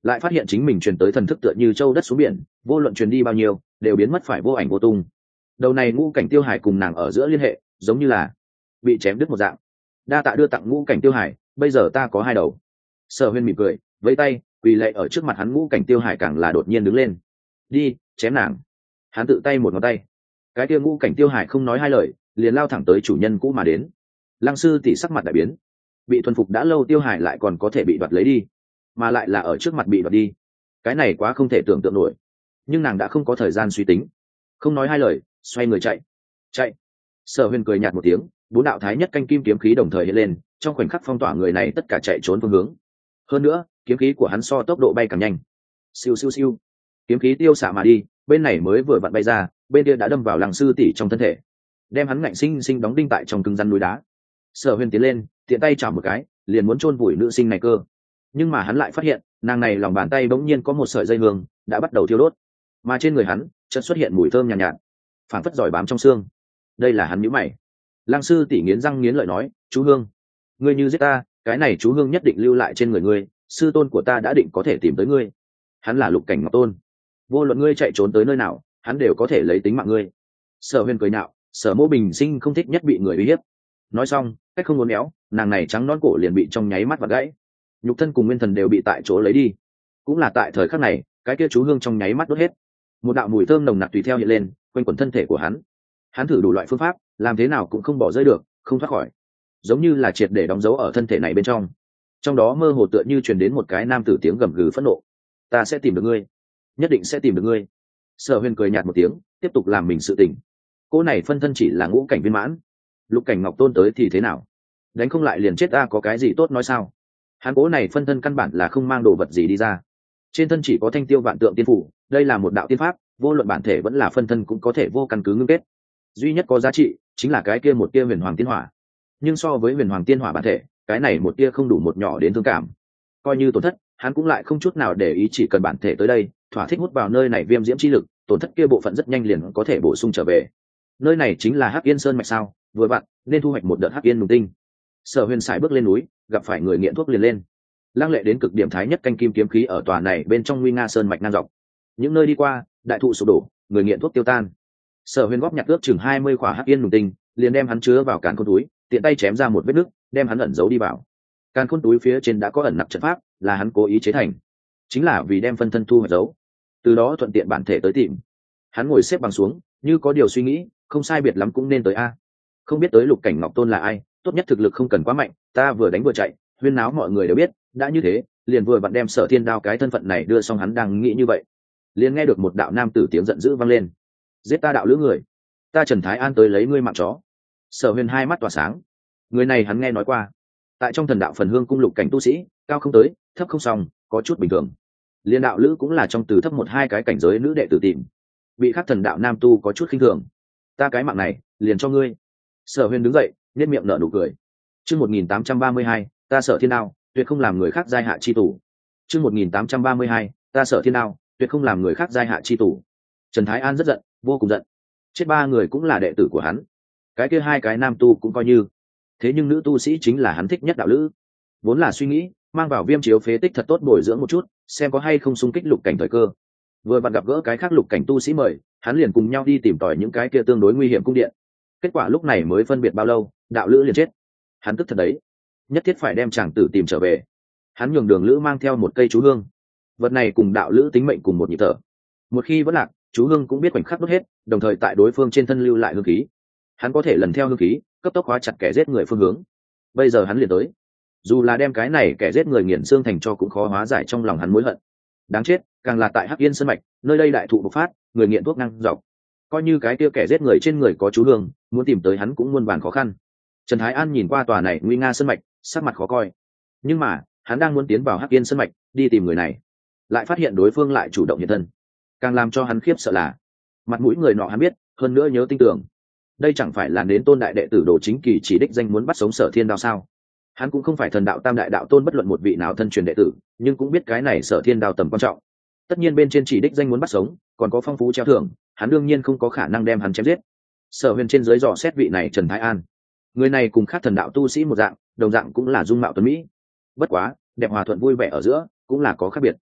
lại phát hiện chính mình truyền tới thần thức tựa như châu đất xuống biển, vô luận truyền đi bao nhiêu đều biến mất phải vô ảnh vô tung. Đầu này ngũ cảnh tiêu hải cùng nàng ở giữa liên hệ giống như là bị chém đứt một dạng. Đa tạ đưa tặng ngũ cảnh tiêu hải, bây giờ ta có hai đầu. Sở Huyên mỉm cười vẫy tay, quỳ lạy ở trước mặt hắn. Ngũ cảnh tiêu hải càng là đột nhiên đứng lên. Đi, chém nàng. Hắn tự tay một ngón tay, cái kia ngũ cảnh tiêu hải không nói hai lời liền lao thẳng tới chủ nhân cũ mà đến. Lăng sư tỷ sắc mặt đại biến, bị thuần phục đã lâu tiêu hải lại còn có thể bị đoạt lấy đi, mà lại là ở trước mặt bị đoạt đi, cái này quá không thể tưởng tượng nổi. Nhưng nàng đã không có thời gian suy tính, không nói hai lời xoay người chạy. Sở Huyền cười nhạt một tiếng, bốn đạo thái nhất canh kim kiếm khí đồng thời hiện lên, trong khoảnh khắc phong tỏa người này tất cả chạy trốn phương hướng. Hơn nữa kiếm khí của hắn so tốc độ bay càng nhanh, siêu siêu siêu, kiếm khí tiêu xạ mà đi, bên này mới vừa vặn bay ra, bên kia đã đâm vào Lăng sư tỷ trong thân thể, đem hắn ngạnh sinh sinh đóng đinh tại trong cứng rắn núi đá. Sở Huyền tiến lên tiện tay chảo một cái liền muốn chôn vùi nữ sinh này cơ, nhưng mà hắn lại phát hiện nàng này lòng bàn tay bỗng nhiên có một sợi dây hương đã bắt đầu thiêu đốt, mà trên người hắn chợt xuất hiện mùi thơm nhàn nhạt, phảng phất giỏi bám trong xương. Đây là hắn nhíu mày. Lăng sư tỷ nghiến răng nghiến lợi nói, chú Hương, ngươi như giết ta, cái này chú Hương nhất định lưu lại trên người ngươi, sư tôn của ta đã định có thể tìm tới ngươi. Hắn là Lục Cảnh Ngọc Tôn, vô luận ngươi chạy trốn tới nơi nào hắn đều có thể lấy tính mạng ngươi. Sở Huyền cười nhạo, Sở Mộ bình sinh không thích nhất bị người uy hiếp. Nói xong cách không muốn méo, nàng này trắng nón cổ liền bị trong nháy mắt vặt gãy, nhục thân cùng nguyên thần đều bị tại chỗ lấy đi. Cũng là tại thời khắc này, cái kia chú Hương trong nháy mắt đốt hết, một đạo mùi thơm nồng nặc tùy theo hiện lên quanh quẩn thân thể của hắn. Hắn thử đủ loại phương pháp làm thế nào cũng không bỏ rơi được, không thoát khỏi, giống như là triệt để đóng dấu ở thân thể này bên trong. Trong đó mơ hồ tựa như truyền đến một cái nam tử tiếng gầm gừ phẫn nộ, ta sẽ tìm được ngươi, nhất định sẽ tìm được ngươi. Sở Huyền cười nhạt một tiếng, tiếp tục làm mình sự tình. Cô này phân thân chỉ là ngũ cảnh viên mãn, Lục Cảnh Ngọc Tôn tới thì thế nào, đánh không lại liền chết, ta có cái gì tốt nói sao. Hắn cố này phân thân căn bản là không mang đồ vật gì đi ra, trên thân chỉ có thanh tiêu vạn tượng tiên phủ. Đây là một đạo tiên pháp, vô luận bản thể vẫn là phân thân cũng có thể vô căn cứ ngưng kết, duy nhất có giá trị chính là cái kia một tia huyền hoàng tiên hỏa. Nhưng so với huyền hoàng tiên hỏa bản thể, cái này một tia không đủ một nhỏ đến thương cảm. Coi như tổn thất, hắn cũng lại không chút nào để ý, chỉ cần bản thể tới đây thỏa thích hút vào nơi này viêm diễm chi lực, tổn thất kia bộ phận rất nhanh liền có thể bổ sung trở về. Nơi này chính là Hắc Yên Sơn mạch sao, vừa vặn nên thu hoạch một đợt Hắc Yên Nùng tinh. Sở Huyền sải bước lên núi, gặp phải người nghiện thuốc liền lên. Lăng lệ đến cực điểm thái nhất canh kim kiếm khí ở tòa này bên trong nguy nga sơn mạch ngang dọc, những nơi đi qua đại thụ sụp đổ, người nghiện thuốc tiêu tan. Sở Huyền góp nhặt ước chừng 20 khỏa Hắc Yên Nùng tinh, liền đem hắn chứa vào càn khôn túi, tiện tay chém ra một vết nứt, đem hắn ẩn giấu đi vào. Càn khôn túi phía trên đã có ẩn nặc trận pháp, là hắn cố ý chế thành, chính là vì đem phân thân thu hoạch giấu, từ đó thuận tiện bản thể tới tìm. Hắn ngồi xếp bằng xuống, như có điều suy nghĩ, không sai biệt lắm cũng nên tới a. Không biết tới Lục Cảnh Ngọc Tôn là ai, tốt nhất thực lực không cần quá mạnh, ta vừa đánh vừa chạy, huyên náo mọi người đều biết, đã như thế, liền vừa vặn đem Sở Thiên Đao cái thân phận này đưa xong. Hắn đang nghĩ như vậy, liền nghe được một đạo nam tử tiếng giận dữ vang lên, giết ta đạo lữ người, ta Trần Thái An tới lấy ngươi mạng chó. Sở Huyền hai mắt tỏa sáng, người này hắn nghe nói qua, tại trong thần đạo phần hương cung lục cảnh tu sĩ, cao không tới, thấp không xong, có chút bình thường. Liên đạo lữ cũng là trong từ thấp một hai cái cảnh giới nữ đệ tử tìm, bị khắc thần đạo nam tu có chút khinh thường. Ta cái mạng này liền cho ngươi. Sở Huyền đứng dậy, nhếch miệng nở nụ cười. Chương 1832, ta Sở Thiên Đao, tuyệt không làm người khác giai hạ chi tù. Chương 1832, ta Sở Thiên Đao, tuyệt không làm người khác giai hạ chi tù. Trần Thái An rất giận, vô cùng giận. Chết ba người cũng là đệ tử của hắn, cái kia hai cái nam tu cũng coi như, thế nhưng nữ tu sĩ chính là hắn thích nhất đạo lữ. Vốn là suy nghĩ mang vào viêm chiếu phế tích thật tốt bồi dưỡng một chút, xem có hay không xung kích lục cảnh thời cơ. Vừa vặn gặp gỡ cái khác lục cảnh tu sĩ mời, hắn liền cùng nhau đi tìm tòi những cái kia tương đối nguy hiểm cung điện. Kết quả lúc này mới phân biệt bao lâu, đạo lữ liền chết. Hắn tức thật đấy, nhất thiết phải đem chàng tử tìm trở về. Hắn nhường Đường Lữ mang theo một cây chú hương, vật này cùng đạo lữ tính mệnh cùng một nhịp thở, một khi vẫn lạc, chú hương cũng biết khoảnh khắc đốt hết, đồng thời tại đối phương trên thân lưu lại hương khí. Hắn có thể lần theo hương khí cấp tốc hóa chặt kẻ giết người phương hướng. Bây giờ hắn liền tới, dù là đem cái này kẻ giết người nghiền xương thành cho cũng khó hóa giải trong lòng hắn mối hận. Đáng chết, càng là tại Hắc Yên Sơn mạch, nơi đây đại thụ bộc phát, người nghiện thuốc năng dọc, coi như cái kia kẻ giết người trên người có chú hương, muốn tìm tới hắn cũng muôn vàn khó khăn. Trần Thái An nhìn qua tòa này nguy nga sơn mạch, sắc mặt khó coi. Nhưng mà hắn đang muốn tiến vào Hắc Yên Sơn mạch đi tìm người này, lại phát hiện đối phương lại chủ động hiện thân. Càng làm cho hắn khiếp sợ là mặt mũi người nọ hắn biết, hơn nữa nhớ tin tưởng, đây chẳng phải là đến tôn đại đệ tử Đồ Chính Kỳ chỉ đích danh muốn bắt sống Sở Thiên Đao sao? Hắn cũng không phải thần đạo tam đại đạo tôn bất luận một vị nào thân truyền đệ tử, nhưng cũng biết cái này Sở Thiên Đao tầm quan trọng. Tất nhiên bên trên chỉ đích danh muốn bắt sống, còn có phong phú treo thưởng, hắn đương nhiên không có khả năng đem hắn chém giết. Sở Huyền trên dưới dò xét vị này Trần Thái An, người này cùng khác thần đạo tu sĩ một dạng, đồng dạng cũng là dung mạo tuấn mỹ, bất quá đẹp hòa thuận vui vẻ ở giữa cũng là có khác biệt.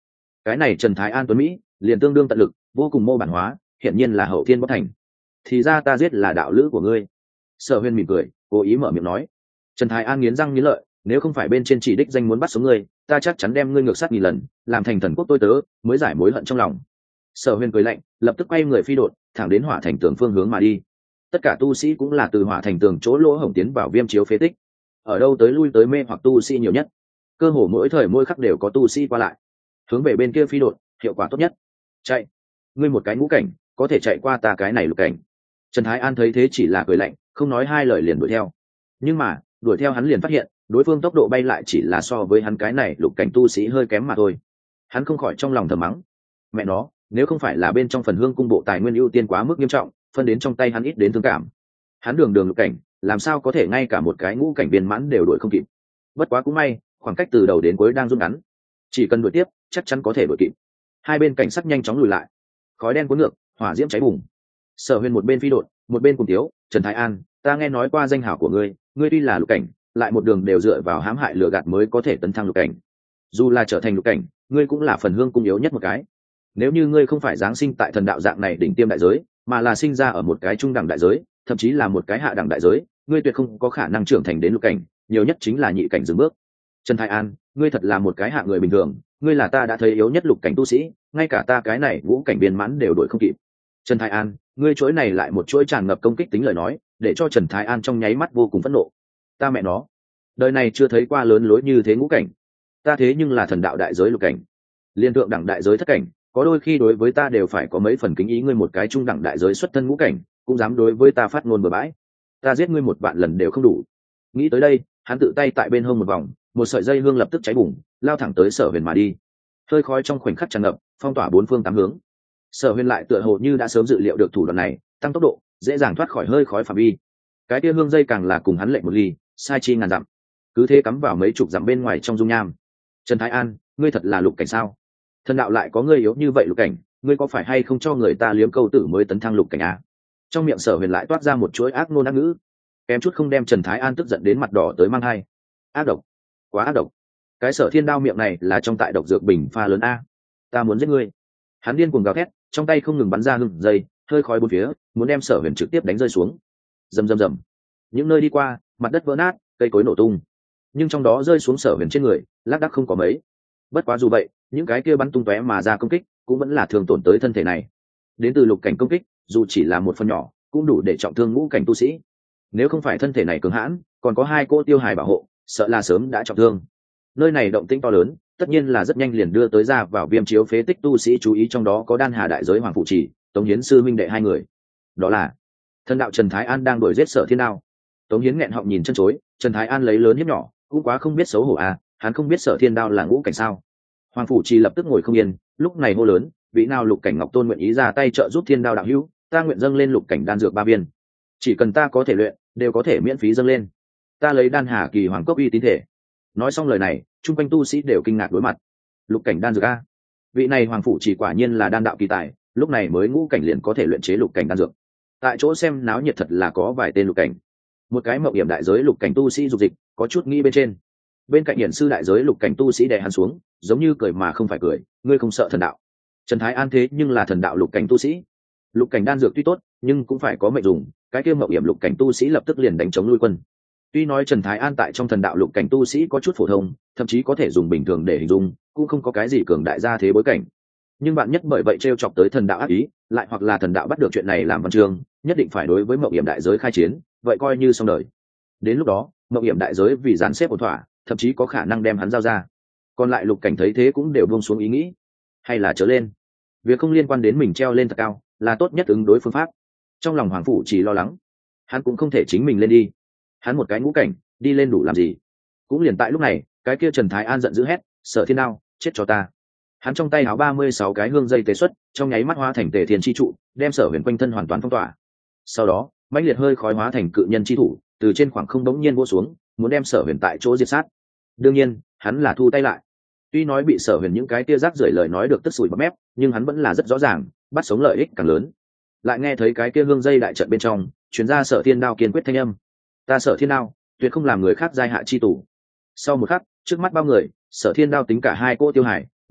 cái này Trần Thái An tuấn Mỹ liền tương đương tận lực, vô cùng mô bản hóa, hiển nhiên là hậu thiên bất thành. Thì ra ta giết là đạo lữ của ngươi. Sở Huyên mỉm cười, cố ý mở miệng nói. Trần Thái An nghiến răng nghiến lợi, nếu không phải bên trên chỉ đích danh muốn bắt sống ngươi, ta chắc chắn đem ngươi ngược sát nghìn lần, làm thành thần quốc tôi tớ, mới giải mối hận trong lòng. Sở Huyên cười lạnh, lập tức quay người phi đột, thẳng đến hỏa thành tường phương hướng mà đi. Tất cả tu sĩ cũng là từ hỏa thành tường chỗ lỗ hổng tiến vào viêm chiếu phế tích. Ở đâu tới lui tới mê hoặc tu sĩ nhiều nhất, cơ hồ mỗi thời mỗi khắc đều có tu sĩ qua lại. Hướng về bên kia phi đột, hiệu quả tốt nhất. Chạy, ngươi một cái ngũ cảnh, có thể chạy qua ta cái này lục cảnh. Trần Thái An thấy thế chỉ là cười lạnh, không nói hai lời liền đuổi theo. Nhưng mà đuổi theo hắn liền phát hiện đối phương tốc độ bay lại chỉ là so với hắn cái này lục cảnh tu sĩ hơi kém mà thôi. Hắn không khỏi trong lòng thầm mắng, mẹ nó, nếu không phải là bên trong phần hương cung bộ tài nguyên ưu tiên quá mức nghiêm trọng, phân đến trong tay hắn ít đến thương cảm. Hắn đường đường lục cảnh, làm sao có thể ngay cả một cái ngũ cảnh viên mãn đều đuổi không kịp. Bất quá cũng may, khoảng cách từ đầu đến cuối đang rút ngắn, chỉ cần đuổi tiếp chắc chắn có thể đuổi kịp. Hai bên cảnh sát nhanh chóng lùi lại, khói đen cuốn ngược, hỏa diễm cháy bùng. Sở Huyên một bên phi đột, một bên cùng tiếu, Trần Thái An, ta nghe nói qua danh hảo của ngươi, ngươi tuy là lục cảnh, lại một đường đều dựa vào hãm hại lừa gạt mới có thể tấn thăng lục cảnh. Dù là trở thành lục cảnh, ngươi cũng là phần hương cung yếu nhất một cái. Nếu như ngươi không phải giáng sinh tại thần đạo dạng này đỉnh tiêm đại giới, mà là sinh ra ở một cái trung đẳng đại giới, thậm chí là một cái hạ đẳng đại giới, ngươi tuyệt không có khả năng trưởng thành đến lục cảnh, nhiều nhất chính là nhị cảnh dừng bước. Trần Thái An, ngươi thật là một cái hạ người bình thường, ngươi là ta đã thấy yếu nhất lục cảnh tu sĩ, ngay cả ta cái này ngũ cảnh viên mãn đều đuổi không kịp. Trần Thái An, ngươi chuỗi này lại một chuỗi tràn ngập công kích tính lời nói, để cho Trần Thái An trong nháy mắt vô cùng phẫn nộ. Ta mẹ nó, đời này chưa thấy qua lớn lối như thế ngũ cảnh, ta thế nhưng là thần đạo đại giới lục cảnh, liên thượng đẳng đại giới thất cảnh, có đôi khi đối với ta đều phải có mấy phần kính ý, ngươi một cái trung đẳng đại giới xuất thân ngũ cảnh, cũng dám đối với ta phát ngôn bừa bãi, ta giết ngươi 1 vạn lần đều không đủ. Nghĩ tới đây, hắn tự tay tại bên hông một vòng, một sợi dây hương lập tức cháy bùng, lao thẳng tới Sở Huyền mà đi. Hơi khói trong khoảnh khắc tràn ngập, phong tỏa 4 phương 8 hướng. Sở Huyền lại tựa hồ như đã sớm dự liệu được thủ đoạn này, tăng tốc độ, dễ dàng thoát khỏi hơi khói phạm vi. Cái kia hương dây càng là cùng hắn lệnh một ly, sai chi ngàn dặm, cứ thế cắm vào mấy chục dặm bên ngoài trong dung nham. Trần Thái An, ngươi thật là lục cảnh sao? Thần đạo lại có ngươi yếu như vậy lục cảnh, ngươi có phải hay không cho người ta liếm câu tử mới tấn thăng lục cảnh à? Trong miệng Sở Huyền lại toát ra một chuỗi ác ngôn ác ngữ, kém chút không đem Trần Thái An tức giận đến mặt đỏ tới mang hai. Ác độc, quá ác độc. Cái Sở Thiên Đao miệng này là trong tại độc dược bình pha lớn a. Ta muốn giết ngươi. Hắn điên cuồng gào thét, trong tay không ngừng bắn ra hương dây, hơi khói bốn phía, muốn đem Sở Huyền trực tiếp đánh rơi xuống. Rầm rầm rầm. Những nơi đi qua, mặt đất vỡ nát, cây cối nổ tung. Nhưng trong đó rơi xuống Sở Huyền trên người, lác đác không có mấy. Bất quá dù vậy, những cái kia bắn tung tóe mà ra công kích, cũng vẫn là thương tổn tới thân thể này. Đến từ lục cảnh công kích, dù chỉ là một phần nhỏ, cũng đủ để trọng thương ngũ cảnh tu sĩ. Nếu không phải thân thể này cứng hãn, còn có 2 cỗ tiêu hài bảo hộ, sợ là sớm đã trọng thương. Nơi này động tĩnh to lớn, tất nhiên là rất nhanh liền đưa tới ra vào viêm chiếu phế tích tu sĩ chú ý, trong đó có Đan Hà đại giới Hoàng Phụ Chỉ, Tống Hiến sư minh đệ 2 người. Đó là thần đạo Trần Thái An đang đuổi giết Sở Thiên Đao. Tống Hiến nghẹn họng nhìn chân chối, Trần Thái An lấy lớn hiếp nhỏ, cũng quá không biết xấu hổ à, hắn không biết Sở Thiên Đao là ngũ cảnh sao? Hoàng Phủ Trì lập tức ngồi không yên, lúc này hô lớn, vị nào lục cảnh Ngọc Tôn nguyện ý ra tay trợ giúp Thiên Đao đạo hữu, ta nguyện dâng lên lục cảnh đan dược 3 viên, chỉ cần ta có thể luyện, đều có thể miễn phí dâng lên. Ta lấy Đan Hà kỳ hoàng cốc uy tín thể. Nói xong lời này, chung quanh tu sĩ đều kinh ngạc đối mặt. Lục cảnh đan dược a, vị này Hoàng Phủ Trì quả nhiên là đan đạo kỳ tài, lúc này mới ngũ cảnh liền có thể luyện chế lục cảnh đan dược. Tại chỗ xem náo nhiệt thật là có vài tên lục cảnh. Một cái mộng hiểm đại giới lục cảnh tu sĩ dục dịch, có chút nghĩ bên trên. Bên cạnh hiển sư đại giới lục cảnh tu sĩ đè hắn xuống, giống như cười mà không phải cười, ngươi không sợ thần đạo? Trần Thái An thế nhưng là thần đạo lục cảnh tu sĩ, lục cảnh đan dược tuy tốt, nhưng cũng phải có mệnh dùng. Cái kia mộng hiểm lục cảnh tu sĩ lập tức liền đánh chống lui quân. Tuy nói Trần Thái An tại trong thần đạo lục cảnh tu sĩ có chút phổ thông, thậm chí có thể dùng bình thường để hình dung, cũng không có cái gì cường đại gia thế bối cảnh. Nhưng bạn nhất bởi vậy trêu chọc tới thần đạo ác ý, lại hoặc là thần đạo bắt được chuyện này làm văn chương, nhất định phải đối với mộng hiểm đại giới khai chiến, vậy coi như xong đời. Đến lúc đó, mộng hiểm đại giới vì dàn xếp ổn thỏa, thậm chí có khả năng đem hắn giao ra. Còn lại lục cảnh thấy thế cũng đều buông xuống ý nghĩ, hay là trở lên. Việc không liên quan đến mình treo lên thật cao, là tốt nhất ứng đối phương pháp. Trong lòng Hoàng Phủ chỉ lo lắng, hắn cũng không thể chính mình lên đi. Hắn một cái ngũ cảnh, đi lên đủ làm gì? Cũng liền tại lúc này, cái kia Trần Thái An giận dữ hét, Sở Thiên Đao, chết cho ta! Hắn trong tay áo 36 cái hương dây tế xuất, trong nháy mắt hóa thành Tề Thiên chi trụ, đem Sở Huyền quanh thân hoàn toàn phong tỏa. Sau đó, mãnh liệt hơi khói hóa thành cự nhân chi thủ, từ trên khoảng không bỗng nhiên vỗ xuống, muốn đem Sở Huyền tại chỗ diệt sát. Đương nhiên, hắn là thu tay lại. Tuy nói bị Sở Huyền những cái tia rác rưởi lời nói được tức sủi bọt mép, nhưng hắn vẫn là rất rõ ràng, bắt sống lợi ích càng lớn. Lại nghe thấy cái kia hương dây đại trận bên trong, truyền ra Sở Thiên Đao kiên quyết thanh âm. Ta Sở Thiên Đao, tuyệt không làm người khác giai hạ chi tù. Sau một khắc, trước mắt bao người, Sở Thiên Đao tính cả 2 cỗ tiêu hải,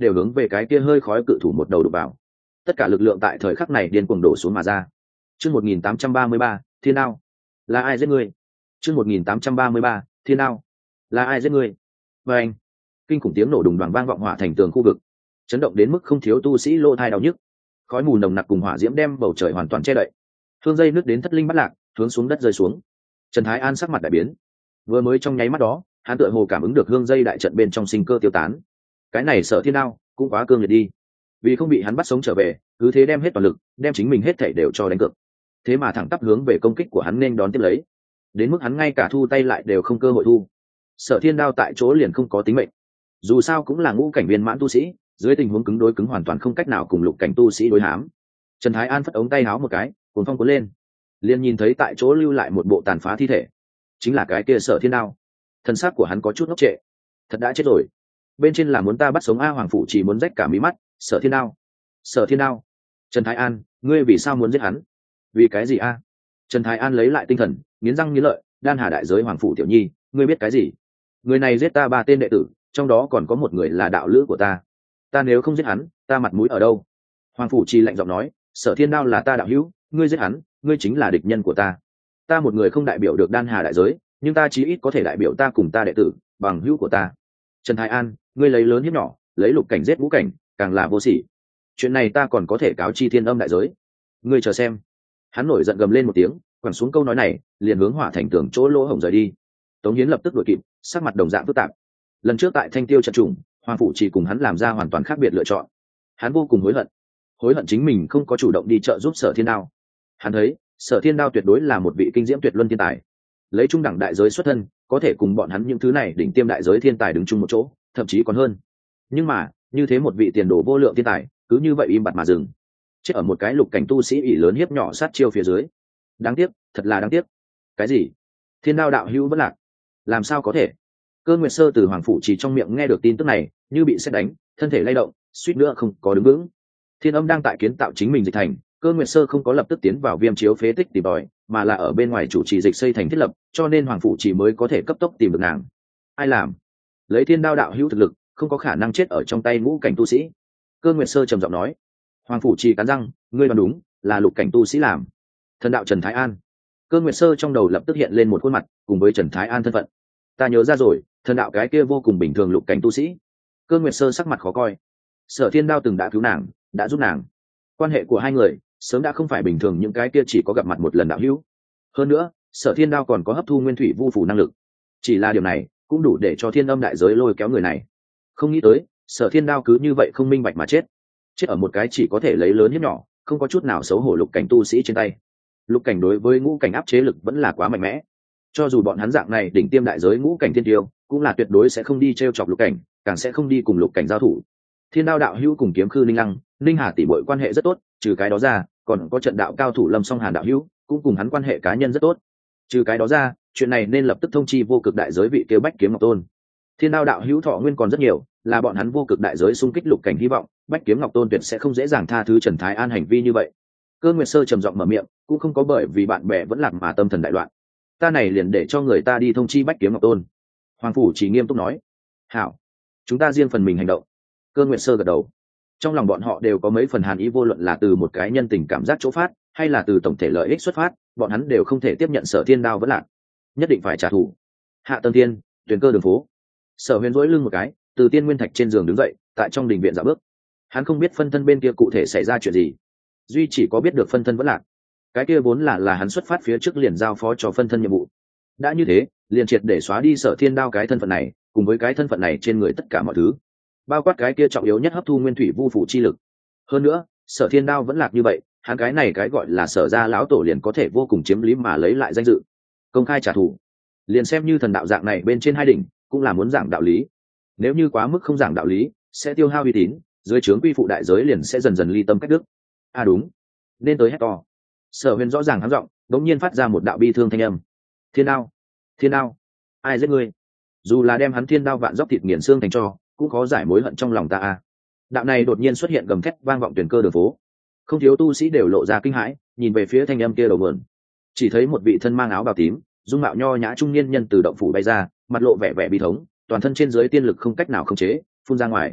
đều hướng về cái kia hơi khói cự thủ một đầu đục vào. Tất cả lực lượng tại thời khắc này điên cuồng đổ xuống mà ra. Chương 1833, Thiên Đao. Là ai giết ngươi? Chương 1833, Thiên Đao. Là ai giết ngươi? Và anh, kinh khủng tiếng nổ đùng đoàng vang vọng hỏa thành tường khu vực, chấn động đến mức không thiếu tu sĩ lỗ tai đau nhức. Khói mù nồng nặc cùng hỏa diễm đem bầu trời hoàn toàn che đậy. Hương dây nước đến thất linh bắt lạc, hướng xuống đất rơi xuống. Trần Thái An sắc mặt đại biến. Vừa mới trong nháy mắt đó, hắn tựa hồ cảm ứng được hương dây đại trận bên trong sinh cơ tiêu tán. Cái này Sở Thiên Đao cũng quá cương liệt đi. Vì không bị hắn bắt sống trở về, cứ thế đem hết toàn lực, đem chính mình hết thảy đều cho đánh cược. Thế mà thẳng tắp hướng về công kích của hắn nên đón tiếp lấy. Đến mức hắn ngay cả thu tay lại đều không cơ hội thu. Sở Thiên Đao tại chỗ liền không có tính mệnh. Dù sao cũng là ngũ cảnh viên mãn tu sĩ, dưới tình huống cứng đối cứng hoàn toàn không cách nào cùng lục cảnh tu sĩ đối hám. Trần Thái An phất ống tay háo một cái, cuồng phong cuốn lên, liền nhìn thấy tại chỗ lưu lại một bộ tàn phá thi thể, chính là cái kia Sở Thiên Đao. Thân xác của hắn có chút ngốc trệ, thật đã chết rồi. Bên trên là muốn ta bắt sống A Hoàng Phủ chỉ muốn rách cả mí mắt. Sở Thiên Đao, Sở Thiên Đao. Trần Thái An, ngươi vì sao muốn giết hắn? Vì cái gì a? Trần Thái An lấy lại tinh thần, nghiến răng nghiến lợi, Đan Hà đại giới Hoàng Phủ tiểu nhi, ngươi biết cái gì? Người này giết ta 3 tên đệ tử, trong đó còn có một người là đạo lữ của ta. Ta nếu không giết hắn, ta mặt mũi ở đâu? Hoàng Phủ Trì lạnh giọng nói, Sở Thiên Đao là ta đạo hữu, ngươi giết hắn, ngươi chính là địch nhân của ta. Ta một người không đại biểu được Đan Hà đại giới, nhưng ta chí ít có thể đại biểu ta cùng ta đệ tử, bằng hữu của ta. Trần Thái An, ngươi lấy lớn hiếp nhỏ, lấy lục cảnh giết ngũ cảnh, càng là vô sỉ. Chuyện này ta còn có thể cáo chi Thiên Âm đại giới. Ngươi chờ xem. Hắn nổi giận gầm lên một tiếng, quẳng xuống câu nói này, liền hướng hỏa thành tường chỗ lỗ hổng rời đi. Tống Hiến lập tức đuổi kịp, sắc mặt đồng dạng phức tạp. Lần trước tại Thanh Tiêu trận trùng, Hoàng Phủ chỉ cùng hắn làm ra hoàn toàn khác biệt lựa chọn. Hắn vô cùng hối hận chính mình không có chủ động đi trợ giúp Sở Thiên Đao. Hắn thấy Sở Thiên Đao tuyệt đối là một vị kinh diễm tuyệt luân thiên tài, lấy trung đẳng đại giới xuất thân, có thể cùng bọn hắn những thứ này đỉnh tiêm đại giới thiên tài đứng chung một chỗ, thậm chí còn hơn. Nhưng mà như thế một vị tiền đồ vô lượng thiên tài, cứ như vậy im bặt mà dừng, chết ở một cái lục cảnh tu sĩ ỷ lớn hiếp nhỏ sát chiêu phía dưới. Đáng tiếc, thật là đáng tiếc. Cái gì? Thiên Đao đạo hữu vẫn lạc? Làm sao có thể? Cơ Nguyệt Sơ từ Hoàng Phủ chỉ trong miệng nghe được tin tức này, như bị sét đánh, thân thể lay động, suýt nữa không có đứng vững. Thiên Âm đang tại kiến tạo chính mình dịch thành, Cơ Nguyệt Sơ không có lập tức tiến vào Viêm Chiếu phế tích tìm tòi, mà là ở bên ngoài chủ trì dịch xây thành thiết lập, cho nên Hoàng Phủ chỉ mới có thể cấp tốc tìm được nàng. Ai làm? Lấy Thiên Đao đạo hữu thực lực, không có khả năng chết ở trong tay ngũ cảnh tu sĩ. Cơ Nguyệt Sơ trầm giọng nói. Hoàng Phủ chỉ cắn răng, ngươi đoán đúng, là lục cảnh tu sĩ làm. Thần đạo Trần Thái An. Cơ Nguyệt Sơ trong đầu lập tức hiện lên một khuôn mặt, cùng với Trần Thái An thân phận. Ta nhớ ra rồi, thần đạo cái kia vô cùng bình thường lục cảnh tu sĩ. Cơ Nguyệt Sơ sắc mặt khó coi. Sở Thiên Đao từng đã cứu nàng, đã giúp nàng. Quan hệ của hai người sớm đã không phải bình thường những cái kia chỉ có gặp mặt một lần đạo hữu. Hơn nữa, Sở Thiên Đao còn có hấp thu nguyên thủy vu phủ năng lực. Chỉ là điều này cũng đủ để cho Thiên Âm đại giới lôi kéo người này. Không nghĩ tới, Sở Thiên Đao cứ như vậy không minh bạch mà chết ở một cái chỉ có thể lấy lớn hiếp nhỏ, không có chút nào xấu hổ lục cảnh tu sĩ trên tay. Lục cảnh đối với ngũ cảnh áp chế lực vẫn là quá mạnh mẽ. Cho dù bọn hắn dạng này đỉnh tiêm đại giới ngũ cảnh thiên tiêu, cũng là tuyệt đối sẽ không đi t chọc lục cảnh, càng sẽ không đi cùng lục cảnh giao thủ. Thiên Đao đạo hữu cùng Kiếm Khư Ninh Lăng, Ninh Hà tỷ muội quan hệ rất tốt, trừ cái đó ra, còn có trận đạo cao thủ Lâm Song Hàn đạo hữu, cũng cùng hắn quan hệ cá nhân rất tốt. Trừ cái đó ra, chuyện này nên lập tức thông chi vô cực đại giới vị kêu Bách Kiếm Ngọc Tôn. Thiên Đao đạo hữu thọ nguyên còn rất nhiều, là bọn hắn vô cực đại giới xung kích lục cảnh hy vọng, Bách Kiếm Ngọc Tôn tuyệt sẽ không dễ dàng tha thứ Trần Thái An hành vi như vậy. Cơ Nguyệt Sơ trầm giọng mở miệng, cũng không có bởi vì bạn bè vẫn lạc mà tâm thần đại loạn. Ta này liền để cho người ta đi thông chi Bách Kiếm Ngọc Tôn. Hoàng Phủ chỉ nghiêm túc nói. Hảo, chúng ta riêng phần mình hành động. Cơ Nguyệt Sơ gật đầu. Trong lòng bọn họ đều có mấy phần hàn ý, vô luận là từ một cái nhân tình cảm giác chỗ phát, hay là từ tổng thể lợi ích xuất phát, bọn hắn đều không thể tiếp nhận Sở Thiên Đao vẫn lạc, nhất định phải trả thù. Hạ Tân Thiên, Tuyền Cơ đường phố. Sở Huyền duỗi lưng một cái, từ tiên nguyên thạch trên giường đứng dậy, tại trong đình viện dạo bước. Hắn không biết phân thân bên kia cụ thể xảy ra chuyện gì, duy chỉ có biết được phân thân vẫn lạc. Cái kia vốn là hắn xuất phát phía trước liền giao phó cho phân thân nhiệm vụ. Đã như thế, liền triệt để xóa đi Sở Thiên Đao cái thân phận này, cùng với cái thân phận này trên người tất cả mọi thứ, bao quát cái kia trọng yếu nhất hấp thu nguyên thủy vu phủ chi lực. Hơn nữa, Sở Thiên Đao vẫn lạc như vậy, hắn cái này cái gọi là Sở gia lão tổ liền có thể vô cùng chiếm lý mà lấy lại danh dự, công khai trả thù. Liền xem như thần đạo dạng này bên trên hai đỉnh, cũng là muốn giảng đạo lý. Nếu như quá mức không giảng đạo lý, sẽ tiêu hao uy tín, dưới trướng quy phụ đại giới liền sẽ dần dần ly tâm cách đức. À đúng, nên tới hét to. Sở Huyền rõ ràng hắng giọng, đống nhiên phát ra một đạo bi thương thanh âm. Thiên Đao, Thiên Đao, ai giết ngươi? Dù là đem hắn thiên đao vạn dốc thịt nghiền xương thành cho, cũng khó giải mối hận trong lòng ta a. Đạo này đột nhiên xuất hiện gầm thét vang vọng Tuyển Cơ đường phố, không thiếu tu sĩ đều lộ ra kinh hãi, nhìn về phía thanh âm kia đầu mượn. Chỉ thấy một vị thân mang áo bào tím, dung mạo nho nhã trung niên nhân từ động phủ bay ra, mặt lộ vẻ vẻ bi thống, toàn thân trên dưới tiên lực không cách nào khống chế, phun ra ngoài.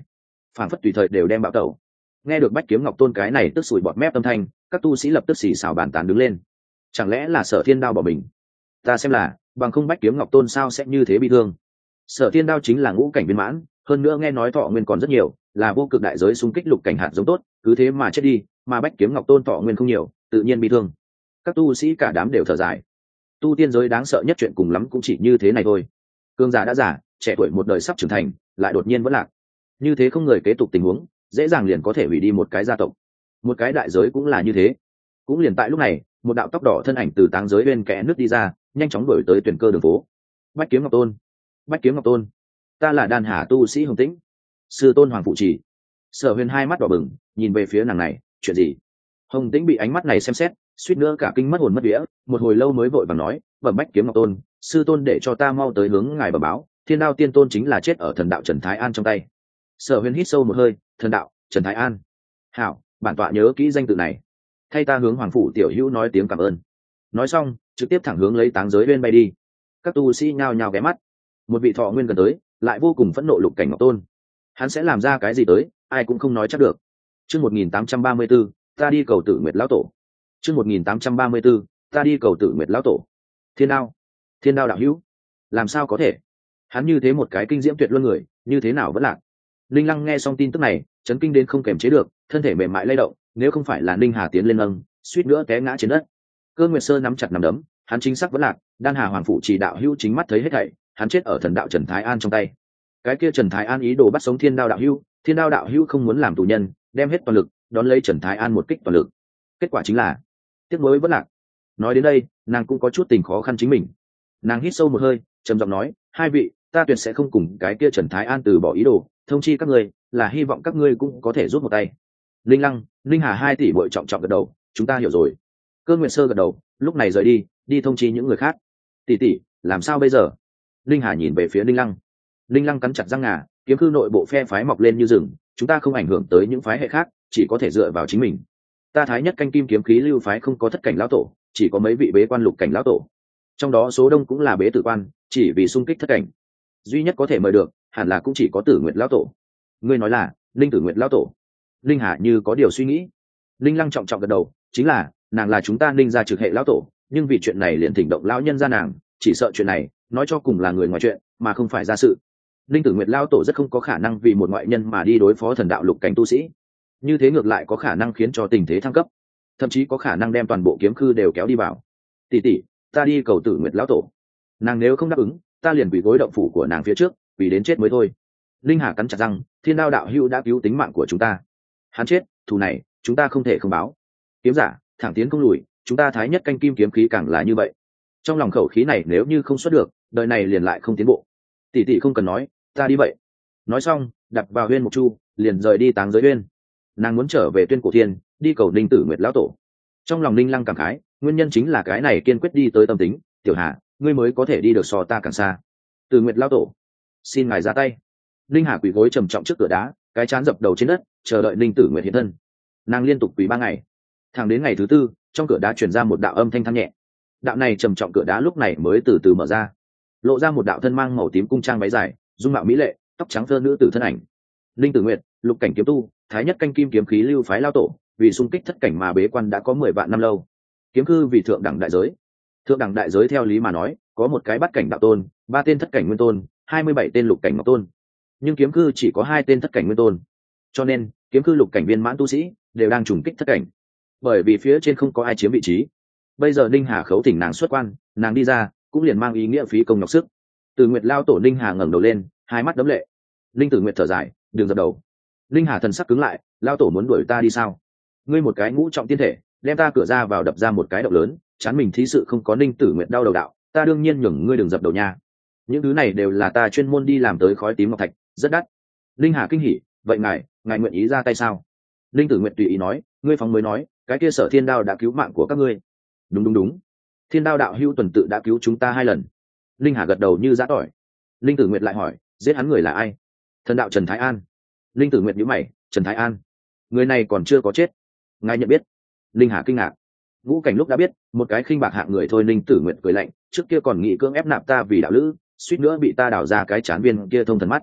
phản phất tùy thời đều đem bạo tẩu. Nghe được Bách Kiếm Ngọc Tôn cái này tức sủi bọt mép âm thanh, các tu sĩ lập tức xì xào bàn tán đứng lên. Chẳng lẽ là Sở Thiên Đao bỏ mình? Ta xem là, bằng không Bách Kiếm Ngọc Tôn sao sẽ như thế bị thương? Sở Thiên Đao chính là ngũ cảnh viên mãn, hơn nữa nghe nói thọ nguyên còn rất nhiều, là vô cực đại giới xung kích lục cảnh hạt giống tốt, cứ thế mà chết đi, mà Bách Kiếm Ngọc Tôn thọ nguyên không nhiều, tự nhiên bị thương. Các tu sĩ cả đám đều thở dài. Tu tiên giới đáng sợ nhất chuyện cùng lắm cũng chỉ như thế này thôi. Cương giả đã già, trẻ tuổi một đời sắp trưởng thành, lại đột nhiên vẫn lạc. Như thế không người kế tục tình huống, dễ dàng liền có thể hủy đi một cái gia tộc. Một cái đại giới cũng là như thế. Cũng liền tại lúc này, một đạo tóc đỏ thân ảnh từ táng giới bên kẽ nước đi ra, nhanh chóng đuổi tới tuyển cơ đường phố. Bách Kiếm Ngọc Tôn, Bách Kiếm Ngọc Tôn, ta là Đan Hà tu sĩ Hồng Tĩnh, sư tôn Hoàng phụ trì. Sở Huyền hai mắt đỏ bừng, nhìn về phía nàng này, chuyện gì? Hồng Tĩnh bị ánh mắt này xem xét, suýt nữa cả kinh mất hồn mất vía, một hồi lâu mới vội vàng nói, bẩm Bách Kiếm Ngọc Tôn, sư tôn để cho ta mau tới hướng ngài bẩm báo, Thiên Đao Tiên Tôn chính là chết ở thần đạo Trần Thái An trong tay. Sở Huyền hít sâu một hơi, thần đạo Trần Thái An. Hảo, bản tọa nhớ kỹ danh tự này. Thay ta hướng Hoàng phủ tiểu hữu nói tiếng cảm ơn. Nói xong, trực tiếp thẳng hướng lấy táng giới bên bay đi. Các tu sĩ nhao nhao ghé mắt. Một vị thọ nguyên gần tới, lại vô cùng phẫn nộ lục cảnh Ngọc Tôn. Hắn sẽ làm ra cái gì tới, ai cũng không nói chắc được. Chương 1834, ta đi cầu Tử Nguyệt lão tổ. Chương 1834, ta đi cầu Tử Nguyệt lão tổ. Thiên Đao, Thiên Đao đạo hữu, làm sao có thể? Hắn như thế một cái kinh diễm tuyệt luân người, như thế nào vẫn lạc? Linh Lăng nghe xong tin tức này, chấn kinh đến không kềm chế được, thân thể mềm mại lay động, nếu không phải là Ninh Hà tiến lên nâng, suýt nữa té ngã trên đất. Cơ Nguyệt Sơ nắm chặt nắm đấm, hắn chính xác vẫn lạc, Đan Hà Hoàng phụ chỉ đạo hữu chính mắt thấy hết thảy, hắn chết ở thần đạo Trần Thái An trong tay. Cái kia Trần Thái An ý đồ bắt sống Thiên Đao đạo hữu, Thiên Đao đạo hữu không muốn làm tù nhân, đem hết toàn lực đón lấy Trần Thái An một kích toàn lực. Kết quả chính là tiếc nuối vẫn lạc. Nói đến đây, nàng cũng có chút tình khó khăn chính mình. Nàng hít sâu một hơi, trầm giọng nói, hai vị, ta tuyệt sẽ không cùng cái kia Trần Thái An từ bỏ ý đồ, thông chi các ngươi, là hy vọng các ngươi cũng có thể giúp một tay. Linh Lăng, Linh Hà hai tỷ bội trọng trọng gật đầu, chúng ta hiểu rồi. Cơ Nguyệt Sơ gật đầu, lúc này rời đi, đi thông chi những người khác. Tỷ tỷ, làm sao bây giờ? Linh Hà nhìn về phía Linh Lăng. Linh Lăng cắn chặt răng ngà, kiếm cư nội bộ phe phái mọc lên như rừng, chúng ta không ảnh hưởng tới những phái hệ khác, chỉ có thể dựa vào chính mình. Ta Thái Nhất Canh Kim Kiếm Khí lưu phái không có thất cảnh lão tổ, chỉ có mấy vị bế quan lục cảnh lão tổ, trong đó số đông cũng là bế tử quan, chỉ vì xung kích thất cảnh, duy nhất có thể mời được hẳn là cũng chỉ có Tử Nguyệt lão tổ. Ngươi nói là Linh Tử Nguyệt lão tổ? Linh Hà như có điều suy nghĩ. Linh Lăng trọng trọng gật đầu, chính là nàng là chúng ta Ninh gia trực hệ lão tổ, nhưng vì chuyện này liền thỉnh động lão nhân gia nàng, chỉ sợ chuyện này nói cho cùng là người ngoài chuyện mà không phải ra sự. Linh Tử Nguyệt lão tổ rất không có khả năng vì một ngoại nhân mà đi đối phó thần đạo lục cảnh tu sĩ, như thế ngược lại có khả năng khiến cho tình thế thăng cấp, thậm chí có khả năng đem toàn bộ kiếm khư đều kéo đi vào. Tỷ tỷ, ta đi cầu Tử Nguyệt lão tổ. Nàng nếu không đáp ứng, ta liền quỳ gối động phủ của nàng phía trước, vì đến chết mới thôi. Linh Hà cắn chặt răng, Thiên Đao đạo hữu đã cứu tính mạng của chúng ta, hắn chết, thù này chúng ta không thể không báo. Kiếm giả thẳng tiến không lùi, chúng ta Thái Nhất Canh Kim Kiếm Khí càng là như vậy. Trong lòng khẩu khí này nếu như không xuất được, đời này liền lại không tiến bộ. Tỷ tỷ không cần nói, ta đi vậy. Nói xong, đặt vào Huyên Mục Chu, liền rời đi táng giới Huyên. Nàng muốn trở về Tuyên Cổ Thiên, đi cầu Ninh Tử Nguyệt lão tổ. Trong lòng Ninh Lăng cảm khái, nguyên nhân chính là cái này kiên quyết đi tới tâm tính. Tiểu Hà, ngươi mới có thể đi được so ta càng xa. Tử Nguyệt lão tổ, xin ngài ra tay. Ninh Hà quỳ gối trầm trọng trước cửa đá, cái chán dập đầu trên đất, chờ đợi Ninh Tử Nguyệt hiện thân. Nàng liên tục quỳ 3 ngày, thẳng đến ngày thứ 4, trong cửa đá truyền ra một đạo âm thanh than nhẹ. Đạo này trầm trọng cửa đá lúc này mới từ từ mở ra, lộ ra một đạo thân mang màu tím cung trang váy dài, dung mạo mỹ lệ, tóc trắng thơ nữ tử thân ảnh. Ninh Tử Nguyệt, lục cảnh kiếm tu, Thái Nhất Canh Kim Kiếm Khí lưu phái lao tổ, vì xung kích thất cảnh mà bế quan đã có 10 vạn năm lâu. Kiếm cư vì thượng đẳng đại giới. Thượng đẳng đại giới theo lý mà nói, có một cái bát cảnh đạo tôn, 3 tên thất cảnh nguyên tôn, 27 tên lục cảnh ngọc tôn. Nhưng kiếm cư chỉ có 2 tên thất cảnh nguyên tôn. Cho nên, kiếm cư lục cảnh viên mãn tu sĩ đều đang trùng kích thất cảnh. Bởi vì phía trên không có ai chiếm vị trí. Bây giờ Ninh Hà khấu thỉnh nàng xuất quan, nàng đi ra, cũng liền mang ý nghĩa phí công nhọc sức. Từ Nguyệt lao tổ Ninh Hà ngẩng đầu lên, hai mắt đấm lệ. Ninh Tử Nguyệt thở dài, đừng dập đầu. Ninh Hà thần sắc cứng lại, lao tổ muốn đuổi ta đi sao? Ngươi một cái ngũ trọng tiên thể, đem ta cửa ra vào đập ra một cái động lớn, chán mình thí sự không có Ninh Tử Nguyệt đau đầu đạo, ta đương nhiên nhường ngươi đừng dập đầu nha. Những thứ này đều là ta chuyên môn đi làm tới khói tím ngọc thạch, rất đắt. Ninh Hà kinh hỉ, vậy ngài nguyện ý ra tay sao? Ninh Tử Nguyệt tùy ý nói, ngươi phóng mới nói, cái kia Sở Thiên Đao đã cứu mạng của các ngươi. Đúng. Thiên Đao đạo hữu tuần tự đã cứu chúng ta 2 lần. Ninh Hà gật đầu như giã tỏi. Ninh Tử Nguyệt lại hỏi, giết hắn người là ai? Thần đạo Trần Thái An. Ninh Tử Nguyệt nhíu mày, Trần Thái An, người này còn chưa có chết, ngài nhận biết? Ninh Hà kinh ngạc. Ngũ cảnh lúc đã biết, một cái khinh bạc hạng người thôi. Ninh Tử Nguyệt cười lạnh, trước kia còn nghĩ cưỡng ép nạp ta vì đạo lữ, suýt nữa bị ta đào ra cái chán viên kia thông thần mắt.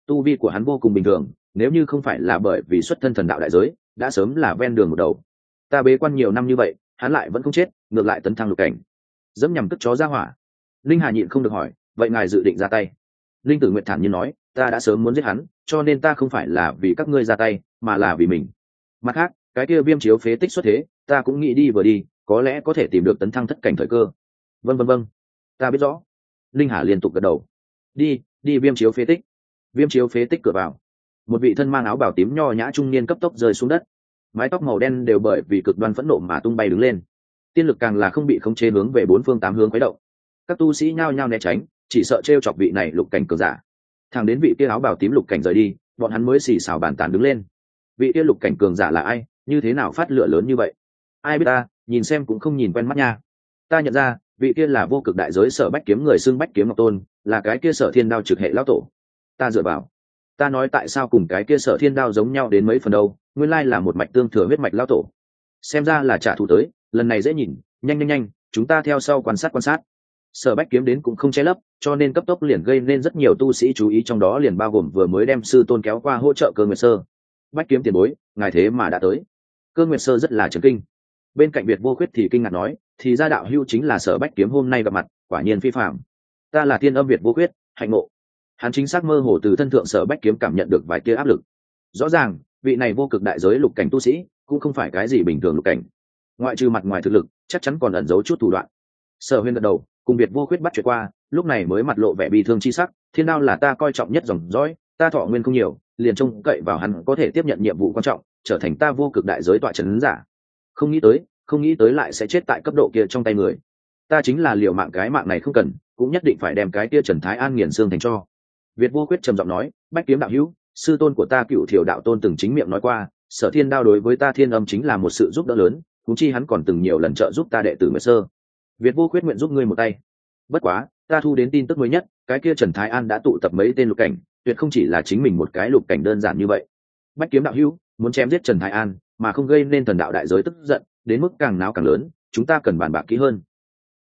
tu vi của hắn vô cùng bình thường, nếu như không phải là bởi vì xuất thân thần đạo đại giới đã sớm là ven đường một đầu. Ta bế quan nhiều năm như vậy hắn lại vẫn không chết, ngược lại tấn thăng lục cảnh, dẫm nhằm cất chó ra hỏa. Linh Hà nhịn không được hỏi, vậy ngài dự định ra tay? Linh Tử Nguyệt thản nhiên nói, ta đã sớm muốn giết hắn, cho nên ta không phải là vì các ngươi ra tay mà là vì mình. Mặt khác, cái kia viêm chiếu phế tích xuất thế, ta cũng nghĩ đi vừa đi, có lẽ có thể tìm được tấn thăng thất cảnh thời cơ. Vâng, ta biết rõ. Linh Hà liên tục gật đầu. Đi viêm chiếu phế tích. Viêm chiếu phế tích cửa vào, một vị thân mang áo bào tím nho nhã trung niên cấp tốc rơi xuống đất, mái tóc màu đen đều bởi vì cực đoan phẫn nộ mà tung bay đứng lên, tiên lực càng là không bị khống chế hướng về bốn phương tám hướng khuấy động. Các tu sĩ nhao nhao né tránh, chỉ sợ trêu chọc vị này lục cảnh cường giả. Thằng đến vị kia áo bào tím lục cảnh rời đi, bọn hắn mới xì xào bàn tán đứng lên. Vị kia lục cảnh cường giả là ai, như thế nào phát lửa lớn như vậy? Ai biết ta, nhìn xem cũng không nhìn quen mắt nha. Ta nhận ra, vị kia là vô cực đại giới Sở Bách Kiếm người xưng Bách Kiếm Ngọc Tôn, là cái kia Sở Thiên Đao trực hệ lão tổ. Ta dựa vào. Ta nói tại sao cùng cái kia Sở Thiên Đao giống nhau đến mấy phần đâu, nguyên lai là một mạch tương thừa huyết mạch lão tổ. Xem ra là trả thù tới, lần này dễ nhìn, nhanh, chúng ta theo sau quan sát. Sở Bách Kiếm đến cũng không che lấp, cho nên cấp tốc liền gây nên rất nhiều tu sĩ chú ý, trong đó liền bao gồm vừa mới đem sư tôn kéo qua hỗ trợ Cơ Nguyệt Sơ. Bách Kiếm tiền bối, ngài thế mà đã tới. Cơ Nguyệt Sơ rất là chấn kinh. Bên cạnh Việt Vô Khuyết thì kinh ngạc nói, thì ra đạo hữu chính là Sở Bách Kiếm hôm nay gặp mặt, quả nhiên phi phàm. Ta là Thiên Âm Việt Vô Khuyết, hạnh ngộ. Hắn chính xác mơ hồ từ thân thượng Sở Bách Kiếm cảm nhận được vài tia áp lực. Rõ ràng, vị này vô cực đại giới lục cảnh tu sĩ, cũng không phải cái gì bình thường lục cảnh. Ngoại trừ mặt ngoài thực lực, chắc chắn còn ẩn giấu chút thủ đoạn. Sở Huyên gật đầu, cùng Việt Vô Khuyết bắt chuyện qua, lúc này mới mặt lộ vẻ bi thương chi sắc. Thiên Đao là ta coi trọng nhất dòng dõi, ta thọ nguyên không nhiều, liền trông cậy vào hắn có thể tiếp nhận nhiệm vụ quan trọng, trở thành ta vô cực đại giới tọa trấn giả. Không nghĩ tới lại sẽ chết tại cấp độ kia trong tay người. Ta chính là liều mạng cái mạng này không cần, cũng nhất định phải đem cái kia Trần Thái An nghiền xương thành cho. Việt Vô Khuyết trầm giọng nói, Bách Kiếm đạo hữu, sư tôn của ta Cựu Thiểu đạo tôn từng chính miệng nói qua, Sở Thiên Đao đối với ta Thiên Âm chính là một sự giúp đỡ lớn, huống chi hắn còn từng nhiều lần trợ giúp ta đệ tử Nguyệt Sơ. Việt Vô Khuyết nguyện giúp ngươi một tay. Bất quá, ta thu đến tin tức mới nhất, cái kia Trần Thái An đã tụ tập mấy tên lục cảnh, tuyệt không chỉ là chính mình một cái lục cảnh đơn giản như vậy. Bách Kiếm đạo hữu, muốn chém giết Trần Thái An, mà không gây nên thần đạo đại giới tức giận, đến mức càng náo càng lớn, chúng ta cần bàn bạc kỹ hơn.